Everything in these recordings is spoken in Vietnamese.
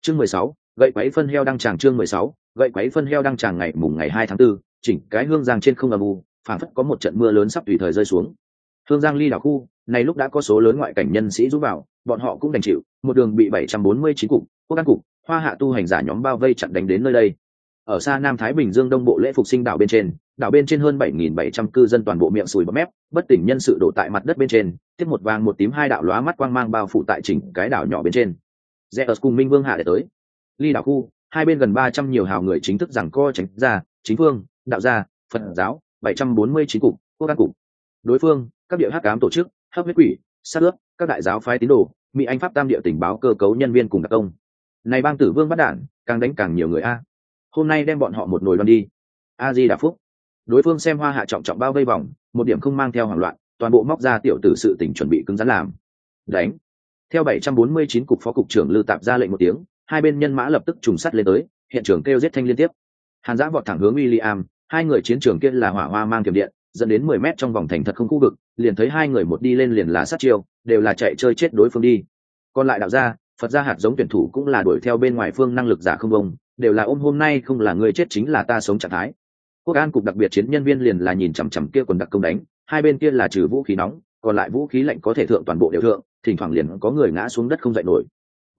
Chương 16, gậy quấy phân heo đăng tràng. Chương 16, gậy quấy phân heo đăng tràng. Ngày mùng ngày 2 tháng 4, chỉnh cái Hương Giang trên không âm u, phảng phất có một trận mưa lớn sắp tùy thời rơi xuống. Hương Giang ly đảo khu, này lúc đã có số lớn ngoại cảnh nhân sĩ rút vào, bọn họ cũng đành chịu, một đường bị 749 cục, quốc an cục, hoa hạ tu hành giả nhóm bao vây chặn đánh đến nơi đây. Ở xa Nam Thái Bình Dương Đông Bộ lễ phục sinh đảo bên trên hơn 7.700 cư dân toàn bộ miệng sùi bọt mép, bất tỉnh nhân sự đổ tại mặt đất bên trên, tiếp một vàng một tím hai đạo lóa mắt quang mang bao phủ tại chỉnh cái đảo nhỏ bên trên. Zeus cùng Minh Vương hạ để tới. Ly đảo khu, hai bên gần 300 nhiều hào người chính thức giằng co tránh ra, chính phương, đạo gia, Phật giáo, 749 cục, quốc an cục. Đối phương, các địa hắc ám tổ chức, hấp huyết quỷ, sát ướp, các đại giáo phái tín đồ, Mỹ Anh Pháp Tam địa tình báo cơ cấu nhân viên cùng đặc công. Này bang tử vương bắt đạn, càng đánh càng nhiều người a. Hôm nay đem bọn họ một nồi loan đi. A Di Đà Phúc. Đối phương xem Hoa Hạ trọng trọng bao vây vòng, một điểm không mang theo hoảng loạn, toàn bộ móc ra tiểu tử sự tình chuẩn bị cứng rắn làm. Đánh. Theo 749 cục phó cục trưởng Lư Tạp ra lệnh một tiếng, hai bên nhân mã lập tức trùng sắt lên tới, hiện trường kêu giết thanh liên tiếp. Hàn Dã vọt thẳng hướng William, hai người chiến trường kia là hỏa hoa mang tiềm điện, dẫn đến 10 mét trong vòng thành thật không khu vực, liền thấy hai người một đi lên liền là sát chiêu, đều là chạy chơi chết đối phương đi. Còn lại đạo gia, Phật gia hạt giống tuyển thủ cũng là đuổi theo bên ngoài phương năng lực giả không bông, đều là ôm hôm nay không là người chết chính là ta sống trạng thái. Quốc an cục đặc biệt chiến nhân viên liền là nhìn chằm chằm kia quần đặc công đánh, hai bên kia là trừ vũ khí nóng, còn lại vũ khí lạnh có thể thượng toàn bộ đều thượng, thỉnh thoảng liền có người ngã xuống đất không dậy nổi.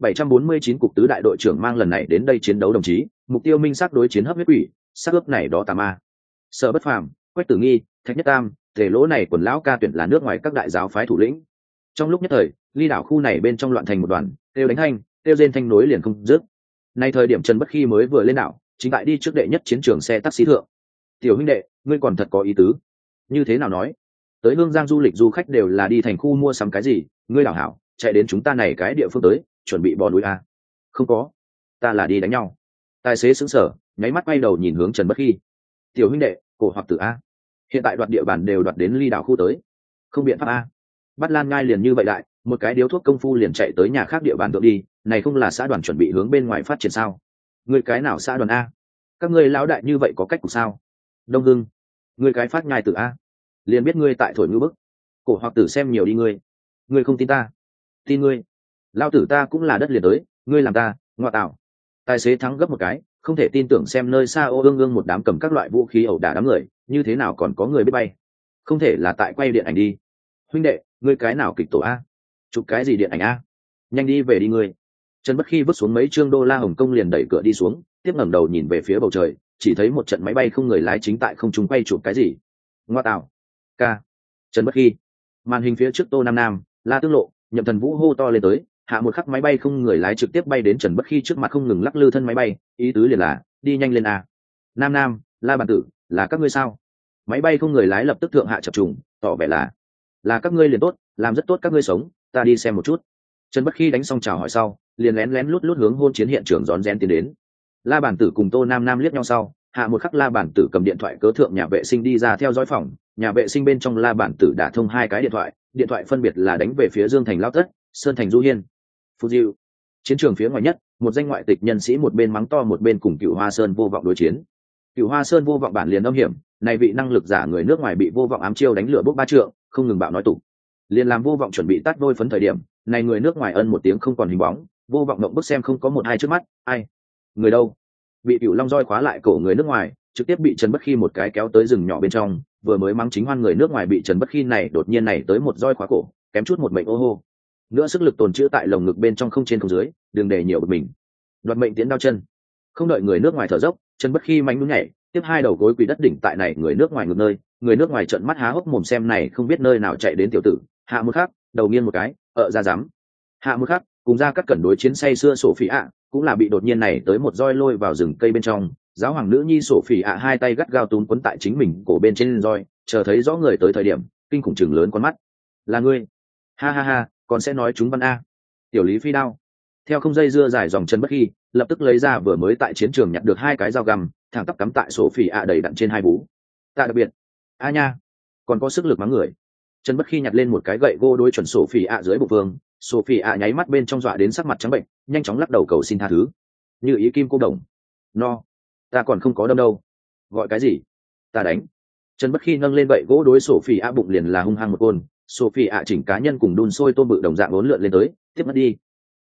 749 cục tứ đại đội trưởng mang lần này đến đây chiến đấu đồng chí, mục tiêu minh xác đối chiến hấp huyết quỷ, sát ướp này đó tà ma. Sở Bất Phàm, Quách Tử Nghi, Thạch Nhất Tam, Tề Lỗ này quần lão ca tuyển là nước ngoài các đại giáo phái thủ lĩnh. Trong lúc nhất thời, ly đảo khu này bên trong loạn thành một đoàn, kêu đánh thanh, kêu rên thanh nối liền không dứt. Nay thời điểm Trần Bất Khi mới vừa lên đảo, chính tại đi trước đệ nhất chiến trường xe taxi thượng. Tiểu huynh đệ, ngươi còn thật có ý tứ. Như thế nào nói? Tới Hương Giang du lịch du khách đều là đi thành khu mua sắm cái gì, ngươi đảo hảo, chạy đến chúng ta này cái địa phương tới, chuẩn bị bò núi a? Không có, ta là đi đánh nhau. Tài xế sững sờ, nháy mắt quay đầu nhìn hướng Trần Bất Khi. Tiểu huynh đệ, cổ hoặc tử a? Hiện tại đoạt địa bàn đều đoạt đến ly đảo khu tới, không biện pháp a. Bắt Lan Ngai liền như vậy đại, một cái điếu thuốc công phu liền chạy tới nhà khác địa bàn tự đi, này không là xã đoàn chuẩn bị hướng bên ngoài phát triển sao? Người cái nào xã đoàn a? Các ngươi lão đại như vậy có cách của sao? Đông Hưng, người cái phát nhai tử a, liền biết ngươi tại thổi ngư bức. Cổ hoặc tử xem nhiều đi ngươi không tin ta, tin ngươi, lao tử ta cũng là đất liền tới, ngươi làm ta ngoại tạo. Tài xế thắng gấp một cái, không thể tin tưởng xem nơi xa ô ương ương một đám cầm các loại vũ khí ẩu đả đám người, như thế nào còn có người biết bay? Không thể là tại quay điện ảnh đi. Huynh đệ, ngươi cái nào kịch tổ a? Chụp cái gì điện ảnh a? Nhanh đi về đi ngươi. Trần Bất Khi vứt xuống mấy trương đô la Hồng Kông liền đẩy cửa đi xuống, tiếp ngẩng đầu nhìn về phía bầu trời, chỉ thấy một trận máy bay không người lái chính tại không trung quay chụp cái gì. Ngoa tạo. Ca. Trần Bất Khi. Màn hình phía trước Tô Nam Nam, La Tương Lộ, Nhậm Thần Vũ hô to lên tới, hạ một khắc máy bay không người lái trực tiếp bay đến Trần Bất Khi trước mặt không ngừng lắc lư thân máy bay, ý tứ liền là đi nhanh lên a. Nam Nam, La Bản Tử, là các ngươi sao? Máy bay không người lái lập tức thượng hạ chập trùng, tỏ vẻ là các ngươi liền tốt, làm rất tốt các ngươi sống, ta đi xem một chút. Trần Bất Khi đánh xong chào hỏi sau, liền lén lén lút lút hướng hôn chiến hiện trường rón rén tiến đến. La Bản Tử cùng Tô Nam Nam liếc nhau sau, hạ một khắc La Bản Tử cầm điện thoại cớ thượng nhà vệ sinh đi ra theo dõi phòng, nhà vệ sinh bên trong La Bản Tử đã thông hai cái điện thoại phân biệt là đánh về phía Dương Thành Lao Tất, Sơn Thành Du Hiên. Phù Diệu. Chiến trường phía ngoài nhất, một danh ngoại tịch nhân sĩ một bên mắng to một bên cùng Cửu Hoa Sơn vô vọng đối chiến. Cửu Hoa Sơn vô vọng bản liền âm hiểm, này vị năng lực giả người nước ngoài bị vô vọng ám chiêu đánh lửa bốc ba trượng, không ngừng bạo nói tục. Liền làm vô vọng chuẩn bị tát đôi phấn thời điểm, này người nước ngoài ân một tiếng không còn hình bóng, vô vọng động bức xem không có một hai trước mắt, ai? Người đâu? Bị Cửu Long roi khóa lại cổ người nước ngoài, trực tiếp bị Trần Bất Khi một cái kéo tới rừng nhỏ bên trong, vừa mới mắng chính hoan người nước ngoài bị Trần Bất Khi này đột nhiên này tới một roi khóa cổ, kém chút một mệnh ô hô. Nữa sức lực tồn trữ tại lồng ngực bên trong không trên không dưới, đừng để nhiều bực mình. Đoạt mệnh tiến đao chân. Không đợi người nước ngoài thở dốc, Trần Bất Khi mánh nhún nhảy, tiếp hai đầu gối quỳ đất đỉnh tại này người nước ngoài ngược nơi, người nước ngoài trợn mắt há hốc mồm xem này không biết nơi nào chạy đến tiểu tử, hạ một khắc, đầu nghiêng một cái, ra dám. Hạ một khắc, cùng ra cắt cẩn đối chiến say xưa sổ phỉ ạ, cũng là bị đột nhiên này tới một roi lôi vào rừng cây bên trong, giáo hoàng nữ nhi sổ phỉ ạ hai tay gắt gao túm quấn tại chính mình cổ bên trên roi, chờ thấy rõ người tới thời điểm, kinh khủng chừng lớn con mắt. Là ngươi? Ha ha ha, còn sẽ nói chúng văn a. Tiểu Lý Phi đao. Theo không dây dưa dài dòng Trần Bất Khi, lập tức lấy ra vừa mới tại chiến trường nhặt được hai cái dao găm, thẳng tắp cắm tại sổ phỉ ạ đầy đặn trên hai vú. Tạ đặc biệt. A nha, còn có sức lực mắng người. Trần Bất Khi nhặt lên một cái gậy gỗ đối chuẩn sổ phỉ ạ dưới bụng vương, sổ phỉ ạ nháy mắt bên trong dọa đến sắc mặt trắng bệnh, nhanh chóng lắc đầu cầu xin tha thứ. Như ý kim cô đồng. No, ta còn không có đâm đâu. Gọi cái gì? Ta đánh. Trần Bất Khi nâng lên gậy gỗ đối sổ phỉ ạ bụng liền là hung hăng một côn, Sophie ạ chỉnh cá nhân cùng đun sôi tôm bự đồng dạng uốn lượn lên tới, tiếp mất đi.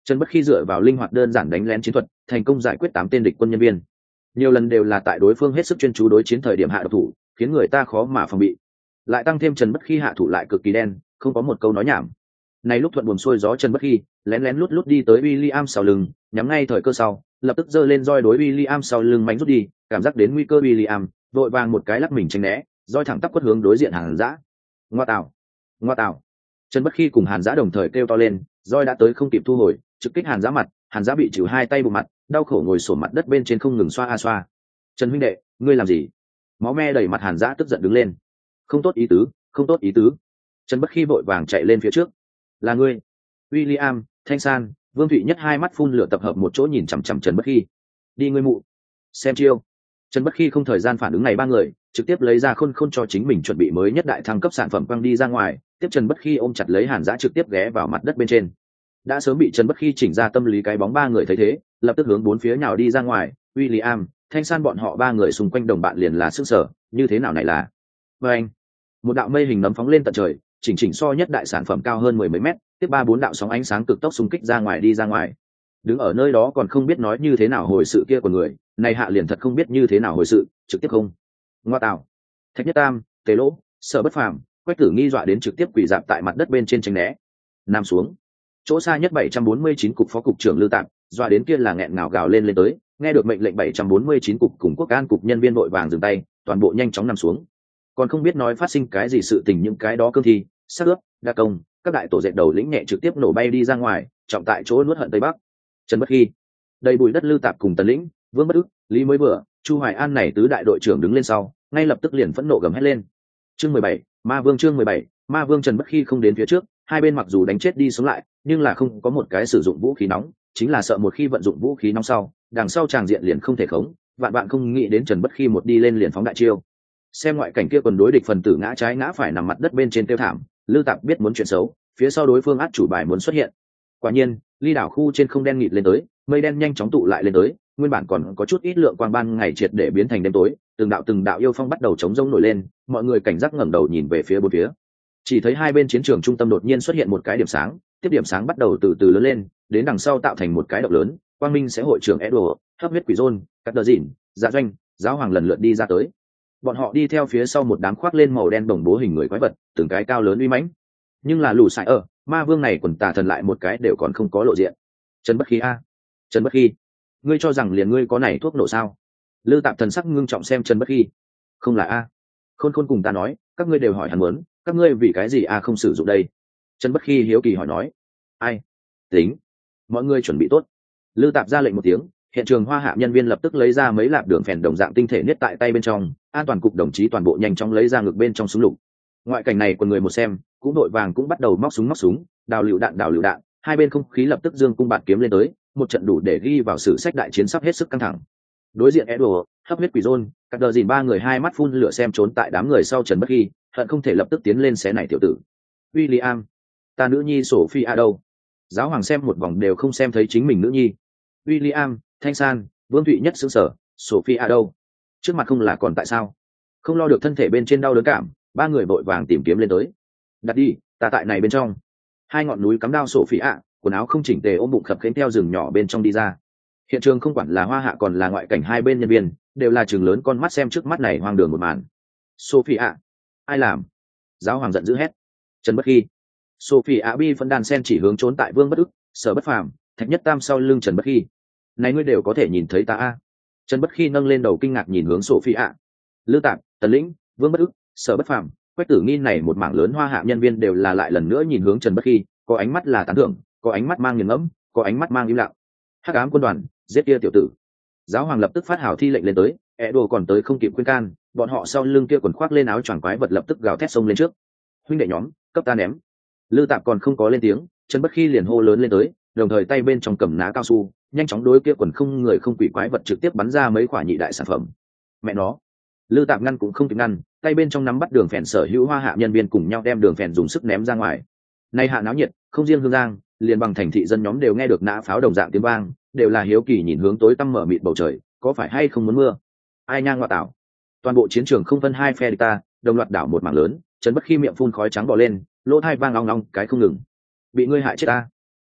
Trần Bất Khi dựa vào linh hoạt đơn giản đánh lén chiến thuật, thành công giải quyết 8 tên địch quân nhân viên. Nhiều lần đều là tại đối phương hết sức chuyên chú đối chiến thời điểm hạ độc thủ, khiến người ta khó mà phòng bị. Lại tăng thêm Trần Bất Khi hạ thủ lại cực kỳ đen, không có một câu nói nhảm. Này lúc thuận buồm xuôi gió, Trần Bất Khi lén lén lút lút đi tới William sau lưng, nhắm ngay thời cơ sau, lập tức giơ lên roi đối William sau lưng mạnh rút đi, cảm giác đến nguy cơ William, vội vàng một cái lắc mình tránh né, roi thẳng tắp quất hướng đối diện Hàn Dã. Ngoa tạo, ngoa tạo. Trần Bất Khi cùng Hàn Dã đồng thời kêu to lên, roi đã tới không kịp thu hồi, trực kích Hàn Dã mặt, Hàn Dã bị chịu hai tay bụng mặt, đau khổ ngồi xổm mặt đất bên trên không ngừng xoa a xoa. Trần huynh đệ, ngươi làm gì? Máu me đầy mặt Hàn Dã tức giận đứng lên. Không tốt ý tứ, không tốt ý tứ. Trần Bất Khi vội vàng chạy lên phía trước. Là ngươi? William, Thanh San, Vương Thụy Nhất hai mắt phun lửa tập hợp một chỗ nhìn chằm chằm Trần Bất Khi. Đi ngươi mụ. Xem chiêu. Trần Bất Khi không thời gian phản ứng này ba người, trực tiếp lấy ra khôn khôn cho chính mình chuẩn bị mới nhất đại thăng cấp sản phẩm quăng đi ra ngoài, tiếp Trần Bất Khi ôm chặt lấy Hàn Dã trực tiếp ghé vào mặt đất bên trên. Đã sớm bị Trần Bất Khi chỉnh ra tâm lý cái bóng ba người thấy thế, lập tức hướng bốn phía nhào đi ra ngoài. William, Thanh San bọn họ ba người xung quanh đồng bạn liền là sức sở, như thế nào này là? Và anh, một đạo mây hình nấm phóng lên tận trời, chỉnh so nhất đại sản phẩm cao hơn 10 mấy mét, tiếp 3-4 đạo sóng ánh sáng cực tốc xung kích ra ngoài đi ra ngoài. Đứng ở nơi đó còn không biết nói như thế nào hồi sự kia của người, này hạ liền thật không biết như thế nào hồi sự, trực tiếp không. Ngoa tạo. Thạch Nhất Tam, Tế Lỗ, Sở Bất Phàm, Quách Tử Nghi dọa đến trực tiếp quỳ dạp tại mặt đất bên trên tránh né. Nam xuống. Chỗ xa nhất 749 cục phó cục trưởng Lư Tạm, dọa đến kia là nghẹn ngào gào lên tới, nghe được mệnh lệnh 749 cục cùng quốc an cục nhân viên vội vàng dừng tay, toàn bộ nhanh chóng nằm xuống. Còn không biết nói phát sinh cái gì sự tình, những cái đó cương thi, sát ướp, đa công, các đại tổ dệt đầu lĩnh nhẹ trực tiếp nổ bay đi ra ngoài, trọng tại chỗ nuốt hận Tây Bắc. Trần Bất Khi, đầy bụi đất Lư Tạp cùng Tần Lĩnh, Vương Bất Ức, Lý Mới Vừa, Chu Hoài An này tứ đại đội trưởng đứng lên sau, ngay lập tức liền phẫn nộ gầm hét lên. Chương 17, Ma Vương chương 17, Ma Vương. Trần Bất Khi không đến phía trước, hai bên mặc dù đánh chết đi sống lại, nhưng là không có một cái sử dụng vũ khí nóng, chính là sợ một khi vận dụng vũ khí nóng sau, đằng sau tràng diện liền không thể khống, vạn bạn không nghĩ đến Trần Bất Khi một đi lên liền phóng đại chiêu. Xem ngoại cảnh kia quần đối địch phần tử ngã trái ngã phải nằm mặt đất bên trên tiêu thảm, Lư Tạp biết muốn chuyện xấu, phía sau đối phương át chủ bài muốn xuất hiện. Quả nhiên, ly đảo khu trên không đen nghịt lên tới, mây đen nhanh chóng tụ lại lên tới, nguyên bản còn có chút ít lượng quang ban ngày triệt để biến thành đêm tối, từng đạo yêu phong bắt đầu chống rông nổi lên, mọi người cảnh giác ngẩng đầu nhìn về phía bốn phía. Chỉ thấy hai bên chiến trường trung tâm đột nhiên xuất hiện một cái điểm sáng, tiếp điểm sáng bắt đầu từ từ lớn lên, đến đằng sau tạo thành một cái động lớn, quang minh sẽ hội trưởng Edo, hấp huyết quỷ Zôn, cắt đờ dịn, dạ doanh, giáo hoàng lần lượt đi ra tới. Bọn họ đi theo phía sau một đám khoác lên màu đen đồng bố hình người quái vật, từng cái cao lớn uy mãnh. Nhưng là lù sải ở, Ma Vương này quần tà thần lại một cái đều còn không có lộ diện. Trần Bất Khi a, Trần Bất Khi, ngươi cho rằng liền ngươi có này thuốc nổ sao? Lư Tạp thần sắc ngưng trọng xem Trần Bất Khi. Không là a. Khôn Khôn cùng ta nói, các ngươi đều hỏi hắn muốn, các ngươi vì cái gì a không sử dụng đây? Trần Bất Khi hiếu kỳ hỏi nói. Ai? Tính. Mọi người chuẩn bị tốt. Lư Tạp ra lệnh một tiếng, hiện trường hoa hạ nhân viên lập tức lấy ra mấy lạp đường phèn đồng dạng tinh thể niết tại tay bên trong, an toàn cục đồng chí toàn bộ nhanh chóng lấy ra ngực bên trong súng lục. Ngoại cảnh này của người một xem, cũng đội vàng cũng bắt đầu móc súng, đào lựu đạn, hai bên không khí lập tức dương cung bạt kiếm lên tới, một trận đủ để ghi vào sử sách đại chiến sắp hết sức căng thẳng. Đối diện Edo, hấp huyết quỷ Zôn, cắt đờ dìn ba người hai mắt phun lửa xem trốn tại đám người sau Trần Bất Khi, hận không thể lập tức tiến lên xé này tiểu tử. William, ta nữ nhi Sophia đâu? Giáo hoàng xem một vòng đều không xem thấy chính mình nữ nhi. William, Thanh San, Vương Thụy Nhất sững sờ, Sophia đâu? Trước mặt không là còn tại sao? Không lo được thân thể bên trên đau đớn cảm, ba người vội vàng tìm kiếm lên tới. Đặt đi, ta tại này bên trong. Hai ngọn núi cắm đao Sophia, quần áo không chỉnh tề ôm bụng khập khiễng theo rừng nhỏ bên trong đi ra. Hiện trường không quản là hoa hạ còn là ngoại cảnh hai bên nhân viên, đều là trừng lớn con mắt xem trước mắt này hoang đường một màn. Sophia, ai làm? Giáo hoàng giận dữ hét. Trần Bất Khi. Sophia bi phân đàn sen chỉ hướng trốn tại Vương Bất Ức, Sở Bất Phàm, Thạch Nhất Tam sau lưng Trần Bất Khi. Này ngươi đều có thể nhìn thấy ta a? Trần Bất Khi nâng lên đầu kinh ngạc nhìn hướng Sophia. Lư Tạp, Tần Lĩnh, Vương Bất Ức, Sở Bất Phàm, Quách Tử Nghi này một mảng lớn hoa hạ nhân viên đều là lại lần nữa nhìn hướng Trần Bất Khi, có ánh mắt là tán thưởng, có ánh mắt mang nghiền ngẫm, có ánh mắt mang im lặng. Hắc ám quân đoàn, giết kia tiểu tử. Giáo hoàng lập tức phát hào thi lệnh lên tới, Edo còn tới không kịp khuyên can, bọn họ sau lưng kia quần khoác lên áo choàng quái vật lập tức gào thét xông lên trước. Huynh đệ nhóm, cấp ta ném. Lư Tạp còn không có lên tiếng, Trần Bất Khi liền hô lớn lên tới, đồng thời tay bên trong cầm ná cao su, nhanh chóng đối kia quần không người không quỷ quái vật trực tiếp bắn ra mấy quả nhị đại sản phẩm. Mẹ nó. Lư Tạp ngăn cũng không kịp ngăn, tay bên trong nắm bắt đường phèn sở hữu hoa hạ nhân viên cùng nhau đem đường phèn dùng sức ném ra ngoài. Nay hạ náo nhiệt, không riêng Hương Giang, liền bằng thành thị dân nhóm đều nghe được nã pháo đồng dạng tiếng vang, đều là hiếu kỳ nhìn hướng tối tăm mở mịt bầu trời, có phải hay không muốn mưa? Ai nhang ngoại tảo. Toàn bộ chiến trường không phân hai phe địch ta, đồng loạt đảo một mảng lớn, Trần Bất Khi miệng phun khói trắng bò lên, lỗ tai vang long long cái không ngừng. Bị ngươi hại chết ta.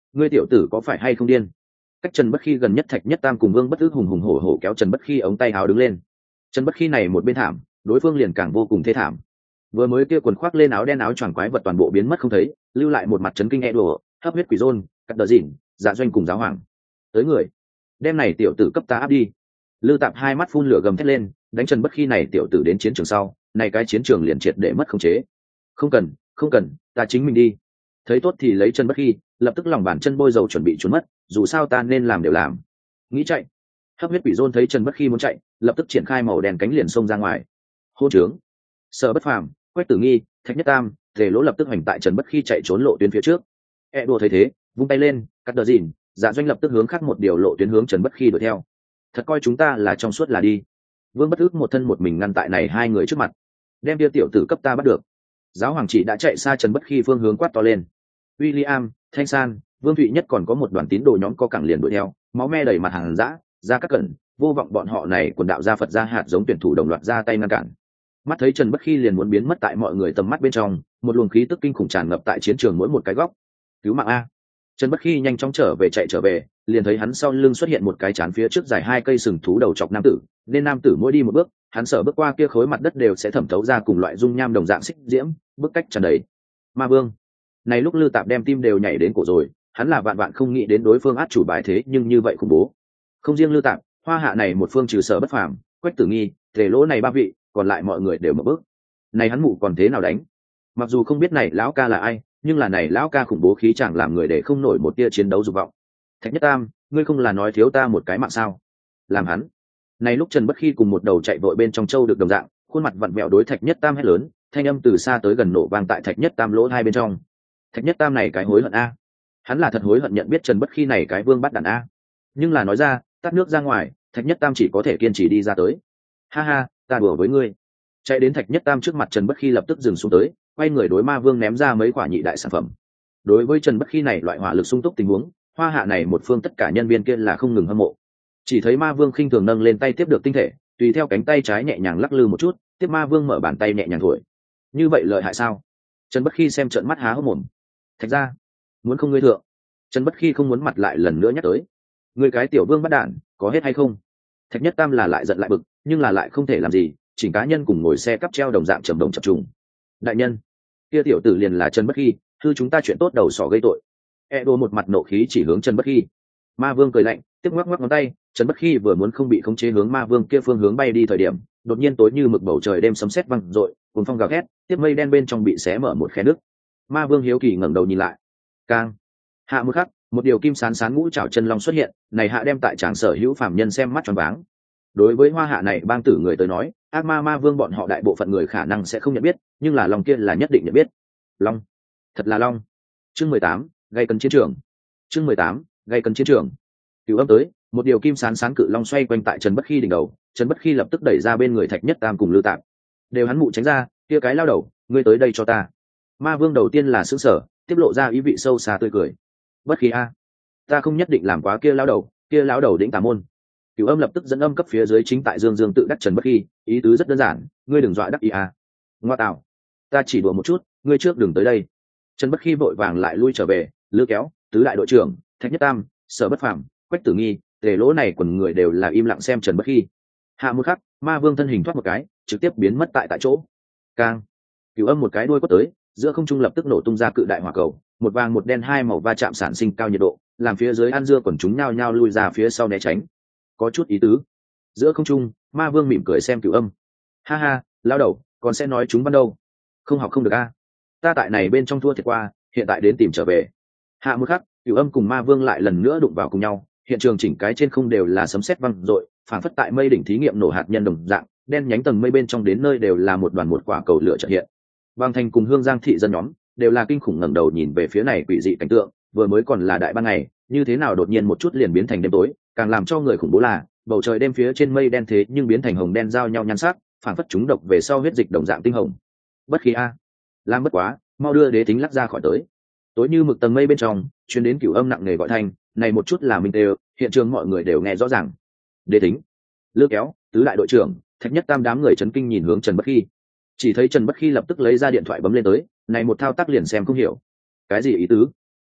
ngươi tiểu tử có phải hay không điên? Cách Trần Bất Khi gần nhất Thạch Nhất Tam cùng Vương Bất Ức hùng hùng hổ hổ kéo Trần Bất Khi ống tay áo đứng lên. Trần Bất Khi này một bên thảm, đối phương liền càng vô cùng thê thảm. Vừa mới kia quần khoác lên áo đen áo choàng quái vật toàn bộ biến mất không thấy, lưu lại một mặt chấn kinh e đùa, hấp huyết quỷ rôn, cắt đờ dỉn, dạ doanh cùng giáo hoàng. Tới người, đem này tiểu tử cấp ta áp đi. Lư Tạp hai mắt phun lửa gầm thét lên, đánh Trần Bất Khi này tiểu tử đến chiến trường sau, này cái chiến trường liền triệt để mất khống chế. Không cần, không cần, ta chính mình đi. Thấy tốt thì lấy Trần Bất Khi, lập tức lòng bàn chân bôi dầu chuẩn bị trốn mất, dù sao ta nên làm đều làm. Nghĩ chạy. Hấp huyết quỷ rôn thấy Trần Bất Khi muốn chạy, lập tức triển khai màu đen cánh liền xông ra ngoài. Hô trướng. Sở Bất Phàm, Quách Tử Nghi, Thạch Nhất Tam, Tề Lỗ lập tức hành tại Trần Bất Khi chạy trốn lộ tuyến phía trước. Đùa thấy thế, vung tay lên, cắt đờ dìn, dạ doanh lập tức hướng khác một điều lộ tuyến hướng Trần Bất Khi đuổi theo. Thật coi chúng ta là trong suốt là đi. Vương Bất Ức một thân một mình ngăn tại này hai người trước mặt, đem kia tiểu tử cấp ta bắt được. Giáo hoàng chỉ đã chạy xa Trần Bất Khi phương hướng quát to lên. William, Thanh San, Vương Thụy Nhất còn có một đoàn tín đồ nhóm co cẳng liền đuổi theo, máu me đầy mặt hàng dã, ra các cẩn, vô vọng bọn họ này quần đạo gia Phật gia hạt giống tuyển thủ đồng loạt ra tay ngăn cản. Mắt thấy Trần Bất Khi liền muốn biến mất tại mọi người tầm mắt bên trong, một luồng khí tức kinh khủng tràn ngập tại chiến trường mỗi một cái góc. Cứu mạng a! Trần Bất Khi nhanh chóng chạy trở về, liền thấy hắn sau lưng xuất hiện một cái chán phía trước dài 2 cây sừng thú đầu chọc nam tử, nên nam tử mỗi đi một bước, hắn sợ bước qua kia khối mặt đất đều sẽ thẩm thấu ra cùng loại dung nham đồng dạng xích diễm, bước cách tràn đầy. Ma Vương. Này lúc Lư Tạp đem tim đều nhảy đến cổ rồi, hắn là vạn vạn không nghĩ đến đối phương át chủ bài thế nhưng như vậy khủng bố. Không riêng Lư Tạp, Hoa Hạ này một phương trừ Sở Bất Phàm, Quách Tử Nghi, Tề Lỗ này 3 vị, còn lại mọi người đều mở bước. Này hắn mụ còn thế nào đánh? Mặc dù không biết này lão ca là ai, nhưng là này lão ca khủng bố khí chẳng làm người để không nổi một tia chiến đấu dục vọng. Thạch Nhất Tam, ngươi không là nói thiếu ta một cái mạng sao? Làm hắn. Này lúc Trần Bất Khi cùng một đầu chạy vội bên trong châu được đồng dạng, khuôn mặt vặn vẹo đối Thạch Nhất Tam hét lớn, thanh âm từ xa tới gần nổ vang tại Thạch Nhất Tam lỗ hai bên trong. Thạch Nhất Tam này cái hối hận a. Hắn là thật hối hận nhận biết Trần Bất Khi này cái vương bắt đàn a. Nhưng là nói ra, tắt nước ra ngoài, Thạch Nhất Tam chỉ có thể kiên trì đi ra tới. Ha ha, ta đùa với ngươi. Chạy đến Thạch Nhất Tam trước mặt Trần Bất Khi lập tức dừng xuống tới, quay người đối Ma Vương ném ra mấy quả nhị đại sản phẩm. Đối với Trần Bất Khi này loại hỏa lực sung túc tình huống, Hoa Hạ này một phương tất cả nhân viên kia là không ngừng hâm mộ. Chỉ thấy Ma Vương khinh thường nâng lên tay tiếp được tinh thể, tùy theo cánh tay trái nhẹ nhàng lắc lư một chút, tiếp Ma Vương mở bàn tay nhẹ nhàng thổi. Như vậy lợi hại sao? Trần Bất Khi xem trợn mắt há hốc mồm. Thạch ra, muốn không ngươi thượng. Trần Bất Khi không muốn mặt lại lần nữa nhắc tới. Ngươi cái tiểu vương bắt đạn, có hết hay không? Thạch Nhất Tam là lại giận lại bực, nhưng là lại không thể làm gì, chỉnh cá nhân cùng ngồi xe cắp treo đồng dạng trầm đồng chập trùng. Đại nhân, kia tiểu tử liền là Trần Bất Khi, thư chúng ta chuyện tốt đầu sỏ gây tội. Edo một mặt nộ khí chỉ hướng Trần Bất Khi. Ma Vương cười lạnh, tiếp ngoắc ngoắc ngón tay, Trần Bất Khi vừa muốn không bị khống chế hướng Ma Vương kia phương hướng bay đi thời điểm, đột nhiên tối như mực bầu trời đêm sấm sét vang rội, cuồng phong gào thét, tiếp mây đen bên trong bị xé mở một khe nước. Ma Vương hiếu kỳ ngẩng đầu nhìn lại. Cang. Hạ một khắc, một điều kim sán sán ngũ trảo chân long xuất hiện, này hạ đem tại tràng sở hữu phàm nhân xem mắt tròn váng. Đối với Hoa Hạ này bang tử người tới nói, ác ma Ma Vương bọn họ đại bộ phận người khả năng sẽ không nhận biết, nhưng là long kia là nhất định nhận biết. Long, thật là long. Chương 18, gây cấn chiến trường. Chương 18, gây cấn chiến trường. Cửu âm tới, một điều kim sán sán cự long xoay quanh tại Trần Bất Khi đỉnh đầu, Trần Bất Khi lập tức đẩy ra bên người Thạch Nhất Tam cùng Lư Tạp. Đều hắn mụ tránh ra, kia cái lao đầu, ngươi tới đây cho ta. Ma Vương đầu tiên là sững sờ, tiếp lộ ra ý vị sâu xa tươi cười. Bất Khi a, ta không nhất định làm quá kia lao đầu, kia lão đầu đỉnh tà môn. Cửu âm lập tức dẫn âm cấp phía dưới chính tại Dương Dương tự đắc Trần Bất Khi, ý tứ rất đơn giản, ngươi đừng dọa đắc ý a. Ngoa tạo, ta chỉ đùa một chút, ngươi trước đừng tới đây. Trần Bất Khi vội vàng lại lui trở về, Lữ Kéo, tứ đại đội trưởng, Thạch Nhất Tam, Sở Bất Phàm, Quách Tử Nghi, Tề Lỗ này quần người đều là im lặng xem Trần Bất Khi. Hạ một khắc, Ma Vương thân hình thoát một cái, trực tiếp biến mất tại chỗ. Cang. Cửu âm một cái đuôi quất tới, giữa không trung lập tức nổ tung ra cự đại hỏa cầu, một vàng một đen hai màu va chạm sản sinh cao nhiệt độ, làm phía dưới ăn dưa quần chúng nhao nhao lui ra phía sau né tránh. Có chút ý tứ. Giữa không trung, Ma Vương mỉm cười xem Cửu âm. Ha ha, lao đầu, còn sẽ nói chúng ban đâu? Không học không được a. Ta tại này bên trong thua thiệt qua, hiện tại đến tìm trở về. Hạ một khắc, Cửu âm cùng Ma Vương lại lần nữa đụng vào cùng nhau, hiện trường chỉnh cái trên không đều là sấm sét vang rội, phản phất tại mây đỉnh thí nghiệm nổ hạt nhân đồng dạng, đen nhánh tầng mây bên trong đến nơi đều là một đoàn một quả cầu lửa chợt hiện. Bang Thành cùng Hương Giang thị dân nhóm đều là kinh khủng ngẩng đầu nhìn về phía này quỷ dị cảnh tượng, vừa mới còn là đại ban ngày, như thế nào đột nhiên một chút liền biến thành đêm tối, càng làm cho người khủng bố là, bầu trời đêm phía trên mây đen thế nhưng biến thành hồng đen giao nhau nhan sắc, phản phất chúng độc về sau huyết dịch đồng dạng tinh hồng. Bất Khi a, làm bất quá, mau đưa đế tính lắc ra khỏi tới. Tối như mực tầng mây bên trong, truyền đến Cửu âm nặng nề gọi thanh, này một chút là minh đều, hiện trường mọi người đều nghe rõ ràng. Đế tính. Lữ Kéo, tứ đại đội trưởng, Thạch Nhất Tam đám người chấn kinh nhìn hướng Trần Bất Khi. Chỉ thấy Trần Bất Khi lập tức lấy ra điện thoại bấm lên tới, này một thao tác liền xem không hiểu. Cái gì ý tứ?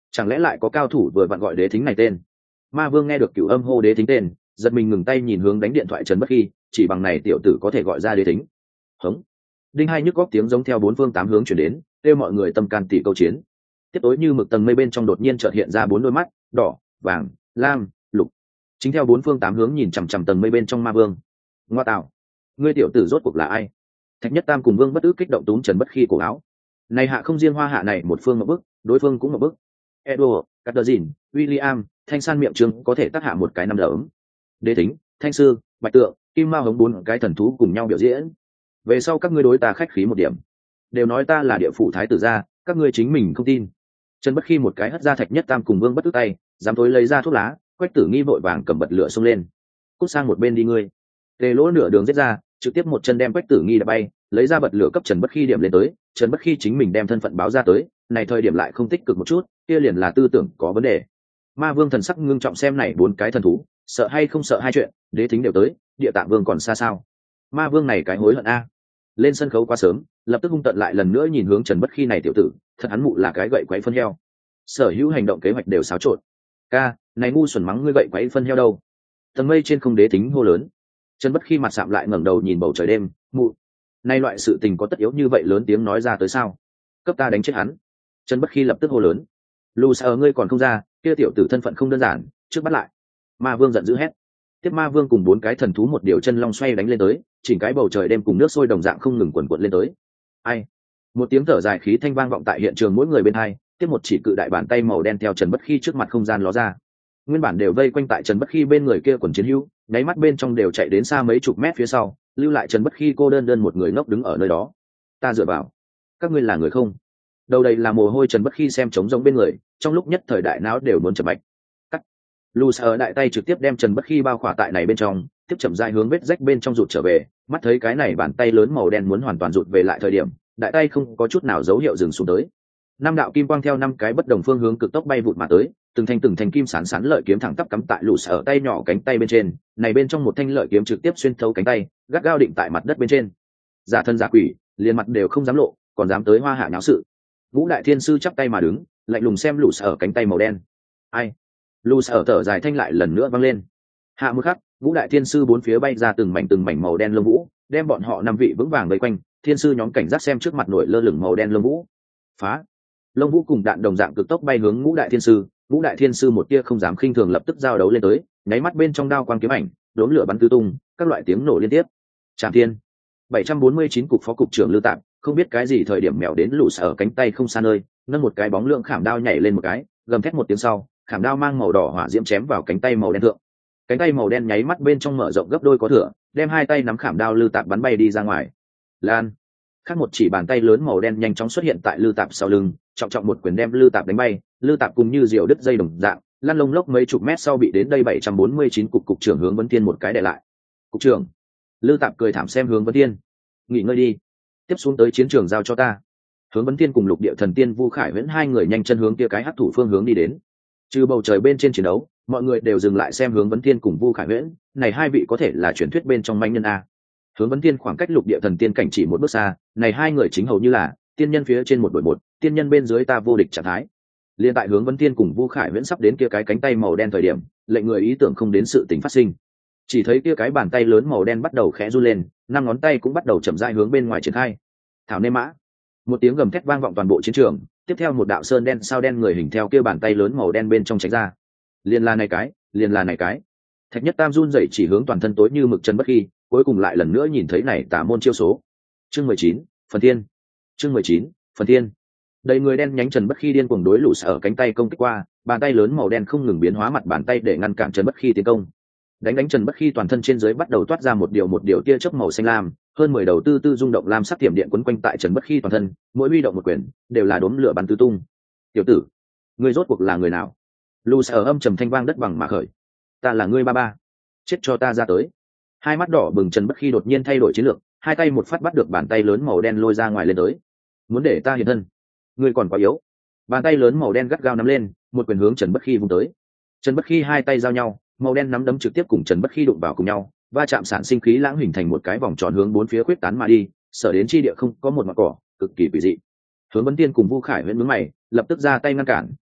chẳng lẽ lại có cao thủ vừa vặn gọi đế thính này tên? Ma vương nghe được Cửu Âm hô đế thính tên, giật mình ngừng tay nhìn hướng đánh điện thoại Trần Bất Khi, chỉ bằng này tiểu tử có thể gọi ra đế thính. Hống. Đinh hai nhức góc tiếng giống theo bốn phương tám hướng chuyển đến, kêu mọi người tâm can tỉ câu chiến. Tiếp tối như mực tầng mây bên trong đột nhiên chợt hiện ra bốn đôi mắt, đỏ, vàng, lam, lục. Chính theo bốn phương tám hướng nhìn chằm chằm tầng mây bên trong Ma vương. Ngoa tạo, ngươi tiểu tử rốt cuộc là ai? Thạch Nhất Tam cùng Vương Bất Ức kích động túm Trần Bất Khi cổ áo. Này hạ không riêng Hoa Hạ này một phương một bức, đối phương cũng một bức. Edward, Catherine, William, Thanh San miệng trương có thể tác hạ một cái năm đấm. Đế thính, Thanh sư, Bạch tượng, Kim Mao hống bốn cái thần thú cùng nhau biểu diễn. Về sau các ngươi đối ta khách khí một điểm, đều nói ta là địa phủ thái tử gia, các ngươi chính mình không tin. Trần Bất Khi một cái hất ra Thạch Nhất Tam cùng Vương Bất Ức tay, dám tối lấy ra thuốc lá, Quách Tử Nghi vội vàng cầm bật lửa xông lên. Cút sang một bên đi ngươi. Tề Lỗ nửa đường giết ra, trực tiếp một chân đem Quách Tử Nghi đập bay, lấy ra bật lửa cấp Trần Bất Khi điểm lên tới. Trần Bất Khi chính mình đem thân phận báo ra tới, này thời điểm lại không tích cực một chút, kia liền là tư tưởng có vấn đề. Ma vương thần sắc ngưng trọng xem này bốn cái thần thú, sợ hay không sợ hai chuyện, đế thính đều tới, địa tạng vương còn xa sao? Ma vương này cái hối hận a. Lên sân khấu quá sớm, lập tức hung tận lại lần nữa nhìn hướng Trần Bất Khi này tiểu tử, thật hắn mụ là cái gậy quấy phân heo. Sở hữu hành động kế hoạch đều xáo trộn. Ca, này ngu xuẩn mắng ngươi gậy quấy phân heo đâu? Tầng mây trên không đế thính hô lớn. Trần Bất Khi mặt sạm lại ngẩng đầu nhìn bầu trời đêm, mụ. Nay loại sự tình có tất yếu như vậy lớn tiếng nói ra tới sao? Cấp ta đánh chết hắn. Trần Bất Khi lập tức hô lớn. Lù Sa ngươi còn không ra, kia tiểu tử thân phận không đơn giản, trước bắt lại. Ma vương giận dữ hét. Tiếp Ma vương cùng bốn cái thần thú một điều chân long xoay đánh lên tới, chỉnh cái bầu trời đêm cùng nước sôi đồng dạng không ngừng quần quật lên tới. Ai? Một tiếng thở dài khí thanh vang vọng tại hiện trường mỗi người bên hai, tiếp một chỉ cự đại bàn tay màu đen theo Trần Bất Khi trước mặt không gian ló ra. Nguyên bản đều vây quanh tại Trần Bất Khi bên người kia quần chiến hữu, đáy mắt bên trong đều chạy đến xa mấy chục mét phía sau, lưu lại Trần Bất Khi cô đơn đơn một người ngốc đứng ở nơi đó. Ta dựa vào, các ngươi là người không? Đầu đây là mồ hôi Trần Bất Khi xem trống rỗng bên người, trong lúc nhất thời đại não đều muốn chập mạch. Cắt. Lù Sa ở đại tay trực tiếp đem Trần Bất Khi bao khỏa tại này bên trong, tiếp chậm rãi hướng vết rách bên trong rụt trở về, mắt thấy cái này bàn tay lớn màu đen muốn hoàn toàn rụt về lại thời điểm, đại tay không có chút nào dấu hiệu dừng xuống tới. Năm đạo kim quang theo năm cái bất đồng phương hướng cực tốc bay vụt mà tới, từng thanh kim sán sán lợi kiếm thẳng tắp cắm tại Lù Sa ở tay nhỏ cánh tay bên trên, này bên trong một thanh lợi kiếm trực tiếp xuyên thấu cánh tay, gắt gao định tại mặt đất bên trên. Giả thân giả quỷ, liền mặt đều không dám lộ, còn dám tới Hoa Hạ nháo sự. Vũ Đại Thiên sư chắp tay mà đứng, lạnh lùng xem Lù Sa ở cánh tay màu đen. Ai? Lù Sa ở thở dài thanh lại lần nữa vang lên. Hạ một khắc, Vũ Đại Thiên sư bốn phía bay ra từng mảnh màu đen lông vũ, đem bọn họ năm vị vững vàng vây quanh. Thiên sư nhóm cảnh giác xem trước mặt nổi lơ lửng màu đen lông vũ. Phá! Lông vũ cùng đạn đồng dạng cực tốc bay hướng Ngũ Đại Thiên sư. Ngũ Đại Thiên sư một tia không dám khinh thường lập tức giao đấu lên tới, nháy mắt bên trong đao quang kiếm ảnh, đốm lửa bắn tứ tung, các loại tiếng nổ liên tiếp. Trảm Thiên. 749 cục phó cục trưởng Lư Tạm, không biết cái gì thời điểm mèo đến Lù Sa ở cánh tay không xa nơi, nâng một cái bóng lượng khảm đao nhảy lên một cái, gầm thét một tiếng sau, khảm đao mang màu đỏ hỏa diễm chém vào cánh tay màu đen thượng. Cánh tay màu đen nháy mắt bên trong mở rộng gấp đôi có thừa, đem hai tay nắm khảm đao Lư Tạm bắn bay đi ra ngoài. Lan. Khác một chỉ bàn tay lớn màu đen nhanh chóng xuất hiện tại Lư Tạm sau lưng, trọng trọng một quyền đem Lư Tạm đánh bay, Lư Tạm cùng như diều đứt dây đồng dạng, lăn lông lốc mấy chục mét sau bị đến đây 749 cục trưởng Hướng Vấn Thiên một cái để lại. Cục trưởng. Lư Tạm cười thảm xem Hướng Vấn Thiên. Nghỉ ngơi đi, tiếp xuống tới chiến trường giao cho ta. Hướng Vấn Thiên cùng Lục Địa Thần Tiên Vu Khải Huyễn hai người nhanh chân hướng kia cái hắc thủ phương hướng đi đến. Trừ bầu trời bên trên chiến đấu, mọi người đều dừng lại xem Hướng Vấn Thiên cùng Vu Khải Huyễn, này hai vị có thể là truyền thuyết bên trong manh nhân a. Hướng Vấn Thiên khoảng cách Lục Địa Thần Tiên cảnh chỉ một bước xa, này hai người chính hầu như là tiên nhân phía trên một đội một, tiên nhân bên dưới ta vô địch trạng thái. Liên tại Hướng Vấn Thiên cùng Vu Khải Huyễn sắp đến kia cái cánh tay màu đen thời điểm, lệnh người ý tưởng không đến sự tình phát sinh. Chỉ thấy kia cái bàn tay lớn màu đen bắt đầu khẽ run lên, năm ngón tay cũng bắt đầu chậm rãi hướng bên ngoài triển khai. Thảo nê mã. Một tiếng gầm thét vang vọng toàn bộ chiến trường, tiếp theo một đạo sơn đen sao đen người hình theo kia bàn tay lớn màu đen bên trong tránh ra. Liền là này cái. Thạch Nhất Tam run rẩy chỉ hướng toàn thân tối như mực Trần Bất Khi, cuối cùng lại lần nữa nhìn thấy này tà môn chiêu số. Chương 19, phần thiên. Chương 19, phần thiên. Đầy người đen nhánh Trần Bất Khi điên cuồng đối Lù Sa ở cánh tay công kích qua, bàn tay lớn màu đen không ngừng biến hóa mặt bàn tay để ngăn cản Trần Bất Khi tiến công. Đánh Trần Bất Khi toàn thân trên dưới bắt đầu toát ra một điều tia chớp màu xanh lam, hơn 10 đầu tư rung động lam sắc tiềm điện quấn quanh tại Trần Bất Khi toàn thân, mỗi huy động một quyền đều là đốm lửa bắn tứ tung. Tiểu tử, ngươi rốt cuộc là người nào? Lù Sa ở âm trầm thanh vang đất bằng mà khởi. Ta là ngươi ba ba, chết cho ta ra tới. Hai mắt đỏ bừng Trần Bất Khi đột nhiên thay đổi chiến lược, hai tay một phát bắt được bàn tay lớn màu đen lôi ra ngoài lên tới. Muốn để ta hiện thân? Ngươi còn quá yếu. Bàn tay lớn màu đen gắt gao nắm lên, một quyền hướng Trần Bất Khi vung tới. Trần Bất Khi hai tay giao nhau, màu đen nắm đấm trực tiếp cùng Trần Bất Khi đụng vào cùng nhau, va chạm sản sinh khí lãng hình thành một cái vòng tròn hướng bốn phía khuyết tán mà đi, sở đến chi địa không có một mặt cỏ, cực kỳ quỷ dị. Hướng Vấn Tiên cùng Vu Khải Huyễn nhướng mày, lập tức ra tay ngăn cản,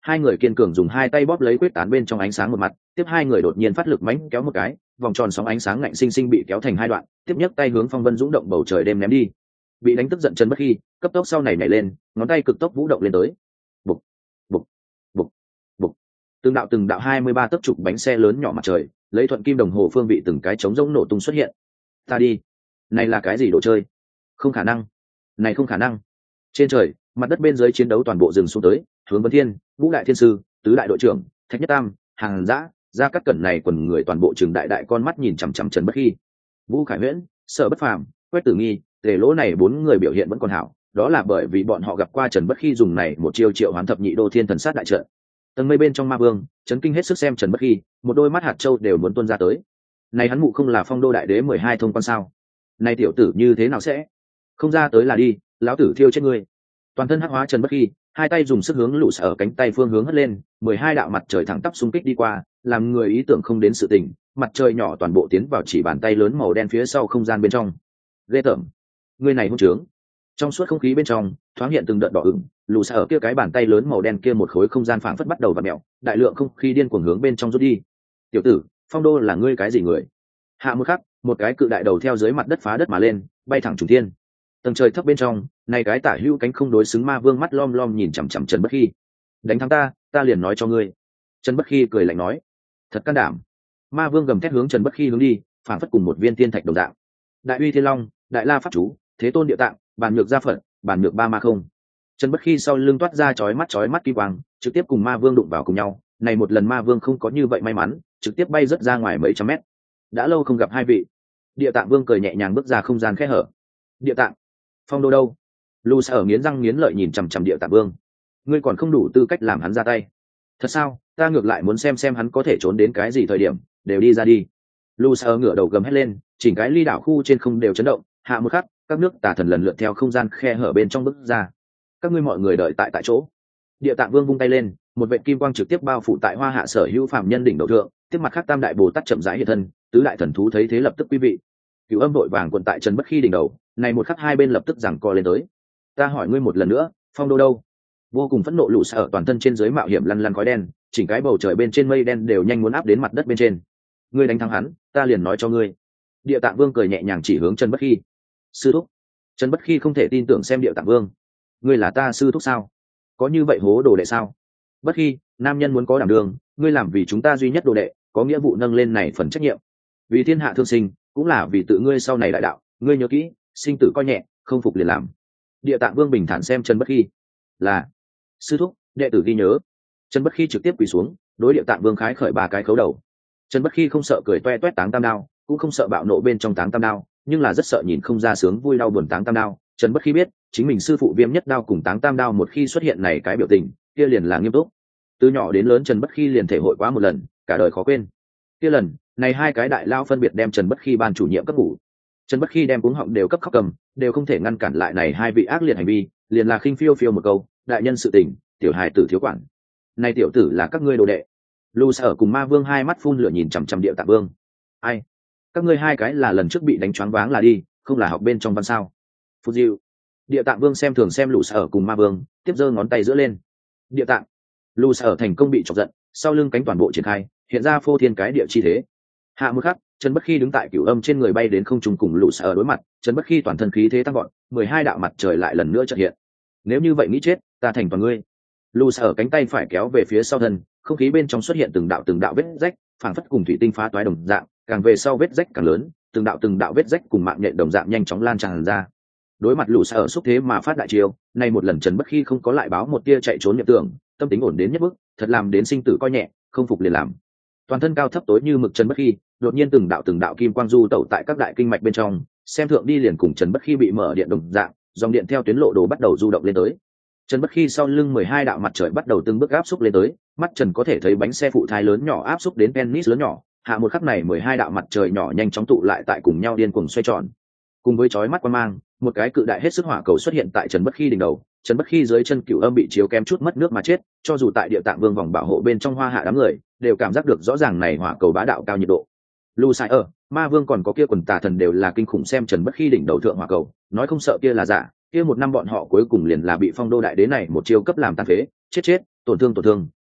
hai người kiên cường dùng hai tay bóp lấy quyết tán bên trong ánh sáng một mặt, tiếp hai người đột nhiên phát lực mãnh kéo một cái, vòng tròn sóng ánh sáng ngạnh sinh sinh bị kéo thành hai đoạn, tiếp nhấc tay hướng phong vân dũng động bầu trời đêm ném đi. Bị đánh tức giận Trần Bất Khi cấp tốc sau này nhảy lên, ngón tay cực tốc vũ động lên tới. Bục, bục, bục, bục. Từng đạo 23 tấc trục bánh xe lớn nhỏ mặt trời, lấy thuận kim đồng hồ phương vị từng cái trống rỗng nổ tung xuất hiện. Ta đi, này là cái gì đồ chơi? Không khả năng, này không khả năng. Trên trời, mặt đất bên dưới chiến đấu toàn bộ dừng xuống tới, hướng Vấn Thiên, Vũ đại thiên sư, tứ đại đội trưởng, Thạch Nhất Tam, Hàng Dã, Gia Cát Cẩn này quần người toàn bộ trường đại đại con mắt nhìn chằm chằm Trần Bất Khi. Vũ Khải Huyễn, Sở Bất Phàm, Quét Tử Nghi, Tề Lỗ này bốn người biểu hiện vẫn còn hảo, đó là bởi vì bọn họ gặp qua Trần Bất Khi dùng này một chiêu triệu hoán thập nhị đô thiên thần sát đại trận. Tầng mây bên trong ma vương, chấn kinh hết sức xem Trần Bất Khi, một đôi mắt hạt châu đều muốn tuôn ra tới. Này hắn mụ không là Phong Đô đại đế 12 thông quan sao? Này tiểu tử như thế nào sẽ? Không ra tới là đi, lão tử thiêu chết ngươi. Toàn thân hắc hóa Trần Bất Khi, hai tay dùng sức hướng lũ sở cánh tay phương hướng hất lên, 12 đạo mặt trời thẳng tắp xung kích đi qua, làm người ý tưởng không đến sự tình, mặt trời nhỏ toàn bộ tiến vào chỉ bàn tay lớn màu đen phía sau không gian bên trong. Ghê tởm, người này hỗn trướng. Trong suốt không khí bên trong, thoáng hiện từng đợt đỏ ửng, lũ sở kia cái bàn tay lớn màu đen kia một khối không gian phảng phất bắt đầu vặn mèo, đại lượng không khí điên cuồng hướng bên trong rút đi. Tiểu tử, Phong Đô là ngươi cái gì người? Hạ một khắc, một cái cự đại đầu theo dưới mặt đất phá đất mà lên, bay thẳng trùng thiên. Tầng trời thấp bên trong, này cái tả hữu cánh không đối xứng ma vương mắt lom lom nhìn chằm chằm Trần Bất Khi. Đánh thắng ta liền nói cho ngươi. Trần Bất Khi cười lạnh nói, thật can đảm. Ma vương gầm thét hướng Trần Bất Khi hướng đi, phảng phất cùng một viên thiên thạch đồng dạng. Đại uy thiên long, đại la pháp chú, thế tôn địa tạng, bàn nhược gia phật, bàn nhược ba ma không. Trần Bất Khi sau lưng toát ra chói mắt kim quang, trực tiếp cùng ma vương đụng vào cùng nhau. Này một lần ma vương không có như vậy may mắn, trực tiếp bay rất ra ngoài mấy trăm mét. Đã lâu không gặp hai vị. Địa tạng vương cười nhẹ nhàng bước ra không gian khe hở. Địa tạng, Phong Đô đâu? Lu Sở nghiến răng nghiến lợi nhìn chằm chằm Địa tạng vương. Ngươi còn không đủ tư cách làm hắn ra tay. Thật sao? Ta ngược lại muốn xem hắn có thể trốn đến cái gì thời điểm, đều đi ra đi. Lu Sở ngửa đầu gầm hét lên, chỉnh cái ly đảo khu trên không đều chấn động, hạ một khắc, các nước tà thần lần lượt theo không gian khe hở bên trong bước ra. Các ngươi mọi người đợi tại chỗ. Địa tạng vương vung tay lên, một vệt kim quang trực tiếp bao phủ tại Hoa Hạ sở hữu phàm nhân đỉnh đầu thượng, tiếp mặt khác tam đại bồ tát chậm rãi hiện thân, tứ đại thần thú thấy thế lập tức quý vị. Cửu âm đội vàng quận tại Trần Bất Khi đỉnh đầu, này một khắc hai bên lập tức giằng co lên tới. Ta hỏi ngươi một lần nữa, Phong Đô đâu? Vô cùng phẫn nộ lũ sở toàn thân trên dưới mạo hiểm lăn lăn khói đen, chỉnh cái bầu trời bên trên mây đen đều nhanh muốn áp đến mặt đất bên trên. Ngươi đánh thắng hắn, ta liền nói cho ngươi. Địa tạng vương cười nhẹ nhàng chỉ hướng Trần Bất Khi. Sư thúc. Trần Bất Khi không thể tin tưởng xem Địa tạng vương. Ngươi là ta sư thúc sao? Có như vậy hố đồ đệ sao? Bất Khi, nam nhân muốn có đảm đường, ngươi làm vì chúng ta duy nhất đồ đệ, có nghĩa vụ nâng lên này phần trách nhiệm. Vì thiên hạ thương sinh, cũng là vì tự ngươi sau này đại đạo, ngươi nhớ kỹ, sinh tử coi nhẹ, không phục liền làm. Địa tạng vương bình thản xem Trần Bất Khi. Là sư thúc, đệ tử ghi nhớ. Trần Bất Khi trực tiếp quỳ xuống, đối Địa tạng vương khái khởi ba cái khấu đầu. Trần Bất Khi không sợ cười toe toét táng tam đao, cũng không sợ bạo nộ bên trong táng tam đao, nhưng là rất sợ nhìn không ra sướng vui đau buồn táng tam đao. Trần Bất Khi biết, chính mình sư phụ Viêm Nhất Đao cùng táng tam đao một khi xuất hiện này cái biểu tình, kia liền là nghiêm túc. Từ nhỏ đến lớn Trần Bất Khi liền thể hội quá một lần, cả đời khó quên. Kia lần, này hai cái đại lao phân biệt đem Trần Bất Khi ban chủ nhiệm cấp ngủ. Trần Bất Khi đem cuống họng đều cấp khóc cầm, đều không thể ngăn cản lại này hai vị ác liệt hành vi, liền là khinh phiêu phiêu một câu, đại nhân sự tình, tiểu hài tử thiếu quản. Này tiểu tử là các ngươi đồ đệ. Lu Sở cùng Ma Vương hai mắt phun lửa nhìn chằm chằm Địa Tạng Vương. Ai? Các ngươi hai cái là lần trước bị đánh choáng váng là đi, không là học bên trong văn sao? Phù Diệu. Địa Tạng Vương xem thường xem Lu Sở cùng Ma Vương, tiếp giơ ngón tay giữa lên. Địa Tạng. Lu Sở thành công bị chọc giận, sau lưng cánh toàn bộ triển khai, hiện ra phô thiên cái địa chi thế. Hạ một khắc, Trần Bất Khi đứng tại cửu âm trên người bay đến không trung cùng Lu Sở đối mặt, Trần Bất Khi toàn thân khí thế tăng vọt, 12 đạo mặt trời lại lần nữa chợt hiện. Nếu như vậy nghĩ chết, ta thành toàn ngươi. Lu Sở cánh tay phải kéo về phía sau thân, không khí bên trong xuất hiện từng đạo vết rách, phảng phất cùng thủy tinh phá toái đồng dạng, càng về sau vết rách càng lớn, từng đạo vết rách cùng mạng nhện đồng dạng nhanh chóng lan tràn ra. Đối mặt Lu Sở xúc thế mà phát đại chiêu, nay một lần Trần Bất Khi không có lại báo một tia chạy trốn nhập tưởng, tâm tính ổn đến nhất mức, thật làm đến sinh tử coi nhẹ, không phục liền làm. Toàn thân cao thấp tối như mực Trần Bất Khi, đột nhiên từng đạo kim quang du tẩu tại các đại kinh mạch bên trong, xem thượng đi liền cùng Trần Bất Khi bị mở điện đồng dạng, dòng điện theo tuyến lộ đồ bắt đầu du động lên tới. Trần Bất Khi sau lưng 12 đạo mặt trời bắt đầu từng bước áp xúc lên tới, mắt Trần có thể thấy bánh xe phụ thai lớn nhỏ áp xúc đến tennis lớn nhỏ, hạ một khắc này 12 đạo mặt trời nhỏ nhanh chóng tụ lại tại cùng nhau điên cuồng xoay tròn. Cùng với chói mắt quang mang, một cái cự đại hết sức hỏa cầu xuất hiện tại Trần Bất Khi đỉnh đầu, Trần Bất Khi dưới chân cửu âm bị chiếu kém chút mất nước mà chết, cho dù tại Địa Tạng Vương vòng bảo hộ bên trong Hoa Hạ đám người, đều cảm giác được rõ ràng này hỏa cầu bá đạo cao nhiệt độ. Lu Sai ở, Ma Vương còn có kia quần tà thần đều là kinh khủng xem Trần Bất Khi đỉnh đầu thượng hỏa cầu, nói không sợ kia là giả, kia một năm bọn họ cuối cùng liền là bị Phong Đô đại đế này một chiêu cấp làm tan phế, chết, tổn thương,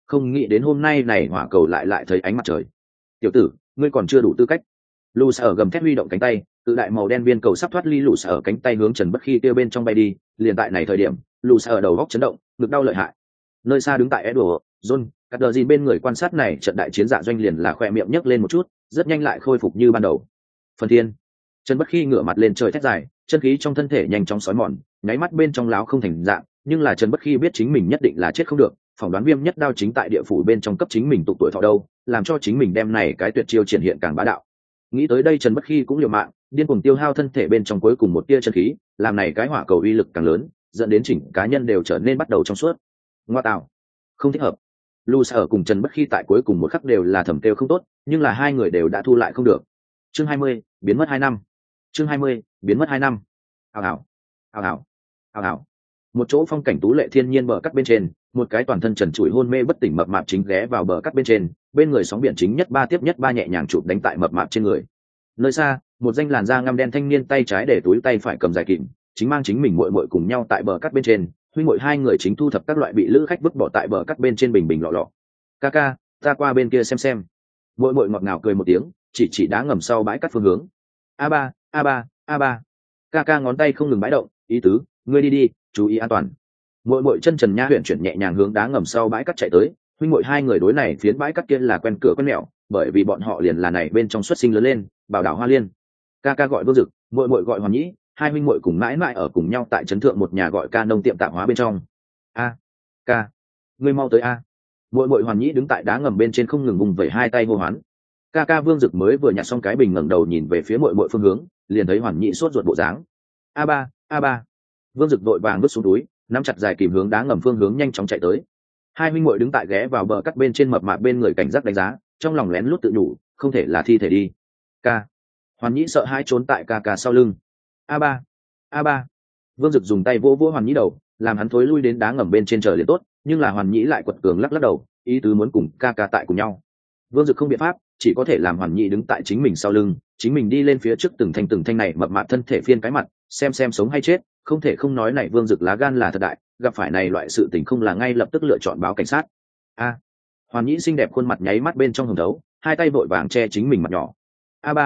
không nghĩ đến hôm nay này hỏa cầu lại thấy ánh mặt trời. Tiểu tử, ngươi còn chưa đủ tư cách. Lù Sở gầm thét huy động cánh tay, tự đại màu đen viên cầu sắp thoát ly Lù Sở cánh tay hướng Trần Bất Khi kia bên trong bay đi, liền tại này thời điểm, Lù Sở đầu góc chấn động, ngực đau lợi hại. Nơi xa đứng tại Edward, John, các đờ gì bên người quan sát này trận đại chiến dạ doanh liền là khoe miệng nhấc lên một chút, rất nhanh lại khôi phục như ban đầu. Phần thiên, Trần Bất Khi ngửa mặt lên trời thét dài, chân khí trong thân thể nhanh chóng xói mòn, nháy mắt bên trong láo không thành dạng, nhưng là Trần Bất Khi biết chính mình nhất định là chết không được, phỏng đoán viêm nhất đao chính tại địa phủ bên trong cấp chính mình tục tuổi thọ đâu, làm cho chính mình đem này cái tuyệt chiêu triển hiện càng bá đạo. Nghĩ tới đây Trần Bất Khi cũng liều mạng, điên cuồng tiêu hao thân thể bên trong cuối cùng một tia chân khí, làm này cái hỏa cầu uy lực càng lớn, dẫn đến chỉnh cá nhân đều trở nên bắt đầu trong suốt. Ngoa tạo, không thích hợp. Lu Sở cùng Trần Bất Khi tại cuối cùng một khắc đều là thầm kêu không tốt, nhưng là hai người đều đã thu lại không được. Chương 20, biến mất 2 năm. Chương 20, biến mất 2 năm. Hào hào, hào hào, hào hào. Một chỗ phong cảnh tú lệ thiên nhiên bờ cát bên trên, một cái toàn thân trần trụi hôn mê bất tỉnh mập mạp chính ghé vào bờ cát bên trên, bên người sóng biển chính nhất ba tiếp nhất ba nhẹ nhàng chụp đánh tại mập mạp trên người. Nơi xa, một danh làn da ngăm đen thanh niên tay trái để túi tay phải cầm dài kìm, chính mang chính mình muội muội cùng nhau tại bờ cát bên trên, huynh muội hai người chính thu thập các loại bị lữ khách vứt bỏ tại bờ cát bên trên bình bình lọ lọ. Ca, ta qua bên kia xem. Muội muội ngọt ngào cười một tiếng, chỉ đá ngầm sau bãi cát phương hướng. A ba. Ca ngón tay không ngừng bãi động, ý tứ, ngươi đi, chú ý an toàn. Muội chân trần nha huyền chuyển nhẹ nhàng hướng đá ngầm sau bãi cát chạy tới, huynh muội hai người đối này phiến bãi cát kia là quen cửa quen mẹo, bởi vì bọn họ liền là này bên trong xuất sinh lớn lên, bảo đảo Hoa Liên. Ca gọi Vương Dực, muội gọi Hoàn Nhĩ, hai huynh muội cùng mãi mãi ở cùng nhau tại trấn thượng một nhà gọi Ca nông tiệm tạp hóa bên trong. Ca, ngươi mau tới a. Muội Hoàn Nhĩ đứng tại đá ngầm bên trên không ngừng vùng vẩy hai tay hô hoán. Ca Vương Dực mới vừa nhặt xong cái bình ngẩng đầu nhìn về phía muội phương hướng, liền thấy Hoàn Nhĩ sốt ruột bộ dáng. A ba. Vương Dực vội vàng vứt xuống túi, nắm chặt dài kìm hướng đá ngầm phương hướng nhanh chóng chạy tới. Hai huynh muội đứng tại ghé vào bờ cắt bên trên mập mạp bên người cảnh giác đánh giá, trong lòng lén lút tự nhủ, không thể là thi thể đi. Ca. Hoàn Nhĩ sợ hai trốn tại ca sau lưng. A ba. Vương Dực dùng tay vỗ Hoàn Nhĩ đầu, làm hắn thối lui đến đá ngầm bên trên chờ liền tốt, nhưng là Hoàn Nhĩ lại quật cường lắc đầu, ý tứ muốn cùng ca tại cùng nhau. Vương Dực không biện pháp, chỉ có thể làm Hoàn Nhĩ đứng tại chính mình sau lưng, chính mình đi lên phía trước từng thanh này mập mạp thân thể phiên cái mặt, xem sống hay chết, không thể không nói này Vương Dực lá gan là thật đại, gặp phải này loại sự tình không là ngay lập tức lựa chọn báo cảnh sát. Hoàn Nhĩ xinh đẹp khuôn mặt nháy mắt bên trong hồng thấu, hai tay vội vàng che chính mình mặt nhỏ. A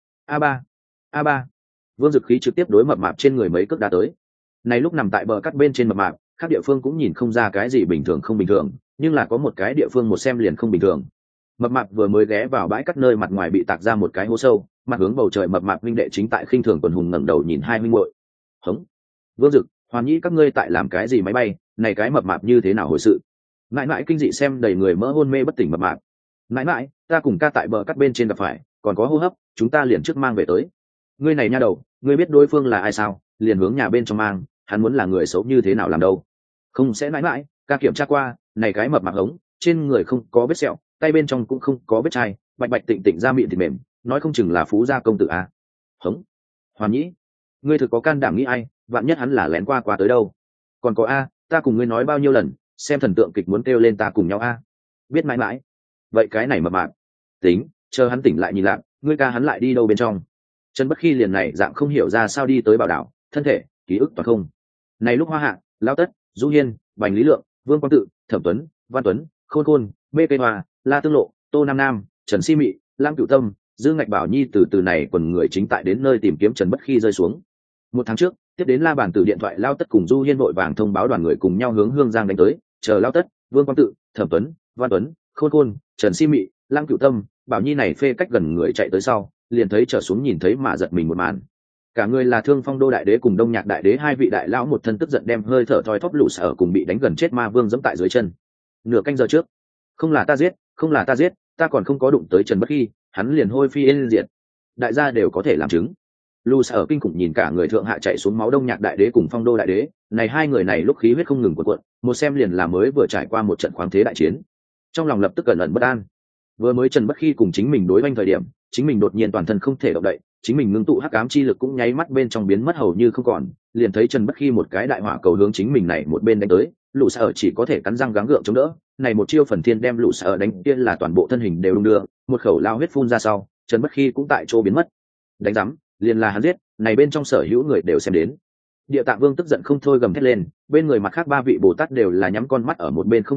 ba. Vương Dực khí trực tiếp đối mập mạp trên người mấy cước đá tới. Này lúc nằm tại bờ cắt bên trên mập mạp, các địa phương cũng nhìn không ra cái gì bình thường không bình thường, nhưng là có một cái địa phương một xem liền không bình thường. Mập mạp vừa mới ghé vào bãi cắt nơi mặt ngoài bị tạc ra một cái hố sâu, mặt hướng bầu trời mập mạp huynh đệ chính tại khinh thường quần hùng ngẩng đầu nhìn hai huynh muội. Hống. Vương Dực, Hoàn Nhĩ các ngươi tại làm cái gì máy bay, này cái mập mạp như thế nào hồi sự? Mãi kinh dị xem đầy người mỡ hôn mê bất tỉnh mập mạp. Mãi, ta cùng ca tại bờ cắt bên trên gặp phải, còn có hô hấp, chúng ta liền trước mang về tới. Ngươi này nha đầu, ngươi biết đối phương là ai sao? Liền hướng nhà bên trong mang, hắn muốn là người xấu như thế nào làm đâu? Không sẽ mãi, ca kiểm tra qua, này cái mập mạp hống, trên người không có vết sẹo, tay bên trong cũng không có vết chai, bạch tịnh ra miệng thịt mềm, nói không chừng là phú gia công tử a. Hống. Hoàn Nhĩ, ngươi thực có can đảm nghĩ ai, vạn nhất hắn là lén qua tới đâu? Còn có a, ta cùng ngươi nói bao nhiêu lần, xem thần tượng kịch muốn kêu lên ta cùng nhau a. Biết mãi. Vậy cái này mập mạp, tính, chờ hắn tỉnh lại nhìn lại, ngươi ca hắn lại đi đâu bên trong? Trần Bất Khi liền này dạng không hiểu ra sao đi tới bảo đảo, thân thể, ký ức toàn không. Này lúc Hoa Hạ, Lão Tất, Du Hiên, Bành Lý Lượng, Vương Quang Tự, Thẩm Tuấn, Văn Tuấn, Khôn, Bê Cây Hoa, La Tương Lộ, Tô Nam, Trần Si Mị, Lam Cửu Tâm, Dư Ngạch Bảo Nhi từ này quần người chính tại đến nơi tìm kiếm Trần Bất Khi rơi xuống. Một tháng trước, tiếp đến La Bàn từ điện thoại Lao Tất cùng Du Hiên vội vàng thông báo đoàn người cùng nhau hướng Hương Giang đánh tới, chờ Lao Tất, Vương Quang Tự, Thẩm Tuấn, Văn Tuấn, Khôn, Trần Si Mị, Lam Cửu Tâm, Bảo Nhi này phê cách gần người chạy tới sau, liền thấy trở xuống nhìn thấy mà giật mình một màn. Cả người là Thương Phong Đô đại đế cùng Đông Nhạc đại đế hai vị đại lão một thân tức giận đem hơi thở thoi thóp lũ sở cùng bị đánh gần chết ma vương giẫm tại dưới chân. Nửa canh giờ trước, không là ta giết, ta còn không có đụng tới Trần Bất Khi, hắn liền hôi phi yên diệt. Đại gia đều có thể làm chứng. Lũ sở kinh khủng nhìn cả người thượng hạ chạy xuống máu Đông Nhạc đại đế cùng Phong Đô đại đế, này hai người này lúc khí huyết không ngừng cuộn, một xem liền là mới vừa trải qua một trận khoáng thế đại chiến. Trong lòng lập tức cẩn ẩn bất an. Vừa mới Trần Bất Khi cùng chính mình đối oanh thời điểm, chính mình đột nhiên toàn thân không thể động đậy, chính mình ngưng tụ hắc ám chi lực cũng nháy mắt bên trong biến mất hầu như không còn, liền thấy Trần Bất Khi một cái đại hỏa cầu hướng chính mình này một bên đánh tới, lũ sở chỉ có thể cắn răng gắng gượng chống đỡ, này một chiêu phần thiên đem lũ sở đánh kia là toàn bộ thân hình đều đung đưa, một khẩu lao huyết phun ra sau, Trần Bất Khi cũng tại chỗ biến mất. Đánh rắm, liền là hắn giết, này bên trong sở hữu người đều xem đến. Địa Tạng Vương tức giận không thôi gầm thét lên, bên người mặt khác ba vị Bồ Tát đều là nhắm con mắt ở một bên không nhúc nhích,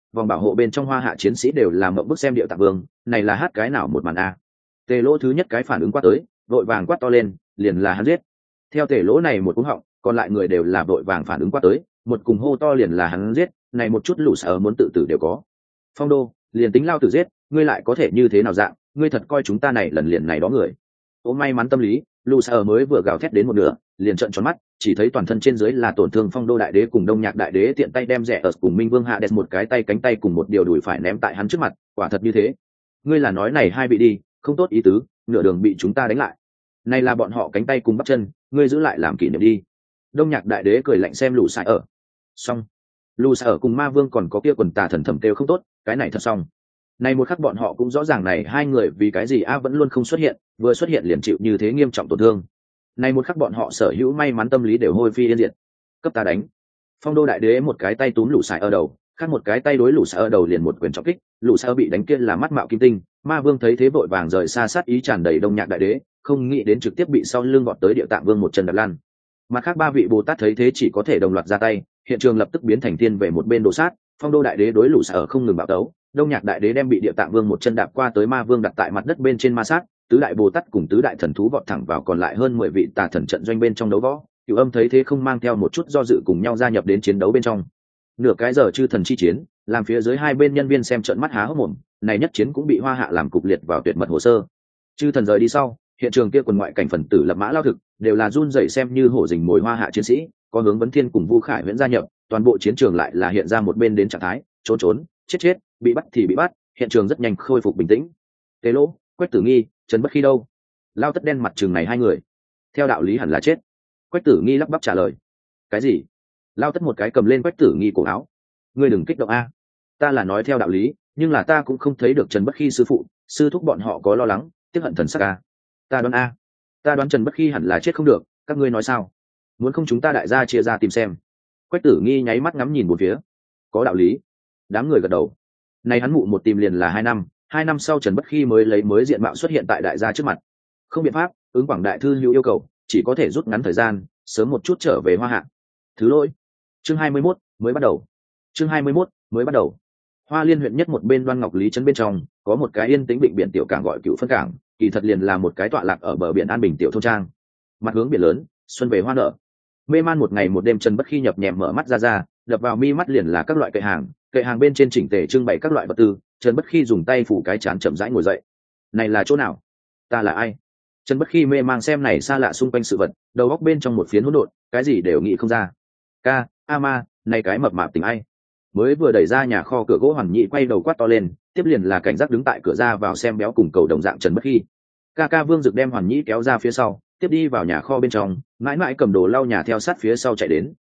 vòng bảo hộ bên trong hoa hạ chiến sĩ đều làm mộng bức xem Điệu Tạng Vương, này là hát cái nào một màn a. Tề Lỗ thứ nhất cái phản ứng quát tới, vội vàng quát to lên, liền là hắn giết. Theo Tề Lỗ này một cú họng, còn lại người đều là vội vàng phản ứng quát tới, một cùng hô to liền là hắn giết, này một chút lũ sở muốn tự tử đều có. Phong Đô, liền tính lao tử giết, ngươi lại có thể như thế nào dạng, ngươi thật coi chúng ta này lần liền này đó người. Ô may mắn tâm lý, lũ sở mới vừa gào thét đến một nửa, liền trợn tròn mắt, chỉ thấy toàn thân trên dưới là tổn thương Phong Đô đại đế cùng Đông Nhạc đại đế tiện tay đem rẻ ở cùng Minh Vương hạ đẹp một cái tay cánh tay cùng một điều đùi phải ném tại hắn trước mặt, quả thật như thế. Ngươi là nói này hai bị đi, không tốt ý tứ, nửa đường bị chúng ta đánh lại. Này là bọn họ cánh tay cùng bắp chân, ngươi giữ lại làm kỷ niệm đi. Đông Nhạc đại đế cười lạnh xem lũ sai ở. Xong, lũ sai ở cùng Ma Vương còn có kia quần tà thần thẩm kêu không tốt, cái này thật xong. Này một khắc bọn họ cũng rõ ràng này hai người vì cái gì vẫn luôn không xuất hiện, vừa xuất hiện liền chịu như thế nghiêm trọng tổn thương. Này một khắc bọn họ sở hữu may mắn tâm lý đều hôi phi yên diệt. Cấp ta đánh. Phong Đô đại đế một cái tay túm lũ sai ở đầu, khác một cái tay đối lũ sai ở đầu liền một quyền trọng kích, lũ sai bị đánh kia là mắt mạo kim tinh. Ma Vương thấy thế vội vàng rời xa sát ý tràn đầy Đông Nhạc đại đế, không nghĩ đến trực tiếp bị sau lưng vọt tới Địa Tạng Vương một chân đạp lan. Mà khác ba vị Bồ Tát thấy thế chỉ có thể đồng loạt ra tay, hiện trường lập tức biến thành thiên về một bên đồ sát. Phong Đô đại đế đối lũ sở không ngừng bạo tấu, Đông Nhạc đại đế đem bị Địa Tạng Vương một chân đạp qua tới Ma Vương đặt tại mặt đất bên trên ma sát, tứ đại Bồ Tát cùng tứ đại thần thú vọt thẳng vào còn lại hơn 10 vị tà thần trận doanh bên trong đấu võ. Cửu Âm thấy thế không mang theo một chút do dự cùng nhau gia nhập đến chiến đấu bên trong. Nửa cái giờ chư thần chi chiến, làm phía dưới hai bên nhân viên xem trợn mắt há hốc mồm, này nhất chiến cũng bị Hoa Hạ làm cục liệt vào tuyệt mật hồ sơ. Chư thần rời đi sau, hiện trường kia quần ngoại cảnh phần tử lập mã lao thực, đều là run rẩy xem như hổ rình mồi Hoa Hạ chiến sĩ, có Hướng Vấn Thiên cùng Vu Khải Viễn gia nhập, toàn bộ chiến trường lại là hiện ra một bên đến trạng thái, trốn trốn, chết, bị bắt thì bị bắt, hiện trường rất nhanh khôi phục bình tĩnh. Tề Lỗ, Quách Tử Nghi, Trần Bất Khi đâu? Lao tất đen mặt trường này hai người, theo đạo lý hẳn là chết. Quách Tử Nghi lắp bắp trả lời. Cái gì? Lao tất một cái cầm lên Quách Tử Nghi cổ áo. Ngươi đừng kích động a, ta là nói theo đạo lý, nhưng là ta cũng không thấy được Trần Bất Khi sư phụ, sư thúc bọn họ có lo lắng, tiếc hận thần sắc a. Ta đoán Trần Bất Khi hẳn là chết không được, các ngươi nói sao? Muốn không chúng ta đại gia chia ra tìm xem. Quách Tử Nghi nháy mắt ngắm nhìn một phía. Có đạo lý. Đám người gật đầu. Này hắn mụ một tìm liền là 2 năm sau Trần Bất Khi mới lấy mới diện mạo xuất hiện tại đại gia trước mặt. Không biện pháp, ứng Quảng đại thư hữu yêu cầu, chỉ có thể rút ngắn thời gian, sớm một chút trở về Hoa Hạ. Thứ lỗi. Chương 21 mới bắt đầu. Hoa Liên huyện nhất một bên Đoan Ngọc Lý trấn bên trong, có một cái yên tĩnh bệnh biển tiểu cảng gọi Cựu Phân cảng, kỳ thật liền là một cái tọa lạc ở bờ biển an bình tiểu thôn trang. Mặt hướng biển lớn, xuân về hoa nở. Mê man một ngày một đêm Trần Bất Khi nhập nhèm mở mắt ra, đập vào mi mắt liền là các loại kệ hàng bên trên chỉnh tề trưng bày các loại vật tư. Trần Bất Khi dùng tay phủ cái chán chậm rãi ngồi dậy. Này là chỗ nào? Ta là ai? Trần Bất Khi mê mang xem này xa lạ xung quanh sự vật, đầu óc bên trong một phiến hỗn độn, cái gì đều nghĩ không ra. Ma, này cái mập mạp tình ai? Mới vừa đẩy ra nhà kho cửa gỗ Hoàn Nhị quay đầu quát to lên, tiếp liền là cảnh giác đứng tại cửa ra vào xem béo cùng cầu đồng dạng Trần Bất Khi. Vương Dực đem Hoàn Nhị kéo ra phía sau, tiếp đi vào nhà kho bên trong, mãi mãi cầm đồ lau nhà theo sát phía sau chạy đến.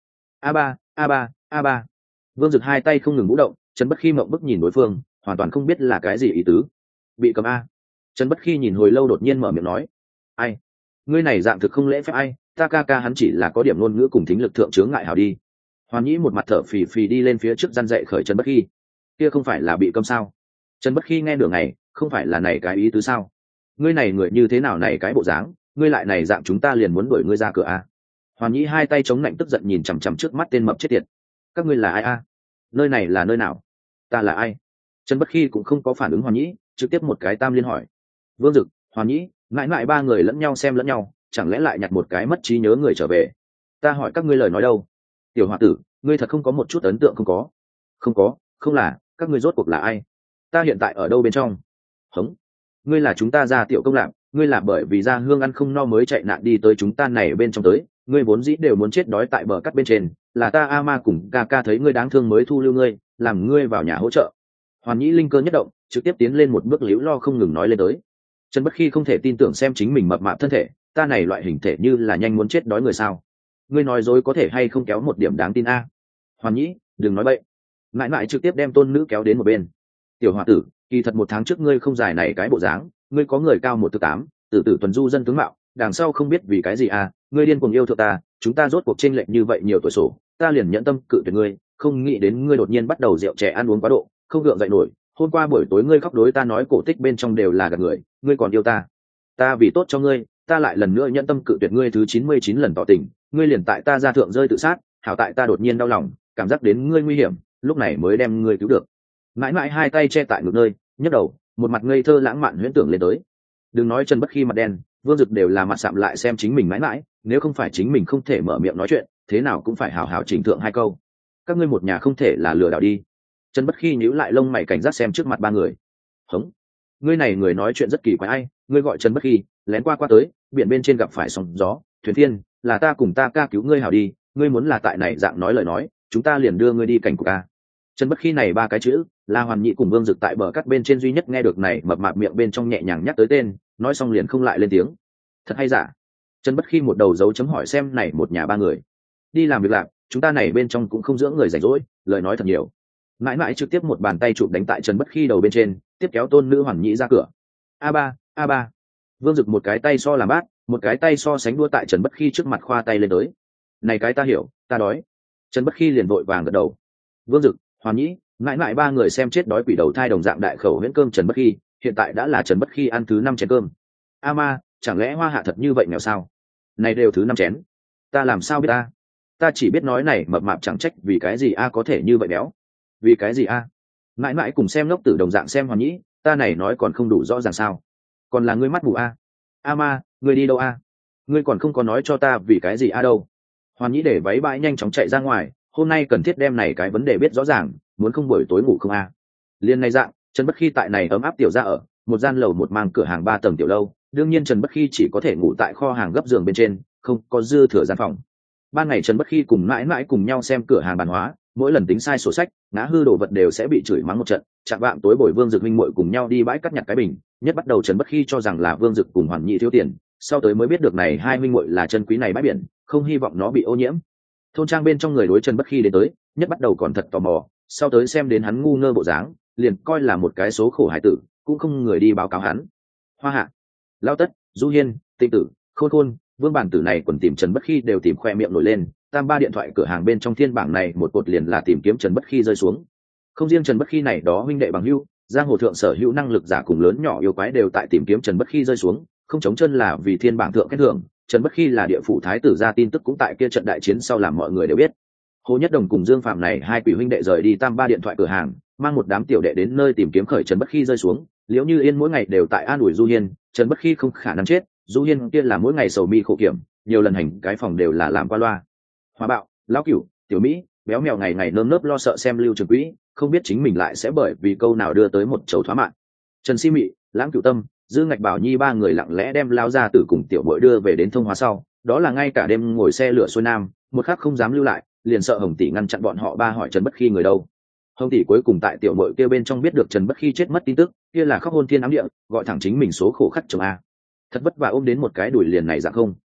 A ba. Vương Dực hai tay không ngừng vũ động, Trần Bất Khi mộng bức nhìn đối phương, hoàn toàn không biết là cái gì ý tứ. Bị cầm a. Trần Bất Khi nhìn hồi lâu đột nhiên mở miệng nói, ai? Ngươi này dạng thực không lễ phép ai? Ta hắn chỉ là có điểm ngôn ngữ cùng thính lực thượng chướng ngại hảo đi. Hoàn Nhĩ một mặt thở phì phì đi lên phía trước răn dậy khởi Trần Bất Khi. Kia không phải là bị câm sao? Trần Bất Khi nghe nửa ngày, không phải là này cái ý tứ sao? Ngươi này người như thế nào này cái bộ dáng, ngươi lại này dạng chúng ta liền muốn đuổi ngươi ra cửa a. Hoàn Nhĩ hai tay chống lạnh tức giận nhìn chằm chằm trước mắt tên mập chết tiệt. Các ngươi là ai a? Nơi này là nơi nào? Ta là ai? Trần Bất Khi cũng không có phản ứng Hoàn Nhĩ, trực tiếp một cái tam liên hỏi. Vương Dực, Hoàn Nhĩ, mãi ba người lẫn nhau xem lẫn nhau, chẳng lẽ lại nhặt một cái mất trí nhớ người trở về? Ta hỏi các ngươi lời nói đâu? Tiểu Hoa tử, ngươi thật không có một chút ấn tượng không có? Không là, các ngươi rốt cuộc là ai? Ta hiện tại ở đâu bên trong? Hống, ngươi là chúng ta Gia Tiểu Công Lạc, ngươi là bởi vì Gia Hương ăn không no mới chạy nạn đi tới chúng ta này bên trong tới, ngươi vốn dĩ đều muốn chết đói tại bờ cắt bên trên, là ta A-ma cùng ca thấy ngươi đáng thương mới thu lưu ngươi, làm ngươi vào nhà hỗ trợ. Hoàn Nhĩ linh cơ nhất động, trực tiếp tiến lên một bước liễu lo không ngừng nói lên tới. Trần Bất Khi không thể tin tưởng xem chính mình mập mạp thân thể, ta này loại hình thể như là nhanh muốn chết đói người sao? Ngươi nói dối có thể hay không kéo một điểm đáng tin a? Hoàn Nhĩ, đừng nói bậy. Mãi trực tiếp đem tôn nữ kéo đến một bên. Tiểu Hoa tử, kỳ thật 1 tháng trước ngươi không dài này cái bộ dáng, ngươi có người cao 1m8, tử tuần du dân tướng mạo, đằng sau không biết vì cái gì a, ngươi điên cuồng yêu thượng ta, chúng ta rốt cuộc chênh lệch như vậy nhiều tuổi sổ, ta liền nhẫn tâm cự tuyệt ngươi, không nghĩ đến ngươi đột nhiên bắt đầu rượu chè ăn uống quá độ, không gượng dậy nổi. Hôm qua buổi tối ngươi khóc đối ta nói cổ tích bên trong đều là gạt người, ngươi còn yêu ta vì tốt cho ngươi, ta lại lần nữa nhẫn tâm cự tuyệt ngươi thứ 99 lần tỏ tình, ngươi liền tại ta ra thượng rơi tự sát, hảo tại ta đột nhiên đau lòng, cảm giác đến ngươi nguy hiểm, lúc này mới đem ngươi cứu được. mãi mãi hai tay che tại ngực nơi, nhấc đầu, một mặt ngây thơ lãng mạn huyễn tưởng lên tới. Đừng nói Trần Bất Khi mặt đen, Vương Dực đều là mặt sạm lại xem chính mình mãi mãi, nếu không phải chính mình không thể mở miệng nói chuyện, thế nào cũng phải hào hào chỉnh thượng hai câu. Các ngươi một nhà không thể là lừa đảo đi. Trần Bất Khi nhíu lại lông mày cảnh giác xem trước mặt ba người. Hống, ngươi này người nói chuyện rất kỳ quái ai, ngươi gọi Trần Bất Khi, lén qua tới, biển bên trên gặp phải sóng gió, thuyền thiên, là ta cùng ta ca cứu ngươi hảo đi, ngươi muốn là tại này dạng nói lời nói, chúng ta liền đưa ngươi đi cảnh của ca. Trần Bất Khi này ba cái chữ, là Hoàn Nhị cùng Vương Dực tại bờ cắt bên trên duy nhất nghe được này mập mạp miệng bên trong nhẹ nhàng nhắc tới tên, nói xong liền không lại lên tiếng. Thật hay giả? Trần Bất Khi một đầu dấu chấm hỏi xem này một nhà ba người đi làm việc làm, chúng ta này bên trong cũng không dưỡng người rảnh rỗi, lời nói thật nhiều. Mãi mãi trực tiếp một bàn tay chụp đánh tại Trần Bất Khi đầu bên trên, tiếp kéo tôn nữ Hoàn Nhị ra cửa. A ba. Vương Dực một cái tay so làm bát, một cái tay so sánh đua tại Trần Bất Khi trước mặt khoa tay lên tới. Này cái ta hiểu, ta đói. Trần Bất Khi liền vội vàng gật đầu. Vương Dực, Hoàn Nhị, mãi mãi ba người xem chết đói quỷ đầu thai đồng dạng đại khẩu huyễn cơm Trần Bất Khi, hiện tại đã là Trần Bất Khi ăn thứ 5 chén cơm. A ma, chẳng lẽ Hoa Hạ thật như vậy nghèo sao? Này đều thứ 5 chén. Ta làm sao biết ta? Ta chỉ biết nói này mập mạp chẳng trách vì cái gì a có thể như vậy béo. Vì cái gì a? Mãi mãi cùng xem ngốc tử đồng dạng xem Hoàn Nhị, ta này nói còn không đủ rõ ràng sao? Còn là ngươi mắt mù a? A ma, ngươi đi đâu a? Ngươi còn không có nói cho ta vì cái gì a đâu? Hoàn Nhị để váy bãi nhanh chóng chạy ra ngoài, hôm nay cần thiết đem này cái vấn đề biết rõ ràng, muốn không buổi tối ngủ không a? Liên này dạng, Trần Bất Khi tại này ấm áp tiểu ra ở một gian lầu một mang cửa hàng 3 tầng tiểu lâu, đương nhiên Trần Bất Khi chỉ có thể ngủ tại kho hàng gấp giường bên trên, không có dư thừa gian phòng. Ban ngày Trần Bất Khi cùng mãi mãi cùng nhau xem cửa hàng bán hóa, mỗi lần tính sai sổ sách, ngã hư đồ vật đều sẽ bị chửi mắng một trận. Chạm vạng tối bồi Vương Dực huynh muội cùng nhau đi bãi cắt nhặt cái bình, nhất bắt đầu Trần Bất Khi cho rằng là Vương Dực cùng Hoàn Nhị thiếu tiền, sau tới mới biết được này hai huynh muội là chân quý này bãi biển, không hy vọng nó bị ô nhiễm. Thôn trang bên trong người đối Trần Bất Khi đến tới, nhất bắt đầu còn thật tò mò, sau tới xem đến hắn ngu ngơ bộ dáng, liền coi là một cái số khổ hải tử, cũng không người đi báo cáo hắn. Hoa Hạ, Lao Tất, Du Hiên, Tịnh Tử, Khôn Khôn, Vương Bản Tử này quần tìm Trần Bất Khi đều tìm khoe miệng nổi lên, tam ba điện thoại cửa hàng bên trong thiên bảng này một cột liền là tìm kiếm Trần Bất Khi rơi xuống. Không riêng Trần Bất Khi này đó huynh đệ bằng hữu, giang hồ thượng sở hữu năng lực giả cùng lớn nhỏ yêu quái đều tại tìm kiếm Trần Bất Khi rơi xuống, không chống chân là vì thiên bảng thượng khen thưởng. Trần Bất Khi là địa phủ thái tử ra tin tức cũng tại kia trận đại chiến sau làm mọi người đều biết. Hồ Nhất Đồng cùng Dương Phạm này hai quỷ huynh đệ rời đi tam ba điện thoại cửa hàng, mang một đám tiểu đệ đến nơi tìm kiếm khởi Trần Bất Khi rơi xuống. Liễu Như Yên mỗi ngày đều tại an ủi Du Hiên, Trần Bất Khi không khả năng chết, Du Hiên kia là mỗi ngày sầu mi khổ kiểm, nhiều lần hành cái phòng đều là làm qua loa. Hóa Bạo, Lão Cửu, Tiểu Mỹ, Béo Mèo ngày ngày nơm nớp lo sợ xem Lưu Trường Quý, không biết chính mình lại sẽ bởi vì câu nào đưa tới một chầu thoá mạng. Trần Si Mị, Lãng Cửu Tâm, Dư Ngạch Bảo Nhi ba người lặng lẽ đem Lão gia tử cùng Tiểu Muội đưa về đến Thông Hóa sau, đó là ngay cả đêm ngồi xe lửa xuôi nam, một khắc không dám lưu lại, liền sợ Hồng tỷ ngăn chặn bọn họ ba hỏi Trần Bất Khi người đâu. Hồng tỷ cuối cùng tại Tiểu Muội kia bên trong biết được Trần Bất Khi chết mất tin tức, kia là khóc hôn thiên ám địa, gọi thẳng chính mình số khổ khắc chồng a. Thật vất vả ôm đến một cái đuổi liền này dạng không.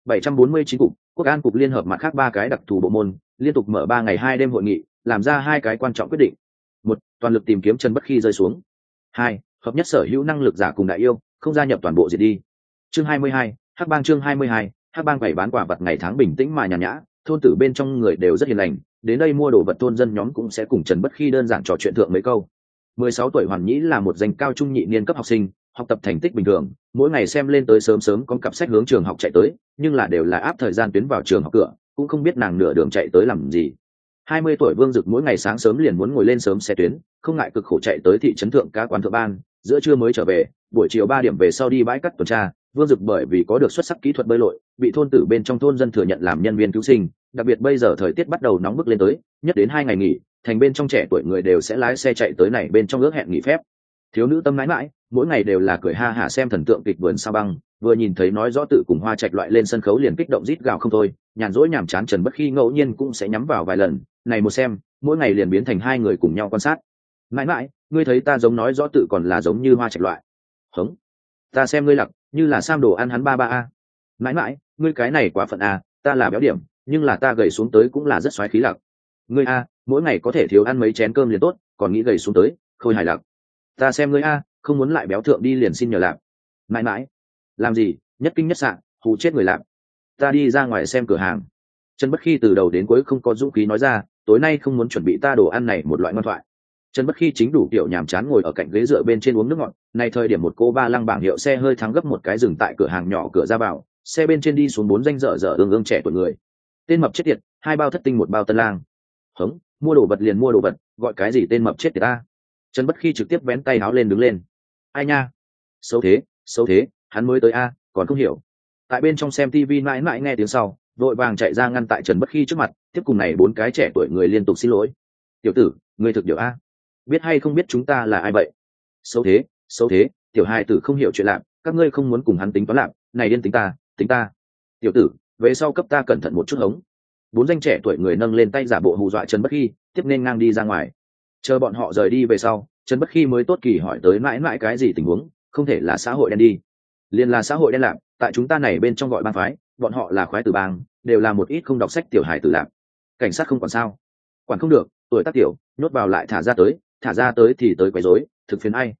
749 cục, Quốc an cục liên hợp mặt khác ba cái đặc thù bộ môn, liên tục mở 3 ngày 2 đêm hội nghị, làm ra hai cái quan trọng quyết định. Một, toàn lực tìm kiếm Trần Bất Khi rơi xuống. Hai, hợp nhất sở hữu năng lực giả cùng đại yêu, không gia nhập toàn bộ diệt đi. Chương 22, Hắc bang chương 22, Hắc bang bảy bán quả vật ngày tháng bình tĩnh mà nhàn nhã, thôn tử bên trong người đều rất hiền lành, đến đây mua đồ vật thôn dân nhóm cũng sẽ cùng Trần Bất Khi đơn giản trò chuyện thượng mấy câu. 16 tuổi Hoàn Nhĩ là một danh cao trung nhị niên cấp học sinh, học tập thành tích bình thường, mỗi ngày xem lên tới sớm sớm có cặp sách hướng trường học chạy tới, nhưng là đều là áp thời gian tuyến vào trường học cửa, cũng không biết nàng nửa đường chạy tới làm gì. 20 tuổi Vương Dực mỗi ngày sáng sớm liền muốn ngồi lên sớm xe tuyến, không ngại cực khổ chạy tới thị trấn thượng cá quán thượng ban, giữa trưa mới trở về, buổi chiều 3 điểm về sau đi bãi cắt tuần tra. Vương Dực bởi vì có được xuất sắc kỹ thuật bơi lội, bị thôn tử bên trong thôn dân thừa nhận làm nhân viên cứu sinh, đặc biệt bây giờ thời tiết bắt đầu nóng bức lên tới, nhất đến 2 ngày nghỉ, thành bên trong trẻ tuổi người đều sẽ lái xe chạy tới này bên trong ước hẹn nghỉ phép. Thiếu nữ tâm mãi mãi, mỗi ngày đều là cười ha hả xem thần tượng kịch vườn sao băng, vừa nhìn thấy nói rõ tự cùng Hoa Trạch loại lên sân khấu liền kích động rít gào không thôi, nhàn rỗi nhàm chán Trần Bất Khi ngẫu nhiên cũng sẽ nhắm vào vài lần, này một xem, mỗi ngày liền biến thành hai người cùng nhau quan sát. Mãi mãi, ngươi thấy ta giống nói rõ tự còn là giống như Hoa Trạch loại. Hống, ta xem ngươi lặc, như là sam đồ ăn hắn ba ba a. Mãi mãi, ngươi cái này quá phận a, ta là béo điểm, nhưng là ta gầy xuống tới cũng là rất xoáy khí lặc. Ngươi a, mỗi ngày có thể thiếu ăn mấy chén cơm liền tốt, còn nghĩ gầy xuống tới, khôi hài lặc. Ta xem ngươi a, không muốn lại béo thượng đi liền xin nhờ làm. Mãi mãi, làm gì, nhất kinh nhất sạn, hù chết người làm. Ta đi ra ngoài xem cửa hàng. Trần Bất Khi từ đầu đến cuối không có dũng khí nói ra, tối nay không muốn chuẩn bị ta đồ ăn này một loại ngoan thoại. Trần Bất Khi chính đủ kiểu nhàm chán ngồi ở cạnh ghế dựa bên trên uống nước ngọt, này thời điểm một cô ba lăng bảng hiệu xe hơi thắng gấp một cái dừng tại cửa hàng nhỏ cửa ra vào, xe bên trên đi xuống 4 danh dở dở ương trẻ tuổi người. Tên mập chết tiệt, 2 bao thất tinh 1 bao tân lang. Hống, mua đồ vật liền mua đồ vật, gọi cái gì tên mập chết tiệt ta. Trần Bất Khi trực tiếp vén tay áo lên đứng lên. Ai nha, xấu thế, hắn mới tới a, còn không hiểu. Tại bên trong xem TV mãi mãi nghe tiếng sau, vội vàng chạy ra ngăn tại Trần Bất Khi trước mặt, tiếp cùng này bốn cái trẻ tuổi người liên tục xin lỗi. Tiểu tử, ngươi thực điều a, biết hay không biết chúng ta là ai vậy? Xấu thế, tiểu hai tử không hiểu chuyện làm, các ngươi không muốn cùng hắn tính toán làm, này điên tính ta. Tiểu tử, về sau cấp ta cẩn thận một chút hống. Bốn danh trẻ tuổi người nâng lên tay giả bộ hù dọa Trần Bất Khi, tiếp nên ngang đi ra ngoài. Chờ bọn họ rời đi về sau, Trần Bất Khi mới tốt kỳ hỏi tới mãi mãi cái gì tình huống, không thể là xã hội đen đi. Liên là xã hội đen lạc, tại chúng ta này bên trong gọi bang phái, bọn họ là khoái tử bang, đều là một ít không đọc sách tiểu hài tử lạc. Cảnh sát không quản sao? Quản không được, tuổi tác tiểu, nhốt vào lại thả ra tới thì tới quấy rối, thực phiền ai?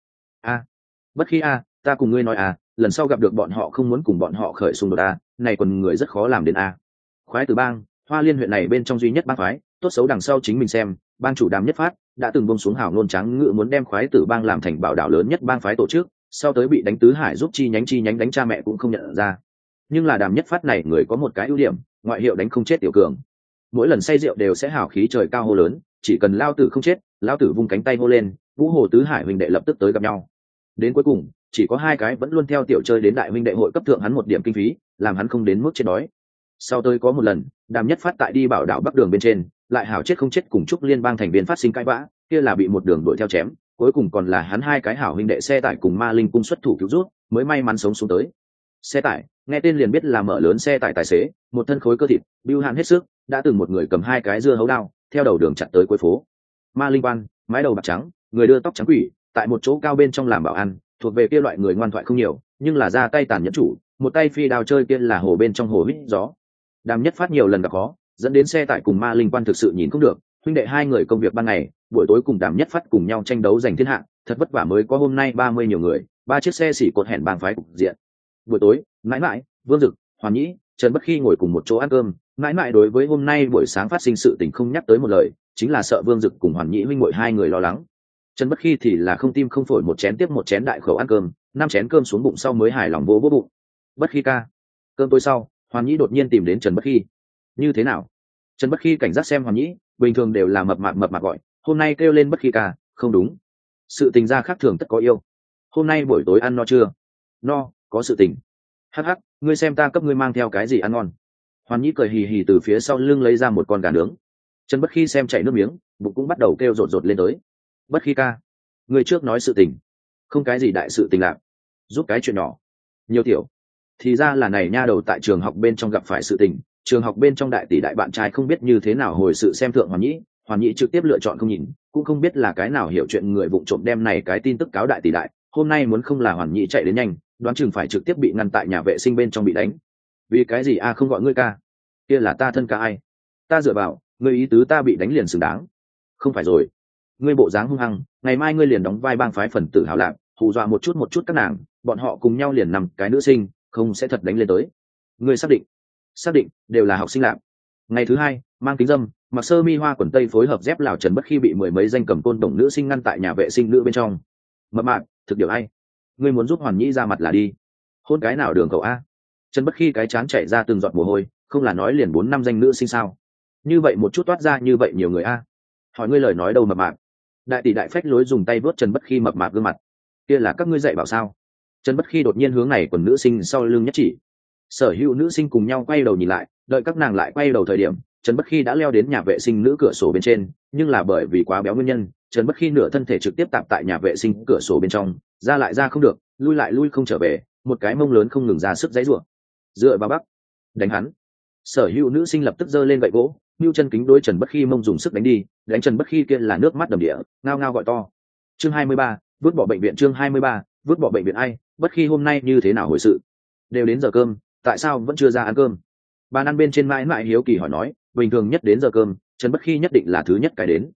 Bất Khi ta cùng ngươi nói lần sau gặp được bọn họ không muốn cùng bọn họ khởi xung đột này còn người rất khó làm đến khoái tử bang, Hoa Liên huyện này bên trong duy nhất bang phái, tốt xấu đằng sau chính mình xem, bang chủ Đàm Nhất Phát đã từng buông xuống hào ngôn trắng ngự muốn đem khoái tử bang làm thành bảo đảo lớn nhất bang phái tổ chức, sau tới bị đánh tứ hải giúp chi nhánh đánh cha mẹ cũng không nhận ra. Nhưng là Đàm Nhất Phát này người có một cái ưu điểm, ngoại hiệu đánh không chết tiểu cường. Mỗi lần say rượu đều sẽ hào khí trời cao hô lớn, chỉ cần lao tử không chết, lao tử vung cánh tay hô lên, Vũ Hồ tứ hải huynh đệ lập tức tới gặp nhau. Đến cuối cùng, chỉ có hai cái vẫn luôn theo tiểu chơi đến đại huynh đệ hội cấp thượng hắn một điểm kinh phí, làm hắn không đến mức chết đói. Sau tới có một lần, Đàm Nhất Phát tại đi bảo đảo bắc đường bên trên, lại hảo chết không chết cùng Trúc Liên bang thành viên phát sinh cãi vã, kia là bị một đường đuổi theo chém, cuối cùng còn là hắn hai cái hảo huynh đệ xe tải cùng Ma Linh cung xuất thủ cứu rút, mới may mắn sống xuống tới. Xe tải, nghe tên liền biết là mở lớn xe tải tài xế, một thân khối cơ thịt, bưu hạn hết sức, đã từng một người cầm hai cái dưa hấu đao, theo đầu đường chặt tới cuối phố. Ma Linh quan, mái đầu bạc trắng, người đưa tóc trắng quỷ, tại một chỗ cao bên trong làm bảo an, thuộc về kia loại người ngoan thoại không nhiều, nhưng là ra tay tàn nhẫn chủ, một tay phi đao chơi kia là hồ bên trong hồ hít gió. Đàm Nhất Phát nhiều lần gặp khó, dẫn đến xe tải cùng Ma Linh quan thực sự nhìn không được, huynh đệ hai người công việc ban ngày, buổi tối cùng Đàm Nhất Phát cùng nhau tranh đấu giành thiên hạ, thật vất vả mới có hôm nay 30 nhiều người, ba chiếc xe xỉ cột hẹn bang phái cục diện. Buổi tối, mãi mãi, Vương Dực, Hoàn Nhĩ, Trần Bất Khi ngồi cùng một chỗ ăn cơm, mãi mãi đối với hôm nay buổi sáng phát sinh sự tình không nhắc tới một lời, chính là sợ Vương Dực cùng Hoàn Nhĩ huynh muội hai người lo lắng. Trần Bất Khi thì là không tim không phổi một chén tiếp một chén đại khẩu ăn cơm, 5 chén cơm xuống bụng sau mới hài lòng vỗ bụng. Bất Khi ca. Cơm tối sau, Hoàn Nhĩ đột nhiên tìm đến Trần Bất Khi. Như thế nào? Trần Bất Khi cảnh giác xem Hoàn Nhĩ, bình thường đều là mập mạp gọi, hôm nay kêu lên Bất Khi ca, không đúng. Sự tình ra khác thường tất có yêu. Hôm nay buổi tối ăn no chưa? No, có sự tình. Hắc hắc, ngươi xem ta cấp ngươi mang theo cái gì ăn ngon. Hoàn Nhĩ cười hì hì từ phía sau lưng lấy ra một con gà nướng. Trần Bất Khi xem chảy nước miếng, bụng cũng bắt đầu kêu rột lên tới. Bất Khi ca, ngươi trước nói sự tình. Không cái gì đại sự tình lạc, giúp cái chuyện nhỏ. Nhiều tiểu. Thì ra là này nha đầu tại trường học bên trong gặp phải sự tình, trường học bên trong đại tỷ đại bạn trai không biết như thế nào hồi sự xem thượng Hoàn Nhĩ trực tiếp lựa chọn không nhìn, cũng không biết là cái nào hiểu chuyện người vụng trộm đem này cái tin tức cáo đại tỷ đại, hôm nay muốn không là Hoàn Nhĩ chạy đến nhanh, đoán chừng phải trực tiếp bị ngăn tại nhà vệ sinh bên trong bị đánh. Vì cái gì không gọi ngươi ca? Kia là ta thân ca ai? Ta dựa vào, ngươi ý tứ ta bị đánh liền xứng đáng. Không phải rồi, ngươi bộ dáng hung hăng, ngày mai ngươi liền đóng vai bang phái phần tử hào lạc, hù dọa một chút các nàng, bọn họ cùng nhau liền nằm cái nữ sinh, không sẽ thật đánh lên tới. Ngươi xác định đều là học sinh lạc. Ngày thứ hai, mang kính dâm, mặc sơ mi hoa quần tây phối hợp dép lào Trần Bất Khi bị mười mấy danh cầm côn đồng nữ sinh ngăn tại nhà vệ sinh nữ bên trong. Mập mạp, thực điều ai? Ngươi muốn giúp Hoàn Nhĩ ra mặt là đi. Hôn cái nào đường cậu a? Trần Bất Khi cái chán chảy ra từng giọt mồ hôi, không là nói liền 4-5 danh nữ sinh sao? Như vậy một chút toát ra như vậy nhiều người a. Hỏi ngươi lời nói đâu mập mạp? Đại tỷ đại phách lối dùng tay vớt Trần Bất Khi mập mạp gương mặt. Kia là các ngươi dạy bảo sao? Trần Bất Khi đột nhiên hướng này quần nữ sinh sau lưng nhất chỉ. Sở hữu nữ sinh cùng nhau quay đầu nhìn lại, đợi các nàng lại quay đầu thời điểm, Trần Bất Khi đã leo đến nhà vệ sinh nữ cửa sổ bên trên, nhưng là bởi vì quá béo nguyên nhân, Trần Bất Khi nửa thân thể trực tiếp tạm tại nhà vệ sinh cửa sổ bên trong, ra lại ra không được, lui lại lui không trở về, một cái mông lớn không ngừng ra sức giãy giụa. Dựa vào bắc, đánh hắn. Sở hữu nữ sinh lập tức giơ lên gậy gỗ, Nưu chân kính đối Trần Bất Khi mông dùng sức đánh đi, đánh Trần Bất Khi kia là nước mắt đầm đìa, ngao ngao gọi to. Chương 23, vứt bỏ bệnh viện. Chương 23, vứt bỏ bệnh viện. Ai, Bất Khi hôm nay như thế nào hồi sự? Đều đến giờ cơm, tại sao vẫn chưa ra ăn cơm? Bàn ăn bên trên mãi mãi hiếu kỳ hỏi nói, bình thường nhất đến giờ cơm, Trần Bất Khi nhất định là thứ nhất cái đến.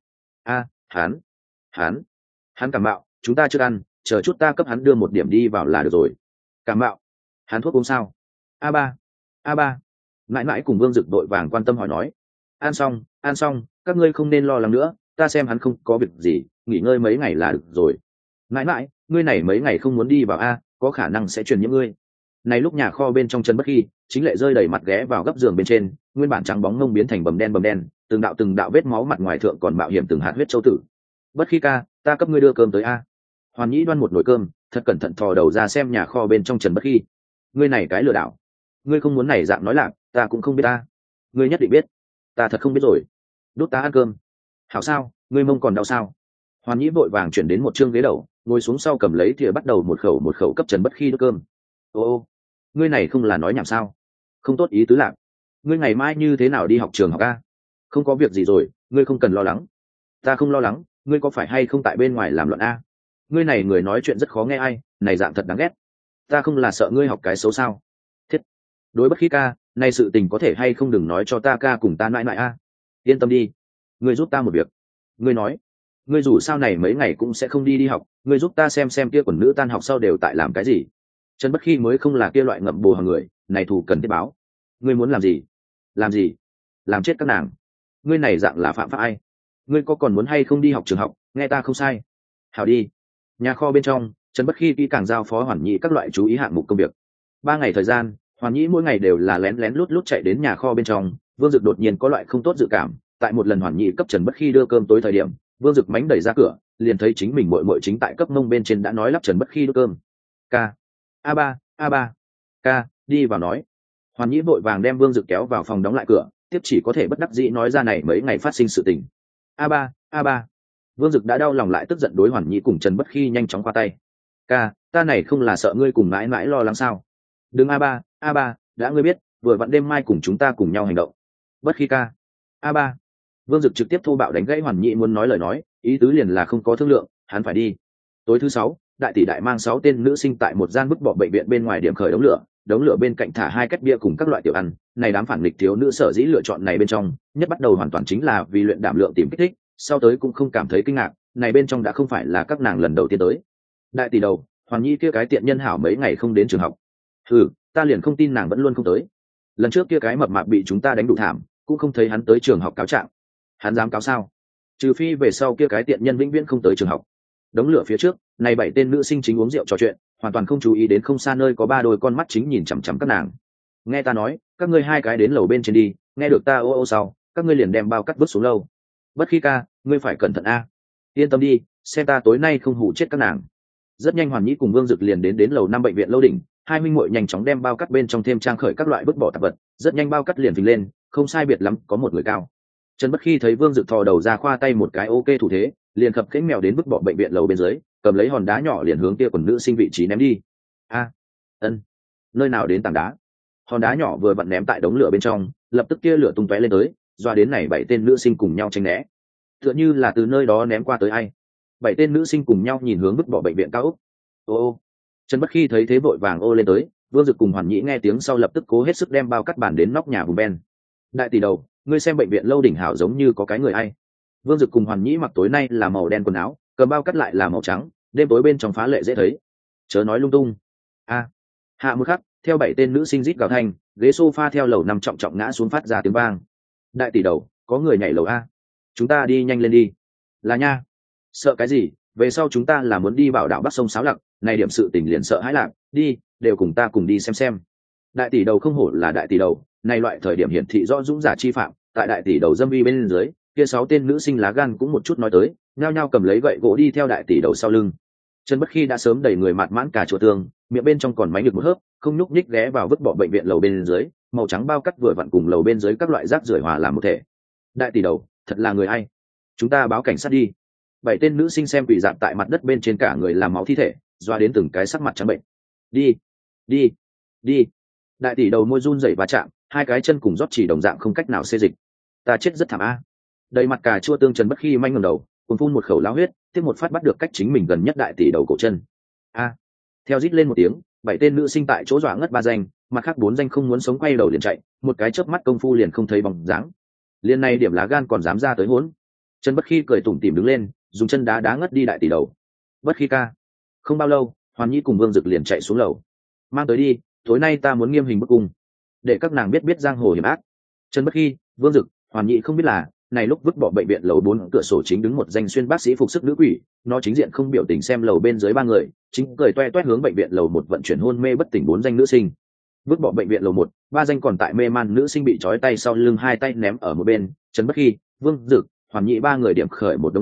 Hắn cảm mạo, chúng ta chưa ăn, chờ chút ta cấp hắn đưa một điểm đi vào là được rồi. Cảm mạo, hắn thuốc uống sao? A ba, mãi mãi cùng Vương Dực đội vàng quan tâm hỏi nói. Ăn xong, các ngươi không nên lo lắng nữa, ta xem hắn không có việc gì, nghỉ ngơi mấy ngày là được rồi. Mãi, ngươi này mấy ngày không muốn đi vào có khả năng sẽ truyền nhiễm ngươi. Này lúc nhà kho bên trong Trần Bất Khi, chính lệ rơi đầy mặt ghé vào góc giường bên trên, nguyên bản trắng bóng mông biến thành bầm đen, từng đạo vết máu mặt ngoài thượng còn mạo hiểm từng hạt huyết châu tử. Bất Khi ca, ta cấp ngươi đưa cơm tới a. Hoàn Nhĩ đoan một nồi cơm, thật cẩn thận thò đầu ra xem nhà kho bên trong Trần Bất Khi. Ngươi này cái lừa đảo, ngươi không muốn này dạng nói lạc, ta cũng không biết ta. Ngươi nhất định biết. Ta thật không biết rồi. Đút ta ăn cơm. Hảo sao, ngươi mông còn đau sao? Hoàn Nhĩ vội vàng chuyển đến một chương ghế đầu, ngồi xuống sau cầm lấy thìa bắt đầu một khẩu cấp Trần Bất Khi đút cơm. Ô, ngươi này không là nói nhảm sao? Không tốt ý tứ lạc. Ngươi ngày mai như thế nào đi học trường học a? Không có việc gì rồi, ngươi không cần lo lắng. Ta không lo lắng, ngươi có phải hay không tại bên ngoài làm loạn a? Ngươi này người nói chuyện rất khó nghe ai, này dạng thật đáng ghét. Ta không là sợ ngươi học cái xấu sao? Thiết. Đối Bất Khi ca, này sự tình có thể hay không đừng nói cho ta ca cùng ta mãi mãi a. Yên tâm đi, ngươi giúp ta một việc. Ngươi nói, ngươi dù sao này mấy ngày cũng sẽ không đi học, ngươi giúp ta xem kia quần nữ tan học sau đều tại làm cái gì. Trần Bất Khi mới không là kia loại ngậm bồ hàng người, này thù cần thiết báo. Ngươi muốn làm gì? Làm gì? Làm chết các nàng. Ngươi này dạng là phạm pháp ai? Ngươi có còn muốn hay không đi học trường học, nghe ta không sai. Hảo đi. Nhà kho bên trong, Trần Bất Khi kỹ càng giao phó Hoàn Nhĩ các loại chú ý hạng mục công việc. 3 ngày thời gian, Hoàn Nhĩ mỗi ngày đều là lén lén lút lút chạy đến nhà kho bên trong. Vương Dực đột nhiên có loại không tốt dự cảm, tại một lần Hoàn Nhĩ cấp Trần Bất Khi đưa cơm tối thời điểm, Vương Dực mánh đẩy ra cửa, liền thấy chính mình muội chính tại cấp mông bên trên đã nói lắp Trần Bất Khi đưa cơm. Ca, A3, ca, đi vào nói. Hoàn Nhĩ vội vàng đem Vương Dực kéo vào phòng đóng lại cửa, tiếp chỉ có thể bất đắc dĩ nói ra này mấy ngày phát sinh sự tình. A3. Vương Dực đã đau lòng lại tức giận đối Hoàn Nhĩ cùng Trần Bất Khi nhanh chóng qua tay. Ca, ta này không là sợ ngươi cùng mãi mãi lo lắng sao? Đừng A3, đã ngươi biết, vừa vặn đêm mai cùng chúng ta cùng nhau hành động. Bất Khi ca. A3. Vương Dực trực tiếp thô bạo đánh gãy Hoàn Nhĩ muốn nói lời nói, ý tứ liền là không có thương lượng, hắn phải đi. Tối thứ 6, đại tỷ đại mang 6 tên nữ sinh tại một gian vứt bỏ bệnh viện bên ngoài điểm khởi đống lửa bên cạnh thả 2 két bia cùng các loại tiểu ăn. Này đám phản nghịch thiếu nữ sở dĩ lựa chọn này bên trong, nhất bắt đầu hoàn toàn chính là vì luyện đảm lượng tìm kích thích, sau tới cũng không cảm thấy kinh ngạc, này bên trong đã không phải là các nàng lần đầu tiên tới. Đại tỷ đầu, Hoàn Nhĩ kia cái tiện nhân hảo mấy ngày không đến trường học. Ta liền không tin nàng vẫn luôn không tới. Lần trước kia cái mập mạp bị chúng ta đánh đủ thảm, cũng không thấy hắn tới trường học cáo trạng. Hắn dám cáo sao? Trừ phi về sau kia cái tiện nhân vĩnh viễn không tới trường học. Đống lửa phía trước, này 7 tên nữ sinh chính uống rượu trò chuyện, hoàn toàn không chú ý đến không xa nơi có 3 đôi con mắt chính nhìn chằm chằm các nàng. Nghe ta nói, các ngươi 2 cái đến lầu bên trên đi, nghe được ta ô sau, các ngươi liền đem bao cắt vứt xuống lâu. Bất Khi ca, ngươi phải cẩn thận a. Yên tâm đi, xem ta tối nay không hù chết các nàng. Rất nhanh Hoàn Nhĩ cùng Vương Dực liền đến lầu 5 bệnh viện lâu đỉnh, hai huynh muội nhanh chóng đem bao cắt bên trong thêm trang khởi các loại vứt bỏ tạp vật, rất nhanh bao cắt liền phình lên, không sai biệt lắm có một người cao. Trần Bất Khi thấy Vương Dực thò đầu ra khoa tay một cái ok thủ thế, liền khập khiễng mèo đến vứt bỏ bệnh viện lầu bên dưới, cầm lấy hòn đá nhỏ liền hướng kia quần nữ sinh vị trí ném đi. Nơi nào đến tảng đá? Hòn đá nhỏ vừa vặn ném tại đống lửa bên trong, lập tức kia lửa tung tóe lên tới, doa đến này 7 tên nữ sinh cùng nhau tránh né. Tựa như là từ nơi đó ném qua tới ai. 7 tên nữ sinh cùng nhau nhìn hướng vứt bỏ bệnh viện cao ốc. Ô. Trần Bất Khi thấy thế vội vàng ô lên tới, Vương Dực cùng Hoàn Nhĩ nghe tiếng sau lập tức cố hết sức đem bao cắt bàn đến nóc nhà vùng ben. Đại tỷ đầu, ngươi xem bệnh viện lâu đỉnh hảo giống như có cái người ai. Vương Dực cùng Hoàn Nhĩ mặc tối nay là màu đen quần áo, cầm bao cắt lại là màu trắng, đêm tối bên trong phá lệ dễ thấy. Chớ nói lung tung. Hạ một khắc, theo 7 tên nữ sinh rít gào thanh, ghế sofa theo lầu 5 trọng trọng ngã xuống phát ra tiếng vang. Đại tỷ đầu, có người nhảy lầu a. Chúng ta đi nhanh lên đi. Là nha. Sợ cái gì, về sau chúng ta là muốn đi bảo đảo Bắc sông Sáo Lặc, này điểm sự tình liền sợ hãi lạc, đi, đều cùng ta cùng đi xem. Đại tỷ đầu không hổ là đại tỷ đầu, này loại thời điểm hiển thị rõ dũng giả chi phạm, tại đại tỷ đầu dâm vi bên dưới, kia 6 tên nữ sinh lá gan cũng một chút nói tới, nhao nhao cầm lấy gậy gỗ đi theo đại tỷ đầu sau lưng. Trần Bất Khi đã sớm đẩy người mạt mãn cả chỗ tường, miệng bên trong còn máy được một hớp, không nhúc nhích ghé vào vứt bỏ bệnh viện lầu bên dưới, màu trắng bao cắt vừa vặn cùng lầu bên dưới các loại rác rưởi hòa làm một thể. Đại tỷ đầu, thật là người ai? Chúng ta báo cảnh sát đi. 7 tên nữ sinh xem quỷ dạp tại mặt đất bên trên cả người làm máu thi thể, doa đến từng cái sắc mặt trắng bệnh. Đi. Đại tỷ đầu môi run rẩy và chạm, 2 cái chân cùng rót chỉ đồng dạng không cách nào xê dịch. Ta chết rất thảm a. Đầy mặt cà chua tương Trần Bất Khi manh ngẩng đầu, cùng phun một khẩu lao huyết, tiếp một phát bắt được cách chính mình gần nhất đại tỷ đầu cổ chân. Theo rít lên một tiếng, 7 tên nữ sinh tại chỗ dọa ngất 3 danh, mặt khác 4 danh không muốn sống quay đầu liền chạy, một cái chớp mắt công phu liền không thấy bóng dáng. Liên này điểm lá gan còn dám ra tới hỗn. Trần Bất Khi cười tủm tỉm đứng lên, dùng chân đá đá ngất đi đại tỷ đầu. Bất Khi ca. Không bao lâu, Hoàn Nhĩ cùng Vương Dực liền chạy xuống lầu. Mang tới đi, tối nay ta muốn nghiêm hình bức cung, để các nàng biết giang hồ hiểm ác. Trần Bất Khi, Vương Dực, Hoàn Nhĩ không biết là, này lúc vứt bỏ bệnh viện lầu 4 cửa sổ chính đứng một danh xuyên bác sĩ phục sức nữ quỷ, nó chính diện không biểu tình xem lầu bên dưới 3 người, chính cười toe toét hướng bệnh viện lầu 1 vận chuyển hôn mê bất tỉnh 4 danh nữ sinh. Vứt bỏ bệnh viện lầu 1, 3 danh còn tại mê man nữ sinh bị trói tay sau lưng 2 tay ném ở một bên. Trần Bất Khi, Vương Dực, Hoàn Nhĩ 3 người điểm khởi một đống lửa,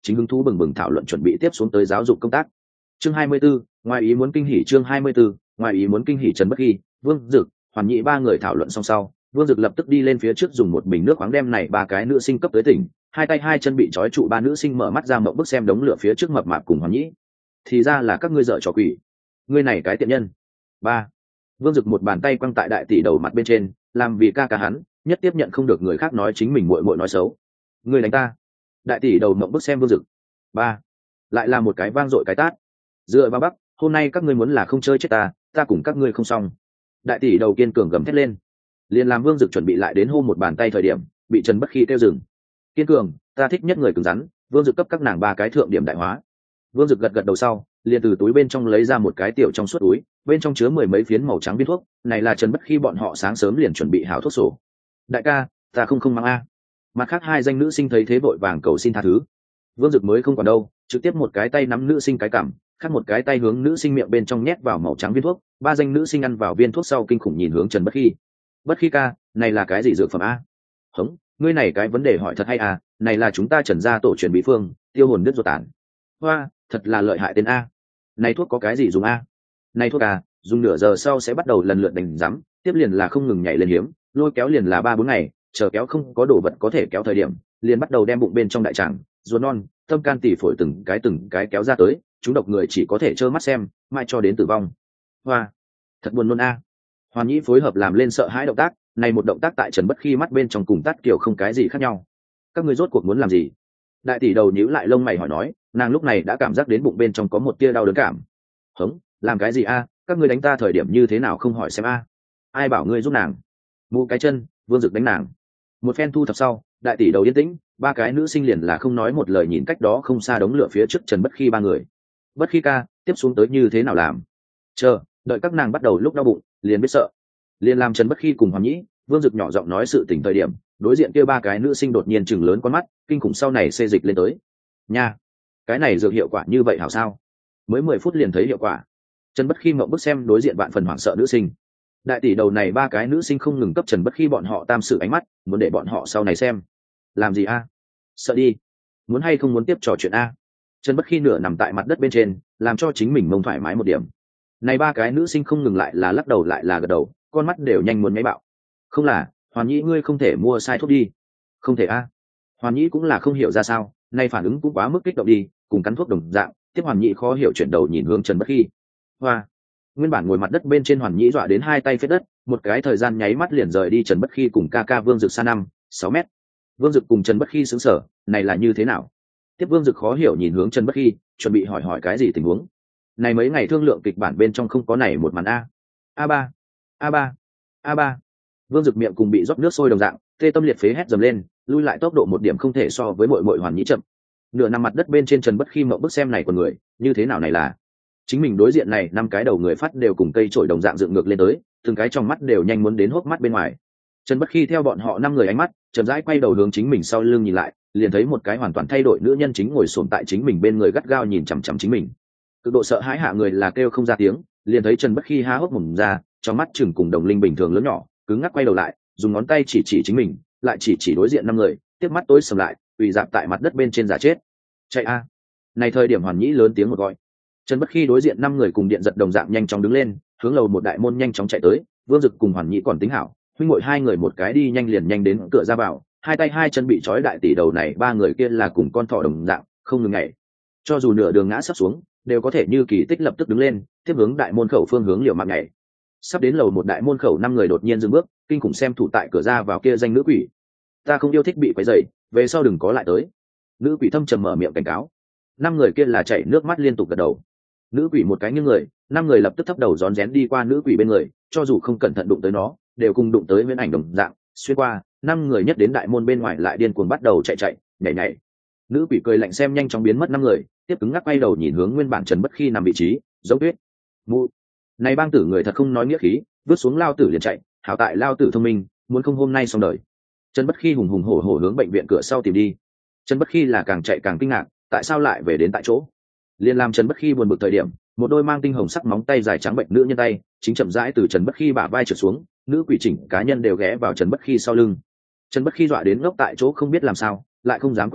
chính hứng thú bừng bừng thảo luận chuẩn bị tiếp xuống tới giáo dục công tác. Chương 24, ngoài ý muốn kinh hỉ. Chương 24, ngoài ý muốn kinh hỉ. Trần Bất Hi, Vương Dực, Hoàn Nhị ba người thảo luận xong sau, Vương Dực lập tức đi lên phía trước dùng một bình nước khoáng đem này ba cái nữ sinh cấp tới tỉnh, hai tay hai chân bị trói trụ ba nữ sinh mở mắt ra mộng bức xem đống lửa phía trước mập mạp cùng Hoàn Nhị. Thì ra là các ngươi dở trò quỷ. Ngươi này cái tiện nhân. Ba. Vương Dực một bàn tay quăng tại đại tỷ đầu mặt bên trên, làm vì ca hắn, nhất tiếp nhận không được người khác nói chính mình muội muội nói xấu. Ngươi đánh ta. Đại tỷ đầu mộng bức xem Vương Dực. Ba. Lại là một cái vang dội cái tát. Dựa vào Bắc, hôm nay các ngươi muốn là không chơi chết ta cùng các ngươi không xong. Đại tỷ đầu kiên cường gầm thét lên, liền làm Vương Dực chuẩn bị lại đến hô một bàn tay thời điểm, bị Trần Bất Hi kêu dừng. Kiên cường, ta thích nhất người cứng rắn. Vương Dực cấp các nàng ba cái thượng điểm đại hóa. Vương Dực gật gật đầu sau, liền từ túi bên trong lấy ra một cái tiểu trong suốt túi, bên trong chứa 10 mấy phiến màu trắng viên thuốc, này là Trần Bất Hi bọn họ sáng sớm liền chuẩn bị hảo thuốc sổ. Đại ca, ta không mang a. Mặt khác hai danh nữ sinh thấy thế vội vàng cầu xin tha thứ. Vương Dực mới không còn đâu, trực tiếp một cái tay nắm nữ sinh cái cằm, khác một cái tay hướng nữ sinh miệng bên trong nhét vào màu trắng viên thuốc. Ba danh nữ sinh ăn vào viên thuốc sau kinh khủng nhìn hướng Trần Bất Hi. Bất Hi ca, này là cái gì dược phẩm a? Hống, ngươi này cái vấn đề hỏi thật hay à, này là chúng ta Trần gia tổ truyền bí phương, tiêu hồn đứt ruột tàn. Hoa, thật là lợi hại tên a. Này thuốc có cái gì dùng a? Này thuốc à, dùng nửa giờ sau sẽ bắt đầu lần lượt đánh rắm, tiếp liền là không ngừng nhảy lên hiếm, lôi kéo liền là 3-4 ngày, chờ kéo không có đồ vật có thể kéo thời điểm, liền bắt đầu đem bụng bên trong đại tràng, ruột non, tâm can tỳ phổi từng cái kéo ra tới, chúng độc người chỉ có thể trơ mắt xem, mai cho đến tử vong. Hoa, thật buồn nôn a. Hoàn Nhĩ phối hợp làm lên sợ hãi động tác, này một động tác tại Trần Bất Hi mắt bên trong cùng Tát Kiều không cái gì khác nhau. Các ngươi rốt cuộc muốn làm gì? Đại tỷ đầu nhíu lại lông mày hỏi nói, nàng lúc này đã cảm giác đến bụng bên trong có một tia đau đớn cảm. Hống, làm cái gì a? Các ngươi đánh ta thời điểm như thế nào không hỏi xem a? Ai bảo ngươi giúp nàng? Mụ cái chân, Vương Dực đánh nàng. Một phen thu thập sau, đại tỷ đầu yên tĩnh, ba cái nữ sinh liền là không nói một lời nhìn cách đó không xa đống lửa phía trước Trần Bất Hi ba người. Bất Hi ca, tiếp xuống tới như thế nào làm? Chờ, đợi các nàng bắt đầu lúc đau bụng, liền biết sợ. Liền làm Trần Bất Hi cùng Hoàn Nhĩ, Vương Dực nhỏ giọng nói sự tình thời điểm, đối diện kia ba cái nữ sinh đột nhiên chừng lớn con mắt, kinh khủng sau này xê dịch lên tới. Nha, cái này dược hiệu quả như vậy hảo sao? Mới 10 phút liền thấy hiệu quả. Trần Bất Hi ngậm bức xem đối diện vạn phần hoảng sợ nữ sinh. Đại tỷ đầu này ba cái nữ sinh không ngừng cấp Trần Bất Hi bọn họ tam sự ánh mắt, muốn để bọn họ sau này xem. Làm gì a? Sợ đi. Muốn hay không muốn tiếp trò chuyện a? Trần Bất Hi nửa nằm tại mặt đất bên trên, làm cho chính mình mông thoải mái một điểm. Này ba cái nữ sinh không ngừng lại là lắc đầu lại là gật đầu, con mắt đều nhanh muốn máy bạo. Không là, Hoàn Nhĩ ngươi không thể mua sai thuốc đi. Không thể a. Hoàn Nhĩ cũng là không hiểu ra sao, nay phản ứng cũng quá mức kích động đi, cùng cắn thuốc đồng dạng. Tiếp Hoàn Nhĩ khó hiểu chuyển đầu nhìn hướng Trần Bất Hi. Hoa. Nguyên bản ngồi mặt đất bên trên Hoàn Nhĩ dọa đến hai tay phết đất, một cái thời gian nháy mắt liền rời đi Trần Bất Hi cùng ca ca Vương Dực xa 5-6 mét. Vương Dực cùng Trần Bất Hi sững sờ, này là như thế nào? Tiếp Vương Dực khó hiểu nhìn hướng Trần Bất Hi, chuẩn bị hỏi cái gì tình huống. Này mấy ngày thương lượng kịch bản bên trong không có này một màn a. A3, A3, A3. Vương Dực miệng cùng bị rót nước sôi đồng dạng, tê tâm liệt phế hét dầm lên, lui lại tốc độ một điểm không thể so với muội Hoàn Nhĩ chậm. Nửa nằm mặt đất bên trên Trần Bất Hi mộng bức xem này của người, như thế nào này là? Chính mình đối diện này năm cái đầu người phát đều cùng cây chổi đồng dạng dựng ngược lên tới, từng cái trong mắt đều nhanh muốn đến hốc mắt bên ngoài. Trần Bất Hi theo bọn họ năm người ánh mắt, chậm rãi quay đầu hướng chính mình sau lưng nhìn lại, liền thấy một cái hoàn toàn thay đổi nữ nhân chính ngồi xổm tại chính mình bên người gắt gao nhìn chằm chằm chính mình. Cực độ sợ hãi hạ người là kêu không ra tiếng, liền thấy Trần Bất Hi há hốc mồm ra, trong mắt chừng cùng đồng linh bình thường lớn nhỏ, cứng ngắc quay đầu lại, dùng ngón tay chỉ chính mình, lại chỉ đối diện năm người, tiếp mắt tối sầm lại, quỳ dạp tại mặt đất bên trên giả chết. Chạy a! Này thời điểm Hoàn Nhĩ lớn tiếng một gọi. Trần Bất Hi đối diện năm người cùng điện giật đồng dạng nhanh chóng đứng lên, hướng lầu một đại môn nhanh chóng chạy tới. Vương Dực cùng Hoàn Nhĩ còn tính hảo, huynh muội hai người một cái đi nhanh liền nhanh đến cửa ra vào, hai tay hai chân bị trói đại tỷ đầu này ba người kia là cùng con thỏ đồng dạng, không ngừng nhảy. Cho dù nửa đường ngã sắp xuống, đều có thể như kỳ tích lập tức đứng lên, tiếp hướng đại môn khẩu phương hướng liều mạng nhảy. Sắp đến lầu một đại môn khẩu năm người đột nhiên dừng bước, kinh khủng xem thủ tại cửa ra vào kia danh nữ quỷ. Ta không yêu thích bị quấy rầy, về sau đừng có lại tới. Nữ quỷ thâm trầm mở miệng cảnh cáo. Năm người kia là chảy nước mắt liên tục gật đầu. Nữ quỷ một cái nghiêng người, năm người lập tức thấp đầu rón rén đi qua nữ quỷ bên người, cho dù không cẩn thận đụng tới nó, đều cùng đụng tới Viễn Ảnh đồng dạng, xuyên qua. Năm người nhất đến đại môn bên ngoài lại điên cuồng bắt đầu chạy, nhảy. Nữ quỷ cười lạnh xem nhanh chóng biến mất năm người, tiếp cứng ngắc quay đầu nhìn hướng nguyên bản Trần Bất Hi nằm vị trí, giống tuyết. Mụ, này bang tử người thật không nói nghĩa khí, vứt xuống lao tử liền chạy, hảo tại lao tử thông minh, muốn không hôm nay xong đời. Trần Bất Hi hùng hùng hổ hổ hướng bệnh viện cửa sau tìm đi. Trần Bất Hi là càng chạy càng kinh ngạc, tại sao lại về đến tại chỗ? Liên làm Trần Bất Hi buồn bực thời điểm, một đôi mang tinh hồng sắc móng tay dài trắng bệnh nữ nhân tay, chính chậm rãi từ Trần Bất Hi bả vai trượt xuống, nữ quỷ chỉnh cá nhân đều ghé vào Trần Bất Hi sau lưng. Trần Bất Hi dọa đến ngốc tại chỗ không biết làm sao, lại không dám quay đầu,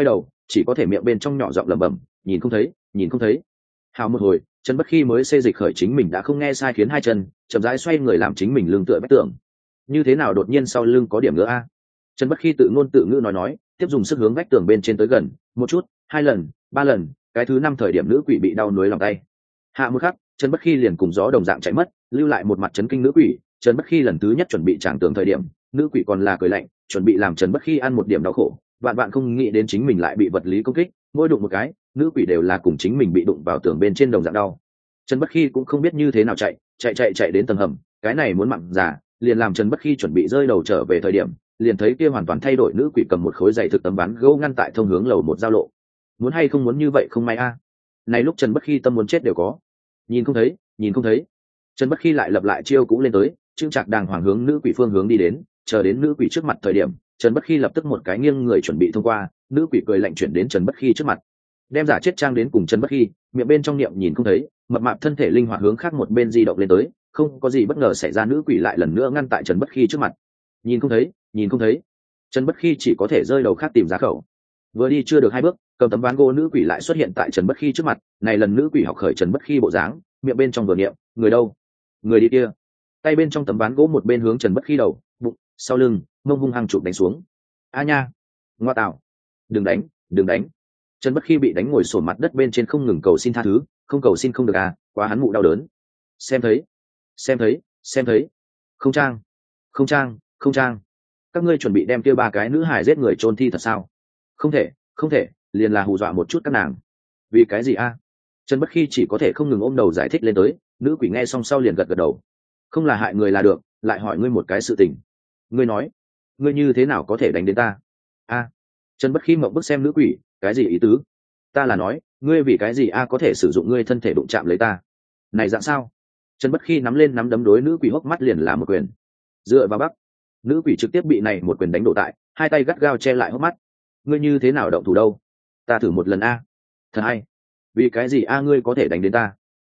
chỉ có thể miệng bên trong nhỏ giọng lẩm bẩm, nhìn không thấy, nhìn không thấy. Hào một hồi, Trần Bất Khi mới xê dịch khởi chính mình đã không nghe sai, khiến hai chân chậm rãi xoay người làm chính mình lưng tựa vách tường. Như thế nào đột nhiên sau lưng có điểm nữa a? Trần Bất Khi tự ngôn tự ngữ nói, tiếp dùng sức hướng vách tường bên trên tới gần, một chút, 2 lần, 3 lần, cái thứ 5 thời điểm nữ quỷ bị đau nuối lòng tay. Hạ một khắc, Trần Bất Khi liền cùng gió đồng dạng chạy mất, lưu lại một mặt chấn kinh nữ quỷ. Trần Bất Khi lần thứ nhất chuẩn bị tràng tường thời điểm, nữ quỷ còn là cười lạnh, chuẩn bị làm Trần Bất Khi ăn một điểm đau khổ. Vạn vạn không nghĩ đến chính mình lại bị vật lý công kích, mỗi đụng một cái, nữ quỷ đều là cùng chính mình bị đụng vào tường bên trên đồng dạng đau. Trần Bất Khi cũng không biết như thế nào chạy đến tầng hầm, cái này muốn mặn giả, liền làm Trần Bất Khi chuẩn bị rơi đầu trở về thời điểm, liền thấy kia hoàn toàn thay đổi nữ quỷ cầm một khối dày thực tấm ván gỗ ngăn tại thông hướng lầu một giao lộ. Muốn hay không muốn như vậy không may a. Này lúc Trần Bất Khi tâm muốn chết đều có. Nhìn không thấy, nhìn không thấy. Trần Bất Khi lại lập lại chiêu cũ lên tới, trương trạc đàng hoàng hướng nữ quỷ phương hướng đi đến, chờ đến nữ quỷ trước mặt thời điểm, Trần Bất Khi lập tức một cái nghiêng người chuẩn bị thông qua, nữ quỷ cười lạnh chuyển đến Trần Bất Khi trước mặt, đem giả chết trang đến cùng Trần Bất Khi, miệng bên trong niệm nhìn không thấy, mập mạp thân thể linh hoạt hướng khác một bên di động lên tới, không có gì bất ngờ xảy ra, nữ quỷ lại lần nữa ngăn tại Trần Bất Khi trước mặt. Nhìn không thấy, nhìn không thấy. Trần Bất Khi chỉ có thể rơi đầu khác tìm giá khẩu. Vừa đi chưa được 2 bước, cầm tấm ván gỗ nữ quỷ lại xuất hiện tại Trần Bất Khi trước mặt, này lần nữ quỷ học khởi Trần Bất Khi bộ dáng, miệng bên trong vừa niệm, người đâu? Người đi kia. Tay bên trong tấm ván gỗ một bên hướng Trần Bất Khi đầu, bụng, sau lưng, mông hung hăng chụp đánh xuống. A nha, ngoa tạo, đừng đánh, đừng đánh. Trần Bất Khi bị đánh ngồi sổn mặt đất bên trên không ngừng cầu xin tha thứ, không cầu xin không được à, quá hắn mụ đau đớn. Xem thấy, xem thấy, xem thấy. Không trang, không trang, không trang. Các ngươi chuẩn bị đem kia 3 cái nữ hài giết người chôn thi thật sao? Không thể, không thể, liền là hù dọa một chút các nàng. Vì cái gì a? Trần Bất Khi chỉ có thể không ngừng ôm đầu giải thích lên tới, nữ quỷ nghe xong sau liền gật gật đầu. Không là hại người là được, lại hỏi ngươi một cái sự tình. Ngươi nói, ngươi như thế nào có thể đánh đến ta? A. Trần Bất Khi mộng bức xem nữ quỷ, cái gì ý tứ? Ta là nói, ngươi vì cái gì a có thể sử dụng ngươi thân thể đụng chạm lấy ta? Này dạng sao? Trần Bất Khi nắm lên nắm đấm đối nữ quỷ hốc mắt liền là một quyền. Dựa vào bắc, nữ quỷ trực tiếp bị này một quyền đánh đổ tại, hai tay gắt gao che lại hốc mắt. Ngươi như thế nào động thủ đâu? Ta thử một lần a. Thật hay. Vì cái gì a ngươi có thể đánh đến ta?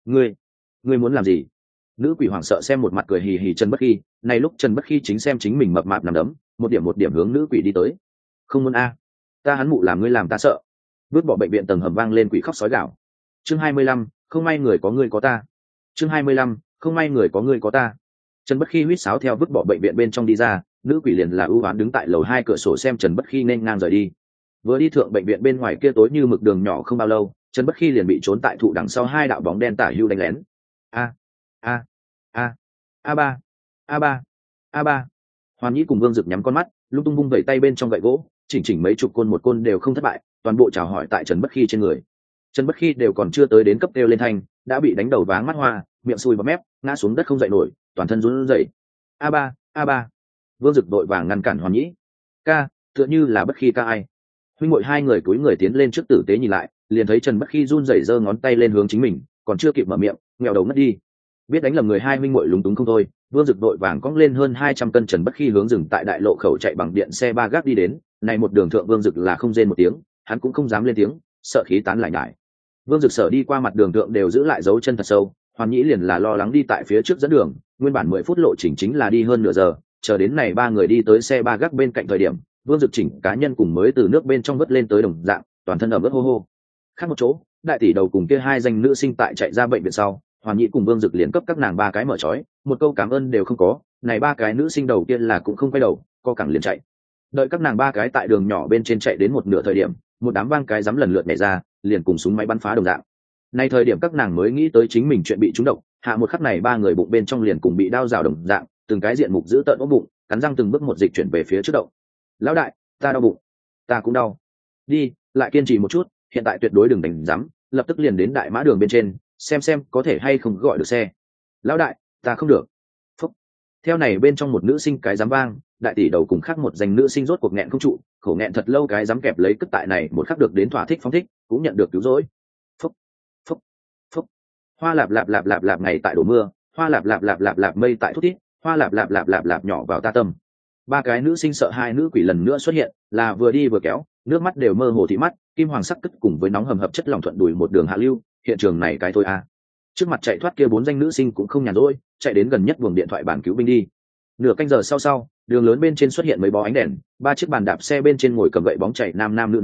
Ngươi muốn làm gì? Nữ quỷ hoảng sợ xem một mặt cười hì hì Trần Bất Khi, này lúc Trần Bất Khi chính xem chính mình mập mạp nằm đấm, một điểm hướng nữ quỷ đi tới. Không muốn a. Ta hắn mụ làm ngươi làm ta sợ. Vứt bỏ bệnh viện tầng hầm vang lên quỷ khóc sói gào. Chương 25, không may người có ngươi có ta. Chương 25, không may người có ngươi có ta. Trần Bất Khi huýt sáo theo vứt bỏ bệnh viện bên trong đi ra, nữ quỷ liền là ưu ám đứng tại lầu 2 cửa sổ xem Trần Bất Khi nên ngang rời đi. Vừa đi thượng bệnh viện bên ngoài kia tối như mực đường nhỏ không bao lâu, Trần Bất Khi liền bị trốn tại thụ đằng sau 2 đạo bóng đen tả hưu đánh lén. A ba, a ba. Hoàn Nhĩ cùng Vương Dực nhắm con mắt, lung tung vung vẩy tay bên trong gậy gỗ, chỉnh mấy chục côn một côn đều không thất bại, toàn bộ chào hỏi tại Trần Bất Khi trên người. Trần Bất Khi đều còn chưa tới đến cấp kêu lên thanh, đã bị đánh đầu váng mắt hoa, miệng sùi bọt mép, ngã xuống đất không dậy nổi, toàn thân run rẩy. A ba. Vương Dực đội vàng ngăn cản Hoàn Nhĩ. Ca, tựa như là Bất Khi ca ai? Huynh muội 2 người cúi người tiến lên trước tử tế nhìn lại, liền thấy Trần Bất Khi run rẩy giơ ngón tay lên hướng chính mình, còn chưa kịp mở miệng, nghèo đầu ngất đi. Biết đánh lầm người, 2 huynh muội lúng túng không thôi. Vương Dực đội vàng cong lên hơn 200 cân Trần Bất Khi hướng dừng tại đại lộ khẩu chạy bằng điện xe ba gác đi đến. Này một đường thượng Vương Dực là không rên một tiếng, hắn cũng không dám lên tiếng, sợ khí tán lại nhải. Vương Dực sở đi qua mặt đường thượng đều giữ lại dấu chân thật sâu, Hoàn Nhĩ liền là lo lắng đi tại phía trước dẫn đường, nguyên bản 10 phút lộ trình chính là đi hơn nửa giờ, chờ đến này 3 người đi tới xe ba gác bên cạnh thời điểm, Vương Dực chỉnh cá nhân cùng mới từ nước bên trong vớt lên tới đồng dạng, toàn thân ẩm ướt hô hô. Khác một chỗ, đại tỷ đầu cùng kia 2 danh nữ sinh tại chạy ra bệnh viện sau, Hoàn Nhĩ cùng Vương Dực liền cấp các nàng 3 cái mở trói, một câu cảm ơn đều không có, này 3 cái nữ sinh đầu tiên là cũng không quay đầu, co cẳng liền chạy. Đợi các nàng 3 cái tại đường nhỏ bên trên chạy đến một nửa thời điểm, một đám vang cái dám lần lượt nhảy ra, liền cùng súng máy bắn phá đồng dạng. Nay thời điểm các nàng mới nghĩ tới chính mình chuyện bị trúng độc, hạ một khắc này 3 người bụng bên trong liền cùng bị đao rào đồng dạng, từng cái diện mục giữ tợn ốm bụng, cắn răng từng bước một dịch chuyển về phía trước động. Lão đại, ta đau bụng. Ta cũng đau. Đi, lại kiên trì một chút, hiện tại tuyệt đối đừng đánh rắm, lập tức liền đến đại mã đường bên trên, xem có thể hay không gọi được xe. Lão đại, ta không được. Phúc. Theo này bên trong một nữ sinh cái dám vang, đại tỷ đầu cùng khác một danh nữ sinh rốt cuộc nghẹn không trụ, khổ nghẹn thật lâu cái dám kẹp lấy cất tại này một khắc được đến thỏa thích phóng thích, cũng nhận được cứu rỗi. Phúc. Phúc. Phúc. Hoa lạp lạp ngày tại đổ mưa, hoa lạp lạp mây tại thút thít, hoa lạp lạp nhỏ vào ta tâm. 3 cái nữ sinh sợ 2 nữ quỷ lần nữa xuất hiện, là vừa đi vừa kéo, nước mắt đều mơ hồ thị mắt, kim hoàng sắc cất cùng với nóng hầm hập chất lỏng thuận đuổi một đường hạ lưu, hiện trường này cái thôi a. Trước mặt chạy thoát kia 4 danh nữ sinh cũng không nhàn rỗi, chạy đến gần nhất buồng điện thoại bàn cứu binh đi. Nửa canh giờ sau, đường lớn bên trên xuất hiện mấy bó ánh đèn, 3 chiếc bàn đạp xe bên trên ngồi cầm gậy bóng chạy nam nữ,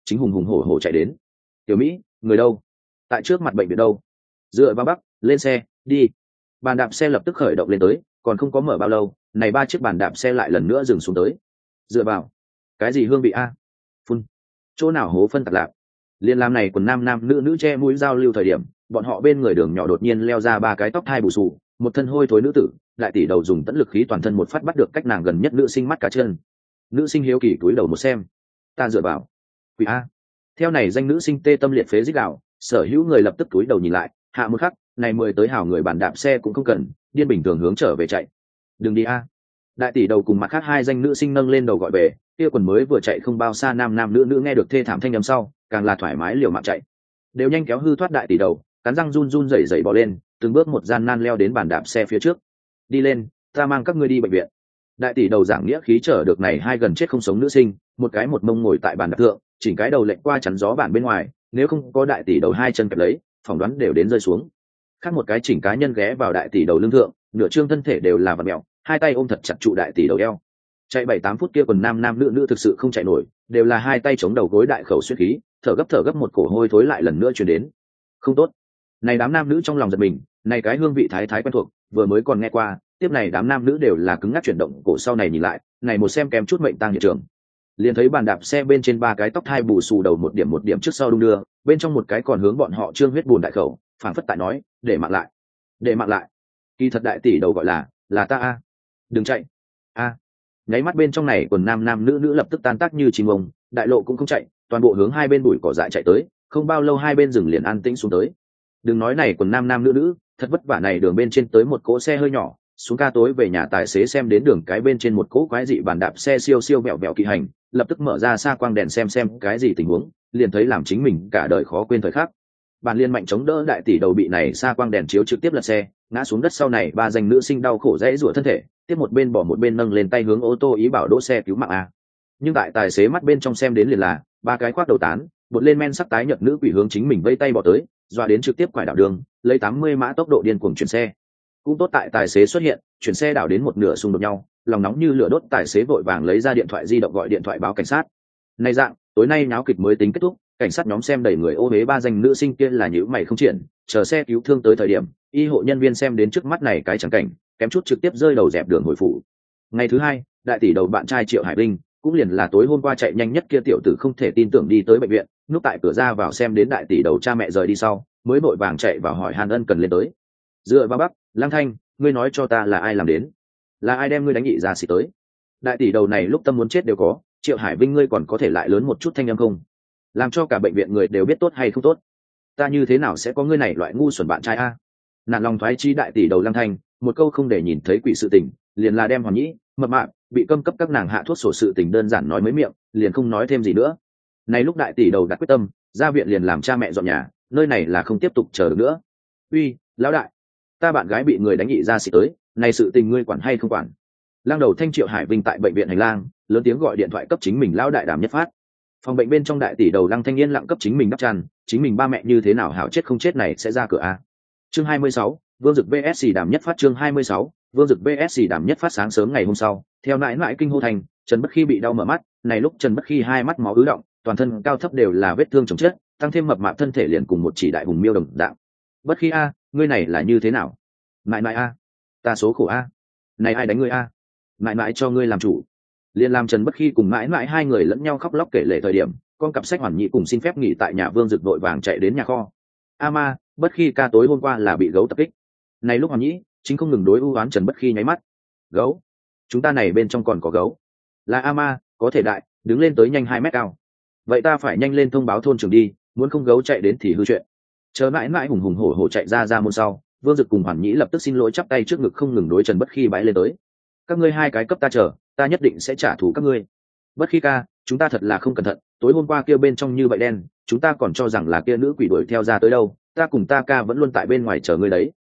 chính hùng hùng hổ hổ chạy đến. Tiểu Mỹ, người đâu? Tại trước mặt bệnh viện đâu? Dựa vào bắc, lên xe, đi. Bàn đạp xe lập tức khởi động lên tới, còn không có mở bao lâu, này 3 chiếc bàn đạp xe lại lần nữa dừng xuống tới. Dựa vào, cái gì hương vị a? Phun, chỗ nào hố phân tạp lạp? Liên làm này quần nam nam nữ nữ che mũi giao lưu thời điểm, bọn họ bên người đường nhỏ đột nhiên leo ra 3 cái tóc thai bù xù, một thân hôi thối nữ tử, đại tỷ đầu dùng tận lực khí toàn thân một phát bắt được cách nàng gần nhất nữ sinh mắt cá chân. Nữ sinh hiếu kỳ túi đầu một xem, ta dựa vào, quỷ a. Theo này danh nữ sinh tê tâm liệt phế rít gào, sở hữu người lập tức túi đầu nhìn lại, hạ một khắc, này 10 tới hào người bàn đạp xe cũng không cần, điên bình thường hướng trở về chạy. Đừng đi a. Đại tỷ đầu cùng mặt khác 2 danh nữ sinh nâng lên đầu gọi về, kia quần mới vừa chạy không bao xa nam nam nữ nữ nghe được thê thảm thanh âm sau, càng là thoải mái liều mạng chạy, đều nhanh kéo hư thoát đại tỷ đầu, cắn răng run run rẩy rẩy bò lên, từng bước một gian nan leo đến bàn đạp xe phía trước. Đi lên, ta mang các ngươi đi bệnh viện. Đại tỷ đầu giảng nghĩa khí chở được này 2 gần chết không sống nữ sinh, một cái một mông ngồi tại bàn đạp thượng, chỉnh cái đầu lệch qua chắn gió bản bên ngoài, nếu không có đại tỷ đầu 2 chân kẹp lấy, phỏng đoán đều đến rơi xuống. Khác một cái chỉnh cá nhân ghé vào đại tỷ đầu lưng thượng, nửa trương thân thể đều là vật mèo, 2 tay ôm thật chặt trụ đại tỷ đầu eo. Chạy 7-8 phút kia quần nam nam nữ nữ thực sự không chạy nổi, đều là 2 tay chống đầu gối đại khẩu xuyên khí, thở gấp một cổ hôi thối lại lần nữa truyền đến. Không tốt. Này đám nam nữ trong lòng giật mình, này cái hương vị thái thái quen thuộc, vừa mới còn nghe qua, tiếp này đám nam nữ đều là cứng ngắc chuyển động cổ sau này nhìn lại, này một xem kém chút mệnh tang hiện trường. Liền thấy bàn đạp xe bên trên 3 cái tóc hai bù xù đầu một điểm trước sau đung đưa, bên trong một cái còn hướng bọn họ trương huyết buồn đại khẩu, phảng phất tại nói, để mạng lại, để mạng lại. Kỳ thật đại tỷ đầu gọi là ta a, đừng chạy, a. Nháy mắt bên trong này quần nam nam nữ nữ lập tức tan tác như chim ông, đại lộ cũng không chạy, toàn bộ hướng 2 bên bụi cỏ dại chạy tới, không bao lâu 2 bên rừng liền an tĩnh xuống tới. Đừng nói này quần nam nam nữ nữ, thật vất vả này đường bên trên tới một cỗ xe hơi nhỏ, xuống ca tối về nhà tài xế xem đến đường cái bên trên một cỗ quái dị bàn đạp xe siêu siêu vẹo vẹo kỳ hành, lập tức mở ra xa quang đèn xem cái gì tình huống, liền thấy làm chính mình cả đời khó quên thời khắc. Bàn liên mạnh chống đỡ đại tỷ đầu bị này xa quang đèn chiếu trực tiếp lật xe, ngã xuống đất sau này 3 danh nữ sinh đau khổ dãy rủa thân thể, tiếp một bên bỏ một bên nâng lên tay hướng ô tô ý bảo đỗ xe cứu mạng a. Nhưng tại tài xế mắt bên trong xem đến liền là 3 cái khoác đầu tán, bột lên men sắc tái nhợt nữ quỷ hướng chính mình vây tay bỏ tới, dọa đến trực tiếp quải đảo đường, lấy 80 mã tốc độ điên cuồng chuyển xe. Cũng tốt tại tài xế xuất hiện, chuyển xe đảo đến một nửa xung đột nhau, lòng nóng như lửa đốt, tài xế vội vàng lấy ra điện thoại di động gọi điện thoại báo cảnh sát. Này dạng, tối nay náo kịch mới tính kết thúc, cảnh sát nhóm xem đẩy người ô uế 3 danh nữ sinh kia là nhíu mày không triển, chờ xe cứu thương tới thời điểm, y hộ nhân viên xem đến trước mắt này cái chẳng cảnh, kém chút trực tiếp rơi đầu dẹp đường hồi phủ. Ngày thứ 2, đại tỷ đầu bạn trai Triệu Hải Linh, cũng liền là tối hôm qua chạy nhanh nhất kia tiểu tử không thể tin tưởng đi tới bệnh viện, lúc tại cửa ra vào xem đến đại tỷ đầu cha mẹ rời đi sau, mới vội vàng chạy vào hỏi Hàn Ân cần lên tới. Dựa vào bắc, Lăng Thanh, ngươi nói cho ta là ai làm đến? Là ai đem ngươi đánh nhị ra xỉ tới? Đại tỷ đầu này lúc tâm muốn chết đều có, Triệu Hải Vinh ngươi còn có thể lại lớn một chút thanh âm không? Làm cho cả bệnh viện người đều biết tốt hay không tốt? Ta như thế nào sẽ có ngươi này loại ngu xuẩn bạn trai a? Nạn lòng thoái chi đại tỷ đầu Lăng Thanh, một câu không để nhìn thấy quỷ sự tình, liền là đem Hoàn Nhĩ, mập mạp, bị câm cấp các nàng hạ thuốc sổ sự tình đơn giản nói mấy miệng, liền không nói thêm gì nữa. Này lúc đại tỷ đầu đặt quyết tâm, ra viện liền làm cha mẹ dọn nhà, nơi này là không tiếp tục chờ được nữa. Uy, lão đại, ta bạn gái bị người đánh nhị ra xỉ tới, này sự tình ngươi quản hay không quản? Lang đầu thanh Triệu Hải Vinh tại bệnh viện hành lang, lớn tiếng gọi điện thoại cấp chính mình lão đại Đàm Nhất Phát. Phòng bệnh bên trong đại tỷ đầu Lăng Thanh Niên lặng cấp chính mình đắp chăn, chính mình ba mẹ như thế nào hảo chết không chết này sẽ ra cửa a. Chương 26, Vương Dực VS Đàm Nhất Phát chương 26, Vương Dực VS Đàm Nhất Phát sáng sớm ngày hôm sau, theo nãi nãi kinh hô thành, Trần Bất Khi bị đau mở mắt, này lúc Trần Bất Khi 2 mắt máu ứ động, toàn thân cao thấp đều là vết thương chồng chết, tăng thêm mập mạp thân thể liền cùng một chỉ đại hùng miêu đồng dạng. Bất Khi a, ngươi này là như thế nào? Nãi nãi a, ta số khổ a. Này ai đánh ngươi a? Nãi nãi cho ngươi làm chủ. Liên làm Trần Bất Khi cùng nãi nãi 2 người lẫn nhau khóc lóc kể lể thời điểm, con cặp sách Hoàn Nhị cùng xin phép nghỉ tại nhà Vương Dực vội vàng chạy đến nhà kho. A ma, Bất Khi ca tối hôm qua là bị gấu tập kích. Này lúc Hoàn Nhị chính không ngừng đối ưu oán Trần Bất Khi nháy mắt. Gấu? Chúng ta này bên trong còn có gấu. Là A ma, có thể đại, đứng lên tới nhanh 2 mét cao. Vậy ta phải nhanh lên thông báo thôn trưởng đi, muốn không gấu chạy đến thì hư chuyện. Chờ mãi mãi hùng hùng hổ hổ chạy ra môn sau, Vương Dực cùng Hoàn Nhĩ lập tức xin lỗi chắp tay trước ngực không ngừng đối Trần Bất Khi bái lên tới. Các ngươi 2 cái cấp ta chờ, ta nhất định sẽ trả thù các ngươi. Bất Khi ca, chúng ta thật là không cẩn thận, tối hôm qua kia bên trong như vậy đen, chúng ta còn cho rằng là kia nữ quỷ đuổi theo ra tới đâu, ta cùng ta ca vẫn luôn tại bên ngoài chờ ngươi đấy.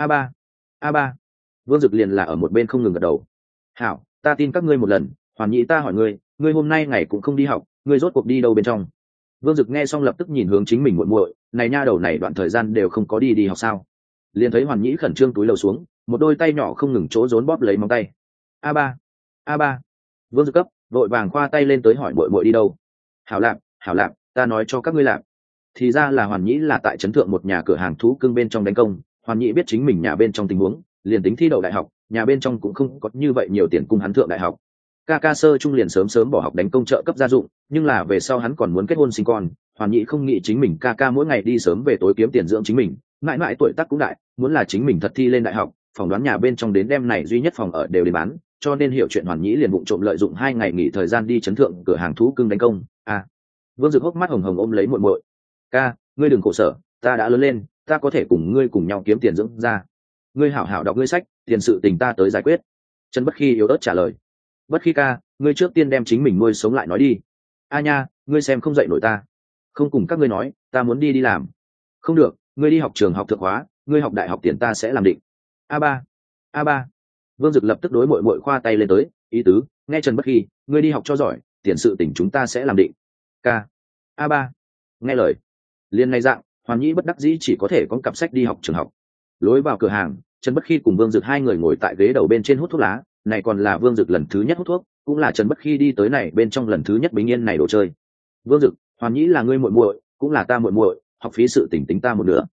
A ba. Vương Dực liền là ở một bên không ngừng gật đầu. Hảo, ta tin các ngươi một lần, Hoàn Nhĩ ta hỏi ngươi, ngươi hôm nay ngày cũng không đi học, ngươi rốt cuộc đi đâu bên trong? Vương Dực nghe xong lập tức nhìn hướng chính mình muội muội, này nha đầu này đoạn thời gian đều không có đi học sao? Liền thấy Hoàn Nhĩ khẩn trương túi lầu xuống, một đôi tay nhỏ không ngừng chỗ rốn bóp lấy móng tay. A ba. Vương Dực cấp, vội vàng khoa tay lên tới hỏi muội muội đi đâu. Hảo Lạp, ta nói cho các ngươi làm. Thì ra là Hoàn Nhĩ là tại trấn thượng một nhà cửa hàng thú cưng bên trong đánh công. Hoàn Nhĩ biết chính mình nhà bên trong tình huống, liền tính thi đậu đại học, nhà bên trong cũng không có như vậy nhiều tiền cung hắn thượng đại học. Ca ca sơ trung liền sớm sớm bỏ học đánh công trợ cấp gia dụng, nhưng là về sau hắn còn muốn kết hôn sinh con. Hoàn Nhĩ không nghĩ chính mình ca ca mỗi ngày đi sớm về tối kiếm tiền dưỡng chính mình, mãi mãi tuổi tác cũng đại, muốn là chính mình thật thi lên đại học, phỏng đoán nhà bên trong đến đêm này duy nhất phòng ở đều để bán, cho nên hiểu chuyện Hoàn Nhĩ liền vụng trộm lợi dụng 2 ngày nghỉ thời gian đi trấn thượng cửa hàng thú cưng đánh công. Vương Dực hốc mắt hồng hồng ôm lấy muội muội. Ca, ngươi đừng khổ sở, ta đã lớn lên, ta có thể cùng ngươi cùng nhau kiếm tiền dưỡng ra. Ngươi hảo hảo đọc ngươi sách, tiền sự tình ta tới giải quyết. Trần Bất Khi yếu ớt trả lời. Bất Khi ca, ngươi trước tiên đem chính mình nuôi sống lại nói đi. A nha, ngươi xem không dậy nổi ta. Không cùng các ngươi nói, ta muốn đi làm. Không được, ngươi đi học trường học thượng hóa, ngươi học đại học tiền ta sẽ làm định. A ba. Vương Dực lập tức đối muội muội khoa tay lên tới, ý tứ, nghe Trần Bất Khi, ngươi đi học cho giỏi, tiền sự tình chúng ta sẽ làm định. Ca. A3. Nghe lời. Liên ngay dạng, Hoàn Nhĩ bất đắc dĩ chỉ có thể có cặp sách đi học trường học. Lối vào cửa hàng, Trần Bất Khi cùng Vương Dực hai người ngồi tại ghế đầu bên trên hút thuốc lá, này còn là Vương Dực lần thứ nhất hút thuốc, cũng là Trần Bất Khi đi tới này bên trong lần thứ nhất bình yên này đồ chơi. Vương Dực, Hoàn Nhĩ là ngươi muội muội, cũng là ta muội muội, học phí sự tỉnh tính ta một nửa.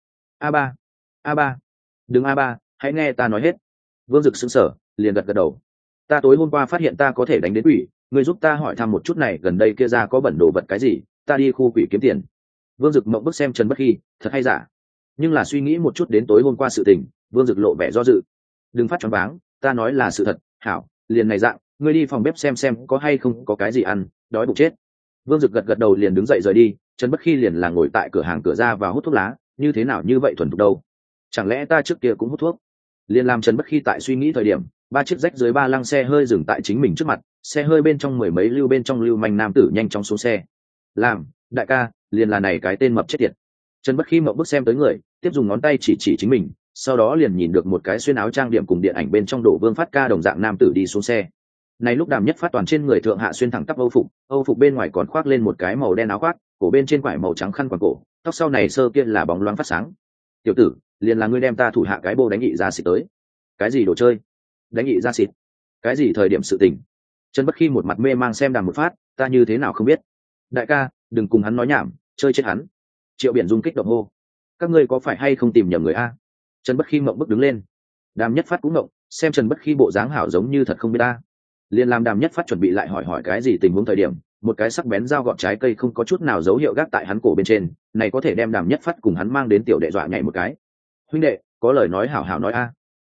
A3. Đừng A3, hãy nghe ta nói hết. Vương Dực sững sờ, liền gật gật đầu. Ta tối hôm qua phát hiện ta có thể đánh đến quỷ, ngươi giúp ta hỏi thăm một chút này gần đây kia ra có bẩn đồ vật cái gì, ta đi khu quỷ kiếm tiền. Vương Dực mộng bức xem Trần Bất Khi, thật hay giả. Nhưng là suy nghĩ một chút đến tối hôm qua sự tình, Vương Dực lộ vẻ do dự. Đừng phát choáng váng, ta nói là sự thật. Hảo, liền này dạng, ngươi đi phòng bếp xem có hay không có cái gì ăn, đói bụng chết. Vương Dực gật gật đầu liền đứng dậy rời đi. Trần Bất Khi liền là ngồi tại cửa hàng cửa ra và hút thuốc lá, như thế nào như vậy thuần thục đâu? Chẳng lẽ ta trước kia cũng hút thuốc? Liền làm Trần Bất Khi tại suy nghĩ thời điểm, 3 chiếc rách dưới 3 lăng xe hơi dừng tại chính mình trước mặt, xe hơi bên trong mười mấy lưu bên trong lưu manh nam tử nhanh chóng xuống xe. Làm, đại ca, liền là này cái tên mập chết tiệt. Trần Bất Khi mộng bức xem tới người, tiếp dùng ngón tay chỉ chính mình, sau đó liền nhìn được một cái xuyên áo trang điểm cùng điện ảnh bên trong đổ Vương Phát ca đồng dạng nam tử đi xuống xe. Này lúc Đàm Nhất Phát toàn trên người thượng hạ xuyên thẳng tắp Âu phục bên ngoài còn khoác lên một cái màu đen áo khoác, cổ bên trên quải màu trắng khăn quàng cổ, tóc sau này sơ kia là bóng loáng phát sáng. Tiểu tử, liền là ngươi đem ta thủ hạ cái bô đánh nghị ra xịt tới. Cái gì đồ chơi? Đánh nghị ra xịt? Cái gì thời điểm sự tình? Trần Bất Khi một mặt mê mang xem Đàm một Phát, ta như thế nào không biết. Đại ca, đừng cùng hắn nói nhảm, chơi chết hắn. Triệu Biển Dung kích động hô. Các ngươi có phải hay không tìm nhầm người a? Trần Bất Khi mộng bức đứng lên. Đàm Nhất Phát cũng mộng, xem Trần Bất Khi bộ dáng hảo giống như thật không biết ta. Liền làm Đàm Nhất Phát chuẩn bị lại hỏi cái gì tình huống thời điểm, một cái sắc bén dao gọt trái cây không có chút nào dấu hiệu gác tại hắn cổ bên trên, này có thể đem Đàm Nhất Phát cùng hắn mang đến tiểu đệ dọa nhảy một cái. Huynh đệ, có lời nói hảo hảo nói a.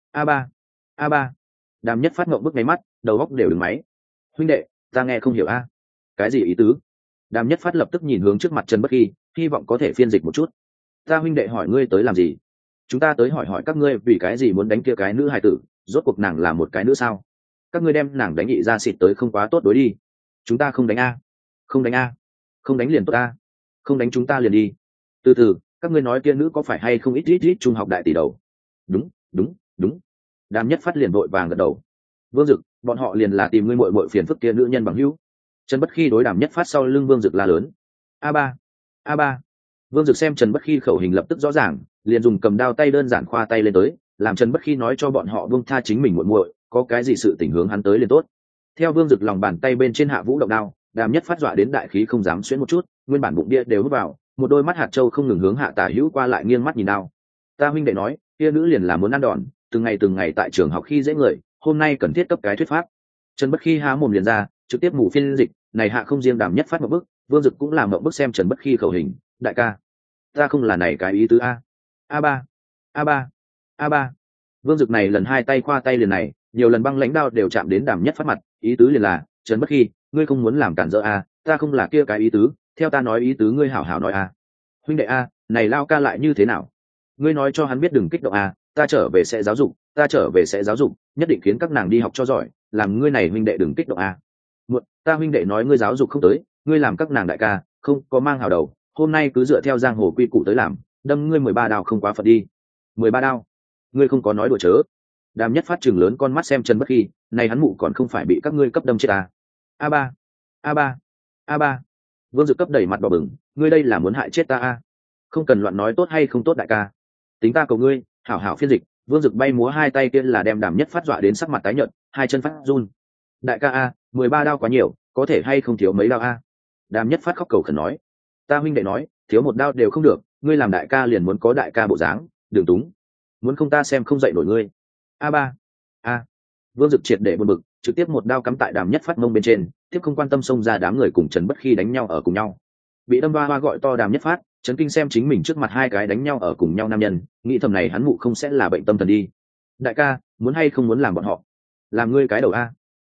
A3. Đàm Nhất Phát ngậm bức ngáy mắt, đầu óc đều đứng máy. Huynh đệ, ta nghe không hiểu a. Cái gì ý tứ? Đàm Nhất Phát lập tức nhìn hướng trước mặt Trần Bất Khi, hy vọng có thể phiên dịch một chút. Ta huynh đệ hỏi ngươi tới làm gì? Chúng ta tới hỏi các ngươi vì cái gì muốn đánh kia cái nữ hài tử, rốt cuộc nàng là một cái nữ sao? Các ngươi đem nàng đánh nghị ra xịt tới không quá tốt đối đi. Chúng ta không đánh a. Không đánh a. Không đánh liền tốt a. Không đánh chúng ta liền đi. Từ từ, các ngươi nói kia nữ có phải hay không ít trung học đại tỷ đầu? Đúng. Đàm Nhất Phát liền vội vàng gật đầu. Vương Dực, bọn họ liền là tìm ngươi muội phiền phức kia nữ nhân bằng hữu. Trần Bất Khi đối Đàm Nhất Phát sau lưng Vương Dực la lớn. A3. Vương Dực xem Trần Bất Khi khẩu hình lập tức rõ ràng, liền dùng cầm đao tay đơn giản khoa tay lên tới, làm Trần Bất Khi nói cho bọn họ buông tha chính mình muội, có cái gì sự tình hướng hắn tới liền tốt. Theo Vương Dực lòng bàn tay bên trên hạ vũ động đao, Đàm Nhất Phát dọa đến đại khí không dám xuyến một chút, nguyên bản bụng bia đều hút vào, một đôi mắt hạt châu không ngừng hướng hạ tả hữu qua lại nghiêng mắt nhìn đao. Ta huynh đệ nói, kia nữ liền là muốn ăn đòn, từng ngày tại trường học khi dễ người, hôm nay cần thiết cấp cái thuyết pháp. Trần Bất Khi há mồm liền ra, trực tiếp mù phiên dịch, này hạ không riêng Đàm Nhất Phát một bức, Vương Dực cũng làm một bức xem Trần Bất Khi khẩu hình, đại ca, ta không là này cái ý tứ a. A3. Vương Dực này lần hai tay khoa tay liền này, nhiều lần băng lãnh đao đều chạm đến Đàm Nhất Phát mặt, ý tứ liền là, Trần Bất Khi, ngươi không muốn làm cản rỡ a, ta không là kia cái ý tứ, theo ta nói ý tứ ngươi hảo hảo nói a. Huynh đệ a, này lao ca lại như thế nào? Ngươi nói cho hắn biết đừng kích động a, ta trở về sẽ giáo dục, nhất định khiến các nàng đi học cho giỏi, làm ngươi này huynh đệ đừng kích động a. Ta huynh đệ nói ngươi giáo dục không tới, ngươi làm các nàng đại ca, không có mang hào đầu, hôm nay cứ dựa theo giang hồ quy củ tới làm, đâm ngươi 13 đao không quá phật đi. 13 đao? Ngươi không có nói đùa chớ. Đàm Nhất Phát trừng lớn con mắt xem Trần Bất Khi, này hắn mụ còn không phải bị các ngươi cấp đâm chết à. A3. Vương Dực cấp đẩy mặt đỏ bừng, ngươi đây là muốn hại chết ta a. Không cần loạn nói tốt hay không tốt đại ca. Tính ta cầu ngươi, hảo hảo phiên dịch. Vương Dực bay múa hai tay kia là đem Đàm Nhất Phát dọa đến sắc mặt tái nhợt, hai chân phát run. Đại ca a, 13 đao quá nhiều, có thể hay không thiếu mấy đao a. Đàm Nhất Phát khóc cầu khẩn nói. Ta huynh đệ nói thiếu một đao đều không được, ngươi làm đại ca liền muốn có đại ca bộ dáng, đừng túng, muốn không ta xem không dậy nổi ngươi. A ba a. Vương Dực triệt để buồn bực, trực tiếp một đao cắm tại Đàm Nhất Phát mông bên trên, tiếp không quan tâm xông ra đám người cùng Trần Bất Khi đánh nhau ở cùng nhau. Bị đâm ba gọi to Đàm Nhất Phát, chấn kinh xem chính mình trước mặt hai cái đánh nhau ở cùng nhau nam nhân, nghĩ thầm này hắn mụ không sẽ là bệnh tâm thần đi. Đại ca, muốn hay không muốn làm bọn họ? Làm ngươi cái đầu a.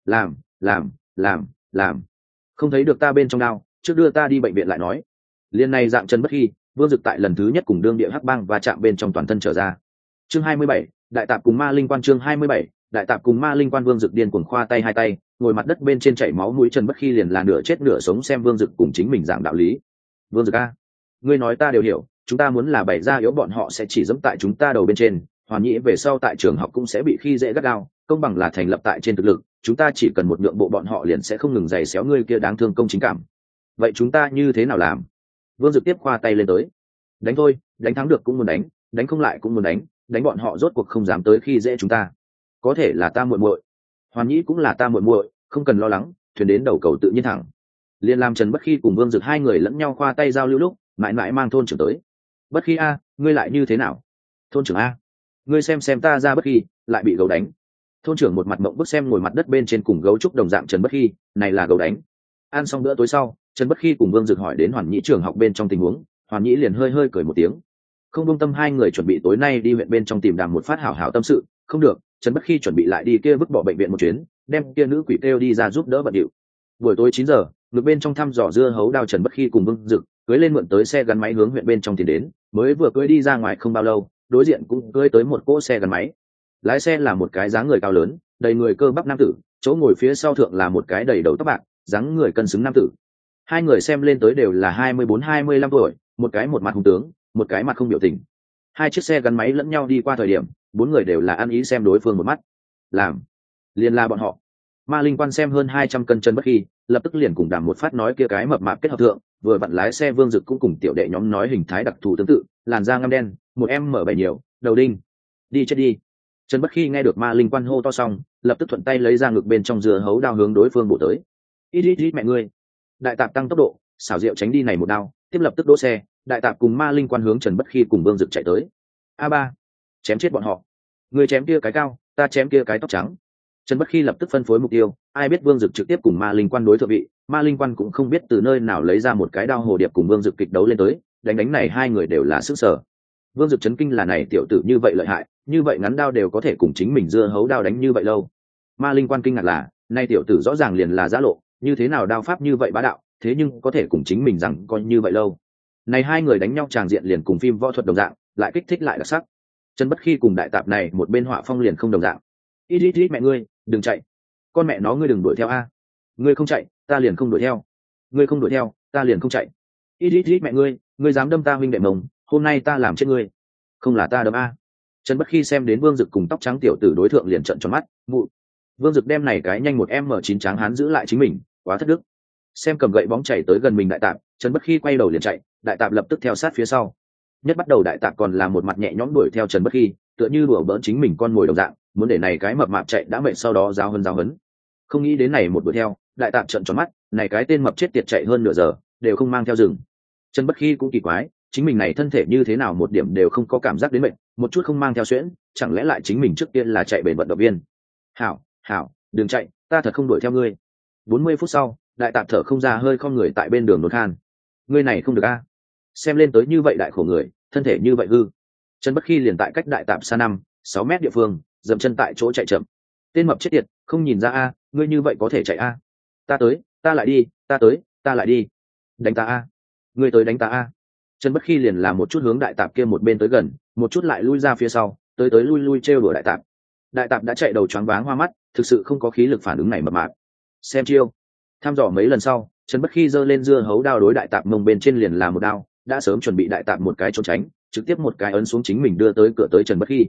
Làm. Không thấy được ta bên trong đao, trước đưa ta đi bệnh viện lại nói. Liên này dạng Trần Bất Khi, Vương Dực tại lần thứ nhất cùng đương địa hắc bang và chạm bên trong toàn thân trở ra. Chương 27, đại tạp cùng ma linh quan. Chương 27, đại tạp cùng ma linh quan. Vương Dực điên cuồng khoa tay hai tay, ngồi mặt đất bên trên chảy máu mũi. Trần Bất Khi liền là nửa chết nửa sống xem Vương Dực cùng chính mình giảng đạo lý. Vương Dực a, ngươi nói ta đều hiểu, chúng ta muốn là bày ra yếu bọn họ sẽ chỉ dẫm tại chúng ta đầu bên trên, Hoàn Nhĩ về sau tại trường học cũng sẽ bị khi dễ gắt gao, công bằng là thành lập tại trên thực lực, chúng ta chỉ cần một nhượng bộ bọn họ liền sẽ không ngừng giày xéo ngươi kia đáng thương công chính cảm. Vậy chúng ta như thế nào làm? Vương Dực tiếp khoa tay lên tới. Đánh thôi, đánh thắng được cũng muốn đánh, đánh không lại cũng muốn đánh, đánh bọn họ rốt cuộc không dám tới khi dễ chúng ta. Có thể là ta muội muội, Hoàn Nhĩ cũng là ta muội muội, không cần lo lắng, thuyền đến đầu cầu tự nhiên thẳng. Liên làm Trần Bất Khi cùng Vương Dực hai người lẫn nhau khoa tay giao lưu lúc, mãi mãi mang thôn trưởng tới. Bất Khi a, ngươi lại như thế nào? Thôn trưởng a, ngươi xem ta ra Bất Khi lại bị gấu đánh. Thôn trưởng một mặt mộng bức xem ngồi mặt đất bên trên cùng gấu trúc đồng dạng Trần Bất Khi, này là gấu đánh. Ăn xong bữa tối sau, Trần Bất Khi cùng Vương Dực hỏi đến Hoàn Nhĩ trường học bên trong tình huống, Hoàn Nhĩ liền hơi cười một tiếng. Không buông tâm hai người chuẩn bị tối nay đi huyện bên trong tìm Đàm một phát hảo hảo tâm sự, không được, Trần Bất Khi chuẩn bị lại đi kia vứt bỏ bệnh viện một chuyến, đem kia nữ quỷ kêu đi ra giúp đỡ bận điệu. Buổi tối 9 giờ, ngược bên trong thăm dò dưa hấu đao Trần Bất Khi cùng Vương Dực cưới lên mượn tới xe gắn máy hướng huyện bên trong tiến đến, mới vừa cưới đi ra ngoài không bao lâu, đối diện cũng cưới tới một cỗ xe gắn máy. Lái xe là một cái dáng người cao lớn, đầy người cơ bắp nam tử, chỗ ngồi phía sau thượng là một cái đầy đầu tóc bạc, dáng người cân xứng nam tử. Hai người xem lên tới đều là 24-25 tuổi, một cái một mặt hung tướng, một cái mặt không biểu tình. Hai chiếc xe gắn máy lẫn nhau đi qua thời điểm, bốn người đều là ăn ý xem đối phương một mắt. Làm, liền là bọn họ. Ma linh quan xem hơn 200 cân Trần Bất Khi, lập tức liền cùng Đàm một phát nói kia cái mập mạp kết hợp thượng, vừa vặn lái xe Vương Dực cũng cùng tiểu đệ nhóm nói hình thái đặc thù tương tự, làn da ngăm đen, một em mở bảy nhiều, đầu đinh. Đi chết đi. Trần Bất Khi nghe được ma linh quan hô to xong, lập tức thuận tay lấy ra ngực bên trong dưa hấu đao hướng đối phương bổ tới. Ít mẹ ngươi. Đại tạp tăng tốc độ, xảo diệu tránh đi này một đao, tiếp lập tức đỗ xe, đại tạp cùng ma linh quan hướng Trần Bất Khi cùng Vương Dực chạy tới. A3, chém chết bọn họ. Người chém kia cái cao, ta chém kia cái tóc trắng. Trần Bất Khi lập tức phân phối mục tiêu, ai biết Vương Dực trực tiếp cùng ma linh quan đối thượng vị, ma linh quan cũng không biết từ nơi nào lấy ra một cái đao hồ điệp cùng Vương Dực kịch đấu lên tới, đánh này hai người đều là sức sở. Vương Dực chấn kinh là này tiểu tử như vậy lợi hại, như vậy ngắn đao đều có thể cùng chính mình dưa hấu đao đánh như vậy lâu. Ma linh quan kinh ngạc là, nay tiểu tử rõ ràng liền là giã lộ, như thế nào đao pháp như vậy bá đạo, thế nhưng có thể cùng chính mình rằng coi như vậy lâu. Này hai người đánh nhau tràng diện liền cùng phim võ thuật đồng dạng, lại kích thích lại đặc sắc. Trần Bất Khi cùng đại tạp này một bên họa phong liền không đồng dạng. Ít mẹ ngươi, đừng chạy. Con mẹ nó ngươi đừng đuổi theo a. Ngươi không chạy, ta liền không đuổi theo. Ngươi không đuổi theo, ta liền không chạy. Ít mẹ ngươi dám đâm ta huynh đệ mồng, hôm nay ta làm chết ngươi. Không là ta đâm a. Trần Bất Khi xem đến Vương Dực cùng tóc trắng tiểu tử đối thượng liền trợn tròn mắt, mụ. Vương Dực đem này cái nhanh một M9 trắng hán giữ lại chính mình, quá thất đức. Xem cầm gậy bóng chạy tới gần mình đại tạp, Trần Bất Khi quay đầu liền chạy, đại tạp lập tức theo sát phía sau. Nhất bắt đầu đại tạp còn là một mặt nhẹ nhõm đuổi theo Trần Bất Khi, tựa như đùa bỡn chính mình con mồi đồng dạng, muốn để này cái mập mạp chạy đã mệt sau đó giáo hấn. Không nghĩ đến này một đuổi theo, đại tạp trợn tròn mắt, này cái tên mập chết tiệt chạy hơn nửa giờ, đều không mang theo rừng. Trần Bất Khi cũng kỳ quái, chính mình này thân thể như thế nào một điểm đều không có cảm giác đến mệt, một chút không mang theo xuyễn, chẳng lẽ lại chính mình trước tiên là chạy bền vận động viên. Hảo, đừng chạy, ta thật không đuổi theo ngươi. 40 phút sau, đại tạp thở không ra hơi không người tại bên đường nôn khan. Ngươi này không được a. Xem lên tới như vậy đại khổ người, thân thể như vậy hư. Trần Bất Khi liền tại cách đại tạp xa 5-6 mét địa phương, dậm chân tại chỗ chạy chậm. Tên mập chết tiệt, không nhìn ra a, ngươi như vậy có thể chạy a. Ta tới, ta lại đi, ta tới, ta lại đi. Đánh ta a. Ngươi tới đánh ta a. Trần Bất Khi liền làm một chút hướng đại tạp kia một bên tới gần, một chút lại lui ra phía sau, tới lui trêu đùa đại tạp. Đại tạp đã chạy đầu choáng váng hoa mắt, thực sự không có khí lực phản ứng này mập mạp. Xem chiêu. Thăm dò mấy lần sau, Trần Bất Khi giơ lên dưa hấu đao đối đại tạp mông bên trên liền là một đao, đã sớm chuẩn bị đại tạp một cái trốn tránh, trực tiếp một cái ấn xuống chính mình đưa tới cửa tới Trần Bất Khi.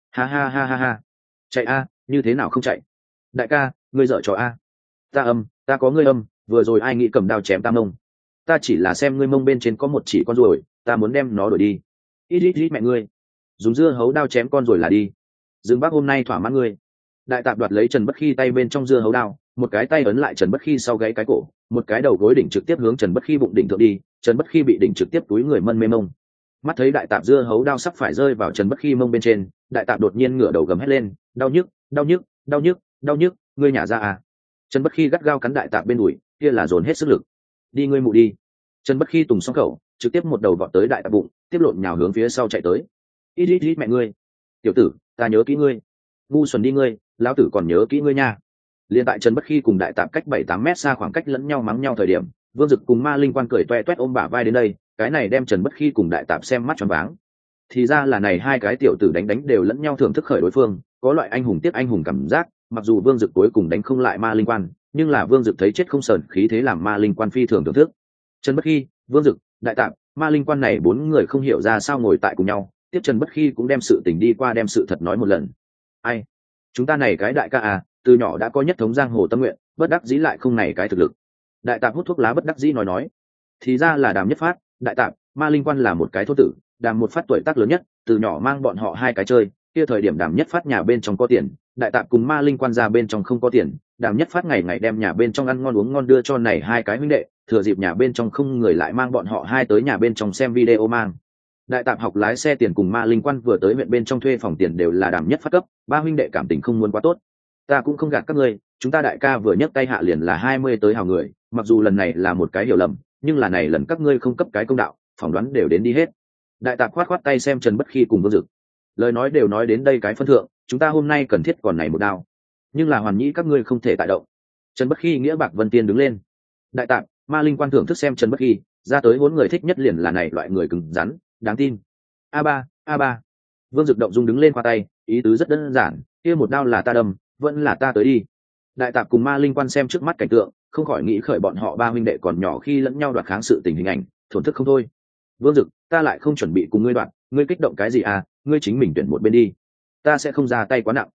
Ha. Chạy a, như thế nào không chạy? Đại ca, ngươi dở trò a. Ta có ngươi âm, vừa rồi ai nghĩ cầm đao chém ta mông. Ta chỉ là xem ngươi mông bên trên có một chỉ con ruồi, ta muốn đem nó đuổi đi. Ít mẹ ngươi. Dùng dưa hấu đao chém con rồi là đi. Dương Bác hôm nay thỏa mãn ngươi. Đại tạp đoạt lấy Trần Bất Khi tay bên trong dưa hấu đao, một cái tay ấn lại Trần Bất Khi sau gáy cái cổ, một cái đầu gối đỉnh trực tiếp hướng Trần Bất Khi bụng đỉnh thượng đi. Trần Bất Khi bị đỉnh trực tiếp túi người mân mê mông. Mắt thấy đại tạp dưa hấu đao sắp phải rơi vào Trần Bất Khi mông bên trên, đại tạp đột nhiên ngửa đầu gầm hét lên, đau nhức, đau nhức, đau nhức, đau nhức, ngươi nhả ra à. Trần Bất Khi gắt gao cắn đại tạp bên đùi, kia là dồn hết sức lực. Đi ngươi mụ đi. Trần Bất Khi tùng xong khẩu, trực tiếp một đầu vọt tới đại tạp bụng, tiếp lộn nhào hướng phía sau chạy tới. Ít mẹ ngươi, tiểu tử, ta nhớ kỹ ngươi. Ngu xuẩn đi ngươi, lão tử còn nhớ kỹ ngươi nha. Liên tại Trần Bất Khi cùng đại tạp cách 7-8 mét xa khoảng cách lẫn nhau mắng nhau thời điểm, Vương Dực cùng Ma Linh Quan cười toe toét ôm bả vai đến đây, cái này đem Trần Bất Khi cùng đại tạp xem mắt tròn váng. Thì ra là này hai cái tiểu tử đánh đều lẫn nhau thưởng thức khởi đối phương, có loại anh hùng tiếp anh hùng cảm giác. Mặc dù Vương Dực cuối cùng đánh không lại Ma Linh Quan, nhưng là Vương Dực thấy chết không sờn khí thế làm Ma Linh Quan phi thường thưởng thức. Trần Bất Khi, Vương Dực, đại tạp, Ma Linh Quan này bốn người không hiểu ra sao ngồi tại cùng nhau, tiếp Trần Bất Khi cũng đem sự tình đi qua đem sự thật nói một lần. Ai, chúng ta này cái đại ca à, từ nhỏ đã có nhất thống giang hồ tâm nguyện, bất đắc dĩ lại không này cái thực lực. Đại tạp hút thuốc lá bất đắc dĩ nói, thì ra là Đàm Nhất Phát, đại tạp, Ma Linh Quan là một cái thô tử, Đàm một Phát tuổi tác lớn nhất, từ nhỏ mang bọn họ hai cái chơi, kia thời điểm Đàm Nhất Phát nhà bên trong có tiền, đại tạp cùng Ma Linh Quan ra bên trong không có tiền, Đàm Nhất Phát ngày ngày đem nhà bên trong ăn ngon uống ngon đưa cho này hai cái huynh đệ, thừa dịp nhà bên trong không người lại mang bọn họ hai tới nhà bên trong xem video mang. Đại tạp học lái xe tiền cùng Ma Linh Quan vừa tới huyện bên trong thuê phòng tiền đều là Đàm Nhất Phát cấp, ba huynh đệ cảm tình không muốn quá tốt. Ta cũng không gạt các ngươi, chúng ta đại ca vừa nhấc tay hạ liền là 20 tới hào người, mặc dù lần này là một cái hiểu lầm, nhưng là này lần các ngươi không cấp cái công đạo, phỏng đoán đều đến đi hết. Đại tạp khoát tay xem Trần Bất Khi cùng Vương Dực, lời nói đều nói đến đây cái phân thượng, chúng ta hôm nay cần thiết còn này một đao, nhưng là hoàn nhĩ các ngươi không thể tại động. Trần Bất Khi nghĩa bạc vân tiên đứng lên. Đại tạp, Ma Linh Quan thưởng thức xem Trần Bất Khi, ra tới bốn người thích nhất liền là này loại người cứng rắn, đáng tin. A3. Vương Dực động dung đứng lên qua tay, ý tứ rất đơn giản, kia một đao là ta đâm, vẫn là ta tới đi. Đại tạp cùng Ma Linh Quan xem trước mắt cảnh tượng, không khỏi nghĩ khởi bọn họ ba huynh đệ còn nhỏ khi lẫn nhau đoạt kháng sự tình hình ảnh, thổn thức không thôi. Vương Dực, ta lại không chuẩn bị cùng ngươi đoạt, ngươi kích động cái gì à, ngươi chính mình tuyển một bên đi, ta sẽ không ra tay quá nặng.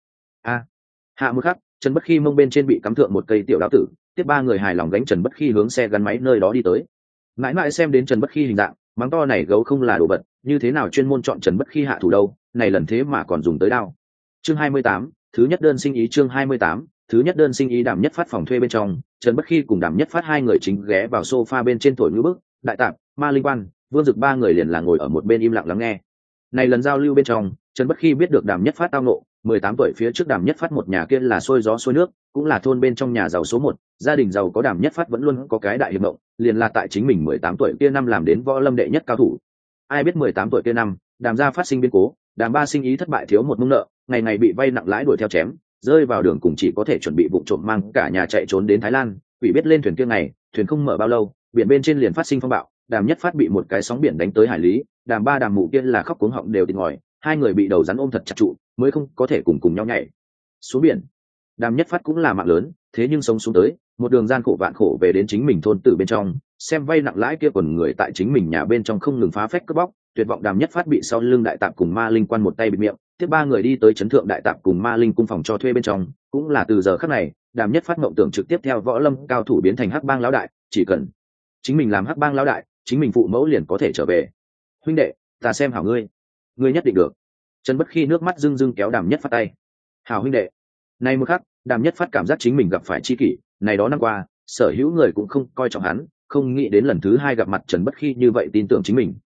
Hạ một khắc, Trần Bất Khi mông bên trên bị cắm thượng một cây tiểu đao tử, tiếp ba người hài lòng gánh Trần Bất Khi hướng xe gắn máy nơi đó đi tới. Mãi mãi xem đến Trần Bất Khi hình dạng, mắng to này gấu không là đồ vật, như thế nào chuyên môn chọn Trần Bất Khi hạ thủ đâu, này lần thế mà còn dùng tới đao. Chương 28, thứ nhất đơn sinh ý. Chương 28, thứ nhất đơn sinh ý. Đàm Nhất Phát phòng thuê bên trong, Trần Bất Khi cùng Đàm Nhất Phát hai người chính ghé vào sofa bên trên thổi ngư bức, đại tạp, Ma Linh Quan, Vương Dực ba người liền là ngồi ở một bên im lặng lắng nghe. Này lần giao lưu bên trong, Trần Bất Khi biết được Đàm Nhất Phát tao nộ, 18 tuổi phía trước Đàm Nhất Phát một nhà kia là xuôi gió xuôi nước, cũng là thôn bên trong nhà giàu số 1, gia đình giàu có Đàm Nhất Phát vẫn luôn có cái đại hiệp mộng, liền là tại chính mình 18 tuổi kia năm làm đến võ lâm đệ nhất cao thủ. Ai biết 18 tuổi kia năm, Đàm gia phát sinh biến cố, Đàm ba sinh ý thất bại thiếu một mông nợ, ngày ngày bị vay nặng lãi đuổi theo chém, rơi vào đường cùng chỉ có thể chuẩn bị vụng trộm mang cả nhà chạy trốn đến Thái Lan, quỷ biết lên thuyền kia ngày, thuyền không mở bao lâu, biển bên trên liền phát sinh phong bạo, Đàm Nhất Phát bị một cái sóng biển đánh tới hải lý, Đàm ba Đàm mụ kia là khóc cuống họng đều tịt ngòi, hai người bị đầu rắn ôm thật chặt trụ, mới không có thể cùng nhau nhảy xuống biển. Đàm Nhất Phát cũng là mạng lớn, thế nhưng sống xuống tới, một đường gian khổ vạn khổ về đến chính mình thôn tử bên trong, xem vay nặng lãi kia quần người tại chính mình nhà bên trong không ngừng phá phách cướp bóc, tuyệt vọng Đàm Nhất Phát bị sau lưng đại tạp cùng Ma Linh Quan một tay bịt miệng, tiếp ba người đi tới trấn thượng đại tạp cùng Ma Linh cung phòng cho thuê bên trong, cũng là từ giờ khắc này, Đàm Nhất Phát mộng tưởng trực tiếp theo võ lâm cao thủ biến thành hắc bang lão đại, chỉ cần chính mình làm hắc bang lão đại, chính mình phụ mẫu liền có thể trở về. Huynh đệ, ta xem hảo ngươi, ngươi nhất định được. Trần Bất Khi nước mắt rưng rưng kéo Đàm Nhất Phát tay. Hảo huynh đệ. Này một khắc, Đàm Nhất Phát cảm giác chính mình gặp phải chi kỷ, này đó năm qua, sở hữu người cũng không coi trọng hắn, không nghĩ đến lần thứ hai gặp mặt Trần Bất Khi như vậy tin tưởng chính mình.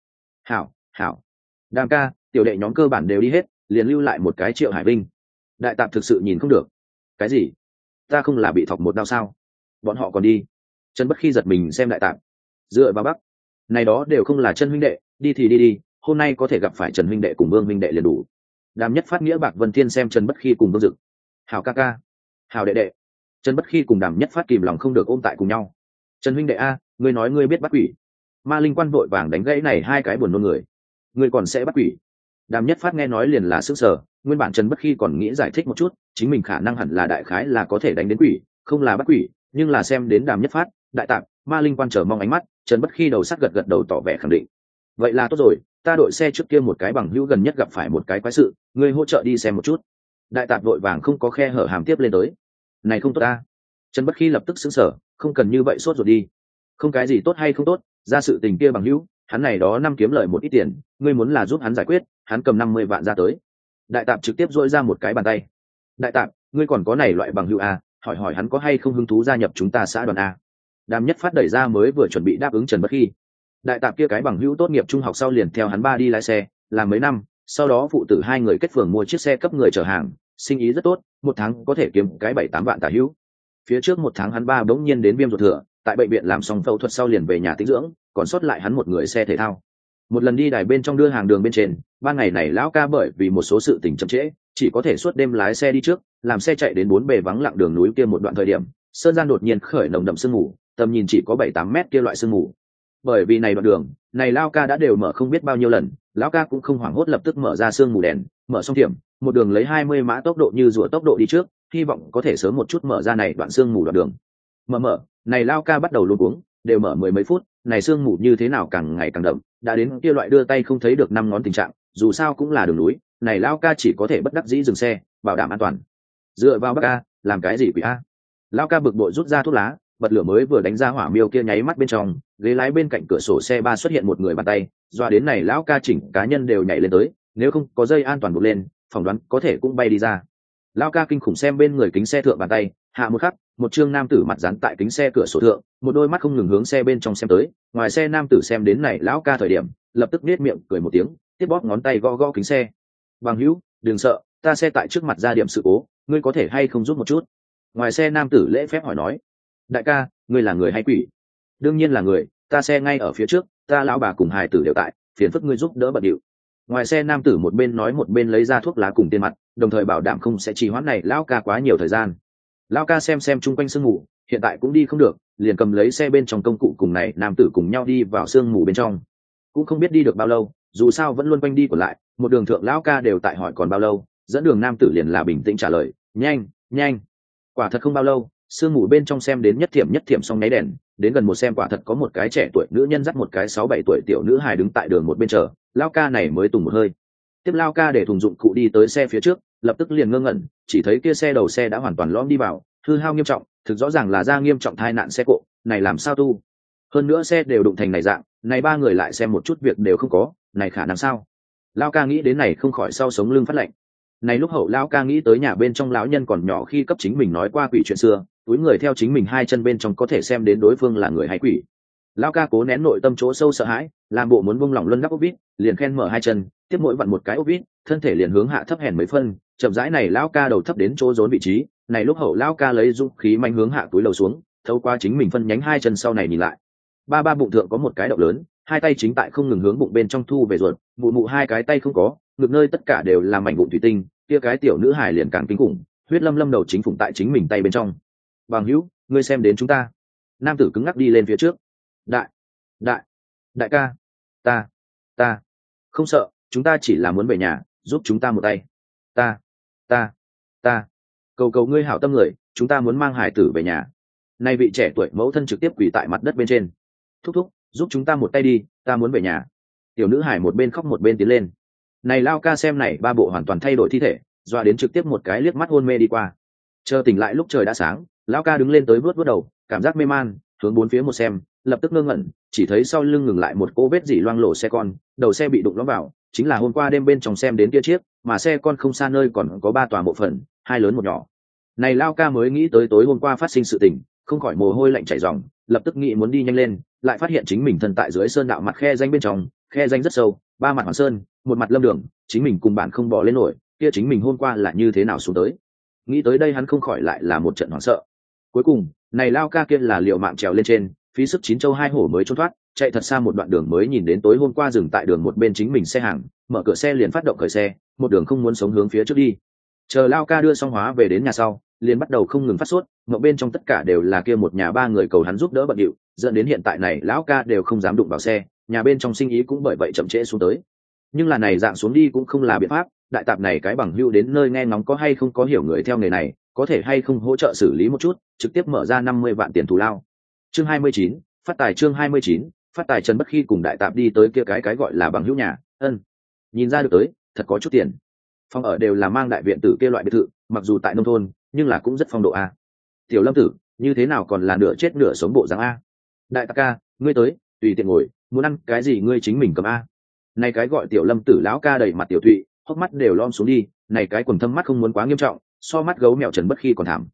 Hảo. Đàm ca, tiểu đệ nhóm cơ bản đều đi hết, liền lưu lại một cái Triệu Hải Vinh. Đại tạp thực sự nhìn không được. Cái gì? Ta không là bị thọc một đao sao? Bọn họ còn đi. Trần Bất Khi giật mình xem đại tạp. Dựa vào Bắc. Này đó đều không là chân huynh đệ, đi thì đi, hôm nay có thể gặp phải Trần huynh đệ cùng Vương huynh đệ liền đủ. Đàm Nhất Phát nghĩa bạc vân thiên xem Trần Bất Khi cùng Vương Dực. Hảo ca ca, hảo đệ đệ. Trần Bất Khi cùng Đàm Nhất Phát kìm lòng không được ôm tại cùng nhau. Trần huynh đệ a, ngươi nói ngươi biết bắt quỷ. Ma Linh Quan vội vàng đánh gãy này hai cái buồn nôn người. Ngươi còn sẽ bắt quỷ? Đàm Nhất Phát nghe nói liền là sững sờ, nguyên bản Trần Bất Khi còn nghĩ giải thích một chút, chính mình khả năng hẳn là đại khái là có thể đánh đến quỷ, không là bắt quỷ, nhưng là xem đến Đàm Nhất Phát, đại tạp, Ma Linh Quan chờ mong ánh mắt, Trần Bất Khi đầu sắt gật đầu tỏ vẻ khẳng định. Vậy là tốt rồi, ta đội xe trước kia một cái bằng hữu gần nhất gặp phải một cái quái sự, ngươi hỗ trợ đi xem một chút. Đại tạp vội vàng không có khe hở hàm tiếp lên tới. Này không tốt ta. Trần Bất Khi lập tức sững sờ, không cần như vậy sốt ruột đi. Không cái gì tốt hay không tốt, ra sự tình kia bằng hữu, hắn này đó năm kiếm lời một ít tiền, ngươi muốn là giúp hắn giải quyết, hắn cầm 50 vạn ra tới. Đại tạp trực tiếp dội ra một cái bàn tay. Đại tạp, ngươi còn có này loại bằng hữu à, hỏi hỏi hắn có hay không hứng thú gia nhập chúng ta xã đoàn a. Đàm Nhất Phát đẩy ra mới vừa chuẩn bị đáp ứng Trần Bất Khi. Đại tạp kia cái bằng hữu tốt nghiệp trung học sau liền theo hắn ba đi lái xe làm mấy năm, sau đó phụ tử hai người kết phường mua chiếc xe cấp người chở hàng, sinh ý rất tốt, một tháng có thể kiếm cái 7-8 vạn tả hữu. Phía trước một tháng hắn ba bỗng nhiên đến viêm ruột thừa, tại bệnh viện làm xong phẫu thuật sau liền về nhà tĩnh dưỡng, còn sót lại hắn một người xe thể thao. Một lần đi đài bên trong đưa hàng đường bên trên, ban ngày này lão ca bởi vì một số sự tình chậm trễ, chỉ có thể suốt đêm lái xe đi trước, làm xe chạy đến 4 bề vắng lặng đường núi kia một đoạn thời điểm, sơn gian đột nhiên khởi nồng đậm sương mù, tầm nhìn chỉ có 7-8 mét kia loại sương mù. Bởi vì này đoạn đường, này lão ca đã đều mở không biết bao nhiêu lần, lão ca cũng không hoảng hốt lập tức mở ra sương mù đèn, mở xong tiệm, một đường lấy 20 mã tốc độ như rùa tốc độ đi trước, hy vọng có thể sớm một chút mở ra này đoạn sương mù đoạn đường. Mở, này lão ca bắt đầu luống cuống, đều mở 10 mấy phút, này sương mù như thế nào càng ngày càng đậm, đã đến kia loại đưa tay không thấy được 5 ngón tình trạng, dù sao cũng là đường núi, này lão ca chỉ có thể bất đắc dĩ dừng xe, bảo đảm an toàn. Dựa vào Bắc A, làm cái gì quỷ A? Lão ca bực bội rút ra thuốc lá, bật lửa mới vừa đánh ra hỏa miêu kia nháy mắt bên trong, ghế lái bên cạnh cửa sổ xe ba xuất hiện một người bàn tay, doa đến này lão ca chỉnh cá nhân đều nhảy lên tới, nếu không có dây an toàn buộc lên, phỏng đoán có thể cũng bay đi ra. Lão ca kinh khủng xem bên người kính xe thượng bàn tay, hạ một khắc, một trương nam tử mặt dán tại kính xe cửa sổ thượng, một đôi mắt không ngừng hướng xe bên trong xem tới, ngoài xe nam tử xem đến này lão ca thời điểm, lập tức nết miệng cười một tiếng, tiếp bóp ngón tay gõ gõ kính xe. Bằng hữu, đừng sợ, ta xe tại trước mặt ra điểm sự cố, ngươi có thể hay không giúp một chút? Ngoài xe nam tử lễ phép hỏi nói. Đại ca, ngươi là người hay quỷ? Đương nhiên là người, ta xe ngay ở phía trước, ta lão bà cùng hài tử đều tại, phiền phức ngươi giúp đỡ bận điệu. Ngoài xe nam tử một bên nói một bên lấy ra thuốc lá cùng tiền mặt, đồng thời bảo đảm không sẽ trì hoãn này lão ca quá nhiều thời gian. Lão ca xem chung quanh sương mù, hiện tại cũng đi không được, liền cầm lấy xe bên trong công cụ cùng này nam tử cùng nhau đi vào sương mù bên trong. Cũng không biết đi được bao lâu, dù sao vẫn luôn quanh đi của lại, một đường thượng lão ca đều tại hỏi còn bao lâu, dẫn đường nam tử liền là bình tĩnh trả lời, nhanh. Quả thật không bao lâu, sương mù bên trong xem đến nhất thiểm xong nháy đèn, đến gần một xem quả thật có một cái trẻ tuổi nữ nhân dắt một cái 6-7 tuổi tiểu nữ hài đứng tại đường một bên chờ, lão ca này mới tùng một hơi. Tiếp lão ca để thùng dụng cụ đi tới xe phía trước, lập tức liền ngơ ngẩn, chỉ thấy kia xe đầu xe đã hoàn toàn lõm đi vào, hư hao nghiêm trọng, thực rõ ràng là ra nghiêm trọng tai nạn xe cộ, này làm sao tu? Hơn nữa xe đều đụng thành này dạng, này ba người lại xem một chút việc đều không có, này khả năng sao? Lão ca nghĩ đến này không khỏi sau sống lưng phát lạnh. Này lúc hậu lão ca nghĩ tới nhà bên trong lão nhân còn nhỏ khi cấp chính mình nói qua quỷ chuyện xưa, túi người theo chính mình hai chân bên trong có thể xem đến đối phương là người hay quỷ. Lão ca cố nén nội tâm chỗ sâu sợ hãi, làm bộ muốn buông lỏng luân đắp ốc vít, liền khen mở hai chân, tiếp mỗi vặn một cái ốc vít, thân thể liền hướng hạ thấp hèn mấy phân, chậm rãi này lão ca đầu thấp đến chỗ rốn vị trí, này lúc hậu lão ca lấy dũng khí manh hướng hạ túi lầu xuống, thâu qua chính mình phân nhánh hai chân sau này nhìn lại. Ba bụng thượng có một cái động lớn, hai tay chính tại không ngừng hướng bụng bên trong thu về ruột, mụ hai cái tay không có, ngực nơi tất cả đều là mảnh vụn thủy tinh, kia cái tiểu nữ hài liền càng kinh khủng, huyết lâm đầu chính phụng tại chính mình tay bên trong. Bằng hữu, ngươi xem đến chúng ta. Nam tử cứng ngắc đi lên phía trước. Đại ca, ta không sợ, chúng ta chỉ là muốn về nhà, giúp chúng ta một tay. Ta cầu ngươi hảo tâm người, chúng ta muốn mang hải tử về nhà. Nay vị trẻ tuổi mẫu thân trực tiếp quỳ tại mặt đất bên trên. Thúc, giúp chúng ta một tay đi, ta muốn về nhà. Tiểu nữ hải một bên khóc một bên tiến lên. Này lao ca xem này ba bộ hoàn toàn thay đổi thi thể, doa đến trực tiếp một cái liếc mắt hôn mê đi qua. Chờ tỉnh lại lúc trời đã sáng, lão ca đứng lên tới vuốt đầu, cảm giác mê man, hướng bốn phía một xem, lập tức ngơ ngẩn, chỉ thấy sau lưng ngừng lại một cô vết dỉ loang lổ xe con, đầu xe bị đụng lõm vào, chính là hôm qua đêm bên trong xem đến kia chiếc, mà xe con không xa nơi còn có 3 tòa mộ phần, 2 lớn một nhỏ. Này lao ca mới nghĩ tới tối hôm qua phát sinh sự tình, không khỏi mồ hôi lạnh chảy ròng, lập tức nghĩ muốn đi nhanh lên, lại phát hiện chính mình thân tại dưới sơn đạo mặt khe danh bên trong, khe danh rất sâu, 3 mặt hoàng sơn, một mặt lâm đường, chính mình cùng bạn không bỏ lên nổi, kia chính mình hôm qua là như thế nào xuống tới. Nghĩ tới đây hắn không khỏi lại là một trận hoảng sợ. Cuối cùng, này lao ca kia là liệu mạng trèo lên trên, phí sức 9 châu 2 hổ mới trốn thoát, chạy thật xa một đoạn đường mới nhìn đến tối hôm qua dừng tại đường một bên chính mình xe hàng, mở cửa xe liền phát động khởi xe, một đường không muốn sống hướng phía trước đi. Chờ lao ca đưa xong hóa về đến nhà sau, liền bắt đầu không ngừng phát sốt, ngậm bên trong tất cả đều là kia một nhà 3 người cầu hắn giúp đỡ bận điệu, dẫn đến hiện tại này lão ca đều không dám đụng vào xe, nhà bên trong sinh ý cũng bởi vậy chậm trễ xuống tới. Nhưng là này dạng xuống đi cũng không là biện pháp, đại tạp này cái bằng hữu đến nơi nghe ngóng có hay không có hiểu người theo nghề này, có thể hay không hỗ trợ xử lý một chút, trực tiếp mở ra 50 vạn tiền thù lao. Chương 29, phát tài. Chương 29, phát tài. Trần Bất Khi cùng đại tạp đi tới kia cái gọi là bằng hữu nhà, nhìn ra được tới, thật có chút tiền. Phòng ở đều là mang đại viện tử kia loại biệt thự, mặc dù tại nông thôn, nhưng là cũng rất phong độ a. Tiểu Lâm tử, như thế nào còn là nửa chết nửa sống bộ dáng a? Đại tạp ca, ngươi tới, tùy tiện ngồi, muốn ăn cái gì ngươi chính mình cầm a. Này cái gọi Tiểu Lâm tử lão ca đầy mặt tiểu thụy, hốc mắt đều lom xuống đi, này cái quần thâm mắt không muốn quá nghiêm trọng, so mắt gấu mèo Trần Bất Khi còn thảm.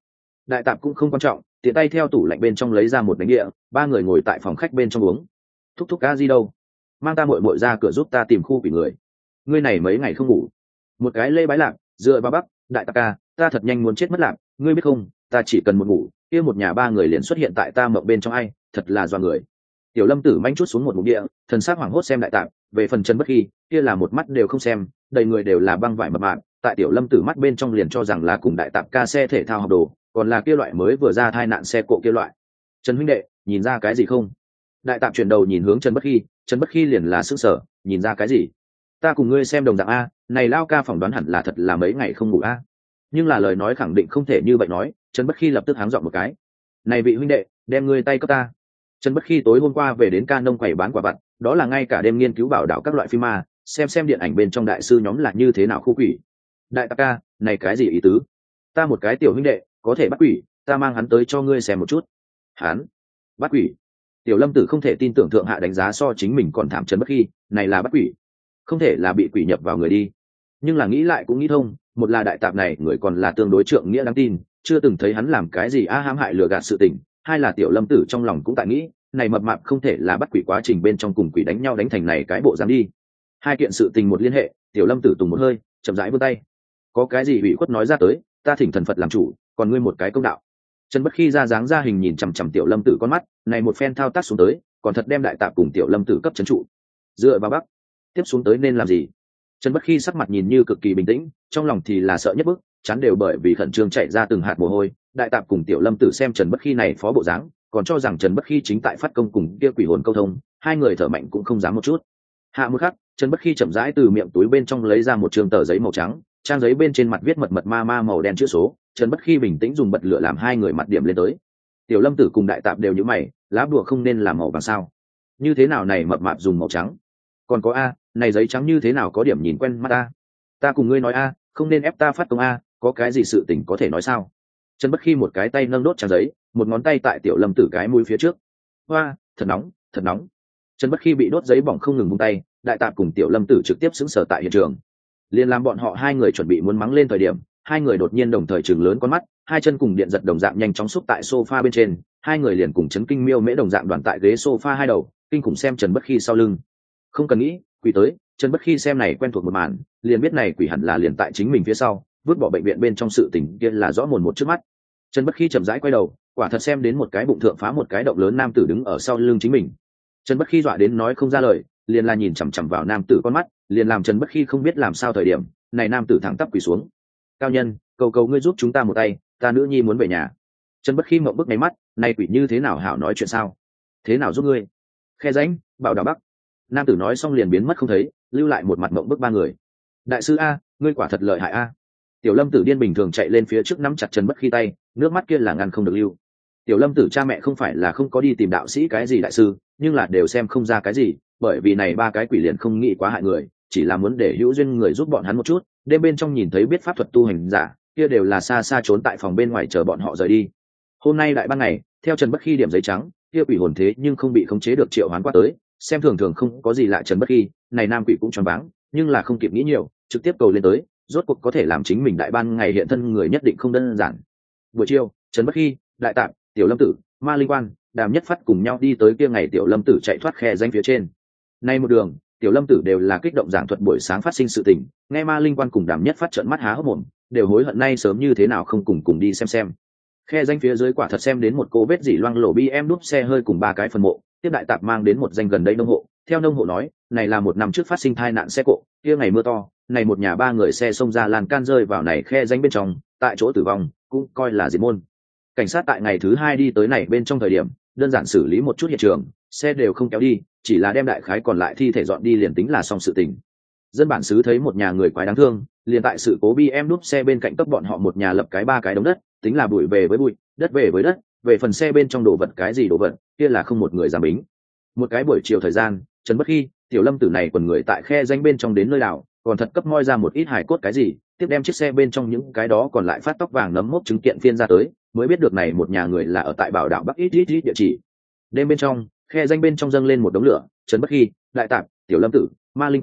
Đại tạp cũng không quan trọng, tiện tay theo tủ lạnh bên trong lấy ra một bánh địa, ba người ngồi tại phòng khách bên trong uống. Thúc thúc ca gì đâu, mang ta muội muội ra cửa giúp ta tìm khu quỷ người. Ngươi này mấy ngày không ngủ. Một cái lê bái lạc dựa vào bắc. Đại tạp ca, ta thật nhanh muốn chết mất lạc, ngươi biết không, ta chỉ cần một ngủ, kia một nhà ba người liền xuất hiện tại ta mộng bên trong ai, thật là doa người. Tiểu Lâm Tử manh chút xuống một ngụm địa, thần sắc hoảng hốt xem đại tạp, về phần Trần Bất Khi, kia là một mắt đều không xem, đầy người đều là băng vải mập mạp, tại Tiểu Lâm Tử mắt bên trong liền cho rằng là cùng đại tạp ca xe thể thao học đồ, còn là kia loại mới vừa ra tai nạn xe cộ kia loại. Trần huynh đệ, nhìn ra cái gì không? Đại tạp chuyển đầu nhìn hướng Trần Bất Khi liền là sững sờ, nhìn ra cái gì? Ta cùng ngươi xem đồng dạng a, này lao ca phỏng đoán hẳn là thật là mấy ngày không ngủ a. Nhưng là lời nói khẳng định không thể như vậy nói, Trần Bất Khi lập tức háng giọng một cái. Này vị huynh đệ, đem ngươi tay cấp ta. Trần Bất Khi tối hôm qua về đến ca nông quầy bán quả vặt, đó là ngay cả đêm nghiên cứu bảo đạo các loại phim ma, xem điện ảnh bên trong đại sư nhóm là như thế nào khu quỷ. Đại tạp ca, này cái gì ý tứ? Ta một cái tiểu huynh đệ, có thể bắt quỷ, ta mang hắn tới cho ngươi xem một chút. Hắn bắt quỷ? Tiểu Lâm Tử không thể tin tưởng thượng hạ đánh giá so chính mình còn thảm. Trần Bất Khi, này là bắt quỷ, không thể là bị quỷ nhập vào người đi. Nhưng là nghĩ lại cũng nghĩ thông, một là đại tạp này người còn là tương đối trượng nghĩa đáng tin, chưa từng thấy hắn làm cái gì hãm hại lừa gạt sự tình. Hai là Tiểu Lâm Tử trong lòng cũng tại nghĩ, này mập mạp không thể là bắt quỷ quá trình bên trong cùng quỷ đánh nhau đánh thành này cái bộ dáng đi. Hai kiện sự tình một liên hệ, Tiểu Lâm Tử tùng một hơi, chậm rãi vươn tay. Có cái gì ủy khuất nói ra tới, ta thỉnh thần Phật làm chủ, còn ngươi một cái công đạo. Trần Bất Khi ra dáng ra hình nhìn chằm chằm Tiểu Lâm Tử con mắt, này một phen thao tác xuống tới, còn thật đem đại tạp cùng Tiểu Lâm Tử cấp trấn trụ. Dựa vào bắc, tiếp xuống tới nên làm gì? Trần Bất Khi sắc mặt nhìn như cực kỳ bình tĩnh, trong lòng thì là sợ nhất bức, chán đều bởi vì khẩn trương chạy ra từng hạt mồ hôi. Đại tạp cùng Tiểu Lâm Tử xem Trần Bất Khi này phó bộ dáng, còn cho rằng Trần Bất Khi chính tại phát công cùng kia quỷ hồn câu thông, hai người thở mạnh cũng không dám một chút. Hạ một khắc, Trần Bất Khi chậm rãi từ miệng túi bên trong lấy ra một trường tờ giấy màu trắng, trang giấy bên trên mặt viết mật mật ma ma màu đen chữ số. Trần Bất Khi bình tĩnh dùng bật lửa làm hai người mặt điểm lên tới. Tiểu Lâm Tử cùng đại tạp đều như mày, lá bùa không nên làm màu vàng sao? Như thế nào này mập mạp dùng màu trắng? Còn có a, này giấy trắng như thế nào có điểm nhìn quen mắt a? Ta cùng ngươi nói a, không nên ép ta phát công a, có cái gì sự tình có thể nói sao? Trần Bất Khi một cái tay nâng đốt trang giấy, một ngón tay tại Tiểu Lâm Tử cái mũi phía trước. Hoa, thật nóng, thật nóng. Trần Bất Khi bị đốt giấy bỏng không ngừng buông tay, đại tạp cùng Tiểu Lâm Tử trực tiếp xứng sở tại hiện trường. Liên làm bọn họ hai người chuẩn bị muốn mắng lên thời điểm, hai người đột nhiên đồng thời trừng lớn con mắt, hai chân cùng điện giật đồng dạng nhanh chóng xúc tại sofa bên trên, hai người liền cùng chấn kinh miêu mễ đồng dạng đoàn tại ghế sofa hai đầu, kinh khủng xem Trần Bất Khi sau lưng. Không cần nghĩ, quỷ tới. Trần Bất Khi xem này quen thuộc một màn, liền biết này quỷ hẳn là liền tại chính mình phía sau, vứt bỏ bệnh viện bên trong sự tình kia là rõ mồn một trước mắt. Trần Bất Khi chậm rãi quay đầu, quả thật xem đến một cái bụng thượng phá một cái động lớn nam tử đứng ở sau lưng chính mình. Trần Bất Khi dọa đến nói không ra lời, liền là nhìn chằm chằm vào nam tử con mắt, liền làm Trần Bất Khi không biết làm sao thời điểm, này nam tử thẳng tắp quỳ xuống. Cao nhân, cầu cầu ngươi giúp chúng ta một tay, ta nữ nhi muốn về nhà. Trần Bất Khi ngậm bức máy mắt, này quỷ như thế nào hảo nói chuyện sao? Thế nào giúp ngươi? Khe rãnh, bảo đảo bắc. Nam tử nói xong liền biến mất không thấy, lưu lại một mặt ngậm bức ba người. Đại sư a, ngươi quả thật lợi hại a. Tiểu Lâm Tử điên bình thường chạy lên phía trước nắm chặt Trần Bất Khi tay, nước mắt kia là ngăn không được lưu. Tiểu Lâm Tử cha mẹ không phải là không có đi tìm đạo sĩ cái gì đại sư, nhưng là đều xem không ra cái gì, bởi vì này ba cái quỷ liền không nghĩ quá hại người, chỉ là muốn để hữu duyên người giúp bọn hắn một chút. Đêm bên trong nhìn thấy biết pháp thuật tu hành giả, kia đều là xa xa trốn tại phòng bên ngoài chờ bọn họ rời đi. Hôm nay đại ban ngày, theo Trần Bất Khi điểm giấy trắng, kia quỷ hồn thế nhưng không bị khống chế được triệu hoán qua tới, xem thường thường không có gì lạ. Trần Bất Khi, này nam quỷ cũng choáng váng, nhưng là không kịp nghĩ nhiều, trực tiếp cầu lên tới, rốt cuộc có thể làm chính mình đại ban ngày hiện thân người nhất định không đơn giản. Buổi chiều, Trần Bất Khi, đại tạp, Tiểu Lâm Tử, Ma Linh Quan, Đàm Nhất Phát cùng nhau đi tới kia ngày Tiểu Lâm Tử chạy thoát khe danh phía trên. Nay một đường, Tiểu Lâm Tử đều là kích động giảng thuật buổi sáng phát sinh sự tình, nghe Ma Linh Quan cùng Đàm Nhất Phát trợn mắt há hốc mồm, đều hối hận nay sớm như thế nào không cùng đi xem. Khe danh phía dưới quả thật xem đến một cô vết dỉ loang lổ BM đúp xe hơi cùng ba cái phần mộ, tiếp đại tạp mang đến một danh gần đây nông hộ, theo nông hộ nói, này là một năm trước phát sinh tai nạn xe cộ, kia ngày mưa to, này một nhà ba người xe xông ra lan can rơi vào này khe danh bên trong, tại chỗ tử vong, cũng coi là diệt môn. Cảnh sát tại ngày thứ hai đi tới này bên trong thời điểm, đơn giản xử lý một chút hiện trường, xe đều không kéo đi, chỉ là đem đại khái còn lại thi thể dọn đi liền tính là xong sự tình. Dân bản xứ thấy một nhà người quái đáng thương, liền tại sự cố BM đúp xe bên cạnh cấp bọn họ một nhà lập cái ba cái đống đất, tính là bụi về với bụi, đất về với đất, về phần xe bên trong đồ vật cái gì đồ vật, kia là không một người dám bính. Một cái buổi chiều thời gian, Trần Bất Khi, Tiểu Lâm Tử này quần người tại khe danh bên trong đến nơi nào, còn thật cấp moi ra một ít hài cốt cái gì, tiếp đem chiếc xe bên trong những cái đó còn lại phát tóc vàng nấm mốc chứng kiện phiên ra tới, mới biết được này một nhà người là ở tại Bảo Đạo Bắc ít địa chỉ. Đêm bên trong, khe danh bên trong dâng lên một đống lửa, Trần Bất Khi, đại tạp, Tiểu Lâm Tử, Ma Linh Quan,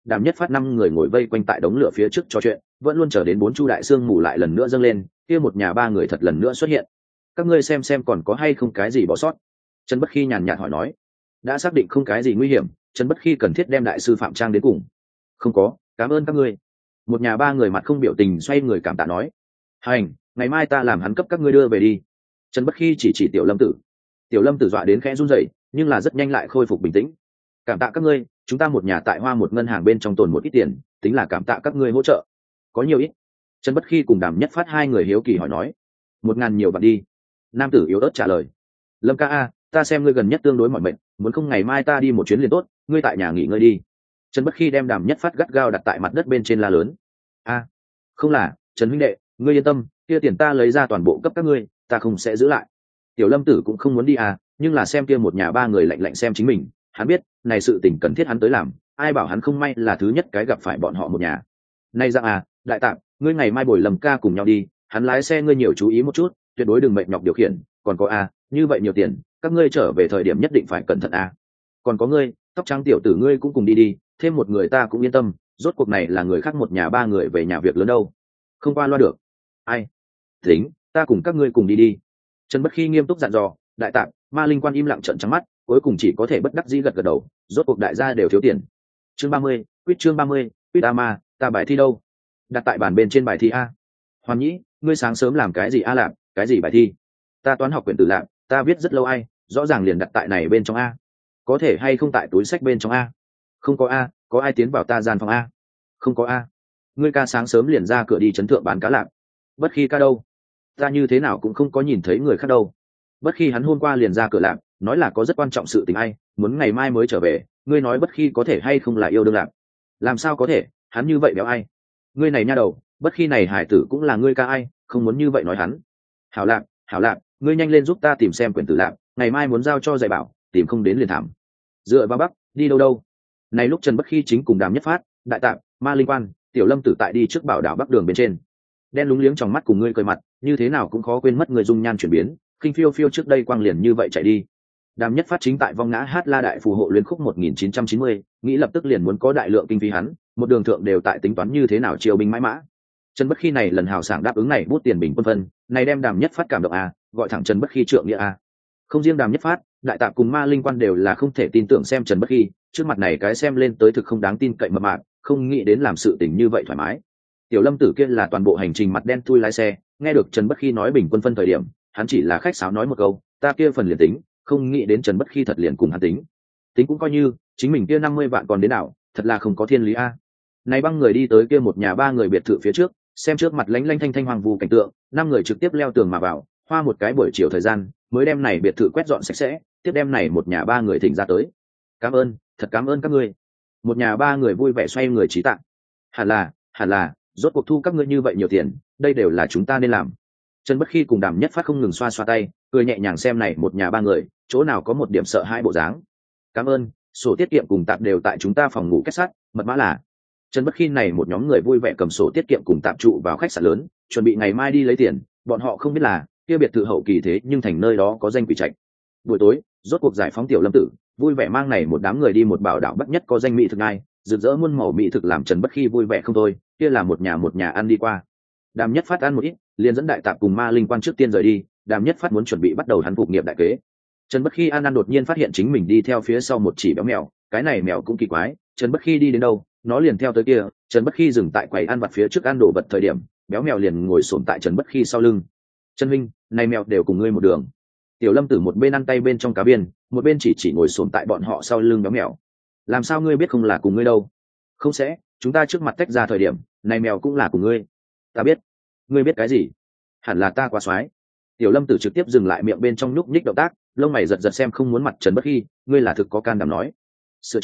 Đàm Nhất Phát 5 người ngồi vây quanh tại đống lửa phía trước trò chuyện, vẫn luôn chờ đến 4 chu đại xương mù lại lần nữa dâng lên, kia một nhà 3 người thật lần nữa xuất hiện. Các ngươi xem còn có hay không cái gì bỏ sót? Trần Bất Khi nhàn nhạt hỏi nói. Đã xác định không cái gì nguy hiểm, Trần Bất Khi cần thiết đem đại sư Phạm Trang đến cùng. Không có, cảm ơn các ngươi. Một nhà 3 người mặt không biểu tình xoay người cảm tạ nói. Hành, ngày mai ta làm hắn cấp các ngươi đưa về đi. Trần Bất Khi chỉ Tiểu Lâm Tử. Tiểu Lâm Tử dọa đến khẽ run rẩy, nhưng là rất nhanh lại khôi phục bình tĩnh. Cảm tạ các ngươi, chúng ta một nhà tại Hoa một ngân hàng bên trong tồn một ít tiền, tính là cảm tạ các ngươi hỗ trợ. Có nhiều ít? Trần Bất Khi cùng Đàm Nhất Phát 2 người hiếu kỳ hỏi nói. 1.000 nhiều bạc đi. Nam tử yếu ớt trả lời. Lâm ca a, ta xem ngươi gần nhất tương đối mỏi mệt, muốn không ngày mai ta đi một chuyến liền tốt, ngươi tại nhà nghỉ ngơi đi. Trần Bất Khi đem Đàm Nhất Phát gắt gao đặt tại mặt đất bên trên la lớn. A, không là, Trần huynh đệ, ngươi yên tâm, kia tiền ta lấy ra toàn bộ cấp các ngươi, ta không sẽ giữ lại. Tiểu Lâm Tử cũng không muốn đi à, nhưng là xem kia một nhà 3 người lạnh lạnh xem chính mình, hắn biết, này sự tình cần thiết hắn tới làm, ai bảo hắn không may là thứ nhất cái gặp phải bọn họ một nhà. Này dạng à, đại tạm, ngươi ngày mai bồi Lâm ca cùng nhau đi, hắn lái xe ngươi nhiều chú ý một chút, tuyệt đối đừng mệt nhọc điều khiển, còn có a, như vậy nhiều tiền, các ngươi trở về thời điểm nhất định phải cẩn thận a. Còn có ngươi, tóc trắng tiểu tử ngươi cũng cùng đi đi, thêm một người ta cũng yên tâm, rốt cuộc này là người khác một nhà 3 người về nhà việc lớn đâu. Không qua loa được. Ai? Tính, ta cùng các ngươi cùng đi đi. Trần Bất Khi nghiêm túc dặn dò, đại tạm, Ma Linh Quan im lặng trợn trắng mắt, cuối cùng chỉ có thể bất đắc dĩ gật gật đầu, rốt cuộc đại gia đều thiếu tiền. Chương 30, quyết chương 30, quyết ma, ta bài thi đâu? Đặt tại bàn bên trên bài thi a. Hoàn Nhĩ, ngươi sáng sớm làm cái gì a làm, cái gì bài thi? Ta toán học quyển tử làm, ta viết rất lâu ai, rõ ràng liền đặt tại này bên trong a. Có thể hay không tại túi sách bên trong a? Không có a, có ai tiến vào ta gian phòng a? Không có a. Ngươi ca sáng sớm liền ra cửa đi trấn thượng bán cá lạc. Bất Khi ca đâu? Ta như thế nào cũng không có nhìn thấy người khác đâu. Bất Khi hắn hôm qua liền ra cửa lạc, nói là có rất quan trọng sự tình ai, muốn ngày mai mới trở về, ngươi nói Bất Khi có thể hay không là yêu đương lạc? Làm sao có thể, hắn như vậy béo ai? Ngươi này nha đầu, Bất Khi này hải tử cũng là ngươi ca ai, không muốn như vậy nói hắn. Hảo lạc, ngươi nhanh lên giúp ta tìm xem quyển tử lạc, ngày mai muốn giao cho dạy bảo, tìm không đến liền thảm. Dựa vào bắc, đi đâu? Này lúc Trần Bất Khi chính cùng Đàm Nhất Phát, đại tạm, Ma Linh Quan, Tiểu Lâm Tử tại đi trước bảo đảo bắc đường bên trên. Đen lúng liếng trong mắt cùng ngươi cười mặt, như thế nào cũng khó quên mất người dung nhan chuyển biến, kinh phiêu phiêu trước đây quang liền như vậy chạy đi. Đàm Nhất Phát chính tại vong ngã hát la đại phù hộ luyện khúc 1990, nghĩ lập tức liền muốn có đại lượng kinh phí hắn, một đường thượng đều tại tính toán như thế nào chiêu binh mãi mã. Trần Bất Khi này lần hào sảng đáp ứng này bút tiền bình quân phân, này đem Đàm Nhất Phát cảm động a, gọi thẳng Trần Bất Khi trượng nghĩa a. Không riêng Đàm Nhất Phát, đại tạp cùng Ma Linh Quan đều là không thể tin tưởng xem Trần Bất Khi, trước mặt này cái xem lên tới thực không đáng tin cậy mập mạp, không nghĩ đến làm sự tình như vậy thoải mái. Tiểu Lâm Tử kia là toàn bộ hành trình mặt đen thui lái xe, nghe được Trần Bất Khi nói bình quân phân thời điểm, hắn chỉ là khách sáo nói một câu, ta kia phần liền tính, không nghĩ đến Trần Bất Khi thật liền cùng hắn tính cũng coi như chính mình kia 50 vạn còn đến nào, thật là không có thiên lý a. Này băng người đi tới kia một nhà 3 người biệt thự phía trước, xem trước mặt lánh lanh thanh thanh hoàng vu cảnh tượng, 5 người trực tiếp leo tường mà vào, hoa một cái buổi chiều thời gian mới đem này biệt thự quét dọn sạch sẽ, tiếp đem này một nhà 3 người thỉnh ra tới. Cảm ơn, thật cảm ơn các ngươi. Một nhà 3 người vui vẻ xoay người trí tặng. Hẳn là, rốt cuộc thu các ngươi như vậy nhiều tiền, đây đều là chúng ta nên làm. Trần Bất Khi cùng Đàm Nhất Phát không ngừng xoa xoa tay, cười nhẹ nhàng xem này một nhà 3 người, chỗ nào có một điểm sợ hãi bộ dáng. Cảm ơn, sổ tiết kiệm cùng tạp đều tại chúng ta phòng ngủ kết sắt, mật mã là. Trần Bất Khi này một nhóm người vui vẻ cầm sổ tiết kiệm cùng tạp trụ vào khách sạn lớn, chuẩn bị ngày mai đi lấy tiền, bọn họ không biết là kia biệt thự hậu kỳ thế nhưng thành nơi đó có danh quỷ trạch. Buổi tối, rốt cuộc giải phóng Tiểu Lâm Tử, vui vẻ mang này một đám người đi một bảo đảo bắc nhất có danh mỹ thực ai, rực rỡ muôn màu mỹ thực làm Trần Bất Khi vui vẻ không thôi, kia là một nhà ăn đi qua. Đàm Nhất Phát ăn một ít, liền dẫn đại tạp cùng Ma Linh Quan trước tiên rời đi, Đàm Nhất Phát muốn chuẩn bị bắt đầu hắn phục nghiệp đại kế. Trần Bất Khi ăn đột nhiên phát hiện chính mình đi theo phía sau một chỉ béo mèo, cái này mèo cũng kỳ quái, Trần Bất Khi đi đến đâu, nó liền theo tới kia. Trần Bất Khi dừng tại quầy ăn vặt phía trước ăn đồ vật thời điểm, béo mèo liền ngồi xổm tại Trần Bất Khi sau lưng. Trần huynh, này mèo đều cùng ngươi một đường. Tiểu Lâm Tử một bên ăn tay bên trong cá biên, một bên chỉ ngồi xổm tại bọn họ sau lưng béo mèo. Làm sao ngươi biết không là cùng ngươi đâu? Không sẽ, chúng ta trước mặt tách ra thời điểm, này mèo cũng là cùng ngươi. Ta biết. Ngươi biết cái gì? Hẳn là ta quá xoái. Tiểu Lâm Tử trực tiếp dừng lại miệng bên trong nhúc nhích động tác, lông mày giật giật xem không muốn mặt Trần Bất Khi, ngươi là thực có can đảm nói. Sửa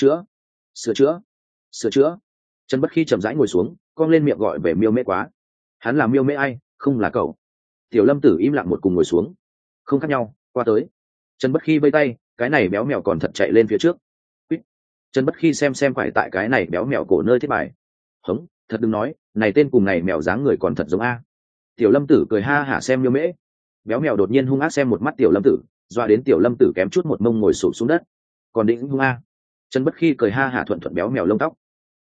chữa. Trần Bất Khi chậm rãi ngồi xuống, cong lên miệng gọi về Miêu Mễ quá. Hắn là Miêu Mễ ai, không là cậu. Tiểu Lâm Tử im lặng một cùng ngồi xuống. Không khác nhau, qua tới. Trần Bất Khi vây tay, cái này béo mèo còn thật chạy lên phía trước. Quýt. Trần Bất Khi xem phải tại cái này béo mèo cổ nơi thiết bài. Hống, thật đừng nói, này tên cùng này mèo dáng người còn thật giống a. Tiểu Lâm Tử cười ha hả xem Miêu Mễ. Béo mèo đột nhiên hung ác xem một mắt Tiểu Lâm Tử, doa đến Tiểu Lâm Tử kém chút một mông ngồi sụp xuống đất. Còn đĩnh hung a. Trần Bất Khi cười ha hả thuận béo mèo lông tóc.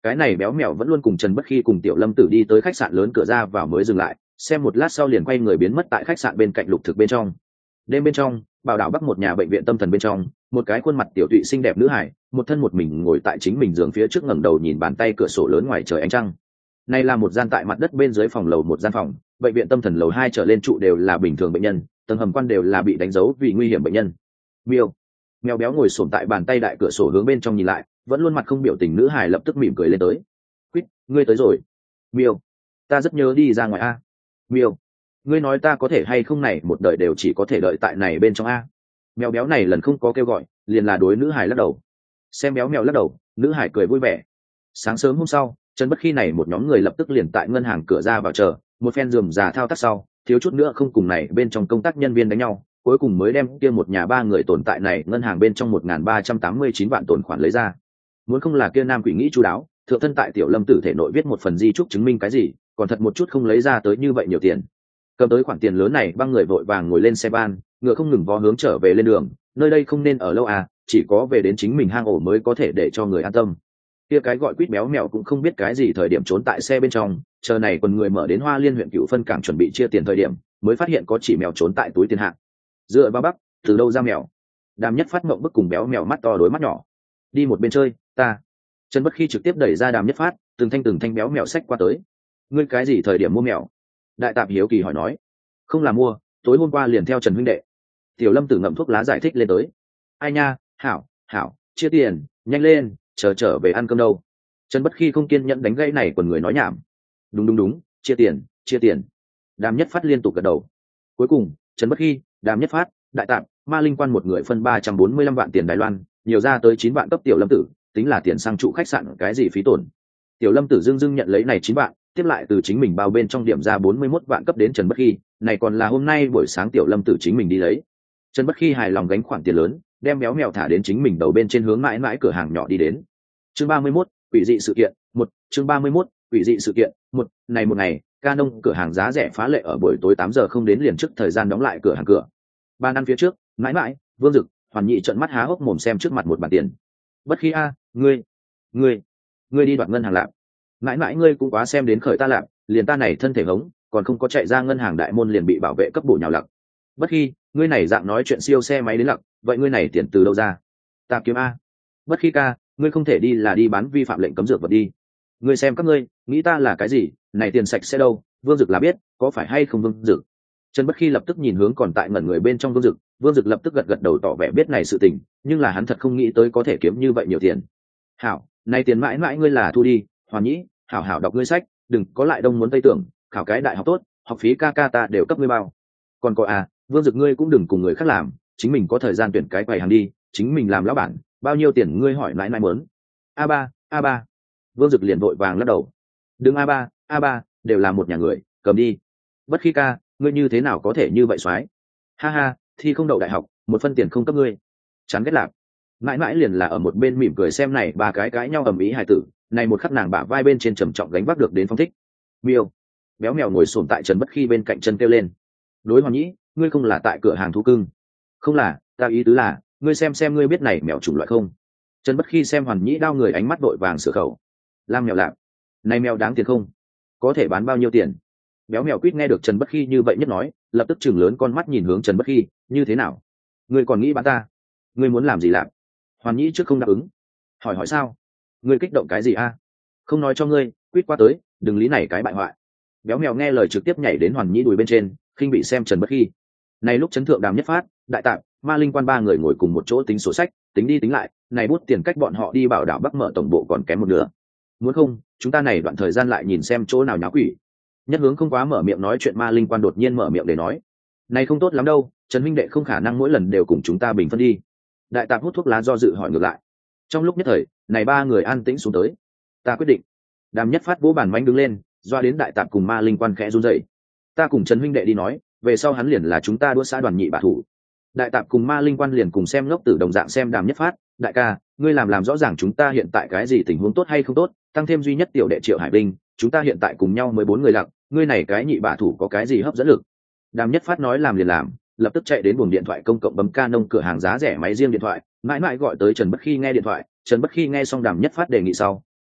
cái này béo mèo vẫn luôn cùng Trần Bất Khi cùng Tiểu Lâm Tử đi tới khách sạn lớn cửa ra vào mới dừng lại, xem một lát sau liền quay người biến mất tại khách sạn bên cạnh lục thực bên trong. Đêm bên trong, Bảo Đảo Bắc một nhà bệnh viện tâm thần bên trong, một cái khuôn mặt tiểu tụy xinh đẹp nữ hải, một thân một mình ngồi tại chính mình giường phía trước ngẩng đầu nhìn bàn tay cửa sổ lớn ngoài trời ánh trăng. Này là một gian tại mặt đất bên dưới phòng lầu một gian phòng, bệnh viện tâm thần lầu 2 trở lên trụ đều là bình thường bệnh nhân, tầng hầm quan đều là bị đánh dấu vì nguy hiểm bệnh nhân. Miêu, mèo béo ngồi xổm tại bàn tay đại cửa sổ hướng bên trong nhìn lại, vẫn luôn mặt không biểu tình nữ hải lập tức mỉm cười lên tới. Quýt, ngươi tới rồi. Miêu, ta rất nhớ đi ra ngoài a. Miêu, ngươi nói ta có thể hay không này một đời đều chỉ có thể đợi tại này bên trong a. Mèo béo này lần không có kêu gọi, liền là đối nữ hải lắc đầu. Xem béo mèo lắc đầu, nữ hải cười vui vẻ. Sáng sớm hôm sau, Trần Bất Khi này một nhóm người lập tức liền tại ngân hàng cửa ra vào chờ, một phen rườm rà thao tác sau, thiếu chút nữa không cùng này bên trong công tác nhân viên đánh nhau, cuối cùng mới đem kia một nhà ba người tồn tại này ngân hàng bên trong 1.389 vạn tồn khoản lấy ra. Muốn không là kia nam quỷ nghĩ chu đáo, thượng thân tại Tiểu Lâm Tử thể nội viết một phần di chúc chứng minh cái gì, còn thật một chút không lấy ra tới như vậy nhiều tiền. Cầm tới khoản tiền lớn này, ba người vội vàng ngồi lên xe ban, ngựa không ngừng vó hướng trở về lên đường, nơi đây không nên ở lâu à, chỉ có về đến chính mình hang ổ mới có thể để cho người an tâm. Kia cái gọi quýt béo mèo cũng không biết cái gì thời điểm trốn tại xe bên trong, chờ này còn người mở đến Hoa Liên huyện Cựu Phân cảng chuẩn bị chia tiền thời điểm, mới phát hiện có chỉ mèo trốn tại túi tiền hạng. Dựa vào bắc, từ đâu ra mèo? Đàm Nhất Phát mộng bức cùng béo mèo mắt to đối mắt nhỏ. Đi một bên chơi, ta. Trần Bất Khi trực tiếp đẩy ra Đàm Nhất Phát, từng thanh béo mèo xách qua tới. Ngươi cái gì thời điểm mua mèo? Đại tạp hiếu kỳ hỏi nói. Không là mua, tối hôm qua liền theo Trần huynh đệ. Tiểu Lâm Tử ngậm thuốc lá giải thích lên tới. Ai nha, hảo, chia tiền, nhanh lên, chờ trở về ăn cơm đâu. Trần Bất Khi không kiên nhẫn đánh gãy này quần người nói nhảm. Đúng, chia tiền. Đàm Nhất Phát liên tục gật đầu. Cuối cùng, Trần Bất Khi, Đàm Nhất Phát, Đại tạp, Ma Linh Quan một người phân 345 vạn tiền Đài Loan, nhiều ra tới 9 vạn cấp Tiểu Lâm Tử, tính là tiền sang trụ khách sạn cái gì phí tổn. Tiểu Lâm Tử dưng nhận lấy này 9 vạn, tiếp lại từ chính mình bao bên trong điểm ra 41 vạn cấp đến Trần Bất Khi, này còn là hôm nay buổi sáng Tiểu Lâm Tử chính mình đi lấy. Trần Bất Khi hài lòng gánh khoản tiền lớn, đem béo mèo thả đến chính mình đầu bên trên hướng mãi mãi cửa hàng nhỏ đi đến. Chương 31, quỷ dị sự kiện 1, chương 31, quỷ dị sự kiện 1, này một ngày, Canon cửa hàng giá rẻ phá lệ ở buổi tối 8 giờ không đến liền trước thời gian đóng lại cửa hàng cửa. Ban ăn phía trước, mãi mãi, Vương Dực, Hoàn Nhị trợn mắt há hốc mồm xem trước mặt một bàn tiền. Bất Khi a, ngươi đi đoạt ngân hàng lạp. Mãi mãi ngươi cũng quá xem đến khởi ta lạp, liền ta này thân thể hống, còn không có chạy ra ngân hàng đại môn liền bị bảo vệ cấp bổ nhào lặc. Bất Khi, ngươi này dạng nói chuyện siêu xe máy đến lặc, vậy ngươi này tiền từ đâu ra? Tạp kiếm a. Bất Khi ca, ngươi không thể đi là đi bán vi phạm lệnh cấm dược vật đi. Ngươi xem các ngươi, nghĩ ta là cái gì, này tiền sạch sẽ đâu? Vương Dực là biết, có phải hay không Vương Dực? Trần Bất Khi lập tức nhìn hướng còn tại ngẩn người bên trong Vương Dực lập tức gật đầu tỏ vẻ biết này sự tình, nhưng là hắn thật không nghĩ tới có thể kiếm như vậy nhiều tiền. Hảo, này tiền mãi mãi ngươi là thu đi, Hoàn Nhĩ, hảo đọc ngươi sách, đừng có lại đông muốn tây tưởng, khảo cái đại học tốt, học phí ca ta đều cấp ngươi bao. Còn có Vương Dực ngươi cũng đừng cùng người khác làm, chính mình có thời gian tuyển cái quầy hàng đi, chính mình làm lão bản, bao nhiêu tiền ngươi hỏi mãi mãi muốn. A ba. Vương Dực liền vội vàng lắc đầu. Đừng a ba, đều là một nhà người, cầm đi. Bất Khi ca, ngươi như thế nào có thể như vậy soái? Ha, thi không đậu đại học, một phân tiền không cấp ngươi. Chán ghét lạc. Mãi mãi liền là ở một bên mỉm cười xem này ba cái cãi nhau ầm ĩ hài tử, này một khắc nàng bả vai bên trên trầm trọng gánh vác được đến phong thích. Miêu, béo mèo ngồi xổm tại Trần Bất Khi bên cạnh chân kêu lên. Đối Hoàn Nhĩ, ngươi không là tại cửa hàng thú cưng? Không là, ta ý tứ là, ngươi xem ngươi biết này mèo chủng loại không? Trần Bất Khi xem Hoàn Nhĩ đau người ánh mắt vội vàng sửa khẩu. Lam mèo lạc, này mèo đáng tiền không? Có thể bán bao nhiêu tiền? Béo mèo quýt nghe được Trần Bất Khi như vậy nhất nói, lập tức chừng lớn con mắt nhìn hướng Trần Bất Khi, như thế nào? Ngươi còn nghĩ bán ta? Ngươi muốn làm gì lạc? Hoàn Nhĩ trước không đáp ứng. Hỏi sao? Ngươi kích động cái gì a? Không nói cho ngươi, quýt qua tới, đừng lý này cái bại hoại. Béo mèo nghe lời trực tiếp nhảy đến Hoàn Nhĩ đùi bên trên, khinh bị xem Trần Bất Khi. Này lúc chấn thượng Đàm Nhất Phát, Đại tạp, Ma Linh Quan ba người ngồi cùng một chỗ tính sổ sách, tính đi tính lại, này bút tiền cách bọn họ đi Bảo Đảo Bắc mở tổng bộ còn kém một nửa. Muốn không, chúng ta này đoạn thời gian lại nhìn xem chỗ nào nháo quỷ. Nhất Hướng không quá mở miệng nói chuyện, Ma Linh Quan đột nhiên mở miệng để nói. Này không tốt lắm đâu, Trần huynh đệ không khả năng mỗi lần đều cùng chúng ta bình phân đi. Đại tạp hút thuốc lá do dự hỏi ngược lại. Trong lúc nhất thời, này ba người an tĩnh xuống tới. Ta quyết định. Đàm Nhất Phát vỗ bàn mánh đứng lên, doa đến Đại tạp cùng Ma Linh Quan khẽ run rẩy. Ta cùng Trần huynh đệ đi nói, về sau hắn liền là chúng ta đua xã đoàn nhị bả thủ. Đại tạp cùng Ma Linh Quan liền cùng xem ngốc tử đồng dạng xem Đàm Nhất Phát. Đại ca, ngươi làm rõ ràng chúng ta hiện tại cái gì tình huống tốt hay không tốt, tăng thêm duy nhất tiểu đệ Triệu Hải Vinh, chúng ta hiện tại cùng nhau 14 người lặng, ngươi này cái nhị bả thủ có cái gì hấp dẫn lực? Đàm Nhất Phát nói làm liền làm, lập tức chạy đến buồng điện thoại công cộng bấm Canon cửa hàng giá rẻ máy riêng điện thoại, mãi mãi gọi tới Trần Bất Khi nghe điện thoại. Trần Bất Khi nghe xong Đàm Nhất Phát đề nghị sau,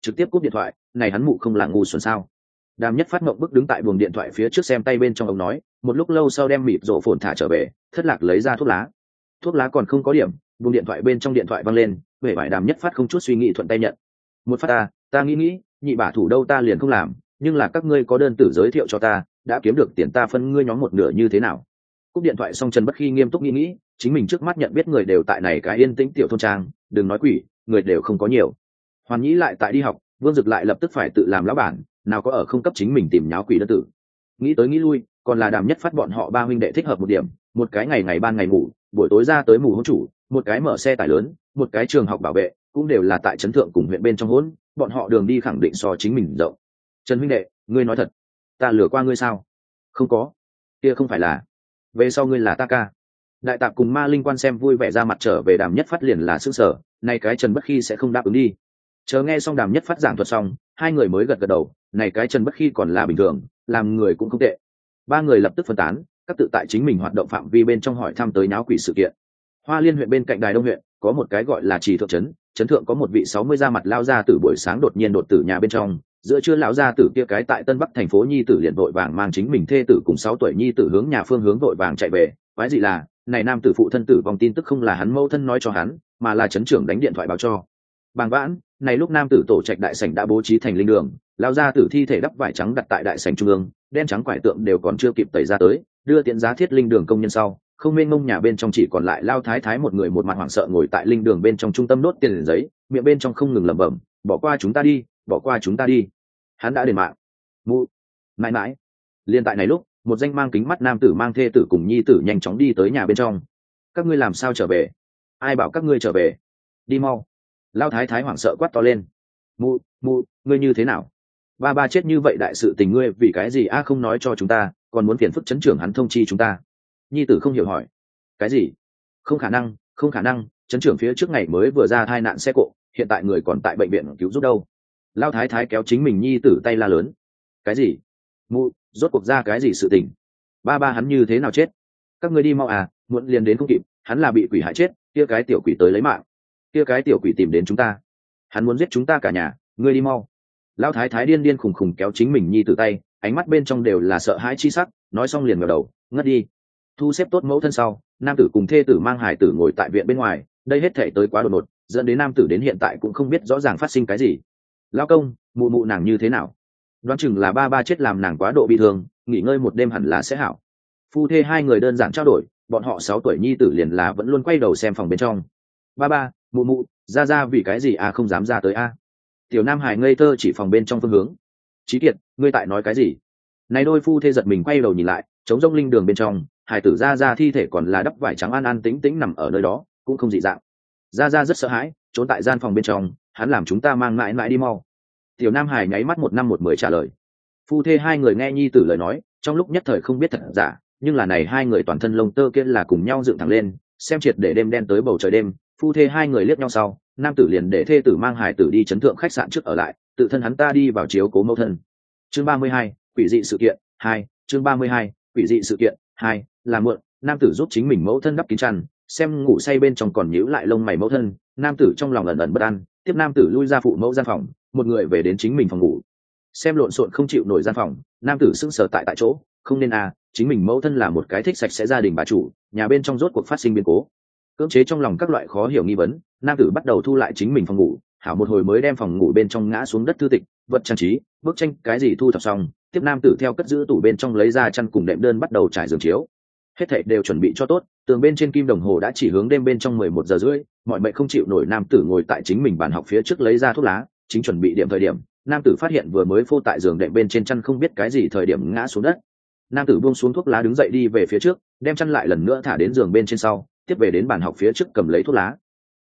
trực tiếp cúp điện thoại. Này hắn mụ không là ngu xuẩn sao? Đàm Nhất Phát mộng bức đứng tại buồng điện thoại phía trước xem tay bên trong ông nói, một lúc lâu sau đem mịt rộ phồn thả trở về, thất lạc lấy ra thuốc lá còn không có điểm. Buồng điện thoại bên trong điện thoại văng lên, vẻ vải Đàm Nhất Phát không chút suy nghĩ thuận tay nhận. Một phát ta nghĩ nhị bả thủ đâu ta liền không làm, nhưng là các ngươi có đơn tử giới thiệu cho ta, đã kiếm được tiền ta phân ngươi nhóm một nửa như thế nào? Cúp điện thoại xong Trần Bất Khi nghiêm túc nghĩ, chính mình trước mắt nhận biết người đều tại này cái yên tĩnh tiểu thôn trang, đừng nói quỷ, người đều không có nhiều. Hoàn Nhĩ lại tại đi học, Vương Dực lại lập tức phải tự làm lão bản, nào có ở không cấp chính mình tìm nháo quỷ đơn tử. Nghĩ tới nghĩ lui, còn là Đàm Nhất Phát bọn họ ba huynh đệ thích hợp một điểm, một cái ngày ban ngày ngủ, buổi tối ra tới mù hỗn chủ, một cái mở xe tải lớn, một cái trường học bảo vệ, cũng đều là tại trấn thượng cùng huyện bên trong hỗn, bọn họ đường đi khẳng định so chính mình rộng. Trần huynh đệ, ngươi nói thật, ta lừa qua ngươi sao? Không có, kia không phải là, về sau ngươi là ta ca. Đại tạp cùng Ma Linh Quan xem vui vẻ ra mặt trở về Đàm Nhất Phát liền là sững sờ, này cái Trần Bất Khi sẽ không đáp ứng đi. Chờ nghe xong Đàm Nhất Phát giảng thuật xong, hai người mới gật gật đầu, này cái Trần Bất Khi còn là bình thường, làm người cũng không tệ. Ba người lập tức phân tán, các tự tại chính mình hoạt động phạm vi bên trong hỏi thăm tới náo quỷ sự kiện. Hoa Liên huyện bên cạnh Đài Đông huyện, có một cái gọi là Trì Thượng trấn, trấn thượng có một vị 60 da mặt lao ra từ buổi sáng đột nhiên đột tử nhà bên trong, giữa trưa lão gia tử kia cái tại Tân Bắc thành phố nhi tử liền vội vàng mang chính mình thê tử cùng 6 tuổi nhi tử hướng nhà phương hướng vội vàng chạy về, quái gì là, này nam tử phụ thân tử vong tin tức không là hắn mâu thân nói cho hắn, mà là trấn trưởng đánh điện thoại báo cho. Bàng vãn, này lúc nam tử tổ trạch đại sảnh đã bố trí thành linh đường, lão gia tử thi thể đắp vải trắng đặt tại đại sảnh trung ương, đen trắng quải tượng đều còn chưa kịp tẩy ra tới, đưa tiện giá thiết linh đường công nhân sau, không mênh mông nhà bên trong chỉ còn lại lao thái thái một người một mặt hoảng sợ ngồi tại linh đường bên trong trung tâm đốt tiền giấy, miệng bên trong không ngừng lẩm bẩm, bỏ qua chúng ta đi, bỏ qua chúng ta đi. Hắn đã đền mạng. Mụ, mãi mãi. Liên tại này lúc, một danh mang kính mắt nam tử mang thê tử cùng nhi tử nhanh chóng đi tới nhà bên trong. Các ngươi làm sao trở về? Ai bảo các ngươi trở về? Đi mau. Lao thái thái hoảng sợ quát to lên. Mụ, ngươi như thế nào? Ba chết như vậy đại sự tình ngươi vì cái gì không nói cho chúng ta, còn muốn phiền phức chấn trưởng hắn thông chi chúng ta. Nhi tử không hiểu hỏi. Cái gì? Không khả năng, chấn trưởng phía trước ngày mới vừa ra tai nạn xe cộ, hiện tại người còn tại bệnh viện cứu giúp đâu. Lao thái thái kéo chính mình nhi tử tay la lớn. Cái gì? Mụ, rốt cuộc ra cái gì sự tình? Ba hắn như thế nào chết? Các ngươi đi mau muộn liền đến không kịp, hắn là bị quỷ hại chết, kia cái tiểu quỷ tới lấy mạng. Kia cái tiểu quỷ tìm đến chúng ta, hắn muốn giết chúng ta cả nhà, ngươi đi mau. Lao thái thái điên khùng kéo chính mình nhi tử tay, ánh mắt bên trong đều là sợ hãi chi sắc, nói xong liền ngẩng đầu, ngất đi. Thu xếp tốt mẫu thân sau, nam tử cùng thê tử mang hải tử ngồi tại viện bên ngoài, đây hết thể tới quá đột ngột, dẫn đến nam tử đến hiện tại cũng không biết rõ ràng phát sinh cái gì. Lao công, mụ nàng như thế nào? Đoán chừng là ba chết làm nàng quá độ bị thương, nghỉ ngơi một đêm hẳn là sẽ hảo. Phu thê hai người đơn giản trao đổi, bọn họ 6 tuổi nhi tử liền là vẫn luôn quay đầu xem phòng bên trong. Ba mụ ra vì cái gì không dám ra tới Tiểu nam hải ngây thơ chỉ phòng bên trong phương hướng. Chí Kiệt, ngươi tại nói cái gì? Này đôi phu thê giật mình quay đầu nhìn lại, trống rỗng linh đường bên trong, hải tử ra thi thể còn là đắp vải trắng an tĩnh nằm ở nơi đó, cũng không dị dạng. Ra rất sợ hãi, trốn tại gian phòng bên trong, hắn làm chúng ta mang mãi đi mau. Tiểu nam hải nháy mắt 1 năm 1 mười trả lời. Phu thê hai người nghe nhi tử lời nói, trong lúc nhất thời không biết thật giả, nhưng là này hai người toàn thân lông tơ kia là cùng nhau dựng thẳng lên, xem triệt để đêm đen tới bầu trời đêm. Phu thê hai người liếc nhau sau, nam tử liền để thê tử mang hải tử đi chấn thượng khách sạn trước ở lại, tự thân hắn ta đi vào chiếu cố mẫu thân. Chương 32, quỷ dị sự kiện 2. Chương 32, quỷ dị sự kiện 2. Là mượn, nam tử giúp chính mình mẫu thân đắp kín chăn, xem ngủ say bên trong còn nhíu lại lông mày mẫu thân, nam tử trong lòng ẩn bất an. Tiếp nam tử lui ra phụ mẫu gian phòng, một người về đến chính mình phòng ngủ. Xem lộn xộn không chịu nổi gian phòng, nam tử sững sờ tại chỗ, không nên chính mình mẫu thân là một cái thích sạch sẽ gia đình bà chủ, nhà bên trong rốt cuộc phát sinh biến cố. Cưỡng chế trong lòng các loại khó hiểu nghi vấn, nam tử bắt đầu thu lại chính mình phòng ngủ, hảo một hồi mới đem phòng ngủ bên trong ngã xuống đất thư tịch, vật trang trí, bức tranh cái gì thu thập xong, tiếp nam tử theo cất giữ tủ bên trong lấy ra chăn cùng đệm đơn bắt đầu trải giường chiếu. Hết thảy đều chuẩn bị cho tốt, tường bên trên kim đồng hồ đã chỉ hướng đêm bên trong 11 giờ rưỡi, mọi mệnh không chịu nổi nam tử ngồi tại chính mình bàn học phía trước lấy ra thuốc lá, chính chuẩn bị điểm thời điểm, nam tử phát hiện vừa mới phô tại giường đệm bên trên chăn không biết cái gì thời điểm ngã xuống đất. Nam tử buông xuống thuốc lá đứng dậy đi về phía trước, đem chăn lại lần nữa thả đến giường bên trên sau, tiếp về đến bàn học phía trước cầm lấy thuốc lá.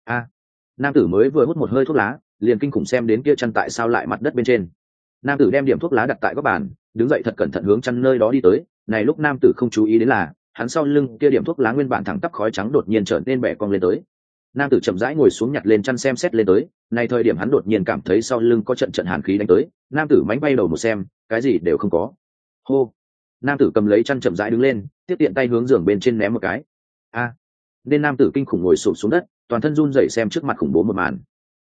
Nam tử mới vừa hút một hơi thuốc lá, liền kinh khủng xem đến kia chăn tại sao lại mặt đất bên trên. Nam tử đem điểm thuốc lá đặt tại góc bàn, đứng dậy thật cẩn thận hướng chăn nơi đó đi tới. Này lúc nam tử không chú ý đến là, hắn sau lưng kia điểm thuốc lá nguyên bản thẳng tắp khói trắng đột nhiên trở nên bẻ cong lên tới. Nam tử chậm rãi ngồi xuống nhặt lên chăn xem xét lên tới, này thời điểm hắn đột nhiên cảm thấy sau lưng có trận hàn khí đánh tới. Nam tử mánh bay đầu một xem, cái gì đều không có. Hô. Nam tử cầm lấy chăn chậm rãi đứng lên, tiếp tiện tay hướng giường bên trên ném một cái. Nên nam tử kinh khủng ngồi sụp xuống đất, toàn thân run rẩy xem trước mặt khủng bố một màn.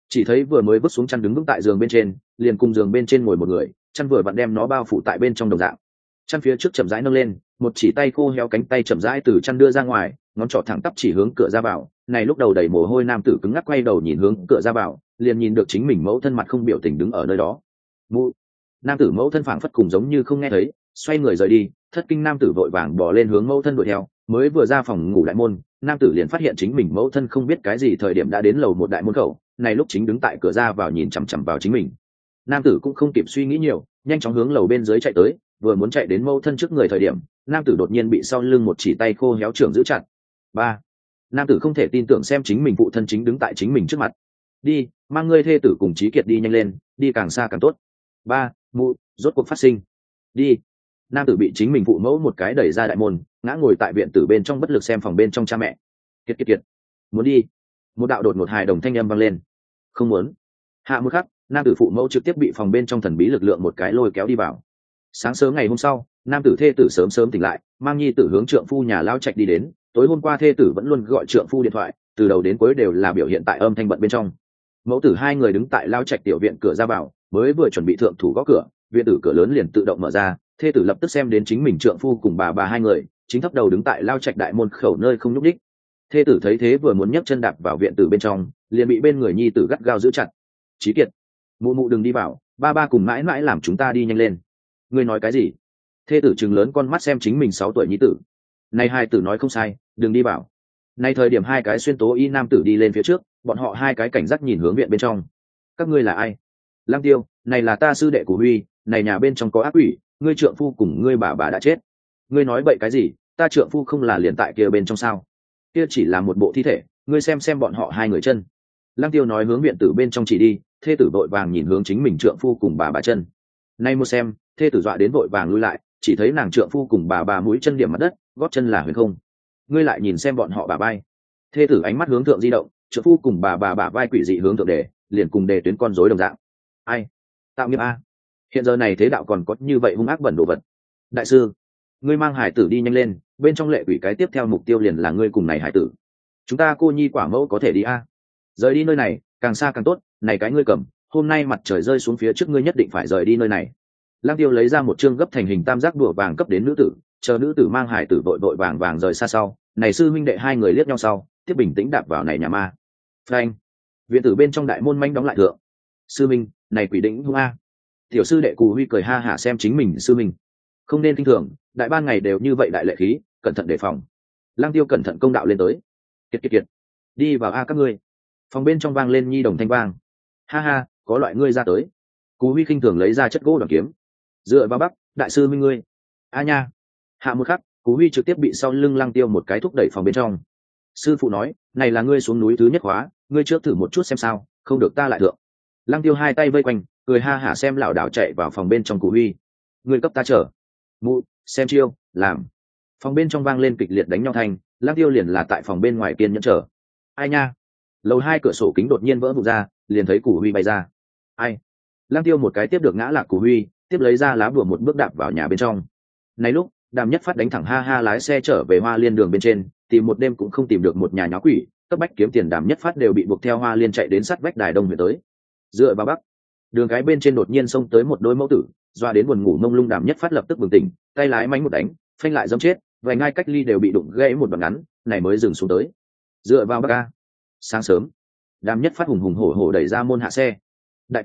chỉ thấy vừa mới vứt xuống chăn đứng vững tại giường bên trên, liền cùng giường bên trên ngồi một người, chăn vừa vặn đem nó bao phủ tại bên trong đồng dạng. Chăn phía trước chậm rãi nâng lên, một chỉ tay khô héo cánh tay chậm rãi từ chăn đưa ra ngoài, ngón trỏ thẳng tắp chỉ hướng cửa ra vào. Này lúc đầu đầy mồ hôi nam tử cứng ngắc quay đầu nhìn hướng cửa ra vào, liền nhìn được chính mình mẫu thân mặt không biểu tình đứng ở nơi đó. Mụ. Nam tử mẫu thân phảng phất cùng giống như không nghe thấy, xoay người rời đi. Thất kinh nam tử vội vàng bỏ lên hướng mẫu thân đuổi theo, mới vừa ra phòng ngủ đại môn, nam tử liền phát hiện chính mình mẫu thân không biết cái gì thời điểm đã đến lầu một đại môn khẩu, này lúc chính đứng tại cửa ra vào nhìn chằm chằm vào chính mình. Nam tử cũng không kịp suy nghĩ nhiều, nhanh chóng hướng lầu bên dưới chạy tới, vừa muốn chạy đến mẫu thân trước người thời điểm, nam tử đột nhiên bị sau lưng một chỉ tay khô héo trưởng giữ chặt. Ba. Nam tử không thể tin tưởng xem chính mình phụ thân chính đứng tại chính mình trước mặt. Đi, mang ngươi thê tử cùng Chí Kiệt đi nhanh lên, đi càng xa càng tốt. Ba. Mụ, rốt cuộc phát sinh. Đi. Nam tử bị chính mình phụ mẫu một cái đẩy ra đại môn, ngã ngồi tại viện tử bên trong bất lực xem phòng bên trong cha mẹ. Kiệt kiệt kiệt, muốn đi. Một đạo đột ngột hài đồng thanh âm vang lên. Không muốn. Hạ một khắc, nam tử phụ mẫu trực tiếp bị phòng bên trong thần bí lực lượng một cái lôi kéo đi vào. Sáng sớm ngày hôm sau, nam tử thê tử sớm sớm tỉnh lại, mang nhi tử hướng trượng phu nhà lao trạch đi đến. Tối hôm qua thê tử vẫn luôn gọi trượng phu điện thoại, từ đầu đến cuối đều là biểu hiện tại âm thanh bận bên trong. Mẫu tử hai người đứng tại lao trạch tiểu viện cửa ra vào, mới vừa chuẩn bị thượng thủ gõ cửa, viện tử cửa lớn liền tự động mở ra. Thê tử lập tức xem đến chính mình trượng phu cùng bà hai người chính thấp đầu đứng tại lao trạch đại môn khẩu nơi không nhúc đích. Thê tử thấy thế vừa muốn nhấc chân đạp vào viện tử bên trong, liền bị bên người nhi tử gắt gao giữ chặt. Chí Kiệt, mụ mụ đừng đi vào, ba cùng mãi mãi làm chúng ta đi nhanh lên. Ngươi nói cái gì? Thê tử trừng lớn con mắt xem chính mình 6 tuổi nhi tử. Này hai tử nói không sai, đừng đi vào. Này thời điểm hai cái xuyên tố y nam tử đi lên phía trước, bọn họ hai cái cảnh giác nhìn hướng viện bên trong. Các ngươi là ai? Lăng Tiêu, này là ta sư đệ của Huy, này nhà bên trong có ác quỷ, ngươi trượng phu cùng ngươi bà đã chết. Ngươi nói bậy cái gì? Ta trượng phu không là liền tại kia bên trong sao? Kia chỉ là một bộ thi thể, ngươi xem bọn họ hai người chân. Lăng Tiêu nói hướng viện tử bên trong chỉ đi, thê tử vội vàng nhìn hướng chính mình trượng phu cùng bà chân. Nay một xem, thê tử dọa đến vội vàng lui lại, chỉ thấy nàng trượng phu cùng bà mũi chân điểm mặt đất, gót chân là huyền không. Ngươi lại nhìn xem bọn họ bà vai. Thê tử ánh mắt hướng thượng di động, trượng phu cùng bà vai quỷ dị hướng thượng đề, liền cùng đề tuyến con rối đồng dạng. Ai? Tạo nghiệp a. Hiện giờ này thế đạo còn có như vậy hung ác bẩn đồ vật. Đại sư, ngươi mang hải tử đi nhanh lên, bên trong lệ quỷ cái tiếp theo mục tiêu liền là ngươi cùng này hải tử. Chúng ta cô nhi quả mẫu có thể đi a. Rời đi nơi này, càng xa càng tốt, này cái ngươi cầm, hôm nay mặt trời rơi xuống phía trước ngươi nhất định phải rời đi nơi này. Lăng Tiêu lấy ra một chương gấp thành hình tam giác đùa vàng cấp đến nữ tử, chờ nữ tử mang hải tử vội vàng rời xa sau, này sư huynh đệ hai người liếc nhau sau, tiếp bình tĩnh đạp vào này nhà ma. Phanh. Viện tử bên trong đại môn manh đóng lại thượng. Sư minh, này quỷ đỉnh hung a. Tiểu sư đệ Cù Huy cười ha hả xem chính mình sư minh. Không nên kinh thường, đại ban ngày đều như vậy đại lệ khí, cẩn thận đề phòng. Lăng Tiêu cẩn thận công đạo lên tới. Kiệt. Đi vào a các ngươi. Phòng bên trong vang lên nhi đồng thanh vang. Ha ha, có loại ngươi ra tới. Cú Huy khinh thường lấy ra chất gỗ đoàn kiếm. Dựa vào bắc, đại sư minh ngươi. A nha. Hạ một khắc, Cú Huy trực tiếp bị sau lưng Lăng Tiêu một cái thúc đẩy phòng bên trong. Sư phụ nói, này là ngươi xuống núi thứ nhất khóa, ngươi trước thử một chút xem sao, không được ta lại thượng. Lăng Tiêu hai tay vây quanh, cười ha hả xem lảo đảo chạy vào phòng bên trong Cú Huy. Ngươi cấp ta chờ. Mụ, xem chiêu, làm. Phòng bên trong vang lên kịch liệt đánh nhau thanh, Lăng Tiêu liền là tại phòng bên ngoài kiên nhẫn chờ. Ai nha. Lầu 2 cửa sổ kính đột nhiên vỡ vụn ra, liền thấy Cù Huy bay ra. Ai? Lăng Tiêu một cái tiếp được ngã lạc Cù Huy, tiếp lấy ra lá bùa một bước đạp vào nhà bên trong. Này lúc, Đàm Nhất Phát đánh thẳng ha ha lái xe trở về Hoa Liên đường bên trên, tìm một đêm cũng không tìm được một nhà nháo quỷ, cấp bách kiếm tiền Đàm Nhất Phát đều bị buộc theo Hoa Liên chạy đến sát vách Đài Đông huyện tới. Dựa vào bắc, đường cái bên trên đột nhiên xông tới một đôi mẫu tử, doa đến buồn ngủ mông lung Đàm Nhất Phát lập tức bừng tỉnh, tay lái mánh một đánh, phanh lại giẫm chết, vài ngai cách ly đều bị đụng gãy một đoạn ngắn, này mới dừng xuống tới. Dựa vào bắc a. Sáng sớm, Đàm Nhất Phát hùng hổ đẩy ra môn hạ xe. Đại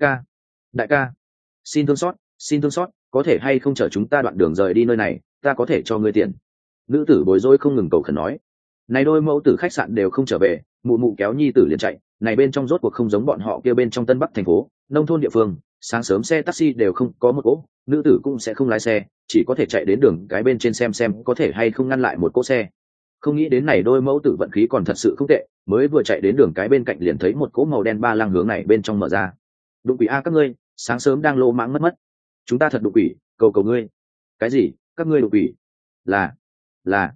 ca, xin thương xót, có thể hay không chở chúng ta đoạn đường rời đi nơi này, ta có thể cho ngươi tiền. Nữ tử bối rối không ngừng cầu khẩn nói. Này đôi mẫu tử khách sạn đều không trở về, mụ kéo nhi tử liền chạy, này bên trong rốt cuộc không giống bọn họ kia bên trong Tân Bắc thành phố, nông thôn địa phương, sáng sớm xe taxi đều không có một cỗ, nữ tử cũng sẽ không lái xe, chỉ có thể chạy đến đường cái bên trên xem có thể hay không ngăn lại một cỗ xe. Không nghĩ đến này đôi mẫu tử vận khí còn thật sự không tệ, mới vừa chạy đến đường cái bên cạnh liền thấy một cỗ màu đen ba lăng hướng này bên trong mở ra. Đụng quỷ a các ngươi, sáng sớm đang lô mãng mất. Chúng ta thật đụng quỷ, cầu ngươi. Cái gì? Các ngươi đụng quỷ? Là.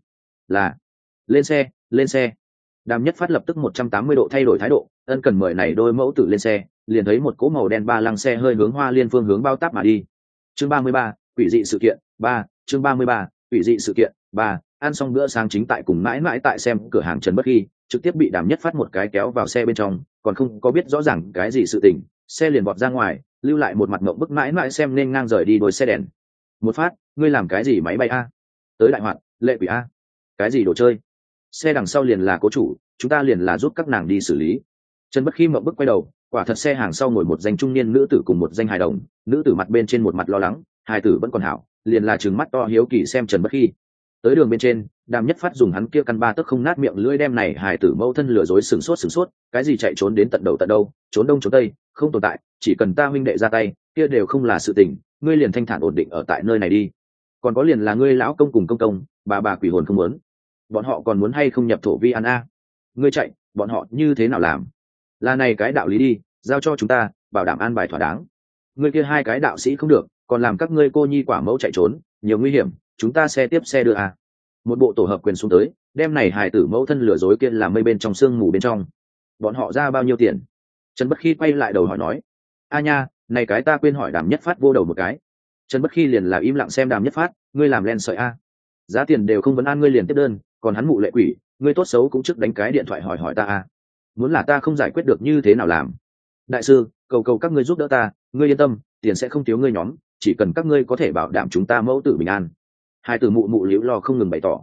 Lên xe. Đàm Nhất Phát lập tức 180 độ thay đổi thái độ, ân cần mời này đôi mẫu tử lên xe, liền thấy một cỗ màu đen ba lăng xe hơi hướng Hoa Liên phương hướng bao táp mà đi. Chương 33, quỷ dị sự kiện 3, chương 33, quỷ dị sự kiện 3. Ăn xong bữa sáng chính tại cùng mãi tại xem cửa hàng Trần Bất Ghi, trực tiếp bị Đàm Nhất Phát một cái kéo vào xe bên trong, còn không có biết rõ ràng cái gì sự tình, xe liền vọt ra ngoài, lưu lại một mặt ngộng bức mãi mãi xem nên ngang rời đi đôi xe đèn. Một phát, ngươi làm cái gì máy bay a? Tới đại hoạt, lệ quỷ a? Cái gì đồ chơi? Xe đằng sau liền là cố chủ, chúng ta liền là giúp các nàng đi xử lý. Trần Bất Khi mộng bức quay đầu, quả thật xe hàng sau ngồi một danh trung niên nữ tử cùng một danh hài đồng, nữ tử mặt bên trên một mặt lo lắng, hài tử vẫn còn hảo, liền là trừng mắt to hiếu kỳ xem Trần Bất Khi. Tới đường bên trên, Đàm Nhất Phát dùng hắn kia căn ba tấc không nát miệng lưỡi đem này hài tử mâu thân lừa dối sừng sốt, cái gì chạy trốn đến tận đầu tận đâu, trốn đông trốn tây, không tồn tại, chỉ cần ta huynh đệ ra tay, kia đều không là sự tình, ngươi liền thanh thản ổn định ở tại nơi này đi. Còn có liền là ngươi lão công cùng công, bà quỷ hồn không muốn. Bọn họ còn muốn hay không nhập thổ vi ăn a? Ngươi chạy, bọn họ như thế nào làm? Là này cái đạo lý đi, giao cho chúng ta, bảo đảm an bài thỏa đáng. Ngươi kia hai cái đạo sĩ không được, còn làm các ngươi cô nhi quả mẫu chạy trốn, nhiều nguy hiểm, chúng ta xe tiếp xe đưa à. Một bộ tổ hợp quyền xuống tới, đem này hài tử mẫu thân lừa dối kia làm mây bên trong sương mù bên trong. Bọn họ ra bao nhiêu tiền? Trần Bất Khi quay lại đầu hỏi nói. A nha, này cái ta quên hỏi Đàm Nhất Phát vô đầu một cái. Trần Bất Khi liền là im lặng xem Đàm Nhất Phát, ngươi làm len sợi a. Giá tiền đều không vấn an ngươi liền tiếp đơn, còn hắn mụ lệ quỷ, ngươi tốt xấu cũng trước đánh cái điện thoại hỏi ta a. Muốn là ta không giải quyết được như thế nào làm? Đại sư, cầu các ngươi giúp đỡ ta, ngươi yên tâm, tiền sẽ không thiếu ngươi nhóm, chỉ cần các ngươi có thể bảo đảm chúng ta mẫu tử bình an. Hai tử mụ liễu lo không ngừng bày tỏ.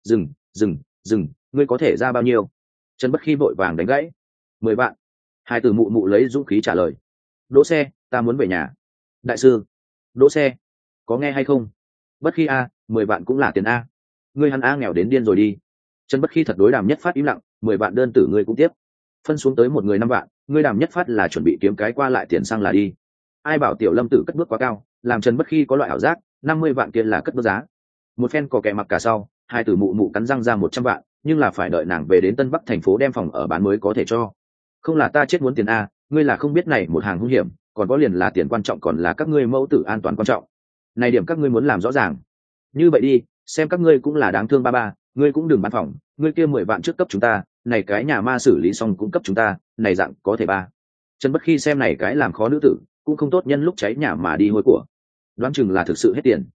Dừng, ngươi có thể ra bao nhiêu? Trần Bất Khi vội vàng đánh gãy. 10 vạn. Hai tử mụ lấy dũng khí trả lời. Đỗ xe, ta muốn về nhà. Đại sư, đỗ xe, có nghe hay không? Bất Khi a, 10 vạn cũng là tiền a. Ngươi hắn a nghèo đến điên rồi đi. Trần Bất Khi thật đối Đàm Nhất Phát im lặng, 10 vạn đơn tử ngươi cũng tiếp. Phân xuống tới một người 5 vạn, ngươi Đàm Nhất Phát là chuẩn bị kiếm cái qua lại tiền xăng là đi. Ai bảo tiểu Lâm tử cất bước quá cao, làm Trần Bất Khi có loại ảo giác, 50 vạn kia là cất bước giá. Một phen có kẻ mặc cả sau, hai tử mụ cắn răng ra 100 vạn, nhưng là phải đợi nàng về đến Tân Bắc thành phố đem phòng ở bán mới có thể cho. Không là ta chết muốn tiền a, ngươi là không biết này một hàng hung hiểm, còn có liền là tiền quan trọng còn là các ngươi mẫu tử an toàn quan trọng. Này điểm các ngươi muốn làm rõ ràng. Như vậy đi, xem các ngươi cũng là đáng thương ba, ngươi cũng đừng bán phòng, ngươi kia 10 vạn trước cấp chúng ta, này cái nhà ma xử lý xong cũng cấp chúng ta, này dạng có thể ba. Trần Bất Khi xem này cái làm khó nữ tử, cũng không tốt nhân lúc cháy nhà mà đi hôi của. Đoán chừng là thực sự hết tiền.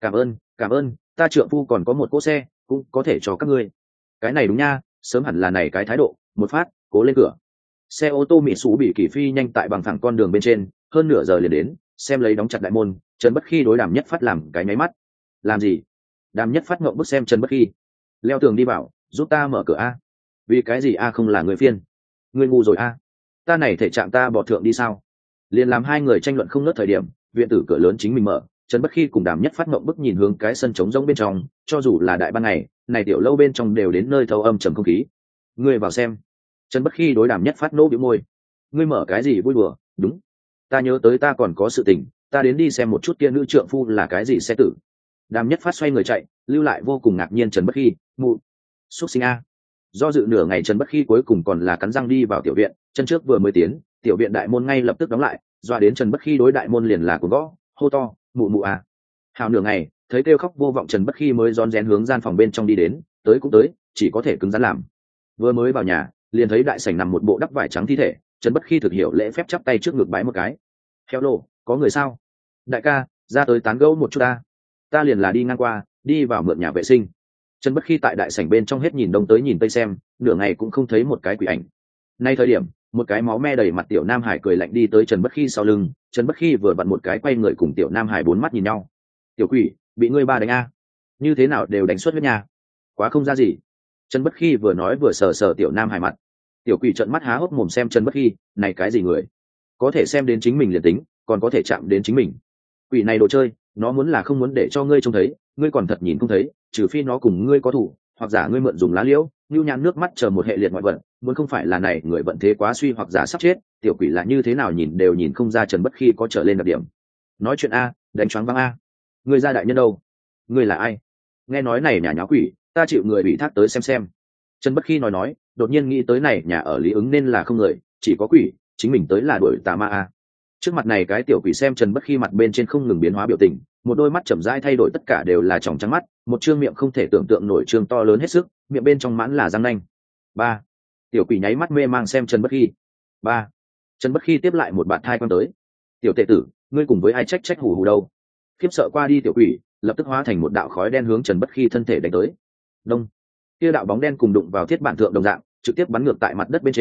Cảm ơn, ta trượng phu còn có một cỗ xe, cũng có thể cho các ngươi. Cái này đúng nha, sớm hẳn là này cái thái độ, một phát, cố lên cửa. Xe ô tô Mỹ Sú bị kỳ phi nhanh tại bằng phẳng con đường bên trên, hơn nửa giờ liền đến, xem lấy đóng chặt đại môn, Trần Bất Khi đối Đàm Nhất Phát làm cái nháy mắt. Làm gì? Đàm Nhất Phát ngậm bức xem Trần Bất Khi. Leo tường đi bảo, giúp ta mở cửa a. Vì cái gì a không là người phiên? Ngươi ngu rồi a. Ta này thể trạng ta bỏ thượng đi sao? Liền làm hai người tranh luận không nớt thời điểm, viện tử cửa lớn chính mình mở, Trần Bất Khi cùng Đàm Nhất Phát ngậm bức nhìn hướng cái sân trống rỗng bên trong, cho dù là đại ban ngày, này tiểu lâu bên trong đều đến nơi thâu âm trầm không khí. Ngươi vào xem. Trần Bất Khi đối Đàm Nhất Phát nỗ bĩu môi. Ngươi mở cái gì vui đùa? Đúng, ta nhớ tới ta còn có sự tình, ta đến đi xem một chút kia nữ trượng phu là cái gì xe tử. Đàm Nhất Phát xoay người chạy, lưu lại vô cùng ngạc nhiên Trần Bất Khi, mụ, xuất sinh a. Do dự nửa ngày Trần Bất Khi cuối cùng còn là cắn răng đi vào tiểu viện, chân trước vừa mới tiến, tiểu viện đại môn ngay lập tức đóng lại, doa đến Trần Bất Khi đối đại môn liền là của gõ, hô to, mụ a. Hào nửa ngày, thấy kêu khóc vô vọng Trần Bất Khi mới rón rén hướng gian phòng bên trong đi đến, tới cũng tới, chỉ có thể cứng rắn làm. Vừa mới vào nhà, liền thấy đại sảnh nằm một bộ đắp vải trắng thi thể, Trần Bất Khi thực hiểu lễ phép chắp tay trước ngực bái một cái. Hello, có người sao? Đại ca, ra tới tán gẫu một chút ta liền là đi ngang qua, đi vào mượn nhà vệ sinh. Trần Bất Khi tại đại sảnh bên trong hết nhìn đông tới nhìn tây xem, nửa ngày cũng không thấy một cái quỷ ảnh. Nay thời điểm, một cái máu me đầy mặt tiểu Nam Hải cười lạnh đi tới Trần Bất Khi sau lưng, Trần Bất Khi vừa vặn một cái quay người cùng tiểu Nam Hải bốn mắt nhìn nhau. Tiểu quỷ, bị ngươi ba đánh a? Như thế nào đều đánh suất với nhà. Quá không ra gì. Trần Bất Khi vừa nói vừa sờ sờ tiểu Nam Hải mặt. Tiểu quỷ trợn mắt há hốc mồm xem Trần Bất Khi, này cái gì người? Có thể xem đến chính mình liền tính, còn có thể chạm đến chính mình. Quỷ này đồ chơi, nó muốn là không muốn để cho ngươi trông thấy, ngươi còn thật nhìn không thấy, trừ phi nó cùng ngươi có thủ, hoặc giả ngươi mượn dùng lá liễu, nhu nhãn nước mắt chờ một hệ liệt ngoại vận, muốn không phải là này người vận thế quá suy hoặc giả sắp chết, tiểu quỷ là như thế nào nhìn đều nhìn không ra Trần Bất Khi có trở lên đặc điểm. Nói chuyện a, đánh choáng váng a. Ngươi ra đại nhân đâu? Ngươi là ai? Nghe nói này nhà nháo quỷ, ta chịu người ủy thác tới xem. Trần Bất Khi nói, đột nhiên nghĩ tới này nhà ở Lý Ứng nên là không người, chỉ có quỷ, chính mình tới là đuổi tà ma a. Trước mặt này cái tiểu quỷ xem Trần Bất Khi mặt bên trên không ngừng biến hóa biểu tình, một đôi mắt chậm rãi thay đổi tất cả đều là tròng trắng mắt, một trương miệng không thể tưởng tượng nổi trương to lớn hết sức, miệng bên trong mãn là răng nanh. Ba. Tiểu quỷ nháy mắt mê mang xem Trần Bất Khi. Ba. Trần Bất Khi tiếp lại một bạn thai quan tới. Tiểu tệ tử, ngươi cùng với ai trách hù hù đâu? Khiếp sợ qua đi tiểu quỷ, lập tức hóa thành một đạo khói đen hướng Trần Bất Khi thân thể đánh tới. Đông. Kia đạo bóng đen cùng đụng vào thiết bản thượng đồng dạng, trực tiếp bắn ngược tại mặt đất bên trên,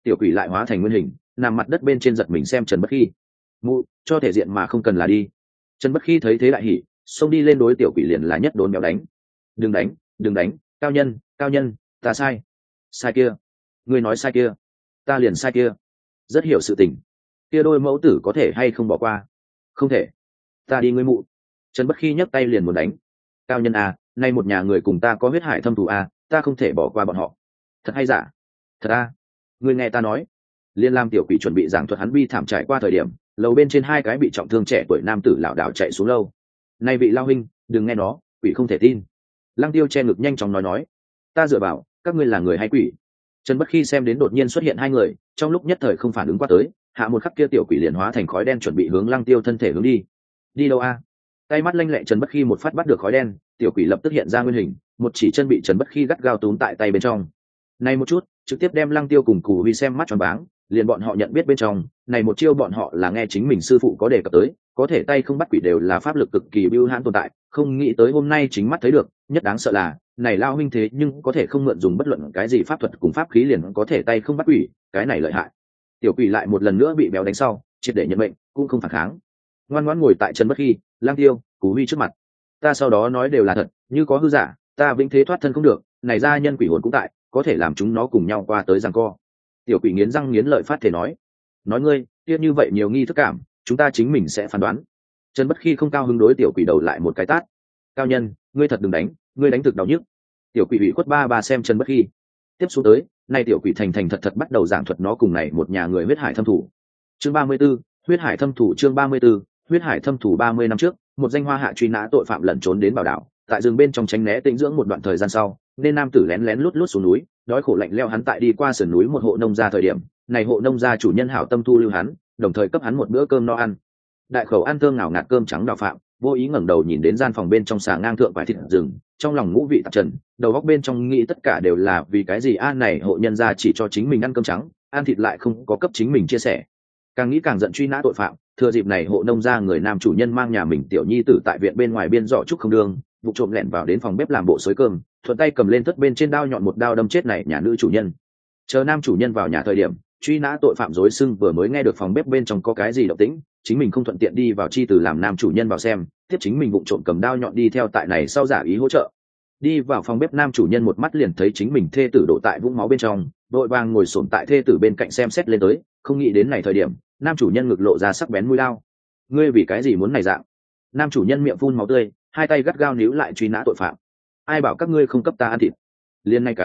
tiểu quỷ lại hóa thành nguyên hình nằm mặt đất bên trên giật mình xem Trần Bất Khi. Mụ cho thể diện mà không cần là đi. Trần Bất Khi thấy thế lại hỉ, xông đi lên đối tiểu quỷ liền là nhất đốn béo đánh. Đừng đánh, đừng đánh, cao nhân, ta sai. Sai kia, ngươi nói sai kia, ta liền sai kia. Rất hiểu sự tình, kia đôi mẫu tử có thể hay không bỏ qua. Không thể, ta đi ngươi mụ. Trần Bất Khi nhấc tay liền muốn đánh. Cao nhân à, nay một nhà người cùng ta có huyết hải thâm thù à, ta không thể bỏ qua bọn họ. Thật hay giả? Thật à? Ngươi nghe ta nói. Liên Lam tiểu quỷ chuẩn bị giảng thuật hắn bi thảm trải qua thời điểm, lầu bên trên hai cái bị trọng thương trẻ tuổi nam tử lảo đảo chạy xuống lâu. Này vị lao huynh, đừng nghe nó, quỷ không thể tin. Lăng Tiêu che ngực nhanh chóng nói, ta dựa vào, các ngươi là người hay quỷ? Trần Bất Khi xem đến đột nhiên xuất hiện hai người, trong lúc nhất thời không phản ứng qua tới, hạ một khắc kia tiểu quỷ liền hóa thành khói đen chuẩn bị hướng Lăng Tiêu thân thể hướng đi. Đi đâu a? Tay mắt lanh lẹ Trần Bất Khi một phát bắt được khói đen, tiểu quỷ lập tức hiện ra nguyên hình, một chỉ chân bị Trần Bất Khi gắt gao túm tại tay bên trong. Này một chút, trực tiếp đem Lăng Tiêu cùng Cù Huy xem mắt tròn váng, liền bọn họ nhận biết bên trong, này một chiêu bọn họ là nghe chính mình sư phụ có đề cập tới, có thể tay không bắt quỷ đều là pháp lực cực kỳ bưu hãn tồn tại, không nghĩ tới hôm nay chính mắt thấy được, nhất đáng sợ là, này lao huynh thế nhưng có thể không mượn dùng bất luận cái gì pháp thuật cùng pháp khí liền có thể tay không bắt quỷ, cái này lợi hại. Tiểu quỷ lại một lần nữa bị béo đánh sau, triệt để nhận mệnh, cũng không phản kháng. Ngoan ngoãn ngồi tại Trần Bất Khi, Lăng Tiêu, Cú Huy trước mặt. Ta sau đó nói đều là thật, như có hư giả, ta vĩnh thế thoát thân không được, này gia nhân quỷ hồn cũng tại, có thể làm chúng nó cùng nhau qua tới giằng co. Tiểu quỷ nghiến răng nghiến lợi phát thể nói ngươi kia như vậy nhiều nghi thức cảm, chúng ta chính mình sẽ phán đoán. Trần Bất Khi không cao hứng đối tiểu quỷ đầu lại một cái tát. Cao nhân, ngươi thật đừng đánh, ngươi đánh thực đau nhức. Tiểu quỷ ủy khuất ba xem Trần Bất Khi. Tiếp xuống tới, nay tiểu quỷ thành thật bắt đầu giảng thuật nó cùng này một nhà người huyết hải thâm thủ. Chương 34, huyết hải thâm thủ. Chương 34, huyết hải thâm thủ. 30 năm trước, một danh hoa hạ truy nã tội phạm lẩn trốn đến Bảo Đảo, tại rừng bên trong tránh né tĩnh dưỡng một đoạn thời gian sau, nên nam tử lén lén lút xuống núi, đói khổ lạnh leo hắn tại đi qua sườn núi một hộ nông gia thời điểm, này hộ nông gia chủ nhân hảo tâm thu lưu hắn, đồng thời cấp hắn một bữa cơm no ăn. Đại khẩu ăn thơm ngào ngạt cơm trắng đào phạm, vô ý ngẩng đầu nhìn đến gian phòng bên trong xà ngang thượng vài thịt rừng, trong lòng ngũ vị tạp trần, đầu óc bên trong nghĩ tất cả đều là vì cái gì này hộ nhân gia chỉ cho chính mình ăn cơm trắng, ăn thịt lại không có cấp chính mình chia sẻ. Càng nghĩ càng giận truy nã tội phạm, thừa dịp này hộ nông gia người nam chủ nhân mang nhà mình tiểu nhi tử tại viện bên ngoài biên giỏ trúc không đường, vụ trộm lẻn vào đến phòng bếp làm bộ xới cơm, thuận tay cầm lên thất bên trên đao nhọn một đao đâm chết này nhà nữ chủ nhân. Chờ nam chủ nhân vào nhà thời điểm, truy nã tội phạm rối sưng vừa mới nghe được phòng bếp bên trong có cái gì động tĩnh, chính mình không thuận tiện đi vào chi từ làm nam chủ nhân vào xem, tiếp chính mình vụ trộm cầm đao nhọn đi theo tại này sau giả ý hỗ trợ. Đi vào phòng bếp nam chủ nhân một mắt liền thấy chính mình thê tử đổ tại vũng máu bên trong, đội vàng ngồi xổm tại thê tử bên cạnh xem xét lên tới, không nghĩ đến này thời điểm, nam chủ nhân ngực lộ ra sắc bén mũi đao. Ngươi vì cái gì muốn này dạng? Nam chủ nhân miệng phun máu tươi, hai tay gắt gao níu lại truy nã tội phạm. Ai bảo các ngươi không cấp ta ăn thịt? Liên nay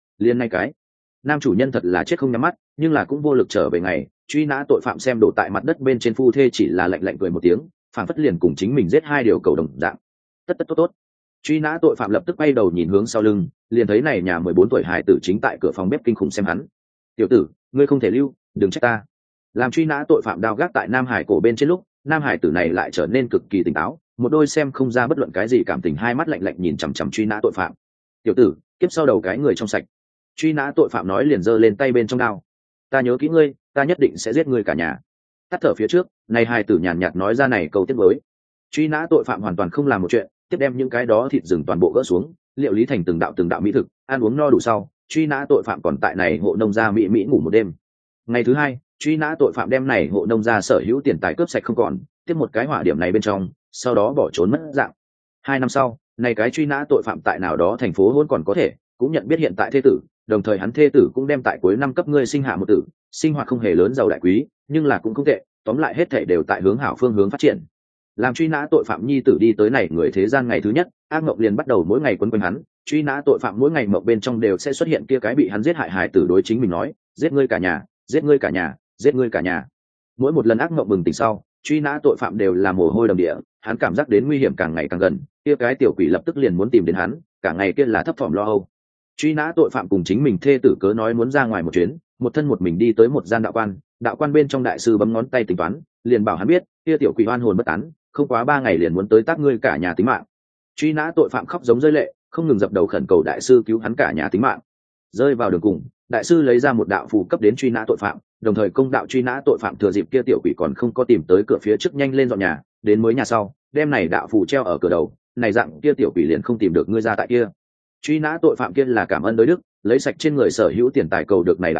cái. Nam chủ nhân thật là chết không nhắm mắt, nhưng là cũng vô lực trở về ngày. Truy nã tội phạm xem đổ tại mặt đất bên trên phu thê chỉ là lạnh lạnh cười một tiếng, phảng phất liền cùng chính mình giết hai điều cầu đồng dạng. Tất tốt. Truy nã tội phạm lập tức bay đầu nhìn hướng sau lưng, liền thấy này nhà 14 tuổi hải tử chính tại cửa phòng bếp kinh khủng xem hắn. Tiểu tử, ngươi không thể lưu, đừng trách ta. Làm truy nã tội phạm đao gác tại Nam Hải cổ bên trên lúc, Nam Hải tử này lại trở nên cực kỳ tỉnh táo, một đôi xem không ra bất luận cái gì cảm tình hai mắt lạnh lạnh nhìn chằm chằm truy nã tội phạm. Tiểu tử, kiếp sau đầu cái người trong sạch. Truy nã tội phạm nói liền giơ lên tay bên trong đao. Ta nhớ kỹ ngươi, ta nhất định sẽ giết ngươi cả nhà. Tắt thở phía trước, này hai tử nhàn nhạt nói ra này câu tiếp với. Truy nã tội phạm hoàn toàn không làm một chuyện, tiếp đem những cái đó thịt rừng toàn bộ gỡ xuống, liệu lý thành từng đạo mỹ thực, ăn uống no đủ sau, truy nã tội phạm còn tại này hộ nông gia mỹ ngủ một đêm. Ngày thứ hai, truy nã tội phạm đem này hộ nông gia sở hữu tiền tài cướp sạch không còn, tiếp một cái hỏa điểm này bên trong, sau đó bỏ trốn mất dạng. 2 năm sau, này cái truy nã tội phạm tại nào đó thành phố hôn còn có thể, cũng nhận biết hiện tại thê tử, đồng thời hắn thê tử cũng đem tại cuối năm cấp ngươi sinh hạ một tử, sinh hoạt không hề lớn giàu đại quý, nhưng là cũng không tệ, tóm lại hết thảy đều tại hướng hảo phương hướng phát triển. Làm truy nã tội phạm nhi tử đi tới này người thế gian ngày thứ nhất, ác mộng liền bắt đầu mỗi ngày quấn quanh hắn, truy nã tội phạm mỗi ngày mộng bên trong đều sẽ xuất hiện kia cái bị hắn giết hại hài tử đối chính mình nói, giết ngươi cả nhà, giết ngươi cả nhà, giết ngươi cả nhà. Mỗi một lần ác mộng bừng tỉnh sau, truy nã tội phạm đều là mồ hôi đầm địa, hắn cảm giác đến nguy hiểm càng ngày càng gần, kia cái tiểu quỷ lập tức liền muốn tìm đến hắn, cả ngày kia là thấp thỏm lo âu. Truy nã tội phạm cùng chính mình thê tử cớ nói muốn ra ngoài một chuyến, một thân một mình đi tới một gian đạo quan bên trong đại sư bấm ngón tay tính toán, liền bảo hắn biết, kia tiểu quỷ oan hồn bất tán, không quá 3 ngày liền muốn tới tác ngươi cả nhà tính mạng. Truy nã tội phạm khóc giống rơi lệ, không ngừng dập đầu khẩn cầu đại sư cứu hắn cả nhà tính mạng. Rơi vào đường cùng, đại sư lấy ra một đạo phù cấp đến truy nã tội phạm, đồng thời công đạo truy nã tội phạm thừa dịp kia tiểu quỷ còn không có tìm tới cửa phía trước nhanh lên dọn nhà, đến mới nhà sau, đem này đạo phù treo ở cửa đầu, này dạng kia tiểu quỷ liền không tìm được ngươi ra tại kia. Truy nã tội phạm kia là cảm ơn đối đức, lấy sạch trên người sở hữu tiền tài cầu được này đạo phù,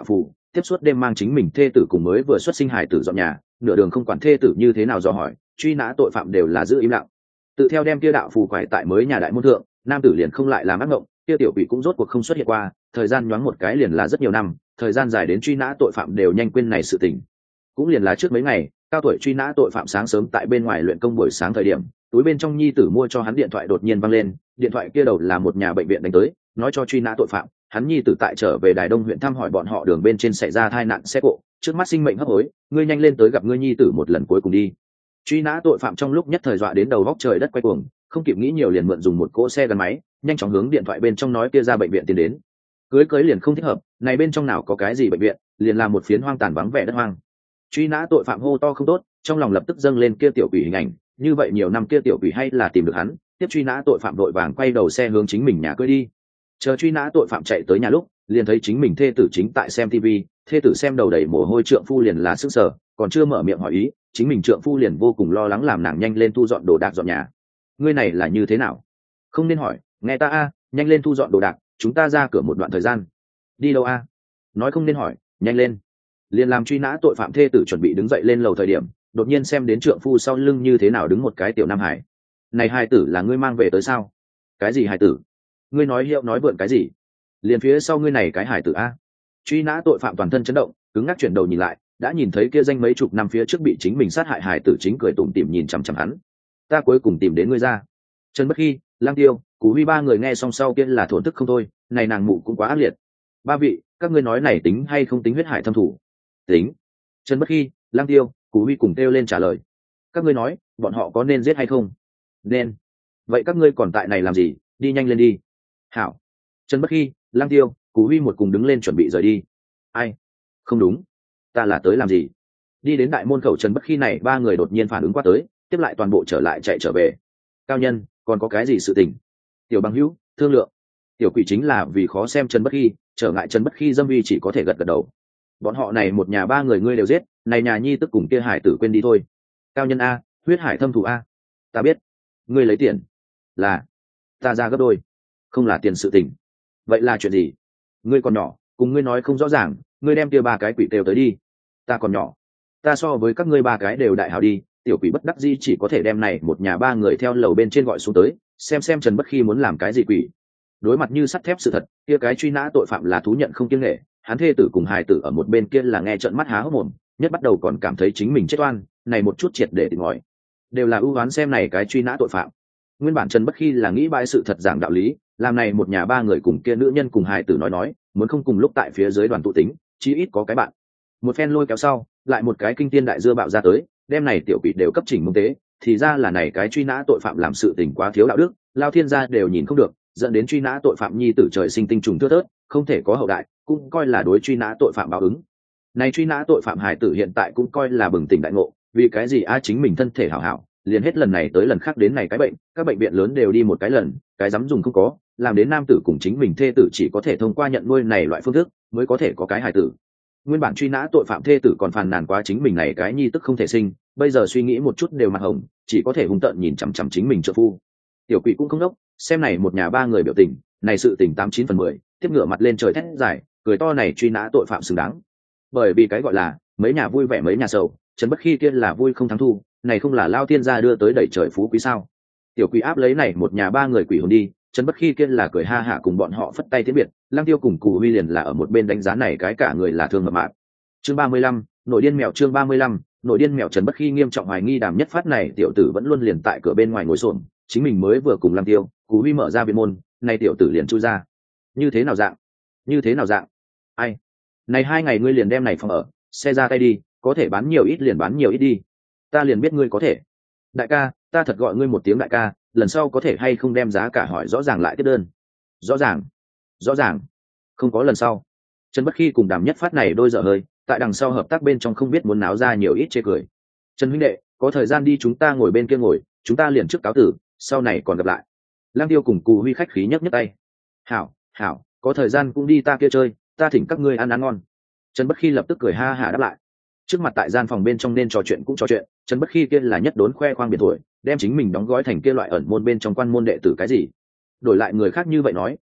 tiếp suốt đêm mang chính mình thê tử cùng mới vừa xuất sinh hài tử dọn nhà, nửa đường không quản thê tử như thế nào dò hỏi, truy nã tội phạm đều là giữ im lặng. Tự theo đem kia đạo phù quải tại mới nhà đại môn thượng, nam tử liền không lại làm ác mộng, kia tiểu quỷ cũng rốt cuộc không xuất hiện qua, thời gian nhoáng một cái liền là rất nhiều năm, thời gian dài đến truy nã tội phạm đều nhanh quên này sự tình. Cũng liền là trước mấy ngày, cao tuổi truy nã tội phạm sáng sớm tại bên ngoài luyện công buổi sáng thời điểm, túi bên trong nhi tử mua cho hắn điện thoại đột nhiên vang lên, điện thoại kia đầu là một nhà bệnh viện đánh tới, nói cho truy nã tội phạm, hắn nhi tử tại trở về Đài Đông huyện thăm hỏi bọn họ đường bên trên xảy ra tai nạn xe cộ, trước mắt sinh mệnh hấp hối, ngươi nhanh lên tới gặp ngươi nhi tử một lần cuối cùng đi. Truy nã tội phạm trong lúc nhất thời dọa đến đầu góc trời đất quay cuồng, không kịp nghĩ nhiều liền mượn dùng một cỗ xe gắn máy, nhanh chóng hướng điện thoại bên trong nói kia ra bệnh viện tiến đến. Cưới liền không thích hợp, này bên trong nào có cái gì bệnh viện, liền là một phiến hoang tàn vắng vẻ đất hoang. Truy nã tội phạm hô to không tốt, trong lòng lập tức dâng lên kia tiểu quỷ hình ảnh, như vậy nhiều năm kia tiểu quỷ hay là tìm được hắn, tiếp truy nã tội phạm đội vàng quay đầu xe hướng chính mình nhà cưới đi. Chờ truy nã tội phạm chạy tới nhà lúc, liền thấy chính mình thê tử chính tại xem tivi, thê tử xem đầu đầy mồ hôi, trượng phu liền là sức sở, còn chưa mở miệng hỏi ý, chính mình trượng phu liền vô cùng lo lắng làm nàng nhanh lên thu dọn đồ đạc dọn nhà. Ngươi này là như thế nào? Không nên hỏi, nghe ta a, nhanh lên thu dọn đồ đạc, chúng ta ra cửa một đoạn thời gian. Đi đâu a? Nói không nên hỏi, nhanh lên. Liền làm truy nã tội phạm thê tử chuẩn bị đứng dậy lên lầu thời điểm, đột nhiên xem đến trượng phu sau lưng như thế nào đứng một cái tiểu nam hải. Này hài tử là ngươi mang về tới sao? Cái gì hài tử? Ngươi nói hiệu nói vượn cái gì? Liền phía sau ngươi này cái hài tử a? Truy nã tội phạm toàn thân chấn động, cứng ngắc chuyển đầu nhìn lại, đã nhìn thấy kia danh mấy chục năm phía trước bị chính mình sát hại hài tử chính cười tủm tỉm nhìn chằm chằm hắn. Ta cuối cùng tìm đến ngươi ra. Trần Bất Khi, Lang Tiêu, Cú Huy ba người nghe xong sau kia là thổn thức không thôi, này nàng mụ cũng quá ác liệt. Ba vị, các ngươi nói này tính hay không tính huyết hải thâm thủ? Tính. Trần Bất Khi, Lang Tiêu, Cú Huy cùng kêu lên trả lời. Các ngươi nói, bọn họ có nên giết hay không? Nên. Vậy các ngươi còn tại này làm gì, đi nhanh lên đi. Hảo. Trần Bất Khi, Lang Tiêu, Cú Huy một cùng đứng lên chuẩn bị rời đi. Ai? Không đúng. Ta là tới làm gì? Đi đến đại môn khẩu Trần Bất Khi này ba người đột nhiên phản ứng qua tới, tiếp lại toàn bộ trở lại chạy trở về. Cao nhân, còn có cái gì sự tình? Tiểu bằng hữu, thương lượng. Tiểu quỷ chính là vì khó xem Trần Bất Khi, trở ngại Trần Bất Khi dâm uy chỉ có thể gật gật đầu. Bọn họ này một nhà ba người ngươi đều giết, này nhà nhi tức cùng kia hải tử quên đi thôi. Cao nhân a, huyết hải thâm thù a. Ta biết. Ngươi lấy tiền. Là. Ta ra gấp đôi. Không là tiền sự tình. Vậy là chuyện gì? Ngươi còn nhỏ, cùng ngươi nói không rõ ràng, ngươi đem kia ba cái quỷ đều tới đi. Ta còn nhỏ. Ta so với các ngươi ba cái đều đại hảo đi. Tiểu quỷ bất đắc dĩ chỉ có thể đem này một nhà ba người theo lầu bên trên gọi xuống tới, xem Trần Bất Khi muốn làm cái gì quỷ. Đối mặt như sắt thép sự thật, kia cái truy nã tội phạm là thú nhận không kiêng nghệ, hắn thê tử cùng hài tử ở một bên kia là nghe trợn mắt há hốc mồm, nhất bắt đầu còn cảm thấy chính mình chết oan, này một chút triệt để tỉnh ngòi, đều là ưu oán xem này cái truy nã tội phạm. Nguyên bản Trần Bất Khi là nghĩ bãi sự thật giảng đạo lý, làm này một nhà ba người cùng kia nữ nhân cùng hài tử nói, muốn không cùng lúc tại phía dưới đoàn tụ tính, chí ít có cái bạn. Một phen lôi kéo sau, lại một cái kinh tiên đại dưa bạo ra tới, đem này tiểu quỷ đều cấp chỉnh mông tế, thì ra là này cái truy nã tội phạm làm sự tình quá thiếu đạo đức, lao thiên gia đều nhìn không được, dẫn đến truy nã tội phạm nhi tử trời sinh tinh trùng thưa thớt, không thể có hậu đại, cũng coi là đối truy nã tội phạm báo ứng. Này truy nã tội phạm hải tử hiện tại cũng coi là bừng tỉnh đại ngộ, vì cái gì chính mình thân thể hảo hảo, liền hết lần này tới lần khác đến này cái bệnh, các bệnh viện lớn đều đi một cái lần, cái dám dùng không có, làm đến nam tử cùng chính mình thê tử chỉ có thể thông qua nhận nuôi này loại phương thức mới có thể có cái hải tử. Nguyên bản truy nã tội phạm thê tử còn phàn nàn quá chính mình này cái nhi tức không thể sinh, bây giờ suy nghĩ một chút đều mặt hồng, chỉ có thể hung tợn nhìn chằm chằm chính mình trợ phu. Tiểu quỷ cũng không đốc, xem này một nhà ba người biểu tình, này sự tình 89/10, tiếp ngựa mặt lên trời thét giải, cười to này truy nã tội phạm xứng đáng. Bởi vì cái gọi là mấy nhà vui vẻ mấy nhà sầu, Trần Bất Khi kia là vui không thắng thu, này không là lao thiên gia đưa tới đẩy trời phú quý sao? Tiểu quỷ áp lấy này một nhà ba người quỷ hồn đi, Trần Bất Khi kia là cười ha hả cùng bọn họ phất tay tiễn biệt, Lăng Tiêu cùng Cù Huy liền là ở một bên đánh giá này cái cả người là thương mập mạp. Chương 35, nội điên mèo. Chương 35, nội điên mèo. Trần Bất Khi nghiêm trọng hoài nghi Đàm Nhất Phát này tiểu tử vẫn luôn liền tại cửa bên ngoài ngồi xổm, chính mình mới vừa cùng Lăng Tiêu, Cù Huy mở ra viện môn, này tiểu tử liền chui ra. Như thế nào dạng? Như thế nào dạng? Ai? Này 2 ngày ngươi liền đem này phòng ở, xe ra tay đi, có thể bán nhiều ít liền bán nhiều ít đi. Ta liền biết ngươi có thể. Đại ca, ta thật gọi ngươi một tiếng đại ca, lần sau có thể hay không đem giá cả hỏi rõ ràng lại tiếp đơn. Rõ ràng. Rõ ràng. Không có lần sau. Trần Bất Khi cùng Đàm Nhất Phát này đôi dở hơi, tại đằng sau hợp tác bên trong không biết muốn náo ra nhiều ít chê cười. Trần huynh đệ, có thời gian đi chúng ta ngồi bên kia ngồi, chúng ta liền trước cáo tử, sau này còn gặp lại. Lang Tiêu cùng Cù Huy khách khí nhấc tay. Hảo, hảo, có thời gian cũng đi ta kia chơi, ta thỉnh các ngươi ăn ăn ngon. Trần Bất Khi lập tức cười ha hả đáp lại. Trước mặt tại gian phòng bên trong nên trò chuyện cũng trò chuyện, Trần Bất Khi kia là nhất đốn khoe khoang biệt tuổi, đem chính mình đóng gói thành kia loại ẩn môn bên trong quan môn đệ tử cái gì. Đổi lại người khác như vậy nói,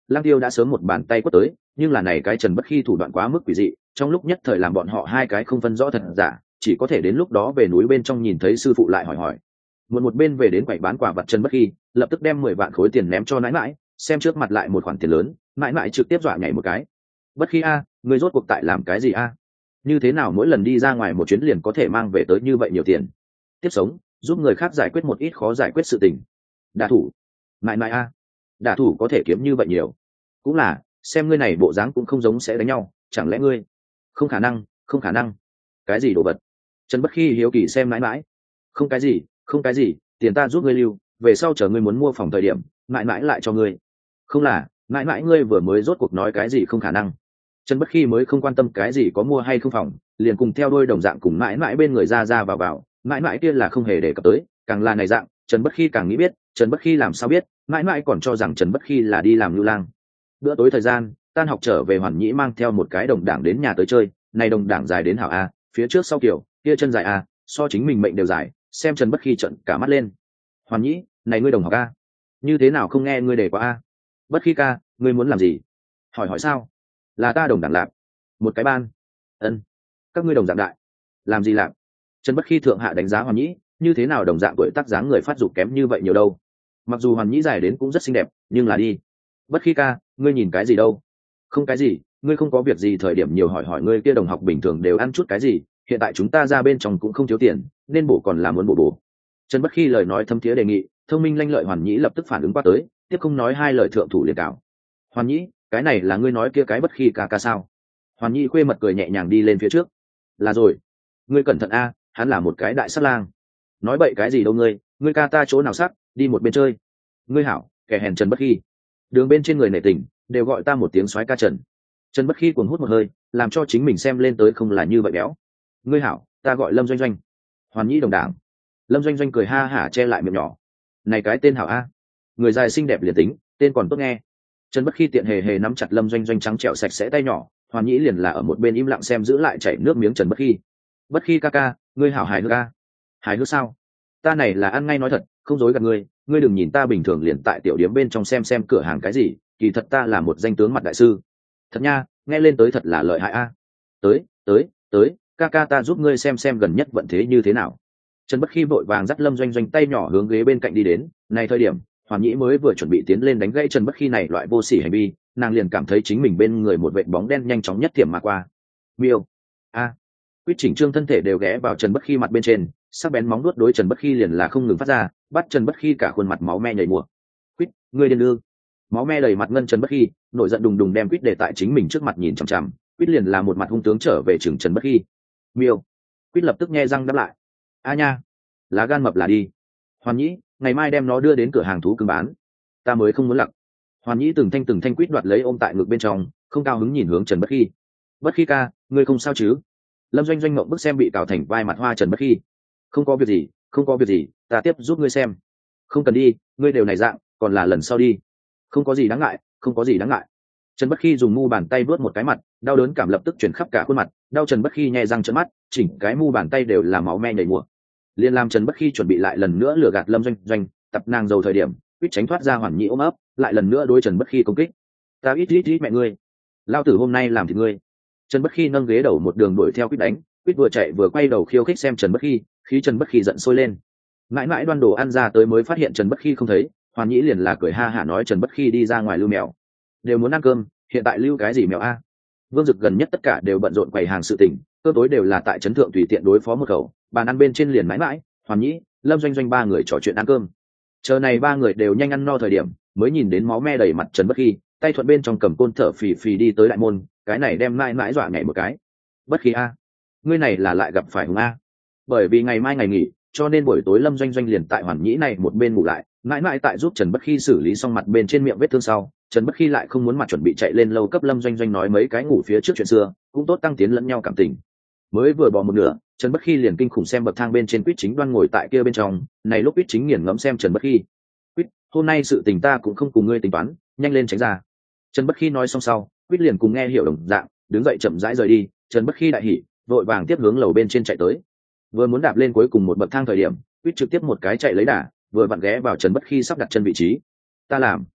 Lăng Tiêu đã sớm một bàn tay quất tới, nhưng là này cái Trần Bất Khi thủ đoạn quá mức quỷ dị, trong lúc nhất thời làm bọn họ hai cái không phân rõ thật giả, chỉ có thể đến lúc đó về núi bên trong nhìn thấy sư phụ lại hỏi. Một bên về đến quầy bán quả vật Trần Bất Khi, lập tức đem 10 vạn khối tiền ném cho nãi nãi, xem trước mặt lại một khoản tiền lớn, nãi nãi trực tiếp dọa nhảy một cái. Bất Khi a, ngươi rốt cuộc tại làm cái gì a? Như thế nào mỗi lần đi ra ngoài một chuyến liền có thể mang về tới như vậy nhiều tiền? Tiếp sống, giúp người khác giải quyết một ít khó giải quyết sự tình. Đả thủ. Nãi nãi a, đả thủ có thể kiếm như vậy nhiều. Cũng là, xem ngươi này bộ dáng cũng không giống sẽ đánh nhau, chẳng lẽ ngươi? Không khả năng, không khả năng. Cái gì đồ vật? Trần Bất Khi hiếu kỳ xem nãi nãi. Không cái gì, tiền ta giúp ngươi lưu, về sau chờ ngươi muốn mua phòng thời điểm, nãi nãi lại cho ngươi. Không là, nãi nãi ngươi vừa mới rốt cuộc nói cái gì không khả năng. Trần Bất Khi mới không quan tâm cái gì có mua hay không phòng, liền cùng theo đôi đồng dạng cùng mãi mãi bên người ra vào, mãi mãi kia là không hề đề cập tới, càng là này dạng, Trần Bất Khi càng nghĩ biết, Trần Bất Khi làm sao biết, mãi mãi còn cho rằng Trần Bất Khi là đi làm lưu lang. Bữa tối thời gian, tan học trở về Hoàn Nhĩ mang theo một cái đồng đảng đến nhà tới chơi, này đồng đảng dài đến hảo a, phía trước sau kiểu, kia chân dài a, so chính mình mệnh đều dài, xem Trần Bất Khi trợn cả mắt lên. Hoàn Nhĩ, này ngươi đồng học a, như thế nào không nghe ngươi đề qua a? Bất Khi ca, ngươi muốn làm gì? Hỏi sao? Là ta đồng đảng lạc, một cái ban. Ân, các ngươi đồng dạng đại, làm gì lạc? Trần Bất Khi thượng hạ đánh giá Hoàn Nhĩ, như thế nào đồng dạng tuổi tác dáng người phát dục kém như vậy nhiều đâu? Mặc dù Hoàn Nhĩ dài đến cũng rất xinh đẹp, nhưng là đi. Bất Khi ca, ngươi nhìn cái gì đâu? Không cái gì, ngươi không có việc gì thời điểm nhiều hỏi ngươi kia đồng học bình thường đều ăn chút cái gì, hiện tại chúng ta ra bên trong cũng không thiếu tiền, nên bổ còn là muốn bổ. Trần Bất Khi lời nói thâm thiế đề nghị, thông minh lanh lợi Hoàn Nhĩ lập tức phản ứng qua tới, tiếp không nói hai lời thượng thủ liền cào. Hoàn Nhĩ, cái này là ngươi nói kia cái Bất Khi ca sao? Hoàn Nhĩ khuê mật cười nhẹ nhàng đi lên phía trước. Là rồi, ngươi cẩn thận a, hắn là một cái đại sát lang. Nói bậy cái gì đâu ngươi ca ta chỗ nào sắc, đi một bên chơi. Ngươi hảo, kẻ hèn Trần Bất Khi. Đường bên trên người nể tình, đều gọi ta một tiếng soái ca Trần. Trần Bất Khi cuồng hút một hơi, làm cho chính mình xem lên tới không là như vậy béo. Ngươi hảo, ta gọi Lâm Doanh Doanh. Hoàn Nhĩ đồng đảng. Lâm Doanh Doanh cười ha hả che lại miệng nhỏ. Này cái tên hảo a, người dài xinh đẹp liền tính, tên còn tốt nghe. Trần Bất Khi tiện hề nắm chặt Lâm Doanh Doanh trắng trẻo sạch sẽ tay nhỏ, Hoàn Nhĩ liền là ở một bên im lặng xem giữ lại chảy nước miếng Trần Bất Khi. Bất Khi ca ca, ngươi hảo hài hước a. Hài hước sao? Ta này là ăn ngay nói thật, không dối gạt ngươi đừng nhìn ta bình thường liền tại tiểu điếm bên trong xem cửa hàng cái gì, kỳ thật ta là một danh tướng mặt đại sư. Thật nha, nghe lên tới thật là lợi hại a. Tới, ca ca ta giúp ngươi xem gần nhất vận thế như thế nào. Trần Bất Khi vội vàng dắt Lâm Doanh Doanh tay nhỏ hướng ghế bên cạnh đi đến, này thời điểm, Hoàn Nhĩ mới vừa chuẩn bị tiến lên đánh gãy Trần Bất Khi này loại vô sỉ hành vi, nàng liền cảm thấy chính mình bên người một vệt bóng đen nhanh chóng nhất tiệm mà qua. Miêu, a, Quyết chỉnh trương thân thể đều ghé vào Trần Bất Khi mặt bên trên, sắc bén móng vuốt đối Trần Bất Khi liền là không ngừng phát ra, bắt Trần Bất Khi cả khuôn mặt máu me nhảy mùa. Quyết, ngươi điên ư? Máu me đầy mặt ngân Trần Bất Khi, nổi giận đùng đùng đem Quyết để tại chính mình trước mặt nhìn chằm chằm, Quyết liền là một mặt hung tướng trở về chừng Trần Bất Khi. Miêu, Quyết lập tức nghe răng đáp lại. A nha, lá gan mập là đi. Hoàn Nhĩ, ngày mai đem nó đưa đến cửa hàng thú cưng bán. Ta mới không muốn lặc. Hoàn Nhĩ từng thanh Quyết đoạt lấy ôm tại ngực bên trong, không cao hứng nhìn hướng Trần Bất Khi. Bất Khi ca, ngươi không sao chứ? Lâm Doanh Doanh ngậm bức xem bị cào thành vai mặt hoa Trần Bất Khi. Không có việc gì, ta tiếp giúp ngươi xem. Không cần đi, ngươi đều này dạng, còn là lần sau đi. Không có gì đáng ngại. Trần Bất Khi dùng mu bàn tay vớt một cái mặt, đau đớn cảm lập tức chuyển khắp cả khuôn mặt, đau Trần Bất Khi nhe răng trợn mắt, chỉnh cái mu bàn tay đều là máu me nhảy mùa. Liên làm Trần Bất Khi chuẩn bị lại lần nữa lừa gạt Lâm Doanh Doanh, tập nàng dầu thời điểm, Quyết tránh thoát ra Hoàn Nhĩ ôm ấp, lại lần nữa đối Trần Bất Khi công kích. Ta ít mẹ ngươi, lao tử hôm nay làm thì ngươi. Trần Bất Khi nâng ghế đầu một đường đuổi theo Quyết đánh, Quyết vừa chạy vừa quay đầu khiêu khích xem Trần Bất Khi, khí Trần Bất Khi giận sôi lên. Mãi đoan đồ ăn ra tới mới phát hiện Trần Bất Khi không thấy, Hoàn Nhĩ liền là cười ha hả nói Trần Bất Khi đi ra ngoài lưu mèo. Đều muốn ăn cơm, hiện tại lưu cái gì mèo a? Vương Dực gần nhất tất cả đều bận rộn quầy hàng sự tình, cơm tối đều là tại trấn thượng tùy tiện đối phó một khẩu, bàn ăn bên trên liền mãi, Hoàn Nhĩ, Lâm Doanh Doanh ba người trò chuyện ăn cơm. Chờ này ba người đều nhanh ăn no thời điểm, mới nhìn đến máu me đầy mặt Trần Bất Khi, tay thuận bên trong cầm côn thở phì đi tới đại môn, cái này đem mãi dọa nhảy một cái. Bất Khi a, ngươi này là lại gặp phải Hùng a. Bởi vì ngày mai ngày nghỉ, cho nên buổi tối Lâm Doanh Doanh liền tại Hoàn Nhĩ này một bên ngủ lại, mãi tại giúp Trần Bất Khi xử lý xong mặt bên trên miệng vết thương sau, Trần Bất Khi lại không muốn mặt chuẩn bị chạy lên lâu cấp Lâm Doanh Doanh nói mấy cái ngủ phía trước chuyện xưa, cũng tốt tăng tiến lẫn nhau cảm tình. Mới vừa bỏ một nửa, Trần Bất Khi liền kinh khủng xem bậc thang bên trên Quyết chính đoan ngồi tại kia bên trong, này lúc Quyết chính nghiền ngẫm xem Trần Bất Khi. Quyết, hôm nay sự tình ta cũng không cùng ngươi tính toán, nhanh lên tránh ra. Trần Bất Khi nói xong sau, Quyết liền cùng nghe hiểu đồng dạng, đứng dậy chậm rãi rời đi. Trần Bất Khi đại hỉ, vội vàng tiếp hướng lầu bên trên chạy tới. Vừa muốn đạp lên cuối cùng một bậc thang thời điểm, Quyết trực tiếp một cái chạy lấy đà, vừa vặn ghé vào Trần Bất Khi sắp đặt chân vị trí. Ta làm.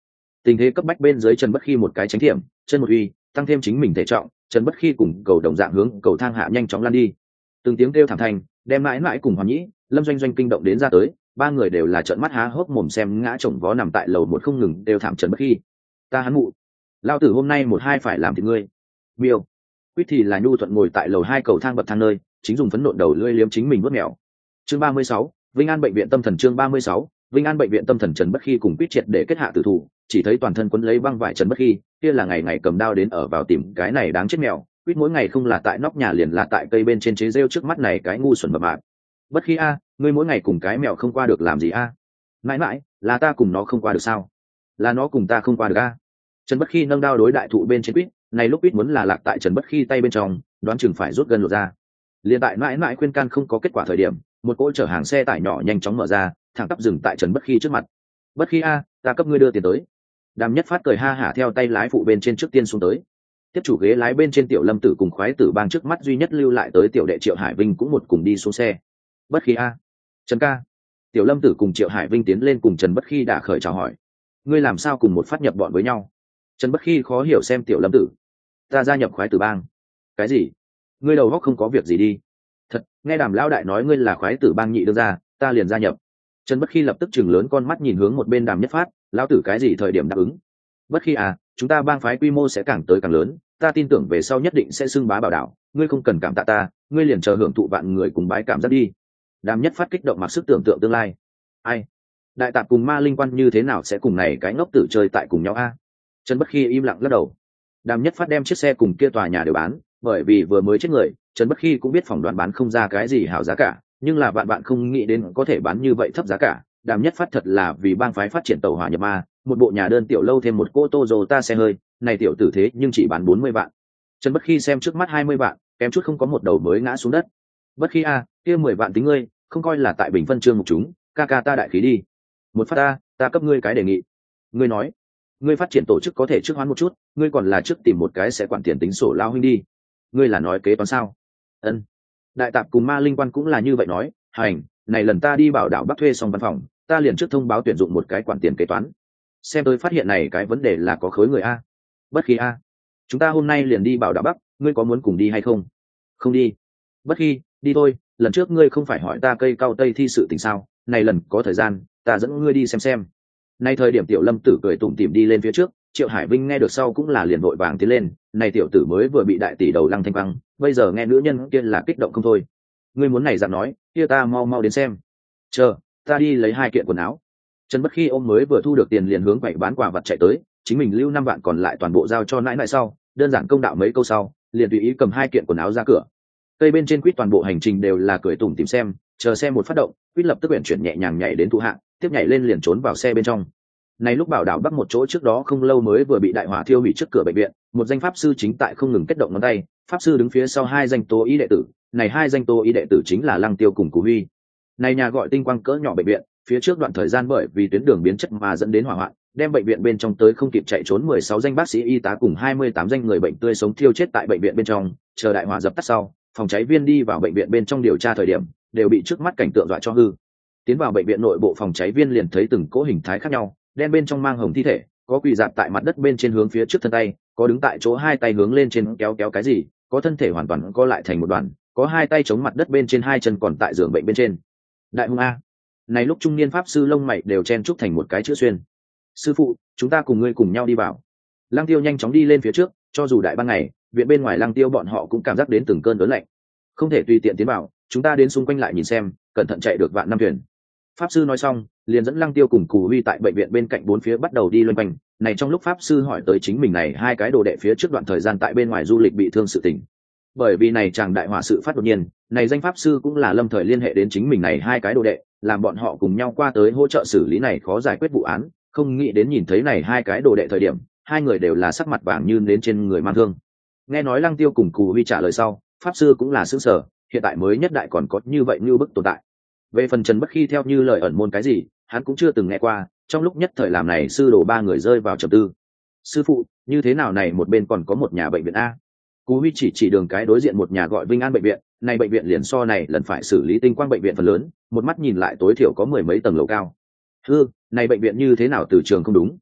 Tình thế cấp bách bên dưới Trần Bất Khi một cái tránh thiểm, chân một uy, tăng thêm chính mình thể trọng, Trần Bất Khi cùng cầu đồng dạng hướng cầu thang hạ nhanh chóng lan đi. Từng tiếng kêu thảm thành, đem mãi mãi cùng Hoàn Nhĩ, Lâm Doanh Doanh kinh động đến ra tới, ba người đều là trợn mắt há hốc mồm xem ngã chồng vó nằm tại lầu một không ngừng đều thảm Trần Bất Khi. Ta hắn mụ, lao tử hôm nay một hai phải làm thịt ngươi. Miêu, Quýt thì là nhu thuận ngồi tại lầu hai cầu thang bậc thang nơi, chính dùng phấn nộn đầu lưỡi liếm chính mình nuốt mèo. Chương 36, Vinh An bệnh viện tâm thần. Chương 36, Vinh An bệnh viện tâm thần. Trần Bất Khi cùng Quýt triệt để kết hạ tử thủ, chỉ thấy toàn thân quấn lấy băng vải Trần Bất Khi, kia là ngày ngày cầm đao đến ở vào tìm cái này đáng chết mèo. Quýt mỗi ngày không là tại nóc nhà liền là tại cây bên trên chế rêu trước mắt này cái ngu xuẩn mập mạp. Bất Khi a, ngươi mỗi ngày cùng cái mèo không qua được làm gì a? Mãi mãi, là ta cùng nó không qua được sao? Là nó cùng ta không qua được a? Trần Bất Khi nâng đao đối đại thụ bên trên Quýt, này lúc Quýt muốn là lạc tại Trần Bất Khi tay bên trong, đoán chừng phải rút gân lột ra. Liên tại mãi mãi khuyên can không có kết quả thời điểm, một cỗ chở hàng xe tải nhỏ nhanh chóng mở ra, thẳng tắp dừng tại Trần Bất Khi trước mặt. Bất Khi a, ta cấp ngươi đưa tiền tới. Đàm Nhất Phát cười ha hả theo tay lái phụ bên trên trước tiên xuống tới. Tiếp chủ ghế lái bên trên Tiểu Lâm Tử cùng Khoái Tử Bang trước mắt duy nhất lưu lại tới tiểu đệ Triệu Hải Vinh cũng một cùng đi xuống xe. Bất Khi a, Trần ca. Tiểu Lâm Tử cùng Triệu Hải Vinh tiến lên cùng Trần Bất Khi đã khởi chào hỏi. Ngươi làm sao cùng một phát nhập bọn với nhau? Trần Bất Khi khó hiểu xem Tiểu Lâm Tử. Ta gia nhập Khoái Tử Bang. Cái gì? Ngươi đầu óc không có việc gì đi? Thật, nghe Đàm lão đại nói ngươi là Khoái Tử Bang nhị đưa ra, ta liền gia nhập. Trần Bất Khi lập tức chừng lớn con mắt nhìn hướng một bên Đàm Nhất Phát, lão tử cái gì thời điểm đáp ứng? Bất Khi à, chúng ta bang phái quy mô sẽ càng tới càng lớn, ta tin tưởng về sau nhất định sẽ xưng bá bảo đảo, ngươi không cần cảm tạ ta, ngươi liền chờ hưởng thụ vạn người cùng bái cảm giác đi. Đàm Nhất Phát kích động mặc sức tưởng tượng tương lai. Ai? Đại tạp cùng ma linh quan như thế nào sẽ cùng này cái ngốc tử chơi tại cùng nhau a? Trần Bất Khi im lặng lắc đầu. Đàm Nhất Phát đem chiếc xe cùng kia tòa nhà đều bán, bởi vì vừa mới chết người, Trần Bất Khi cũng biết phỏng đoán bán không ra cái gì hảo giá cả, nhưng là bạn không nghĩ đến có thể bán như vậy thấp giá cả. Đàm Nhất Phát thật là vì bang phái phát triển tàu hỏa nhập ma, một bộ nhà đơn tiểu lâu thêm một cô Toyota xe hơi, này tiểu tử thế nhưng chỉ bán 40 vạn. Trần Bất Khi xem trước mắt 20 vạn, kém chút không có một đầu mới ngã xuống đất. Bất Khi a, kia 10 vạn tính ngươi, không coi là tại bình phân trương một chúng, ca ca ta đại khí đi. Một phát ta cấp ngươi cái đề nghị. Ngươi nói, ngươi phát triển tổ chức có thể trước hoán một chút, ngươi còn là trước tìm một cái sẽ quản tiền tính sổ lao huynh đi. Ngươi là nói kế toán sao? Ân. Đại tạp cùng ma linh quan cũng là như vậy nói, hành, này lần ta đi bảo đảo Bắc thuê xong văn phòng, ta liền trước thông báo tuyển dụng một cái quản tiền kế toán. Xem tôi phát hiện này cái vấn đề là có khối người a. Bất Khi a, chúng ta hôm nay liền đi bảo đảo Bắc, ngươi có muốn cùng đi hay không? Không đi. Bất Khi, đi thôi, lần trước ngươi không phải hỏi ta cây cao tây thi sự tình sao, này lần có thời gian, ta dẫn ngươi đi xem. Nay thời điểm Tiểu Lâm Tử cười tủm tỉm đi lên phía trước, Triệu Hải Vinh nghe được sau cũng là liền vội vàng tiến lên, này tiểu tử mới vừa bị đại tỷ đầu lăng thanh băng, bây giờ nghe nữ nhân kia là kích động không thôi. Ngươi muốn này dặn nói, kia ta mau đến xem. Chờ, ta đi lấy 2 kiện quần áo. Trần Bất Khi ôm mới vừa thu được tiền liền hướng quầy bán quà vật chạy tới, chính mình lưu 5 vạn còn lại toàn bộ giao cho nãi nãi sau, đơn giản công đạo mấy câu sau, liền tùy ý cầm 2 kiện quần áo ra cửa. Cây bên trên Quýt toàn bộ hành trình đều là cười tủm tỉm xem, chờ xe một phát động, Quýt lập tức uyển chuyển nhẹ nhàng nhảy đến thụ hạ, tiếp nhảy lên liền trốn vào xe bên trong. Này lúc bảo đảo Bắc một chỗ trước đó không lâu mới vừa bị đại hỏa thiêu hủy trước cửa bệnh viện, một danh pháp sư chính tại không ngừng kết động ngón tay, pháp sư đứng phía sau 2 danh tố ý đệ tử, này 2 danh tố ý đệ tử chính là Lăng Tiêu cùng Cú Huy. Này nhà gọi Tinh Quang cỡ nhỏ bệnh viện, phía trước đoạn thời gian bởi vì tuyến đường biến chất mà dẫn đến hỏa hoạn, đem bệnh viện bên trong tới không kịp chạy trốn 16 danh bác sĩ y tá cùng 28 danh người bệnh tươi sống thiêu chết tại bệnh viện bên trong, chờ đại hỏa dập tắt sau, phòng cháy viên đi vào bệnh viện bên trong điều tra thời điểm, đều bị trước mắt cảnh tượng dọa cho hư. Tiến vào bệnh viện nội bộ phòng cháy viên liền thấy từng cỗ hình thái khác nhau, đen bên trong mang hồng thi thể, có quỳ dạp tại mặt đất bên trên hướng phía trước thân tay, có đứng tại chỗ 2 tay hướng lên trên kéo cái gì, có thân thể hoàn toàn co lại thành một đoàn, có 2 tay chống mặt đất bên trên 2 chân còn tại giường bệnh bên trên. Đại hung a. Này lúc trung niên pháp sư lông mày đều chen chúc thành một cái chữ xuyên. Sư phụ, chúng ta cùng ngươi cùng nhau đi vào. Lăng Tiêu nhanh chóng đi lên phía trước, cho dù đại ban ngày, viện bên ngoài Lăng Tiêu bọn họ cũng cảm giác đến từng cơn đớn lạnh. Không thể tùy tiện tiến vào, chúng ta đến xung quanh lại nhìn xem, cẩn thận chạy được vạn năm thuyền. Pháp sư nói xong, liền dẫn Lăng Tiêu cùng Cù Huy tại bệnh viện bên cạnh 4 phía bắt đầu đi loanh quanh. Này trong lúc pháp sư hỏi tới chính mình này 2 cái đồ đệ phía trước đoạn thời gian tại bên ngoài du lịch bị thương sự tình. Bởi vì này chàng đại hỏa sự phát đột nhiên, này danh pháp sư cũng là lâm thời liên hệ đến chính mình này 2 cái đồ đệ, làm bọn họ cùng nhau qua tới hỗ trợ xử lý này khó giải quyết vụ án. Không nghĩ đến nhìn thấy này 2 cái đồ đệ thời điểm, 2 người đều là sắc mặt vàng như nến trên người mang thương. Nghe nói Lăng Tiêu cùng Cù Huy trả lời sau, pháp sư cũng là sửng sở, hiện tại mới nhất đại còn có như vậy như bức tồn tại. Về phần Trần Bất Khi theo như lời ẩn môn cái gì, hắn cũng chưa từng nghe qua, trong lúc nhất thời làm này sư đồ 3 người rơi vào trầm tư. Sư phụ, như thế nào này một bên còn có một nhà bệnh viện a? Cú Huy chỉ đường cái đối diện một nhà gọi Vinh An bệnh viện, này bệnh viện liền so này lần phải xử lý Tinh Quang bệnh viện phần lớn, một mắt nhìn lại tối thiểu có 10 mấy tầng lầu cao. Này bệnh viện như thế nào từ trường không đúng?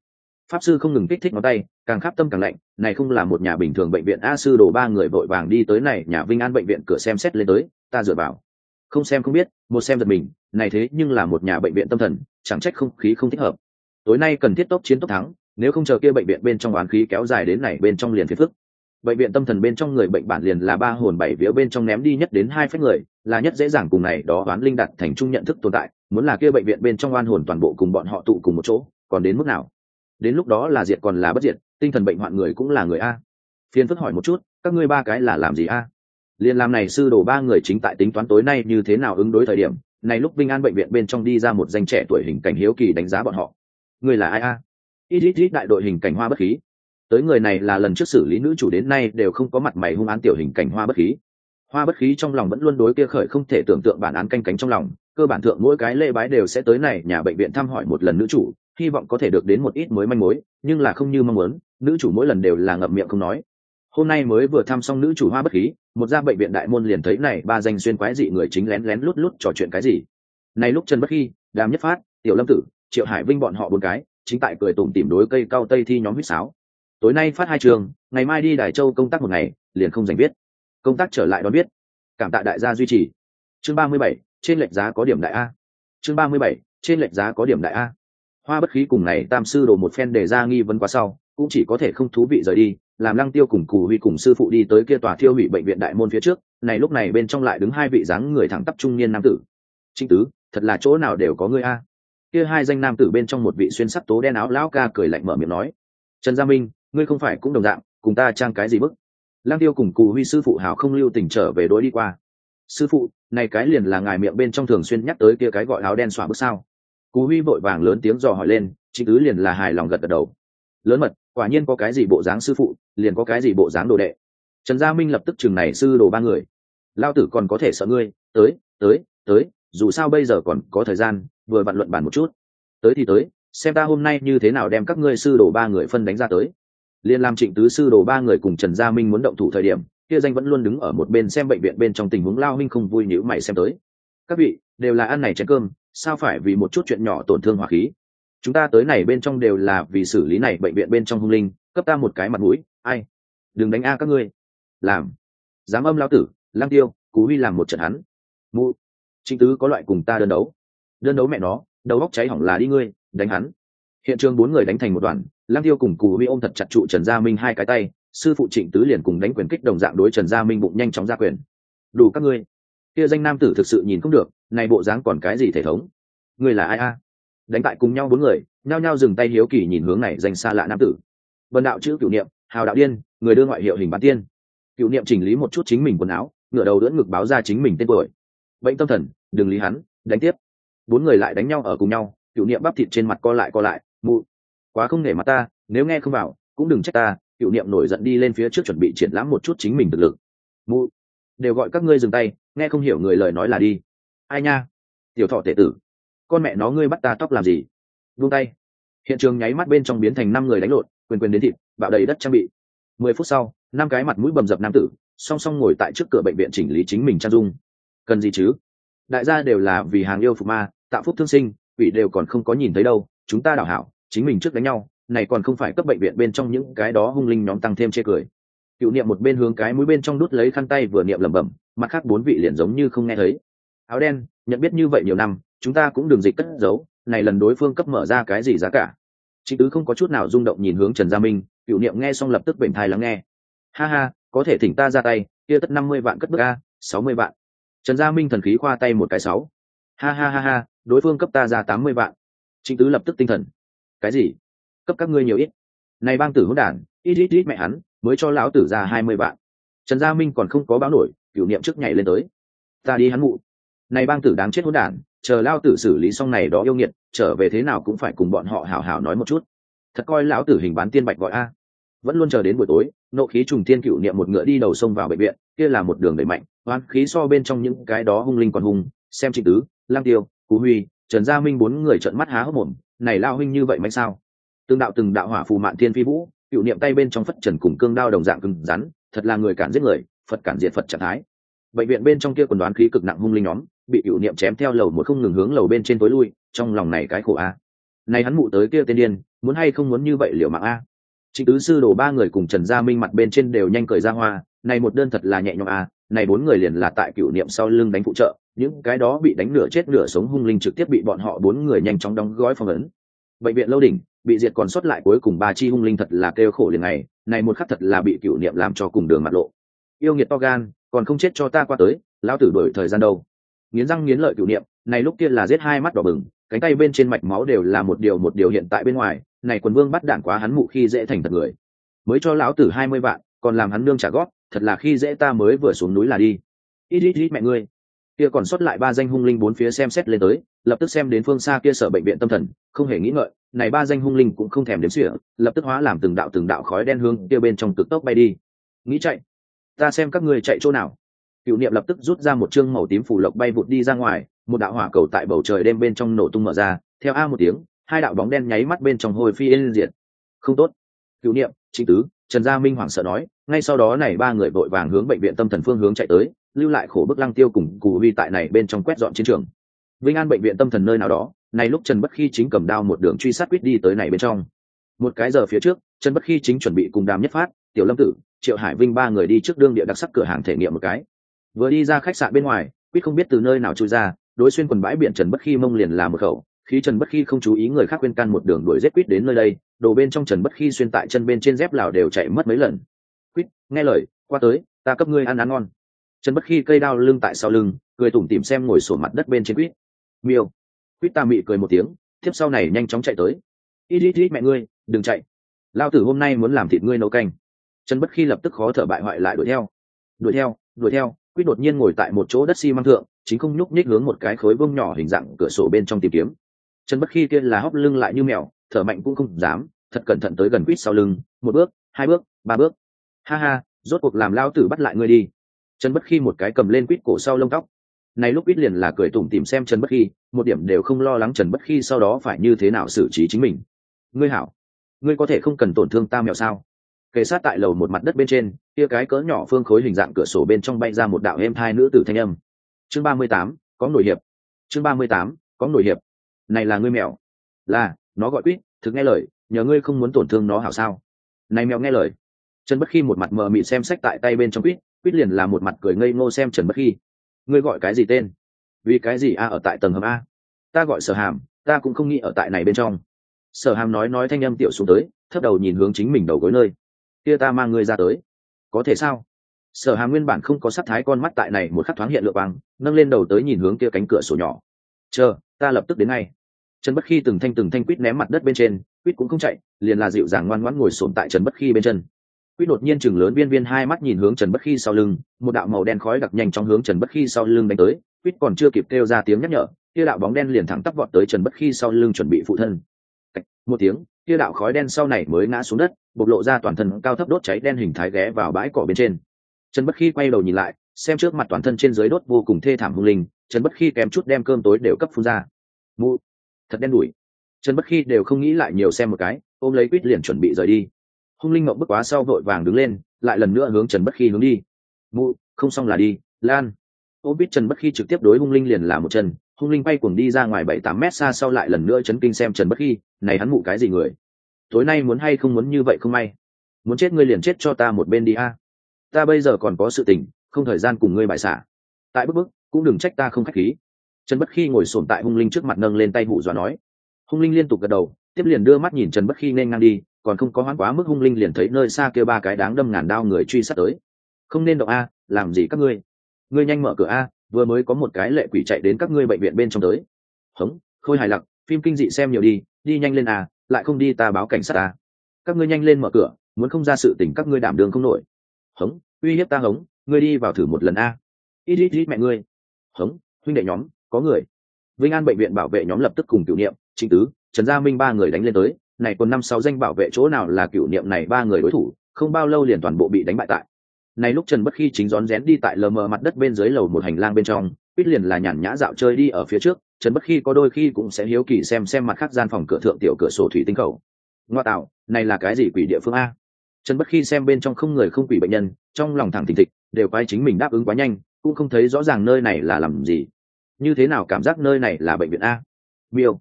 Pháp sư không ngừng kích thích ngón tay, càng khắp tâm càng lạnh, này không là một nhà bình thường bệnh viện a. Sư đồ ba người vội vàng đi tới này nhà Vinh An bệnh viện cửa xem xét lên tới, ta dựa vào. Không xem không biết, một xem giật mình, này thế nhưng là một nhà bệnh viện tâm thần, chẳng trách không khí không thích hợp. Tối nay cần thiết tốc chiến tốc thắng, nếu không chờ kia bệnh viện bên trong oán khí kéo dài đến này bên trong liền phiền phức. Bệnh viện tâm thần bên trong người bệnh bản liền là ba hồn bảy vía bên trong ném đi nhất đến hai phách người, là nhất dễ dàng cùng này đó oán linh đặt thành chung nhận thức tồn tại, muốn là kia bệnh viện bên trong oan hồn toàn bộ cùng bọn họ tụ cùng một chỗ, còn đến mức nào? Đến lúc đó là diệt còn là bất diệt, tinh thần bệnh hoạn người cũng là người a. Phiền phức hỏi một chút, các ngươi ba cái là làm gì a? Liên làm này sư đồ ba người chính tại tính toán tối nay như thế nào ứng đối thời điểm, này lúc Vinh An bệnh viện bên trong đi ra một danh trẻ tuổi hình cảnh hiếu kỳ đánh giá bọn họ. Người là ai a? Ít đại đội hình cảnh Hoa Bất Khí. Tới người này là lần trước xử lý nữ chủ đến nay đều không có mặt mày hung án tiểu hình cảnh Hoa Bất Khí. Hoa Bất Khí trong lòng vẫn luôn đối kia khởi không thể tưởng tượng bản án canh cánh trong lòng, cơ bản thượng mỗi cái lễ bái đều sẽ tới này nhà bệnh viện thăm hỏi một lần nữ chủ, hy vọng có thể được đến một ít mới manh mối, nhưng là không như mong muốn, nữ chủ mỗi lần đều là ngậm miệng không nói. Hôm nay mới vừa thăm xong nữ chủ Hoa Bất Khí, một gia bệnh viện đại môn liền thấy này ba danh xuyên quái dị người chính lén lén lút lút trò chuyện cái gì. Này lúc Trần Bất Khi, Đàm Nhất Phát, Tiểu Lâm Tử, Triệu Hải Vinh bọn họ bốn cái chính tại cười tủm tỉm đối cây cao tây thi nhóm huýt sáo. Tối nay phát 2 trường, ngày mai đi Đài Châu công tác một ngày, liền không dành viết. Công tác trở lại đón biết. Cảm tạ đại gia duy trì. Chương 37, trên lệch giá có điểm đại a. Chương 37, trên lệch giá có điểm đại a. Hoa Bất Khí cùng này tam sư đồ một phen đề ra nghi vấn quá sau, cũng chỉ có thể không thú vị rời đi, làm Lăng Tiêu cùng Cù Huy cùng sư phụ đi tới kia tòa thiêu hủy bệnh viện đại môn phía trước, này lúc này bên trong lại đứng hai vị dáng người thẳng tắp trung niên nam tử. Trịnh Tứ, thật là chỗ nào đều có ngươi a. Kia hai danh nam tử bên trong một vị xuyên sắc tố đen áo lão ca cười lạnh mở miệng nói: Trần Gia Minh, ngươi không phải cũng đồng dạng, cùng ta trang cái gì bức? Lăng Tiêu cùng Cù Huy sư phụ hào không lưu tình trở về đối đi qua. Sư phụ, này cái liền là ngài miệng bên trong thường xuyên nhắc tới kia cái gọi áo đen xóa bức sao? Cù Huy vội vàng lớn tiếng dò hỏi lên, Trịnh Tứ liền là hài lòng gật gật đầu. Lớn mật, quả nhiên có cái gì bộ dáng sư phụ, liền có cái gì bộ dáng đồ đệ. Trần Gia Minh lập tức chừng này sư đồ ba người. Lao tử còn có thể sợ ngươi, tới, dù sao bây giờ còn có thời gian, vừa vặn luận bàn một chút. Tới thì tới, xem ta hôm nay như thế nào đem các ngươi sư đồ ba người phân đánh ra tới. Liên làm Trịnh Tứ sư đồ ba người cùng Trần Gia Minh muốn động thủ thời điểm, kia danh vẫn luôn đứng ở một bên xem bệnh viện bên trong tình huống lao huynh không vui nhíu mày xem tới. Các vị đều là ăn này chén cơm, sao phải vì một chút chuyện nhỏ tổn thương hòa khí? Chúng ta tới này bên trong đều là vì xử lý này bệnh viện bên trong hung linh, cấp ta một cái mặt mũi, ai? Đừng đánh a các ngươi. Làm. Dám âm lao tử, Lăng Tiêu, Cú Huy làm một trận hắn. Mu. Trịnh Tứ có loại cùng ta đơn đấu. Đơn đấu mẹ nó, đầu óc cháy hỏng là đi ngươi, đánh hắn. Hiện trường 4 người đánh thành một đoàn, Lăng Tiêu cùng Cù Huy ôm thật chặt trụ Trần Gia Minh hai cái tay, sư phụ Trịnh Tứ liền cùng đánh quyền kích đồng dạng đối Trần Gia Minh bụng nhanh chóng ra quyền. Đủ các ngươi. Kia danh nam tử thực sự nhìn không được, này bộ dáng còn cái gì thể thống? Ngươi là ai a? Đánh tại cùng nhau 4 người, nhao nhao dừng tay hiếu kỳ nhìn hướng này danh xa lạ nam tử. Vân đạo chữ Cửu Niệm, Hào đạo điên, người đưa ngoại hiệu hình bán tiên. Cửu Niệm chỉnh lý một chút chính mình quần áo, ngửa đầu đỡ ngực báo ra chính mình tên tuổi. Bệnh tâm thần, đừng lý hắn, đánh tiếp. 4 người lại đánh nhau ở cùng nhau, Cửu Niệm bắp thịt trên mặt co lại, mụ, quá không nể mặt ta, nếu nghe không vào, cũng đừng trách ta. Cửu Niệm nổi giận đi lên phía trước chuẩn bị triển lãm một chút chính mình thực lực. Mụ, đều gọi các ngươi dừng tay, nghe không hiểu người lời nói là đi. Ai nha, tiểu thọ tệ tử, con mẹ nó ngươi bắt ta tóc làm gì? Buông tay. Hiện trường nháy mắt bên trong biến thành 5 người đánh lộn, quyền đến thịt, bạo đầy đất trang bị. 10 phút sau, 5 cái mặt mũi bầm dập nam tử song song ngồi tại trước cửa bệnh viện chỉnh lý chính mình trang dung. Cần gì chứ? Đại gia đều là vì hàng yêu phục ma, tạo phúc thương sinh, quỷ đều còn không có nhìn thấy đâu, chúng ta đảo hảo, chính mình trước đánh nhau, này còn không phải cấp bệnh viện bên trong những cái đó hung linh nhóm tăng thêm chê cười. Cựu Niệm một bên hướng cái mũi bên trong đút lấy khăn tay vừa niệm lẩm bẩm, mặt khác 4 vị liền giống như không nghe thấy. Áo đen, nhận biết như vậy nhiều năm, chúng ta cũng đừng dịch cất giấu, này lần đối phương cấp mở ra cái gì giá cả. Trịnh Tứ không có chút nào rung động nhìn hướng Trần Gia Minh, Cựu Niệm nghe xong lập tức bệnh thai lắng nghe. Ha ha, có thể thỉnh ta ra tay, kia tất 50 vạn cất bước a, 60 vạn. Trần Gia Minh thần khí khoa tay một cái 6. Ha, đối phương cấp ta ra 80 vạn. Trịnh Tứ lập tức tinh thần. Cái gì? Cấp các ngươi nhiều ít? Này bang tử hỗn đản, ít mẹ hắn, mới cho lão tử ra 20 vạn. Trần Gia Minh còn không có báo nổi, Cửu Niệm trước nhảy lên tới. Ta đi hắn mụ. Này bang tử đáng chết hỗn đản, chờ lão tử xử lý xong này đó yêu nghiệt, trở về thế nào cũng phải cùng bọn họ hảo hảo nói một chút. Thật coi lão tử hình bán tiên bạch gọi a. Vẫn luôn chờ đến buổi tối, nộ khí trùng thiên Cửu Niệm một ngựa đi đầu sông vào bệnh viện, kia là một đường đẩy mạnh, oán khí so bên trong những cái đó hung linh còn hung, xem Trịnh Tứ, Lăng Tiêu, Cú Huy, Trần Gia Minh 4 người trợn mắt há hốc mồm, này lao huynh như vậy mạnh sao? Từng đạo hỏa phù mạn thiên phi vũ, Cửu Niệm tay bên trong phất trần cùng cương đao đồng dạng cứng rắn, thật là người cản giết người, Phật cản diệt Phật trạng thái. Bệnh viện bên trong kia quần đoán khí cực nặng hung linh nhóm, bị Cửu Niệm chém theo lầu một không ngừng hướng lầu bên trên tối lui, trong lòng này cái khổ a. Này hắn mụ tới kia tên điên, muốn hay không muốn như vậy liệu mạng a. Trịnh tứ sư đồ ba người cùng Trần Gia Minh mặt bên trên đều nhanh cười ra hoa, này một đơn thật là nhẹ nhõm a, này bốn người liền là tại Cửu Niệm sau lưng đánh phụ trợ, những cái đó bị đánh nửa chết nửa sống hung linh trực tiếp bị bọn họ bốn người nhanh chóng đóng gói phong ấn. Bệnh viện Lâu Đỉnh bị diệt còn sót lại cuối cùng ba chi hung linh thật là kêu khổ liền ngày, này một khắc thật là bị Cửu Niệm làm cho cùng đường mặt lộ. Yêu nghiệt to gan, còn không chết cho ta qua tới, lão tử đổi thời gian đâu. Nghiến răng nghiến lợi Cửu Niệm, này lúc kia là giết hai mắt đỏ bừng, cánh tay bên trên mạch máu đều là một điều hiện tại bên ngoài, này quần vương bắt đạn quá hắn mụ khi dễ thành thật người. Mới cho lão tử 20 vạn, còn làm hắn nương trả góp, thật là khi dễ ta mới vừa xuống núi là đi. Ít mẹ ngươi. Kia còn sót lại ba danh hung linh bốn phía xem xét lên tới, lập tức xem đến phương xa kia sở bệnh viện tâm thần, không hề nghĩ ngợi, này ba danh hung linh cũng không thèm đếm xỉa, lập tức hóa làm từng đạo khói đen hương kia bên trong cực tốc bay đi. Nghĩ chạy, ta xem các ngươi chạy chỗ nào. Cửu Niệm lập tức rút ra một chương màu tím phù lộc bay vụt đi ra ngoài, một đạo hỏa cầu tại bầu trời đêm bên trong nổ tung mở ra, theo a một tiếng, hai đạo bóng đen nháy mắt bên trong hồi phi yên diệt. Không tốt. Cửu Niệm, Trịnh Tứ, Trần Gia Minh hoảng sợ nói, ngay sau đó này ba người vội vàng hướng bệnh viện tâm thần phương hướng chạy tới, lưu lại khổ bức Lăng Tiêu cùng Cù Huy tại này bên trong quét dọn chiến trường. Vinh An bệnh viện tâm thần nơi nào đó, này lúc Trần Bất Khi chính cầm đao một đường truy sát quýt đi tới này bên trong. Một cái giờ phía trước, Trần Bất Khi chính chuẩn bị cùng Đàm Nhất Phát, Tiểu Lâm Tử, Triệu Hải Vinh ba người đi trước đương địa đặc sắc cửa hàng thể nghiệm một cái. Vừa đi ra khách sạn bên ngoài, quýt không biết từ nơi nào chui ra, đối xuyên quần bãi biển Trần Bất Khi mông liền là một khẩu, khi Trần Bất Khi không chú ý người khác khuyên can một đường đuổi giết quýt đến nơi đây, đồ bên trong Trần Bất Khi xuyên tại chân bên trên dép lào đều chạy mất mấy lần. Quýt, nghe lời, qua tới, ta cấp ngươi ăn ngon. Trần Bất Khi cây đao lưng tại sau lưng, cười tủm tỉm xem ngồi sổ mặt đất bên trên quýt. Miêu. Quýt ta mị cười một tiếng, tiếp sau này nhanh chóng chạy tới. Ít mẹ ngươi, đừng chạy. Lao tử hôm nay muốn làm thịt ngươi nấu canh. Trần Bất Khi lập tức khó thở bại hoại lại đuổi theo. Quýt đột nhiên ngồi tại một chỗ đất xi măng thượng, chính không nhúc nhích hướng một cái khối bông nhỏ hình dạng cửa sổ bên trong tìm kiếm. Trần Bất Khi kia là hóp lưng lại như mèo, thở mạnh cũng không dám, thật cẩn thận tới gần quýt sau lưng, một bước, hai bước, ba bước. Ha ha, rốt cuộc làm lao tử bắt lại ngươi đi. Trần Bất Khi một cái cầm lên quýt cổ sau lông tóc. Này lúc quýt liền là cười tủm tỉm xem Trần Bất Khi, một điểm đều không lo lắng Trần Bất Khi sau đó phải như thế nào xử trí chính mình. Ngươi hảo, ngươi có thể không cần tổn thương ta mèo sao? Kề sát tại lầu một mặt đất bên trên, kia cái cỡ nhỏ phương khối hình dạng cửa sổ bên trong bay ra một đạo êm thai nữ tử thanh âm. Chương 38, có nổi hiệp. Chương 38, có nổi hiệp. Này là ngươi mèo. Là, nó gọi quýt, thực nghe lời, nhờ ngươi không muốn tổn thương nó hảo sao? Này mèo nghe lời. Trần Bất Khi một mặt mờ mịt xem sách tại tay bên trong quýt liền là một mặt cười ngây ngô xem Trần Bất Khi. Ngươi gọi cái gì tên? Vì cái gì ở tại tầng hầm a? Ta gọi Sở Hàm, ta cũng không nghĩ ở tại này bên trong. Sở Hàm nói thanh âm tiểu xuống tới, thấp đầu nhìn hướng chính mình đầu gối nơi. Kia ta mang ngươi ra tới. Có thể sao? Sở Hàm nguyên bản không có sắc thái con mắt tại này một khắc thoáng hiện lượn vàng, nâng lên đầu tới nhìn hướng kia cánh cửa sổ nhỏ. Chờ, ta lập tức đến ngay. Trần Bất Khi từng thanh quýt ném mặt đất bên trên, quýt cũng không chạy, liền là dịu dàng ngoan ngoãn ngồi xổm tại Trần Bất Khi bên chân. Quýt đột nhiên chừng lớn viên hai mắt nhìn hướng Trần Bất Khi sau lưng, một đạo màu đen khói đặc nhanh chóng hướng Trần Bất Khi sau lưng đánh tới, quýt còn chưa kịp kêu ra tiếng nhắc nhở, kia đạo bóng đen liền thẳng tắp vọt tới Trần Bất Khi sau lưng chuẩn bị phụ thân. Một tiếng, kia đạo khói đen sau này mới ngã xuống đất, bộc lộ ra toàn thân cao thấp đốt cháy đen hình thái ghé vào bãi cỏ bên trên. Trần Bất Khi quay đầu nhìn lại, xem trước mặt toàn thân trên dưới đốt vô cùng thê thảm hung linh, Trần Bất Khi kém chút đem cơm tối đều cấp phun ra. Mụ, thật đen đủi. Trần Bất Khi đều không nghĩ lại nhiều xem một cái, ôm lấy quýt liền chuẩn bị rời đi. Hung linh ngậm bức quá sau vội vàng đứng lên, lại lần nữa hướng Trần Bất Khi hướng đi. Mụ, không xong là đi, lan. Ôm quýt Trần Bất Khi trực tiếp đối hung linh liền là một chân, hung linh bay cuồng đi ra ngoài 7-8 mét xa sau lại lần nữa chấn kinh xem Trần Bất Khi, này hắn mụ cái gì người? Tối nay muốn hay không muốn như vậy không may. Muốn chết ngươi liền chết cho ta một bên đi a. Ta bây giờ còn có sự tình, không thời gian cùng ngươi bài xả. Tại bức cũng đừng trách ta không khách khí. Trần Bất Khi ngồi xổm tại hung linh trước mặt nâng lên tay hù dọa nói. Hung linh liên tục gật đầu, tiếp liền đưa mắt nhìn Trần Bất Khi nên ngang đi, còn không có hoán quá mức hung linh liền thấy nơi xa kia ba cái đáng đâm ngàn đao người truy sát tới. Không nên động a, làm gì các ngươi? Ngươi nhanh mở cửa a, vừa mới có một cái lệ quỷ chạy đến các ngươi bệnh viện bên trong tới. Hống, Khôi hài lặc, phim kinh dị xem nhiều đi, đi nhanh lên à, lại không đi ta báo cảnh sát à. Các ngươi nhanh lên mở cửa, muốn không ra sự tình các ngươi đảm đường không nổi. Hống, uy hiếp ta hống, ngươi đi vào thử một lần a. Ít mẹ ngươi. Hống, huynh đệ nhóm, có người. Vinh An bệnh viện bảo vệ nhóm lập tức cùng Cửu Niệm, Trịnh Tứ, Trần Gia Minh ba người đánh lên tới, này còn 5-6 danh bảo vệ chỗ nào là Cửu Niệm này ba người đối thủ, không bao lâu liền toàn bộ bị đánh bại tại. Này lúc Trần Bất Khi chính rón rén đi tại lờ mờ mặt đất bên dưới lầu một hành lang bên trong, Bít liền là nhàn nhã dạo chơi đi ở phía trước, Trần Bất Khi có đôi khi cũng sẽ hiếu kỳ xem mặt khác gian phòng cửa thượng tiểu cửa sổ thủy tinh khẩu. Ngoa tạo, này là cái gì quỷ địa phương a? Trần Bất Khi xem bên trong không người không quỷ bệnh nhân, trong lòng thẳng thình thịch, đều quay chính mình đáp ứng quá nhanh, cũng không thấy rõ ràng nơi này là làm gì. Như thế nào cảm giác nơi này là bệnh viện a? Miêu.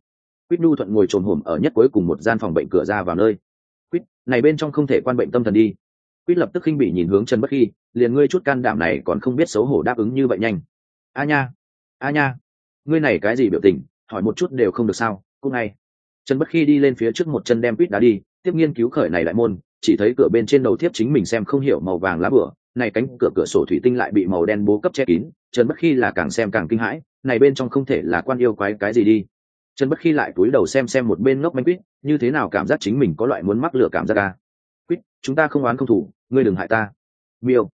Quýt nhu thuận ngồi trồm hổm ở nhất cuối cùng một gian phòng bệnh cửa ra vào nơi. Quýt, này bên trong không thể quan bệnh tâm thần đi. Quýt lập tức khinh bỉ nhìn hướng Trần Bất Khi, liền ngươi chút can đảm này còn không biết xấu hổ đáp ứng như vậy nhanh. A nha, ngươi này cái gì biểu tình, hỏi một chút đều không được sao? Cũng ngay. Trần Bất Khi đi lên phía trước một chân đem Quýt đá đi, tiếp nghiên cứu khởi này lại môn, chỉ thấy cửa bên trên đầu thiếp chính mình xem không hiểu màu vàng lá bửa, này cánh cửa sổ thủy tinh lại bị màu đen bố cấp che kín. Trần Bất Khi là càng xem càng kinh hãi, này bên trong không thể là quan yêu quái cái gì đi. Trần Bất Khi lại cúi đầu xem một bên ngốc manh Quýt, như thế nào cảm giác chính mình có loại muốn mắc lửa cảm giác à? Quýt, chúng ta không oán không thủ, ngươi đừng hại ta. Miêu,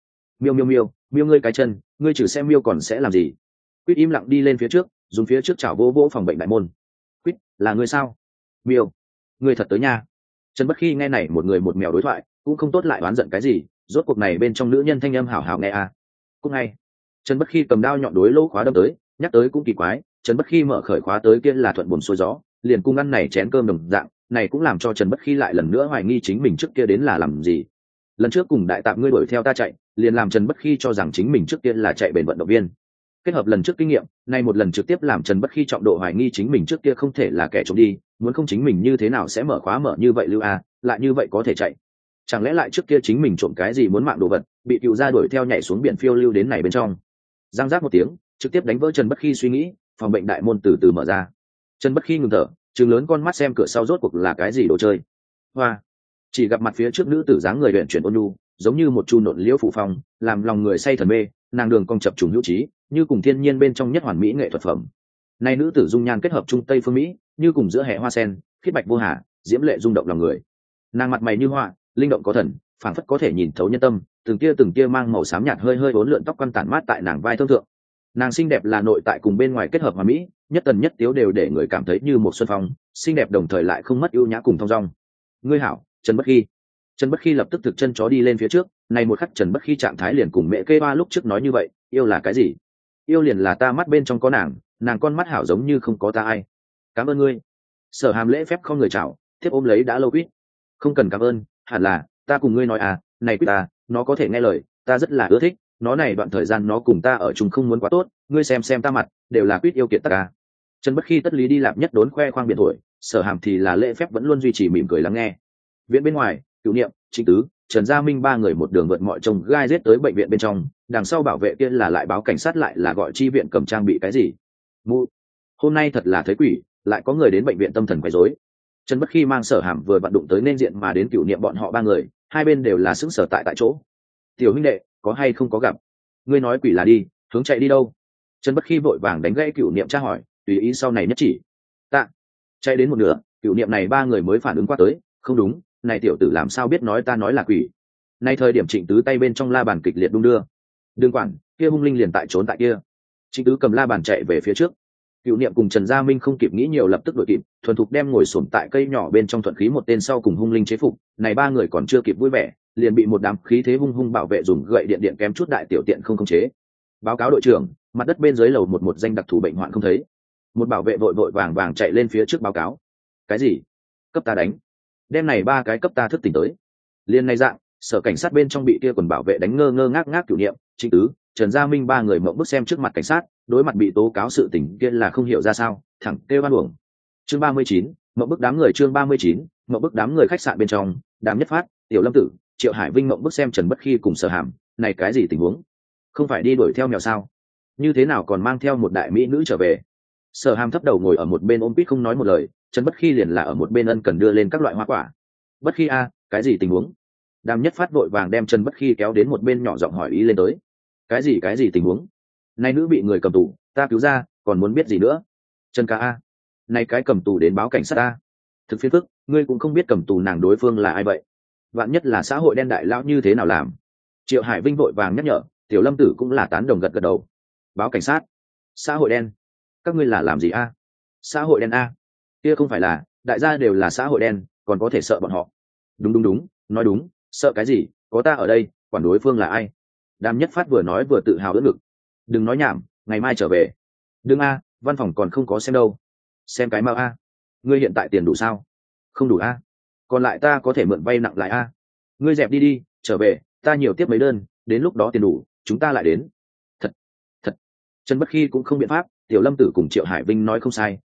miêu ngươi cái chân, ngươi trừ xem miêu còn sẽ làm gì? Quýt im lặng đi lên phía trước, dùng phía trước chảo vỗ phòng bệnh đại môn. Quýt, là ngươi sao? Miêu, ngươi thật tới nha. Trần Bất Khi nghe này một người một mèo đối thoại, cũng không tốt lại oán giận cái gì, rốt cuộc này bên trong nữ nhân thanh âm hảo hảo nghe à. Cũng ngay. Trần Bất Khi cầm đao nhọn đối lỗ khóa đâm tới, nhắc tới cũng kỳ quái, Trần Bất Khi mở khởi khóa tới kia là thuận buồm xuôi gió, liền cung ăn này chén cơm đồng dạng, này cũng làm cho Trần Bất Khi lại lần nữa hoài nghi chính mình trước kia đến là làm gì. Lần trước cùng đại tạm ngươi đuổi theo ta chạy, liền làm Trần Bất Khi cho rằng chính mình trước kia là chạy bền vận động viên. Kết hợp lần trước kinh nghiệm, nay một lần trực tiếp làm Trần Bất Khi trọng độ hoài nghi chính mình trước kia không thể là kẻ trộm đi, muốn không chính mình như thế nào sẽ mở khóa mở như vậy lưu a, lại như vậy có thể chạy. Chẳng lẽ lại trước kia chính mình trộm cái gì muốn mạng đồ vật, bị cựu gia đuổi theo nhảy xuống biển phiêu lưu đến này bên trong. Giang giác một tiếng, trực tiếp đánh vỡ Trần Bất Khi suy nghĩ, phòng bệnh đại môn từ từ mở ra. Trần Bất Khi ngừng thở, trừng lớn con mắt xem cửa sau rốt cuộc là cái gì đồ chơi. Hoa, chỉ gặp mặt phía trước nữ tử dáng người luyện chuyển ôn nhu, giống như một chu nộn liễu phủ phong, làm lòng người say thần mê, nàng đường cong chập trùng hữu trí, như cùng thiên nhiên bên trong nhất hoàn mỹ nghệ thuật phẩm. Này nữ tử dung nhan kết hợp trung tây phương mỹ, như cùng giữa hệ hoa sen, khiết bạch vô hà, diễm lệ rung động lòng người. Nàng mặt mày như hoa, linh động có thần, phảng phất có thể nhìn thấu nhân tâm, từng tia mang màu xám nhạt hơi hơi uốn lượn tóc quăn tản mát tại nàng vai thơm thượng. Nàng xinh đẹp là nội tại cùng bên ngoài kết hợp hòa mỹ, nhất tần nhất tiếu đều để người cảm thấy như một xuân phong, xinh đẹp đồng thời lại không mất ưu nhã cùng thong dong. Ngươi hảo, Trần Bất Khi. Trần Bất Khi lập tức thực chân chó đi lên phía trước, này một khắc Trần Bất Khi trạng thái liền cùng mẹ kê ba lúc trước nói như vậy, yêu là cái gì? Yêu liền là ta mắt bên trong có nàng con mắt hảo giống như không có ta ai. Cảm ơn ngươi. Sở Hàm lễ phép không người chào, tiếp ôm lấy đã lâu Quýt. Không cần cảm ơn, hẳn là ta cùng ngươi nói à, này Quýt ta, nó có thể nghe lời, ta rất là ưa thích, nó này đoạn thời gian nó cùng ta ở chung không muốn quá tốt, ngươi xem ta mặt, đều là Quýt yêu kiệt ta à. Trần Bất Khi tất lý đi lạp nhất đốn khoe khoang biệt tuổi, Sở Hàm thì là lễ phép vẫn luôn duy trì mỉm cười lắng nghe. Viện bên ngoài, Cửu Niệm, Trịnh Tứ, Trần Gia Minh ba người một đường vượt mọi trông gai giết tới bệnh viện bên trong, đằng sau bảo vệ kia là lại báo cảnh sát lại là gọi chi viện cầm trang bị cái gì. Mụ, hôm nay thật là thấy quỷ, lại có người đến bệnh viện tâm thần quấy rối. Trần Bất Khi mang Sở Hàm vừa vặn đụng tới nên diện mà đến Cửu Niệm bọn họ ba người, hai bên đều là sững sờ tại chỗ. Tiểu huynh đệ, có hay không có gặp? Ngươi nói quỷ là đi, hướng chạy đi đâu? Trần Bất Khi vội vàng đánh gãy Cửu Niệm tra hỏi, tùy ý sau này nhất chỉ. Tạ, chạy đến một nửa, Cửu Niệm này ba người mới phản ứng qua tới, không đúng, này tiểu tử làm sao biết nói ta nói là quỷ? Nay thời điểm Trịnh Tứ tay bên trong la bàn kịch liệt đung đưa. Đừng quản, kia hung linh liền tại trốn tại kia. Trịnh Tứ cầm la bàn chạy về phía trước. Cửu Niệm cùng Trần Gia Minh không kịp nghĩ nhiều lập tức đuổi kịp, thuần thục đem ngồi xổm tại cây nhỏ bên trong thuận khí một tên sau cùng hung linh chế phục. Này ba người còn chưa kịp vui vẻ, liền bị một đám khí thế hung hung bảo vệ dùng gậy điện kém chút đại tiểu tiện không khống chế. Báo cáo đội trưởng, mặt đất bên dưới lầu một danh đặc thù bệnh hoạn không thấy. Một bảo vệ vội vàng chạy lên phía trước báo cáo. Cái gì? Cấp ta đánh. Đem này ba cái cấp ta thức tỉnh tới. Liên này dạng, sở cảnh sát bên trong bị kia quần bảo vệ đánh ngơ ngác Cửu Niệm, Trịnh Tứ, Trần Gia Minh ba người mộng bức xem trước mặt cảnh sát, đối mặt bị tố cáo sự tình kia là không hiểu ra sao, thẳng kêu oan uổng. Chương 39, mộng bức đám người chương 39, mộng bức đám người khách sạn bên trong, Đàm Nhất Phát, Tiểu Lâm Tử, Triệu Hải Vinh mộng bức xem Trần Bất Khi cùng Sở Hàm, này cái gì tình huống? Không phải đi đuổi theo mèo sao? Như thế nào còn mang theo một đại mỹ nữ trở về? Sở Hàm thấp đầu ngồi ở một bên ôm pít không nói một lời, Trần Bất Khi liền là ở một bên ân cần đưa lên các loại hoa quả. Bất Khi a, cái gì tình huống? Đàm Nhất Phát vội vàng đem Trần Bất Khi kéo đến một bên nhỏ giọng hỏi ý lên tới. Cái gì tình huống? Nay nữ bị người cầm tù, ta cứu ra, còn muốn biết gì nữa? Trần ca a, nay cái cầm tù đến báo cảnh sát a. Thực phiền phức, ngươi cũng không biết cầm tù nàng đối phương là ai vậy? Vạn nhất là xã hội đen đại lão như thế nào làm? Triệu Hải Vinh vội vàng nhắc nhở, Tiểu Lâm Tử cũng là tán đồng gật đầu. Báo cảnh sát? Xã hội đen? Các ngươi là làm gì a? Xã hội đen a? Kia không phải là, đại gia đều là xã hội đen, còn có thể sợ bọn họ? Đúng, nói đúng, sợ cái gì? Có ta ở đây, quản đối phương là ai? Đàm Nhất Phát vừa nói vừa tự hào đỡ ngực. Đừng nói nhảm, ngày mai trở về. Đừng a, văn phòng còn không có xem đâu. Xem cái mau a. Ngươi hiện tại tiền đủ sao? Không đủ a. Còn lại ta có thể mượn vay nặng lại a. Ngươi dẹp đi, trở về, ta nhiều tiếp mấy đơn, đến lúc đó tiền đủ, chúng ta lại đến. Thật. Trần Bất Khi cũng không biện pháp, Tiểu Lâm Tử cùng Triệu Hải Vinh nói không sai,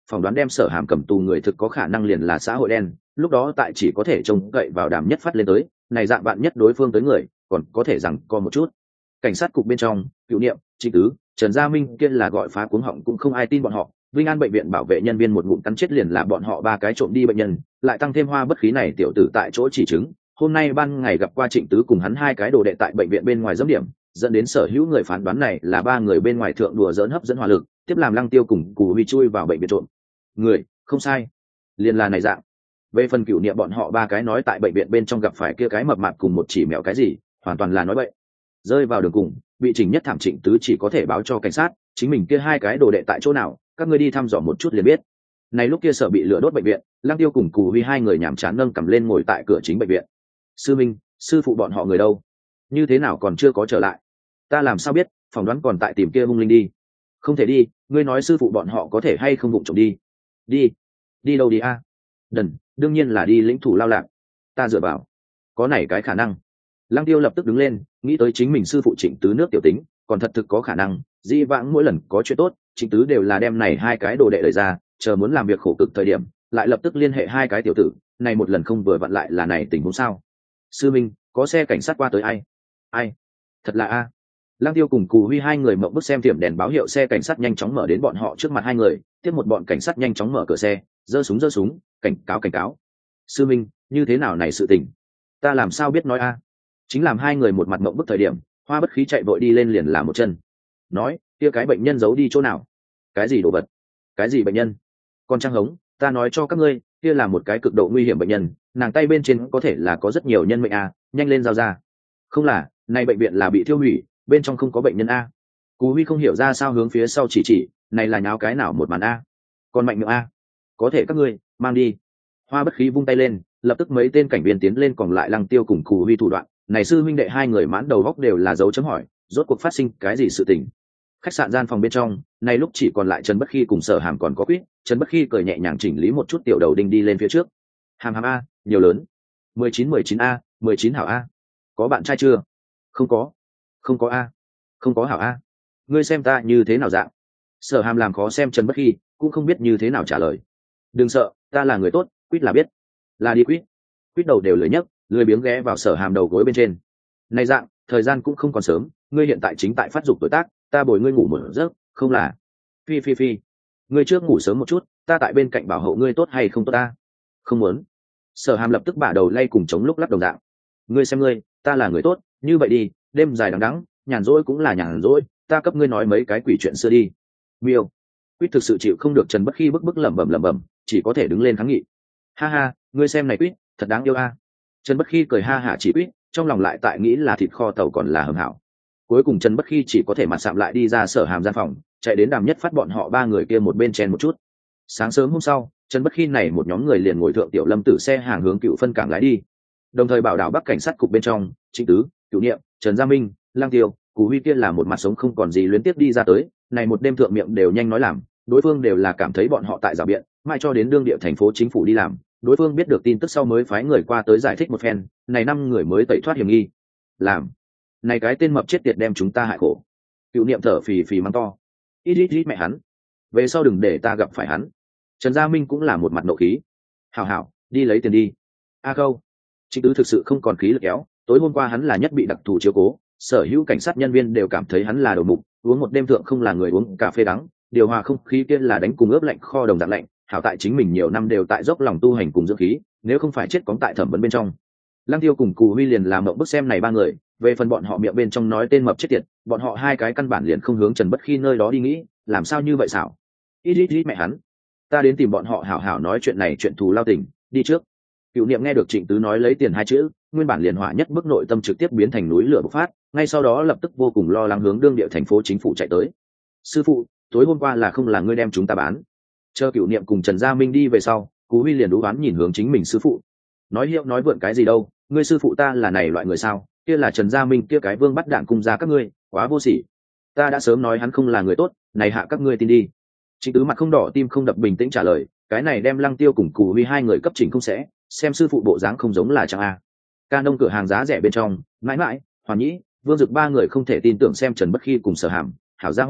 phỏng đoán đem Sở Hàm cầm tù người thực có khả năng liền là xã hội đen, lúc đó tại chỉ có thể trông cậy vào Đàm Nhất Phát lên tới, này dạng bạn nhất đối phương tới người còn có thể rằng co một chút. Cảnh sát cục bên trong, Cựu Niệm, Trịnh Tứ, Trần Gia Minh kia là gọi phá cuống họng cũng không ai tin bọn họ. Vinh An bệnh viện bảo vệ nhân viên một ngụm cắn chết liền là bọn họ ba cái trộm đi bệnh nhân, lại tăng thêm Hoa Bất Khí này tiểu tử tại chỗ chỉ chứng. Hôm nay ban ngày gặp qua Trịnh Tứ cùng hắn hai cái đồ đệ tại bệnh viện bên ngoài dẫm điểm, dẫn đến sở hữu người phán đoán này là ba người bên ngoài thượng đùa dỡn hấp dẫn hỏa lực, tiếp làm Lăng Tiêu cùng Cù Huy chui vào bệnh viện trộm người, không sai, liền là này dạng. Về phần Cựu Niệm bọn họ ba cái nói tại bệnh viện bên trong gặp phải kia cái mập mạp cùng một chỉ mèo cái gì, hoàn toàn là nói bậy. Rơi vào đường cùng, bị Trình Nhất thảm Trịnh Tứ chỉ có thể báo cho cảnh sát, chính mình kia hai cái đồ đệ tại chỗ nào, các ngươi đi thăm dò một chút liền biết. Này lúc kia sợ bị lửa đốt bệnh viện, Lăng Tiêu cùng Cù Huy hai người nhàm chán nâng cầm lên ngồi tại cửa chính bệnh viện. Sư Minh, sư phụ bọn họ người đâu? Như thế nào còn chưa có trở lại? Ta làm sao biết, phỏng đoán còn tại tìm kia hung linh đi. Không thể đi, ngươi nói sư phụ bọn họ có thể hay không vụng trộm đi? Đi đâu đi a? Đần, đương nhiên là đi lĩnh thủ lao lạc. Ta dựa vào, có này cái khả năng. Lăng Tiêu lập tức đứng lên, nghĩ tới chính mình sư phụ Trịnh Tứ nước tiểu tính, còn thật thực có khả năng. Dĩ vãng mỗi lần có chuyện tốt, Trịnh Tứ đều là đem này hai cái đồ đệ đẩy ra, chờ muốn làm việc khổ cực thời điểm, lại lập tức liên hệ hai cái tiểu tử. Này một lần không vừa vặn lại là này tình huống sao? Sư Minh, có xe cảnh sát qua tới ai? Thật là a. Lăng Tiêu cùng Cù Huy hai người mộng bức xem tiệm đèn báo hiệu xe cảnh sát nhanh chóng mở đến bọn họ trước mặt hai người, tiếp một bọn cảnh sát nhanh chóng mở cửa xe, giơ súng, cảnh cáo. Sư Minh, như thế nào này sự tình? Ta làm sao biết nói a? Chính làm hai người một mặt mộng bức thời điểm, Hoa Bất Khí chạy vội đi lên liền làm một chân. Nói, kia cái bệnh nhân giấu đi chỗ nào? Cái gì đồ vật? Cái gì bệnh nhân? Con Trang Hống, ta nói cho các ngươi, kia là một cái cực độ nguy hiểm bệnh nhân, nàng tay bên trên có thể là có rất nhiều nhân mệnh a, nhanh lên giao ra. Không là, này bệnh viện là bị thiêu hủy, bên trong không có bệnh nhân a. Cú Huy không hiểu ra sao hướng phía sau chỉ, này là nháo cái nào một màn a? Còn mạnh miệng a? Có thể các ngươi mang đi. Hoa Bất Khí vung tay lên, lập tức mấy tên cảnh viên tiến lên còn lại Lăng Tiêu cùng Cù Huy thủ đoạn. Này sư huynh đệ hai người mãn đầu góc đều là dấu chấm hỏi, rốt cuộc phát sinh cái gì sự tình? Khách sạn gian phòng bên trong, này lúc chỉ còn lại Trần Bất Khi cùng Sở Hàm còn có Quýt. Trần Bất Khi cười nhẹ nhàng chỉnh lý một chút tiểu đầu đinh đi lên phía trước. Hàm a, nhiều lớn. 19 a, 19 hảo a. Có bạn trai chưa? Không có a. Không có hảo a. Ngươi xem ta như thế nào dạng? Sở Hàm làm khó xem Trần Bất Khi, cũng không biết như thế nào trả lời. Đừng sợ, ta là người tốt, Quýt là biết. Là đi Quýt. Quýt đầu đều lười nhấc, lười biếng ghé vào Sở Hàm đầu gối bên trên. Này dạng, thời gian cũng không còn sớm, ngươi hiện tại chính tại phát dục tuổi tác, ta bồi ngươi ngủ một giấc, không là? Phi. Ngươi trước ngủ sớm một chút, ta tại bên cạnh bảo hộ ngươi tốt hay không tốt ta? Không muốn. Sở Hàm lập tức bả đầu lay cùng chống lúc lắc đồng dạng. Ngươi xem ngươi, ta là người tốt, như vậy đi, đêm dài đằng đẵng, nhàn rỗi cũng là nhàn rỗi, ta cấp ngươi nói mấy cái quỷ chuyện xưa đi. Miêu. Quýt thực sự chịu không được Trần Bất Khi bức lẩm bẩm, chỉ có thể đứng lên kháng nghị. Ha, ngươi xem này Quýt, thật đáng yêu a. Trần Bất Khi cười ha hả chỉ Quýt, trong lòng lại tại nghĩ là thịt kho tàu còn là hầm hảo. Cuối cùng Trần Bất Khi chỉ có thể mặt sạm lại đi ra Sở Hàm gian phòng, chạy đến Đàm Nhất Phát bọn họ ba người kia một bên chen một chút. Sáng sớm hôm sau, Trần Bất Khi này một nhóm người liền ngồi thượng tiểu Lâm Tử xe hàng hướng Cựu Phân cảng lái đi. Đồng thời bảo đảo Bắc cảnh sát cục bên trong, Trịnh Tứ, Cựu Niệm, Trần Gia Minh, Lăng Tiêu, Cù Huy kia là một mặt sống không còn gì luyến tiếp đi ra tới, này một đêm thượng miệng đều nhanh nói làm, đối phương đều là cảm thấy bọn họ tại rào biện, mãi cho đến đương địa thành phố chính phủ đi làm, đối phương biết được tin tức sau mới phái người qua tới giải thích một phen, này 5 người mới tẩy thoát hiểm nghi. Làm, này cái tên mập chết tiệt đem chúng ta hại khổ. Cựu Niệm thở phì mắng to, ít mẹ hắn, về sau đừng để ta gặp phải hắn. Trần Gia Minh cũng là một mặt nộ khí, hảo, đi lấy tiền đi. A Khâu, Trịnh Tứ thực sự không còn khí lực kéo, tối hôm qua hắn là nhất bị đặc thù chiếu cố, sở hữu cảnh sát nhân viên đều cảm thấy hắn là đầu mục, uống một đêm thượng không là người uống cà phê đắng, điều hòa không khí kia là đánh cùng ướp lạnh kho đồng dạng lạnh, hảo tại chính mình nhiều năm đều tại dốc lòng tu hành cùng dưỡng khí, nếu không phải chết cóng tại thẩm vấn bên trong. Lăng Tiêu cùng Cù Huy liền làm mộng bức xem này ba người, về phần bọn họ miệng bên trong nói tên mập chết tiệt, bọn họ hai cái căn bản liền không hướng Trần Bất Khi nơi đó đi nghĩ, làm sao như vậy xảo? Ít mẹ hắn, ta đến tìm bọn họ hảo nói chuyện này chuyện thù lao tình, đi trước. Cựu Niệm nghe được Trịnh Tứ nói lấy tiền hai chữ, nguyên bản liền hỏa nhất bức nội tâm trực tiếp biến thành núi lửa bộc phát, ngay sau đó lập tức vô cùng lo lắng hướng đương địa thành phố chính phủ chạy tới. Sư phụ, tối hôm qua là không là ngươi đem chúng ta bán? Chờ Cựu Niệm cùng Trần Gia Minh đi về sau, Cú Huy liền đú oán nhìn hướng chính mình sư phụ. Nói hiệu nói vượn cái gì đâu, ngươi sư phụ ta là này loại người sao? Kia là Trần Gia Minh kia cái vương bắt đạn cung ra các ngươi, quá vô sỉ. Ta đã sớm nói hắn không là người tốt, này hạ các ngươi tin đi. Trịnh Tứ mặt không đỏ tim không đập bình tĩnh trả lời, cái này đem Lăng Tiêu cùng Cù Huy hai người cấp chỉnh không sẽ, xem sư phụ bộ dáng không giống là chẳng a. Ca nông cửa hàng giá rẻ bên trong, mãi Hoàn Nhĩ, Vương Dực ba người không thể tin tưởng xem Trần Bất Khi cùng Sở Hàm, hảo gia hỏa,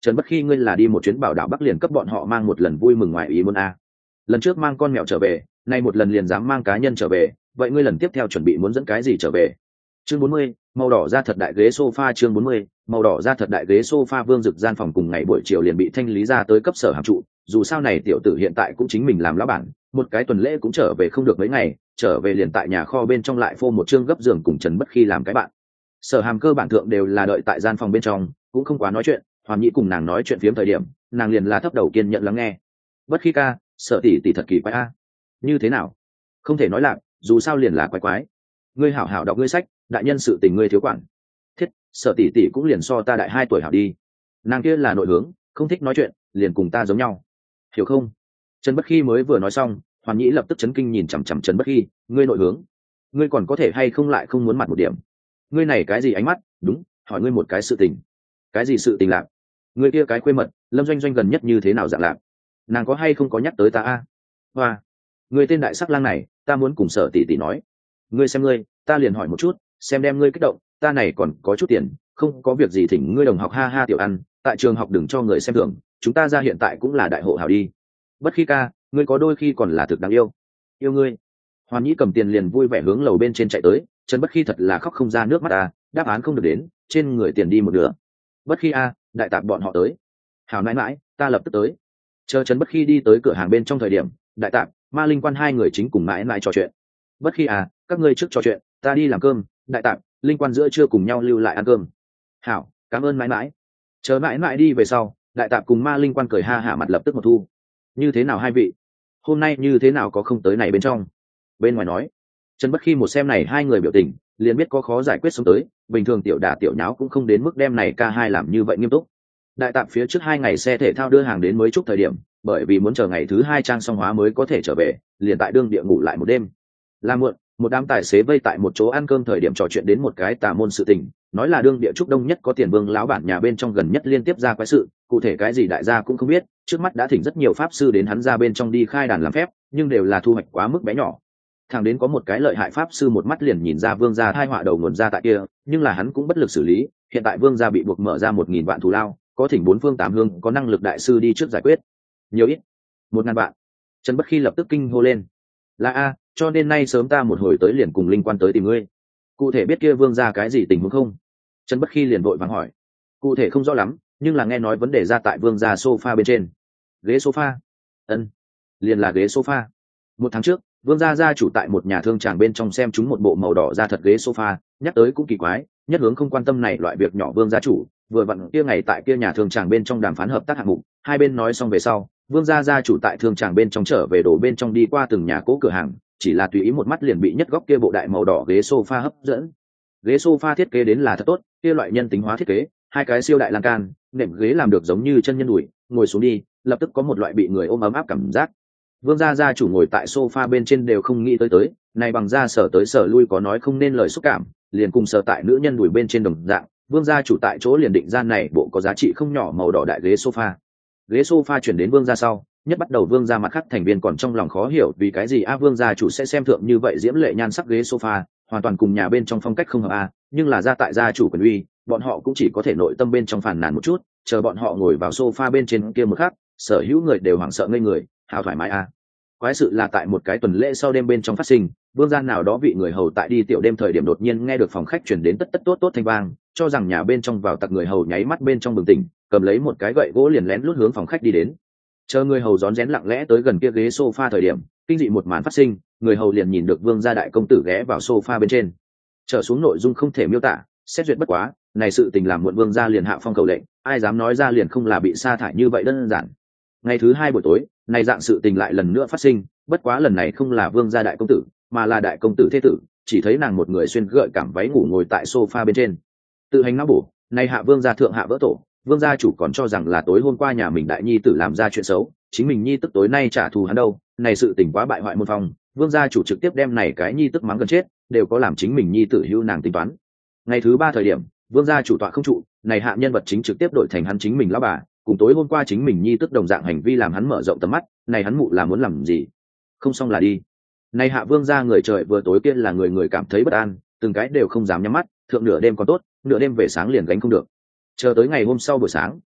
Trần Bất Khi ngươi là đi một chuyến bảo đảo Bắc liền cấp bọn họ mang một lần vui mừng ngoài ý muốn a. Lần trước mang con mèo trở về, nay một lần liền dám mang cá nhân trở về, vậy ngươi lần tiếp theo chuẩn bị muốn dẫn cái gì trở về? Chương 40, màu đỏ ra thật đại ghế sofa. Chương 40, màu đỏ ra thật đại ghế sofa. Vương Dực gian phòng cùng ngày buổi chiều liền bị thanh lý ra tới cấp sở hàm trụ, dù sao này tiểu tử hiện tại cũng chính mình làm lão bản, một cái tuần lễ cũng trở về không được mấy ngày, trở về liền tại nhà kho bên trong lại phô một chương gấp giường cùng Trần Bất Khi làm cái bạn. Sở hàm cơ bản thượng đều là đợi tại gian phòng bên trong, cũng không quá nói chuyện, Hoàn Nhĩ cùng nàng nói chuyện phiếm thời điểm, nàng liền là thấp đầu kiên nhận lắng nghe. Bất Khi ca, Sở tỷ tỷ thật kỳ quái a. Như thế nào? Không thể nói lạc, dù sao liền là quái quái. Ngươi hảo hảo đọc ngươi sách, đại nhân sự tình ngươi thiếu quản. Thiết, Sở tỷ tỷ cũng liền so ta đại 2 tuổi hảo đi. Nàng kia là nội hướng, không thích nói chuyện, liền cùng ta giống nhau. Hiểu không? Trần Bất Khi mới vừa nói xong, Hoàn Nhĩ lập tức chấn kinh nhìn chằm chằm Trần Bất Khi, ngươi nội hướng, ngươi còn có thể hay không lại không muốn mặt một điểm? Ngươi này cái gì ánh mắt? Đúng, hỏi ngươi một cái sự tình. Cái gì sự tình lạc? Ngươi kia cái khuê mật, Lâm Doanh Doanh gần nhất như thế nào dạng lạc? Nàng có hay không có nhắc tới ta a? Hoa, ngươi tên đại sắc lang này, ta muốn cùng Sở tỷ tỷ nói. Ngươi xem ngươi, ta liền hỏi một chút, xem đem ngươi kích động, ta này còn có chút tiền, không có việc gì thỉnh ngươi đồng học ha ha tiểu ăn, tại trường học đừng cho người xem thường, chúng ta ra hiện tại cũng là đại hộ hảo đi. Bất Khi ca, ngươi có đôi khi còn là thực đáng yêu. Yêu ngươi. Hoàn Nhĩ cầm tiền liền vui vẻ hướng lầu bên trên chạy tới, Trần Bất Khi thật là khóc không ra nước mắt à, đáp án không được đến, trên người tiền đi một nửa. Bất Khi a, đại tạp bọn họ tới. Hảo nãi mãi, ta lập tức tới. Chờ Trần Bất Khi đi tới cửa hàng bên trong thời điểm, đại tạp, Ma Linh Quan hai người chính cùng mãi mãi trò chuyện. Bất Khi à, các ngươi trước trò chuyện, ta đi làm cơm, đại tạp, Linh Quan giữa trưa cùng nhau lưu lại ăn cơm. Hảo, cảm ơn mãi mãi. Chờ mãi mãi đi về sau, đại tạp cùng Ma Linh Quan cười ha hả mặt lập tức một thu. Như thế nào hai vị? Hôm nay như thế nào có không tới này bên trong? Bên ngoài nói. Trần Bất Khi một xem này hai người biểu tình, liền biết có khó giải quyết sống tới, bình thường tiểu đả tiểu nháo cũng không đến mức đem này ca hai làm như vậy nghiêm túc. Đại tạp phía trước 2 ngày xe thể thao đưa hàng đến mới chúc thời điểm, bởi vì muốn chờ ngày thứ 2 trang xong hóa mới có thể trở về, liền tại đương địa ngủ lại một đêm. Là muộn, một đám tài xế vây tại một chỗ ăn cơm thời điểm trò chuyện đến một cái tà môn sự tình, nói là đương địa trúc đông nhất có tiền vương lão bản nhà bên trong gần nhất liên tiếp ra quái sự, cụ thể cái gì đại gia cũng không biết, trước mắt đã thỉnh rất nhiều pháp sư đến hắn ra bên trong đi khai đàn làm phép, nhưng đều là thu hoạch quá mức bé nhỏ. Thằng đến có một cái lợi hại pháp sư một mắt liền nhìn ra vương gia thai họa đầu nguồn ra tại kia, nhưng là hắn cũng bất lực xử lý, hiện tại vương gia bị buộc mở ra 1000 vạn thù lao, có thỉnh 4 phương 8 hướng có năng lực đại sư đi trước giải quyết. Nhiều ít? 1000 vạn. Trần Bất Khi lập tức kinh hô lên. Là a, cho nên nay sớm ta một hồi tới liền cùng Linh Quan tới tìm ngươi. Cụ thể biết kia vương gia cái gì tình huống không? Trần Bất Khi liền vội vàng hỏi. Cụ thể không rõ lắm, nhưng là nghe nói vấn đề ra tại vương gia sofa bên trên. Ghế sofa? Ân, liền là ghế sofa. 1 tháng trước, vương gia gia chủ tại một nhà thương tràng bên trong xem chúng một bộ màu đỏ da thật ghế sofa, nhắc tới cũng kỳ quái, nhất hướng không quan tâm này loại việc nhỏ vương gia chủ, vừa vặn kia ngày tại kia nhà thương tràng bên trong đàm phán hợp tác hạng mục, hai bên nói xong về sau, vương gia gia chủ tại thương tràng bên trong trở về đổ bên trong đi qua từng nhà cố cửa hàng, chỉ là tùy ý một mắt liền bị nhất góc kia bộ đại màu đỏ ghế sofa hấp dẫn. Ghế sofa thiết kế đến là thật tốt, kia loại nhân tính hóa thiết kế, 2 cái siêu đại lan can, nệm ghế làm được giống như chân nhân đùi, ngồi xuống đi, lập tức có một loại bị người ôm ấm áp cảm giác. Vương gia gia chủ ngồi tại sofa bên trên đều không nghĩ tới, này bằng da sở tới sở lui có nói không nên lời xúc cảm, liền cùng sở tại nữ nhân đùi bên trên đồng dạng. Vương gia chủ tại chỗ liền định ra này bộ có giá trị không nhỏ màu đỏ đại ghế sofa. Ghế sofa chuyển đến vương gia sau, nhất bắt đầu vương gia mặt khác thành viên còn trong lòng khó hiểu vì cái gì vương gia chủ sẽ xem thượng như vậy diễm lệ nhan sắc ghế sofa, hoàn toàn cùng nhà bên trong phong cách không hợp nhưng là gia tại gia chủ quyền uy, bọn họ cũng chỉ có thể nội tâm bên trong phàn nàn một chút, chờ bọn họ ngồi vào sofa bên trên kia một khắc, sở hữu người đều hoảng sợ ngây người, hào thoải mái quái sự là tại một cái tuần lễ sau đêm bên trong phát sinh, vương gia nào đó vị người hầu tại đi tiểu đêm thời điểm đột nhiên nghe được phòng khách chuyển đến tất tất tốt tốt thanh vang, cho rằng nhà bên trong vào tặc người hầu nháy mắt bên trong bừng tỉnh, cầm lấy một cái gậy gỗ liền lén lút hướng phòng khách đi đến. Chờ người hầu rón rén lặng lẽ tới gần kia ghế sofa thời điểm, kinh dị một màn phát sinh, người hầu liền nhìn được vương gia đại công tử ghé vào sofa bên trên. Trở xuống nội dung không thể miêu tả, xét duyệt bất quá, này sự tình làm muộn vương gia liền hạ phong cầu lệnh, ai dám nói ra liền không là bị sa thải như vậy đơn giản. Ngày thứ 2 buổi tối, này dạng sự tình lại lần nữa phát sinh, bất quá lần này không là vương gia đại công tử, mà là đại công tử thế tử, chỉ thấy nàng một người xuyên gợi cảm váy ngủ ngồi tại sofa bên trên. Tự hành não bổ, này hạ vương gia thượng hạ vỡ tổ, vương gia chủ còn cho rằng là tối hôm qua nhà mình đại nhi tử làm ra chuyện xấu, chính mình nhi tức tối nay trả thù hắn đâu, này sự tình quá bại hoại môn phong, vương gia chủ trực tiếp đem này cái nhi tức mắng gần chết, đều có làm chính mình nhi tử hưu nàng tính toán. Ngày thứ 3 thời điểm, vương gia chủ tọa không trụ, này hạ nhân vật chính trực tiếp đổi thành hắn chính mình lão bà, cùng tối hôm qua chính mình nhi tức đồng dạng hành vi làm hắn mở rộng tầm mắt, này hắn mụ là muốn làm gì? Không xong là đi. Này hạ vương gia người trời vừa tối kia là người người cảm thấy bất an, từng cái đều không dám nhắm mắt, thượng nửa đêm còn tốt, nửa đêm về sáng liền gánh không được. Chờ tới ngày hôm sau buổi sáng,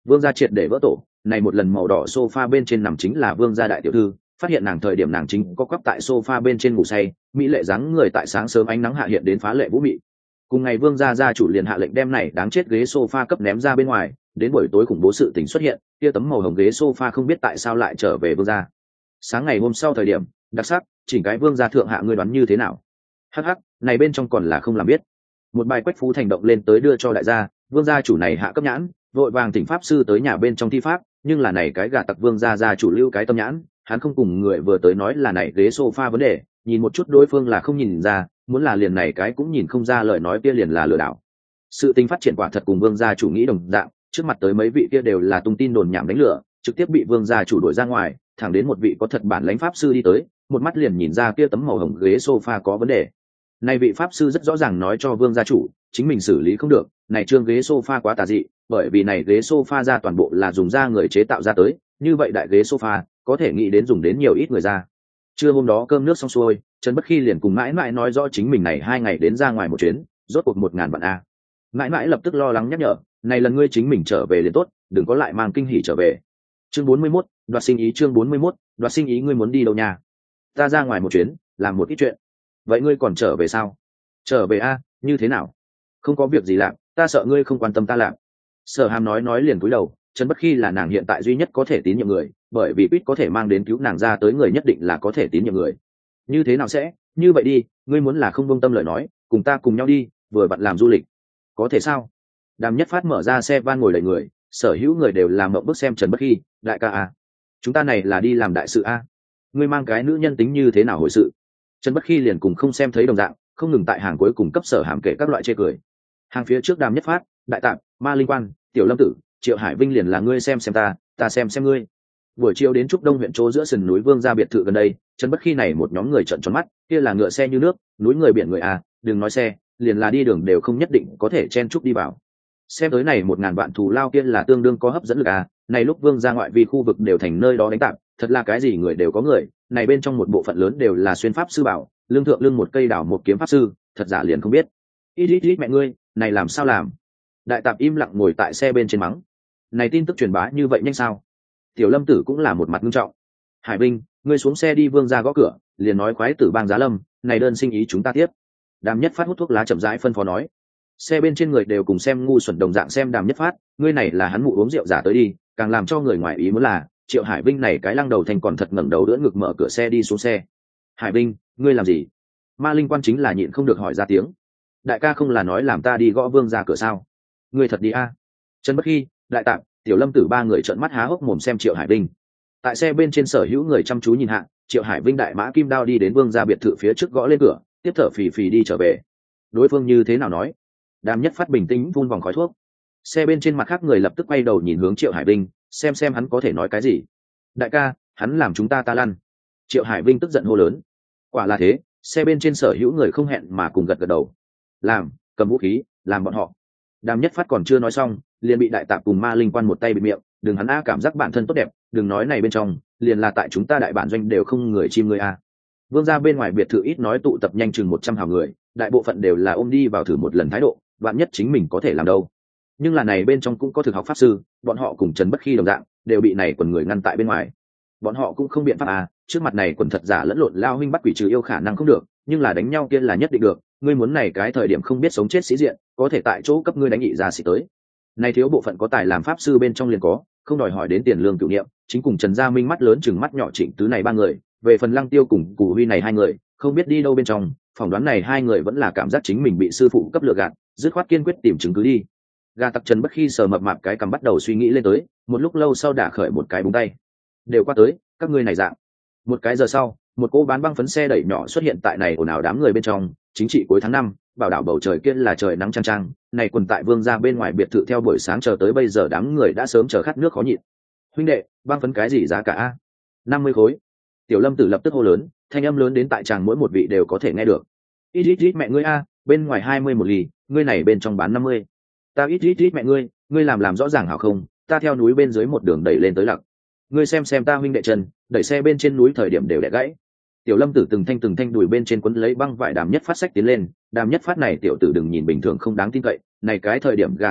Vương gia triệt để vỡ tổ, này một lần màu đỏ sofa bên trên nằm chính là Vương gia đại tiểu thư, phát hiện nàng thời điểm nàng chính có quắp tại sofa bên trên ngủ say, mỹ lệ dáng người tại sáng sớm ánh nắng hạ hiện đến phá lệ vũ mị. Cùng ngày Vương gia gia chủ liền hạ lệnh đem này đáng chết ghế sofa cấp ném ra bên ngoài, đến buổi tối khủng bố sự tình xuất hiện, kia tấm màu hồng ghế sofa không biết tại sao lại trở về Vương gia. Sáng ngày hôm sau thời điểm đặc sắc, chỉnh cái Vương gia thượng hạ ngươi đoán như thế nào? Hắc hắc, này bên trong còn là không làm biết. Một bài quách phú thành động lên tới đưa cho đại gia, Vương gia chủ này hạ cấp nhãn, vội vàng thỉnh pháp sư tới nhà bên trong thi pháp, nhưng là này cái gà tặc Vương gia gia chủ lưu cái tâm nhãn, hắn không cùng người vừa tới nói là này ghế sofa vấn đề, nhìn một chút đối phương là không nhìn ra, muốn là liền này cái cũng nhìn không ra lời nói kia liền là lừa đảo. Sự tình phát triển quả thật cùng Vương gia chủ nghĩ đồng dạng, trước mặt tới mấy vị kia đều là tung tin đồn nhảm đánh lửa, trực tiếp bị Vương gia chủ đuổi ra ngoài, thẳng đến một vị có thật bản lãnh pháp sư đi tới, một mắt liền nhìn ra kia tấm màu hồng ghế sofa có vấn đề. Này vị pháp sư rất rõ ràng nói cho Vương gia chủ, chính mình xử lý không được, này trương ghế sofa quá tà dị, bởi vì này ghế sofa ra toàn bộ là dùng da người chế tạo ra tới, như vậy đại ghế sofa có thể nghĩ đến dùng đến nhiều ít người ra. Trưa hôm đó cơm nước xong xuôi, Trần Bất Khi liền cùng mãi mãi nói rõ chính mình này 2 ngày đến ra ngoài một chuyến, rốt cuộc 1000 vạn a. Mãi mãi lập tức lo lắng nhắc nhở, này lần ngươi chính mình trở về liền tốt, đừng có lại mang kinh hỉ trở về. Chương 41, đoạt sinh ý. Chương 41, đoạt sinh ý. Ngươi muốn đi đâu nhà? Ta ra ngoài một chuyến, làm một ít chuyện. Vậy ngươi còn trở về sao? Trở về a, như thế nào? Không có việc gì làm, ta sợ ngươi không quan tâm ta làm. Sở Hàm nói liền cúi đầu, Trần Bất Khi là nàng hiện tại duy nhất có thể tín nhiệm người, bởi vì Pít có thể mang đến cứu nàng ra tới người nhất định là có thể tín nhiệm người. Như thế nào sẽ? Như vậy đi, ngươi muốn là không buông tâm lời nói, cùng ta cùng nhau đi, vừa vặn làm du lịch. Có thể sao? Đàm Nhất Phát mở ra xe van ngồi đầy người, sở hữu người đều làm mộng bức xem Trần Bất Khi, đại ca à, chúng ta này là đi làm đại sự a. Ngươi mang cái nữ nhân tính như thế nào hồi sự? Trần Bất Khi liền cùng không xem thấy đồng dạng, không ngừng tại hàng cuối cùng cấp Sở Hàm kể các loại chê cười. Hàng phía trước Đàm Nhất Phát, Đại Tạm, Ma Linh Quan, Tiểu Lâm Tử, Triệu Hải Vinh liền là ngươi xem ta xem ngươi. Buổi chiều đến Trúc Đông huyện chỗ giữa sườn núi Vương gia biệt thự gần đây, Trần Bất Khi này một nhóm người trợn tròn mắt, kia là ngựa xe như nước, núi người biển người à, đừng nói xe, liền là đi đường đều không nhất định có thể chen chúc đi vào. Xem tới này 1000 vạn thù lao kia là tương đương có hấp dẫn lực à, này lúc Vương gia ngoại vi khu vực đều thành nơi đó đánh tạp, thật là cái gì người đều có người, này bên trong một bộ phận lớn đều là xuyên pháp sư bảo, lương thượng lương một cây đảo một kiếm pháp sư, thật giả liền không biết. Ít mẹ ngươi, này làm sao làm? Đại Tạp im lặng ngồi tại xe bên trên mắng. Này tin tức truyền bá như vậy nhanh sao? Tiểu Lâm Tử cũng là một mặt nghiêm trọng. Hải Vinh, ngươi xuống xe đi. Vương gia gõ cửa, liền nói khoái tử bang Giá Lâm, này đơn sinh ý chúng ta tiếp. Đàm Nhất Phát hút thuốc lá chậm rãi phân phó nói. Xe bên trên người đều cùng xem ngu xuẩn đồng dạng xem Đàm Nhất Phát, ngươi này là hắn mụ uống rượu giả tới đi, càng làm cho người ngoài ý muốn là Triệu Hải Vinh này cái lăng đầu thành còn thật ngẩng đầu đỡ ngực mở cửa xe đi xuống xe. Hải Vinh, ngươi làm gì? Ma Linh Quan chính là nhịn không được hỏi ra tiếng. Đại ca không là nói làm ta đi gõ Vương gia cửa sao? Ngươi thật đi a? Trần Bất Khi, Đại Tạm, Tiểu Lâm Tử ba người trợn mắt há hốc mồm xem Triệu Hải Vinh. Tại xe bên trên sở hữu người chăm chú nhìn hạ, Triệu Hải Vinh đại mã kim đao đi đến Vương gia biệt thự phía trước gõ lên cửa, tiếp thở phì phì đi trở về. Đối phương như thế nào nói? Đàm Nhất Phát bình tĩnh vun vòng khói thuốc. Xe bên trên mặt khác người lập tức quay đầu nhìn hướng Triệu Hải Vinh, xem hắn có thể nói cái gì. Đại ca, hắn làm chúng ta lăn. Triệu Hải Vinh tức giận hô lớn. Quả là thế, xe bên trên sở hữu người không hẹn mà cùng gật đầu. Làm, cầm vũ khí, làm bọn họ. Đàm Nhất Phát còn chưa nói xong, liền bị Đại Tạp cùng Ma Linh Quan một tay bịt miệng, đừng hắn a cảm giác bản thân tốt đẹp, đừng nói này bên trong, liền là tại chúng ta đại bản doanh đều không người chim người a. Vương gia bên ngoài biệt thự ít nói tụ tập nhanh chừng 100 hào người, đại bộ phận đều là ôm đi vào thử một lần thái độ, vạn nhất chính mình có thể làm đâu. Nhưng là này bên trong cũng có thực học pháp sư, bọn họ cùng Trần Bất Khi đồng dạng, đều bị này quần người ngăn tại bên ngoài. Bọn họ cũng không biện pháp à, trước mặt này quần thật giả lẫn lộn lao huynh bắt quỷ trừ yêu khả năng không được, nhưng là đánh nhau kia là nhất định được, ngươi muốn này cái thời điểm không biết sống chết sĩ diện, có thể tại chỗ cấp ngươi đánh nghị ra sĩ tới. Này thiếu bộ phận có tài làm pháp sư bên trong liền có, không đòi hỏi đến tiền lương cửu niệm, chính cùng Trần Gia Minh mắt lớn chừng mắt nhỏ Trịnh Tứ này ba người, về phần Lăng Tiêu cùng Cù Huy này hai người, không biết đi đâu bên trong, phỏng đoán này hai người vẫn là cảm giác chính mình bị sư phụ cấp lừa gạt, dứt khoát kiên quyết tìm chứng cứ đi. Gà tặc Trần Bất Khi sờ mập mạp cái cầm bắt đầu suy nghĩ lên tới, một lúc lâu sau đả khởi một cái búng tay. Đều qua tới, các ngươi này dạng. Một cái giờ sau, một cô bán băng phấn xe đẩy nhỏ xuất hiện tại này ồn ào đám người bên trong, chính trị cuối tháng 5, bảo đảo bầu trời kia là trời nắng chang chang, này quần tại Vương gia bên ngoài biệt thự theo buổi sáng chờ tới bây giờ đám người đã sớm chờ khát nước khó nhịn. Huynh đệ, băng phấn cái gì giá cả a? 50 khối. Tiểu Lâm Tử lập tức hô lớn, thanh âm lớn đến tại chàng mỗi một vị đều có thể nghe được. Ít mẹ ngươi a, bên ngoài 20 một lì, ngươi này bên trong bán 50. Ta ít mẹ ngươi làm rõ ràng hảo không? Ta theo núi bên dưới một đường đẩy lên tới lặc. Ngươi xem ta huynh đệ Trần, đẩy xe bên trên núi thời điểm đều đẻ gãy. Tiểu Lâm Tử từng thanh đùi bên trên quấn lấy băng vải Đàm Nhất Phát sách tiến lên, Đàm Nhất Phát này tiểu tử đừng nhìn bình thường không đáng tin cậy, này cái thời điểm gà tặc thực,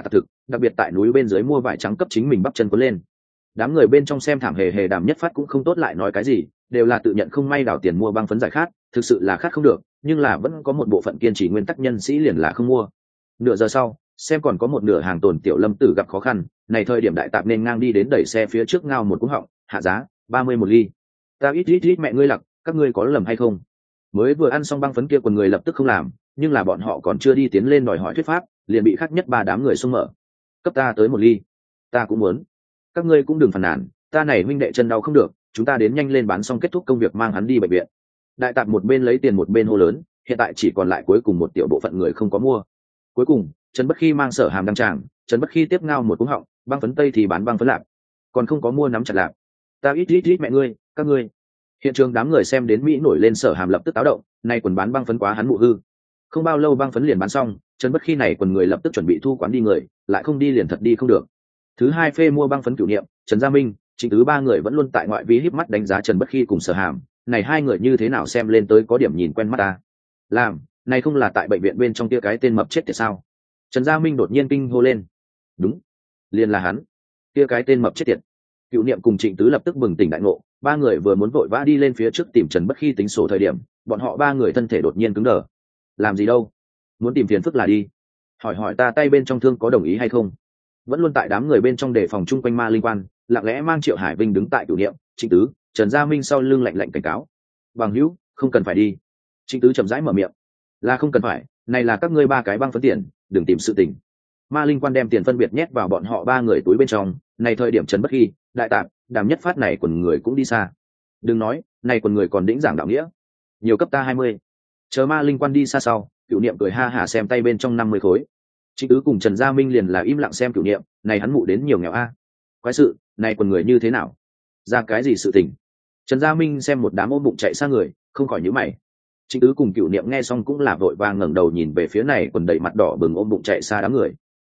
đặc biệt tại núi bên dưới mua vải trắng cấp chính mình bắp chân cuốn lên. Đám người bên trong xem thảm hề hề Đàm Nhất Phát cũng không tốt lại nói cái gì, đều là tự nhận không may đảo tiền mua băng phấn giải khát, thực sự là khát không được, nhưng là vẫn có một bộ phận kiên trì nguyên tắc nhân sĩ liền là không mua. Nửa giờ sau, xem còn có một nửa hàng tồn Tiểu Lâm Tử gặp khó khăn, này thời điểm đại tạp nên ngang đi đến đẩy xe phía trước ngao một cú họng, hạ giá 30 một ly. Ta ít mẹ ngươi lặc, các ngươi có lầm hay không? Mới vừa ăn xong băng phấn kia quần người lập tức không làm, nhưng là bọn họ còn chưa đi tiến lên đòi hỏi thuyết pháp, liền bị khác nhất ba đám người xông mở. Cấp ta tới một ly. Ta cũng muốn. Các ngươi cũng đừng phàn nàn, ta này huynh đệ chân đau không được, chúng ta đến nhanh lên bán xong kết thúc công việc mang hắn đi bệnh viện. Đại tạp một bên lấy tiền một bên hô lớn, hiện tại chỉ còn lại cuối cùng một tiểu bộ phận người không có mua. Cuối cùng, Trần Bất Khi mang Sở Hàm đăng tràng, Trần Bất Khi tiếp ngao một cú họng, băng phấn tây thì bán băng phấn lạp, còn không có mua nắm chặt lạp. Ta ít mẹ ngươi, các ngươi. Hiện trường đám người xem đến Mỹ nổi lên, Sở Hàm lập tức táo động, nay quần bán băng phấn quá hắn mụ hư. Không bao lâu băng phấn liền bán xong, Trần Bất Khi này quần người lập tức chuẩn bị thu quán đi người, lại không đi liền thật đi không được. Thứ hai phê mua băng phấn Cửu Niệm, Trần Gia Minh, Trịnh Tứ ba người vẫn luôn tại ngoại vi híp mắt đánh giá Trần Bất Khi cùng Sở Hàm, này hai người như thế nào xem lên tới có điểm nhìn quen mắt ta. Làm, này không là tại bệnh viện bên trong kia cái tên mập chết tiệt sao? Trần Gia Minh đột nhiên kinh hô lên. Đúng, liền là hắn, kia cái tên mập chết tiệt. Cửu Niệm cùng Trịnh Tứ lập tức bừng tỉnh đại ngộ, ba người vừa muốn vội vã đi lên phía trước tìm Trần Bất Khi tính sổ thời điểm, bọn họ ba người thân thể đột nhiên cứng đờ. Làm gì đâu? Muốn tìm phiền phức là đi. Hỏi ta tay bên trong thương có đồng ý hay không? Vẫn luôn tại đám người bên trong đề phòng chung quanh Ma Linh Quan, lặng lẽ mang Triệu Hải Vinh đứng tại Cửu Niệm, Trịnh Tứ, Trần Gia Minh sau lưng lạnh lạnh cảnh cáo. Bằng hữu, không cần phải đi. Trịnh Tứ chậm rãi mở miệng. Là không cần phải, này là các ngươi ba cái băng phấn tiền, đừng tìm sự tình. Ma Linh Quan đem tiền phân biệt nhét vào bọn họ ba người túi bên trong, này thời điểm Trần Bất Khi, Đại Tạp, Đàm Nhất Phát này quần người cũng đi xa. Đừng nói, này quần người còn đĩnh giảng đạo nghĩa. Nhiều cấp ta 20. Chờ Ma Linh Quan đi xa sau, Cửu Niệm cười ha hả xem tay bên trong 50 khối. Trịnh Tứ cùng Trần Gia Minh liền là im lặng xem Cửu Niệm, này hắn mụ đến nhiều nghèo a. Quái sự, này quần người như thế nào? Ra cái gì sự tình? Trần Gia Minh xem một đám ôm bụng chạy xa người, không khỏi nhíu mày. Trịnh Tứ cùng Cửu Niệm nghe xong cũng là vội vàng ngẩng đầu nhìn về phía này quần đầy mặt đỏ bừng ôm bụng chạy xa đám người.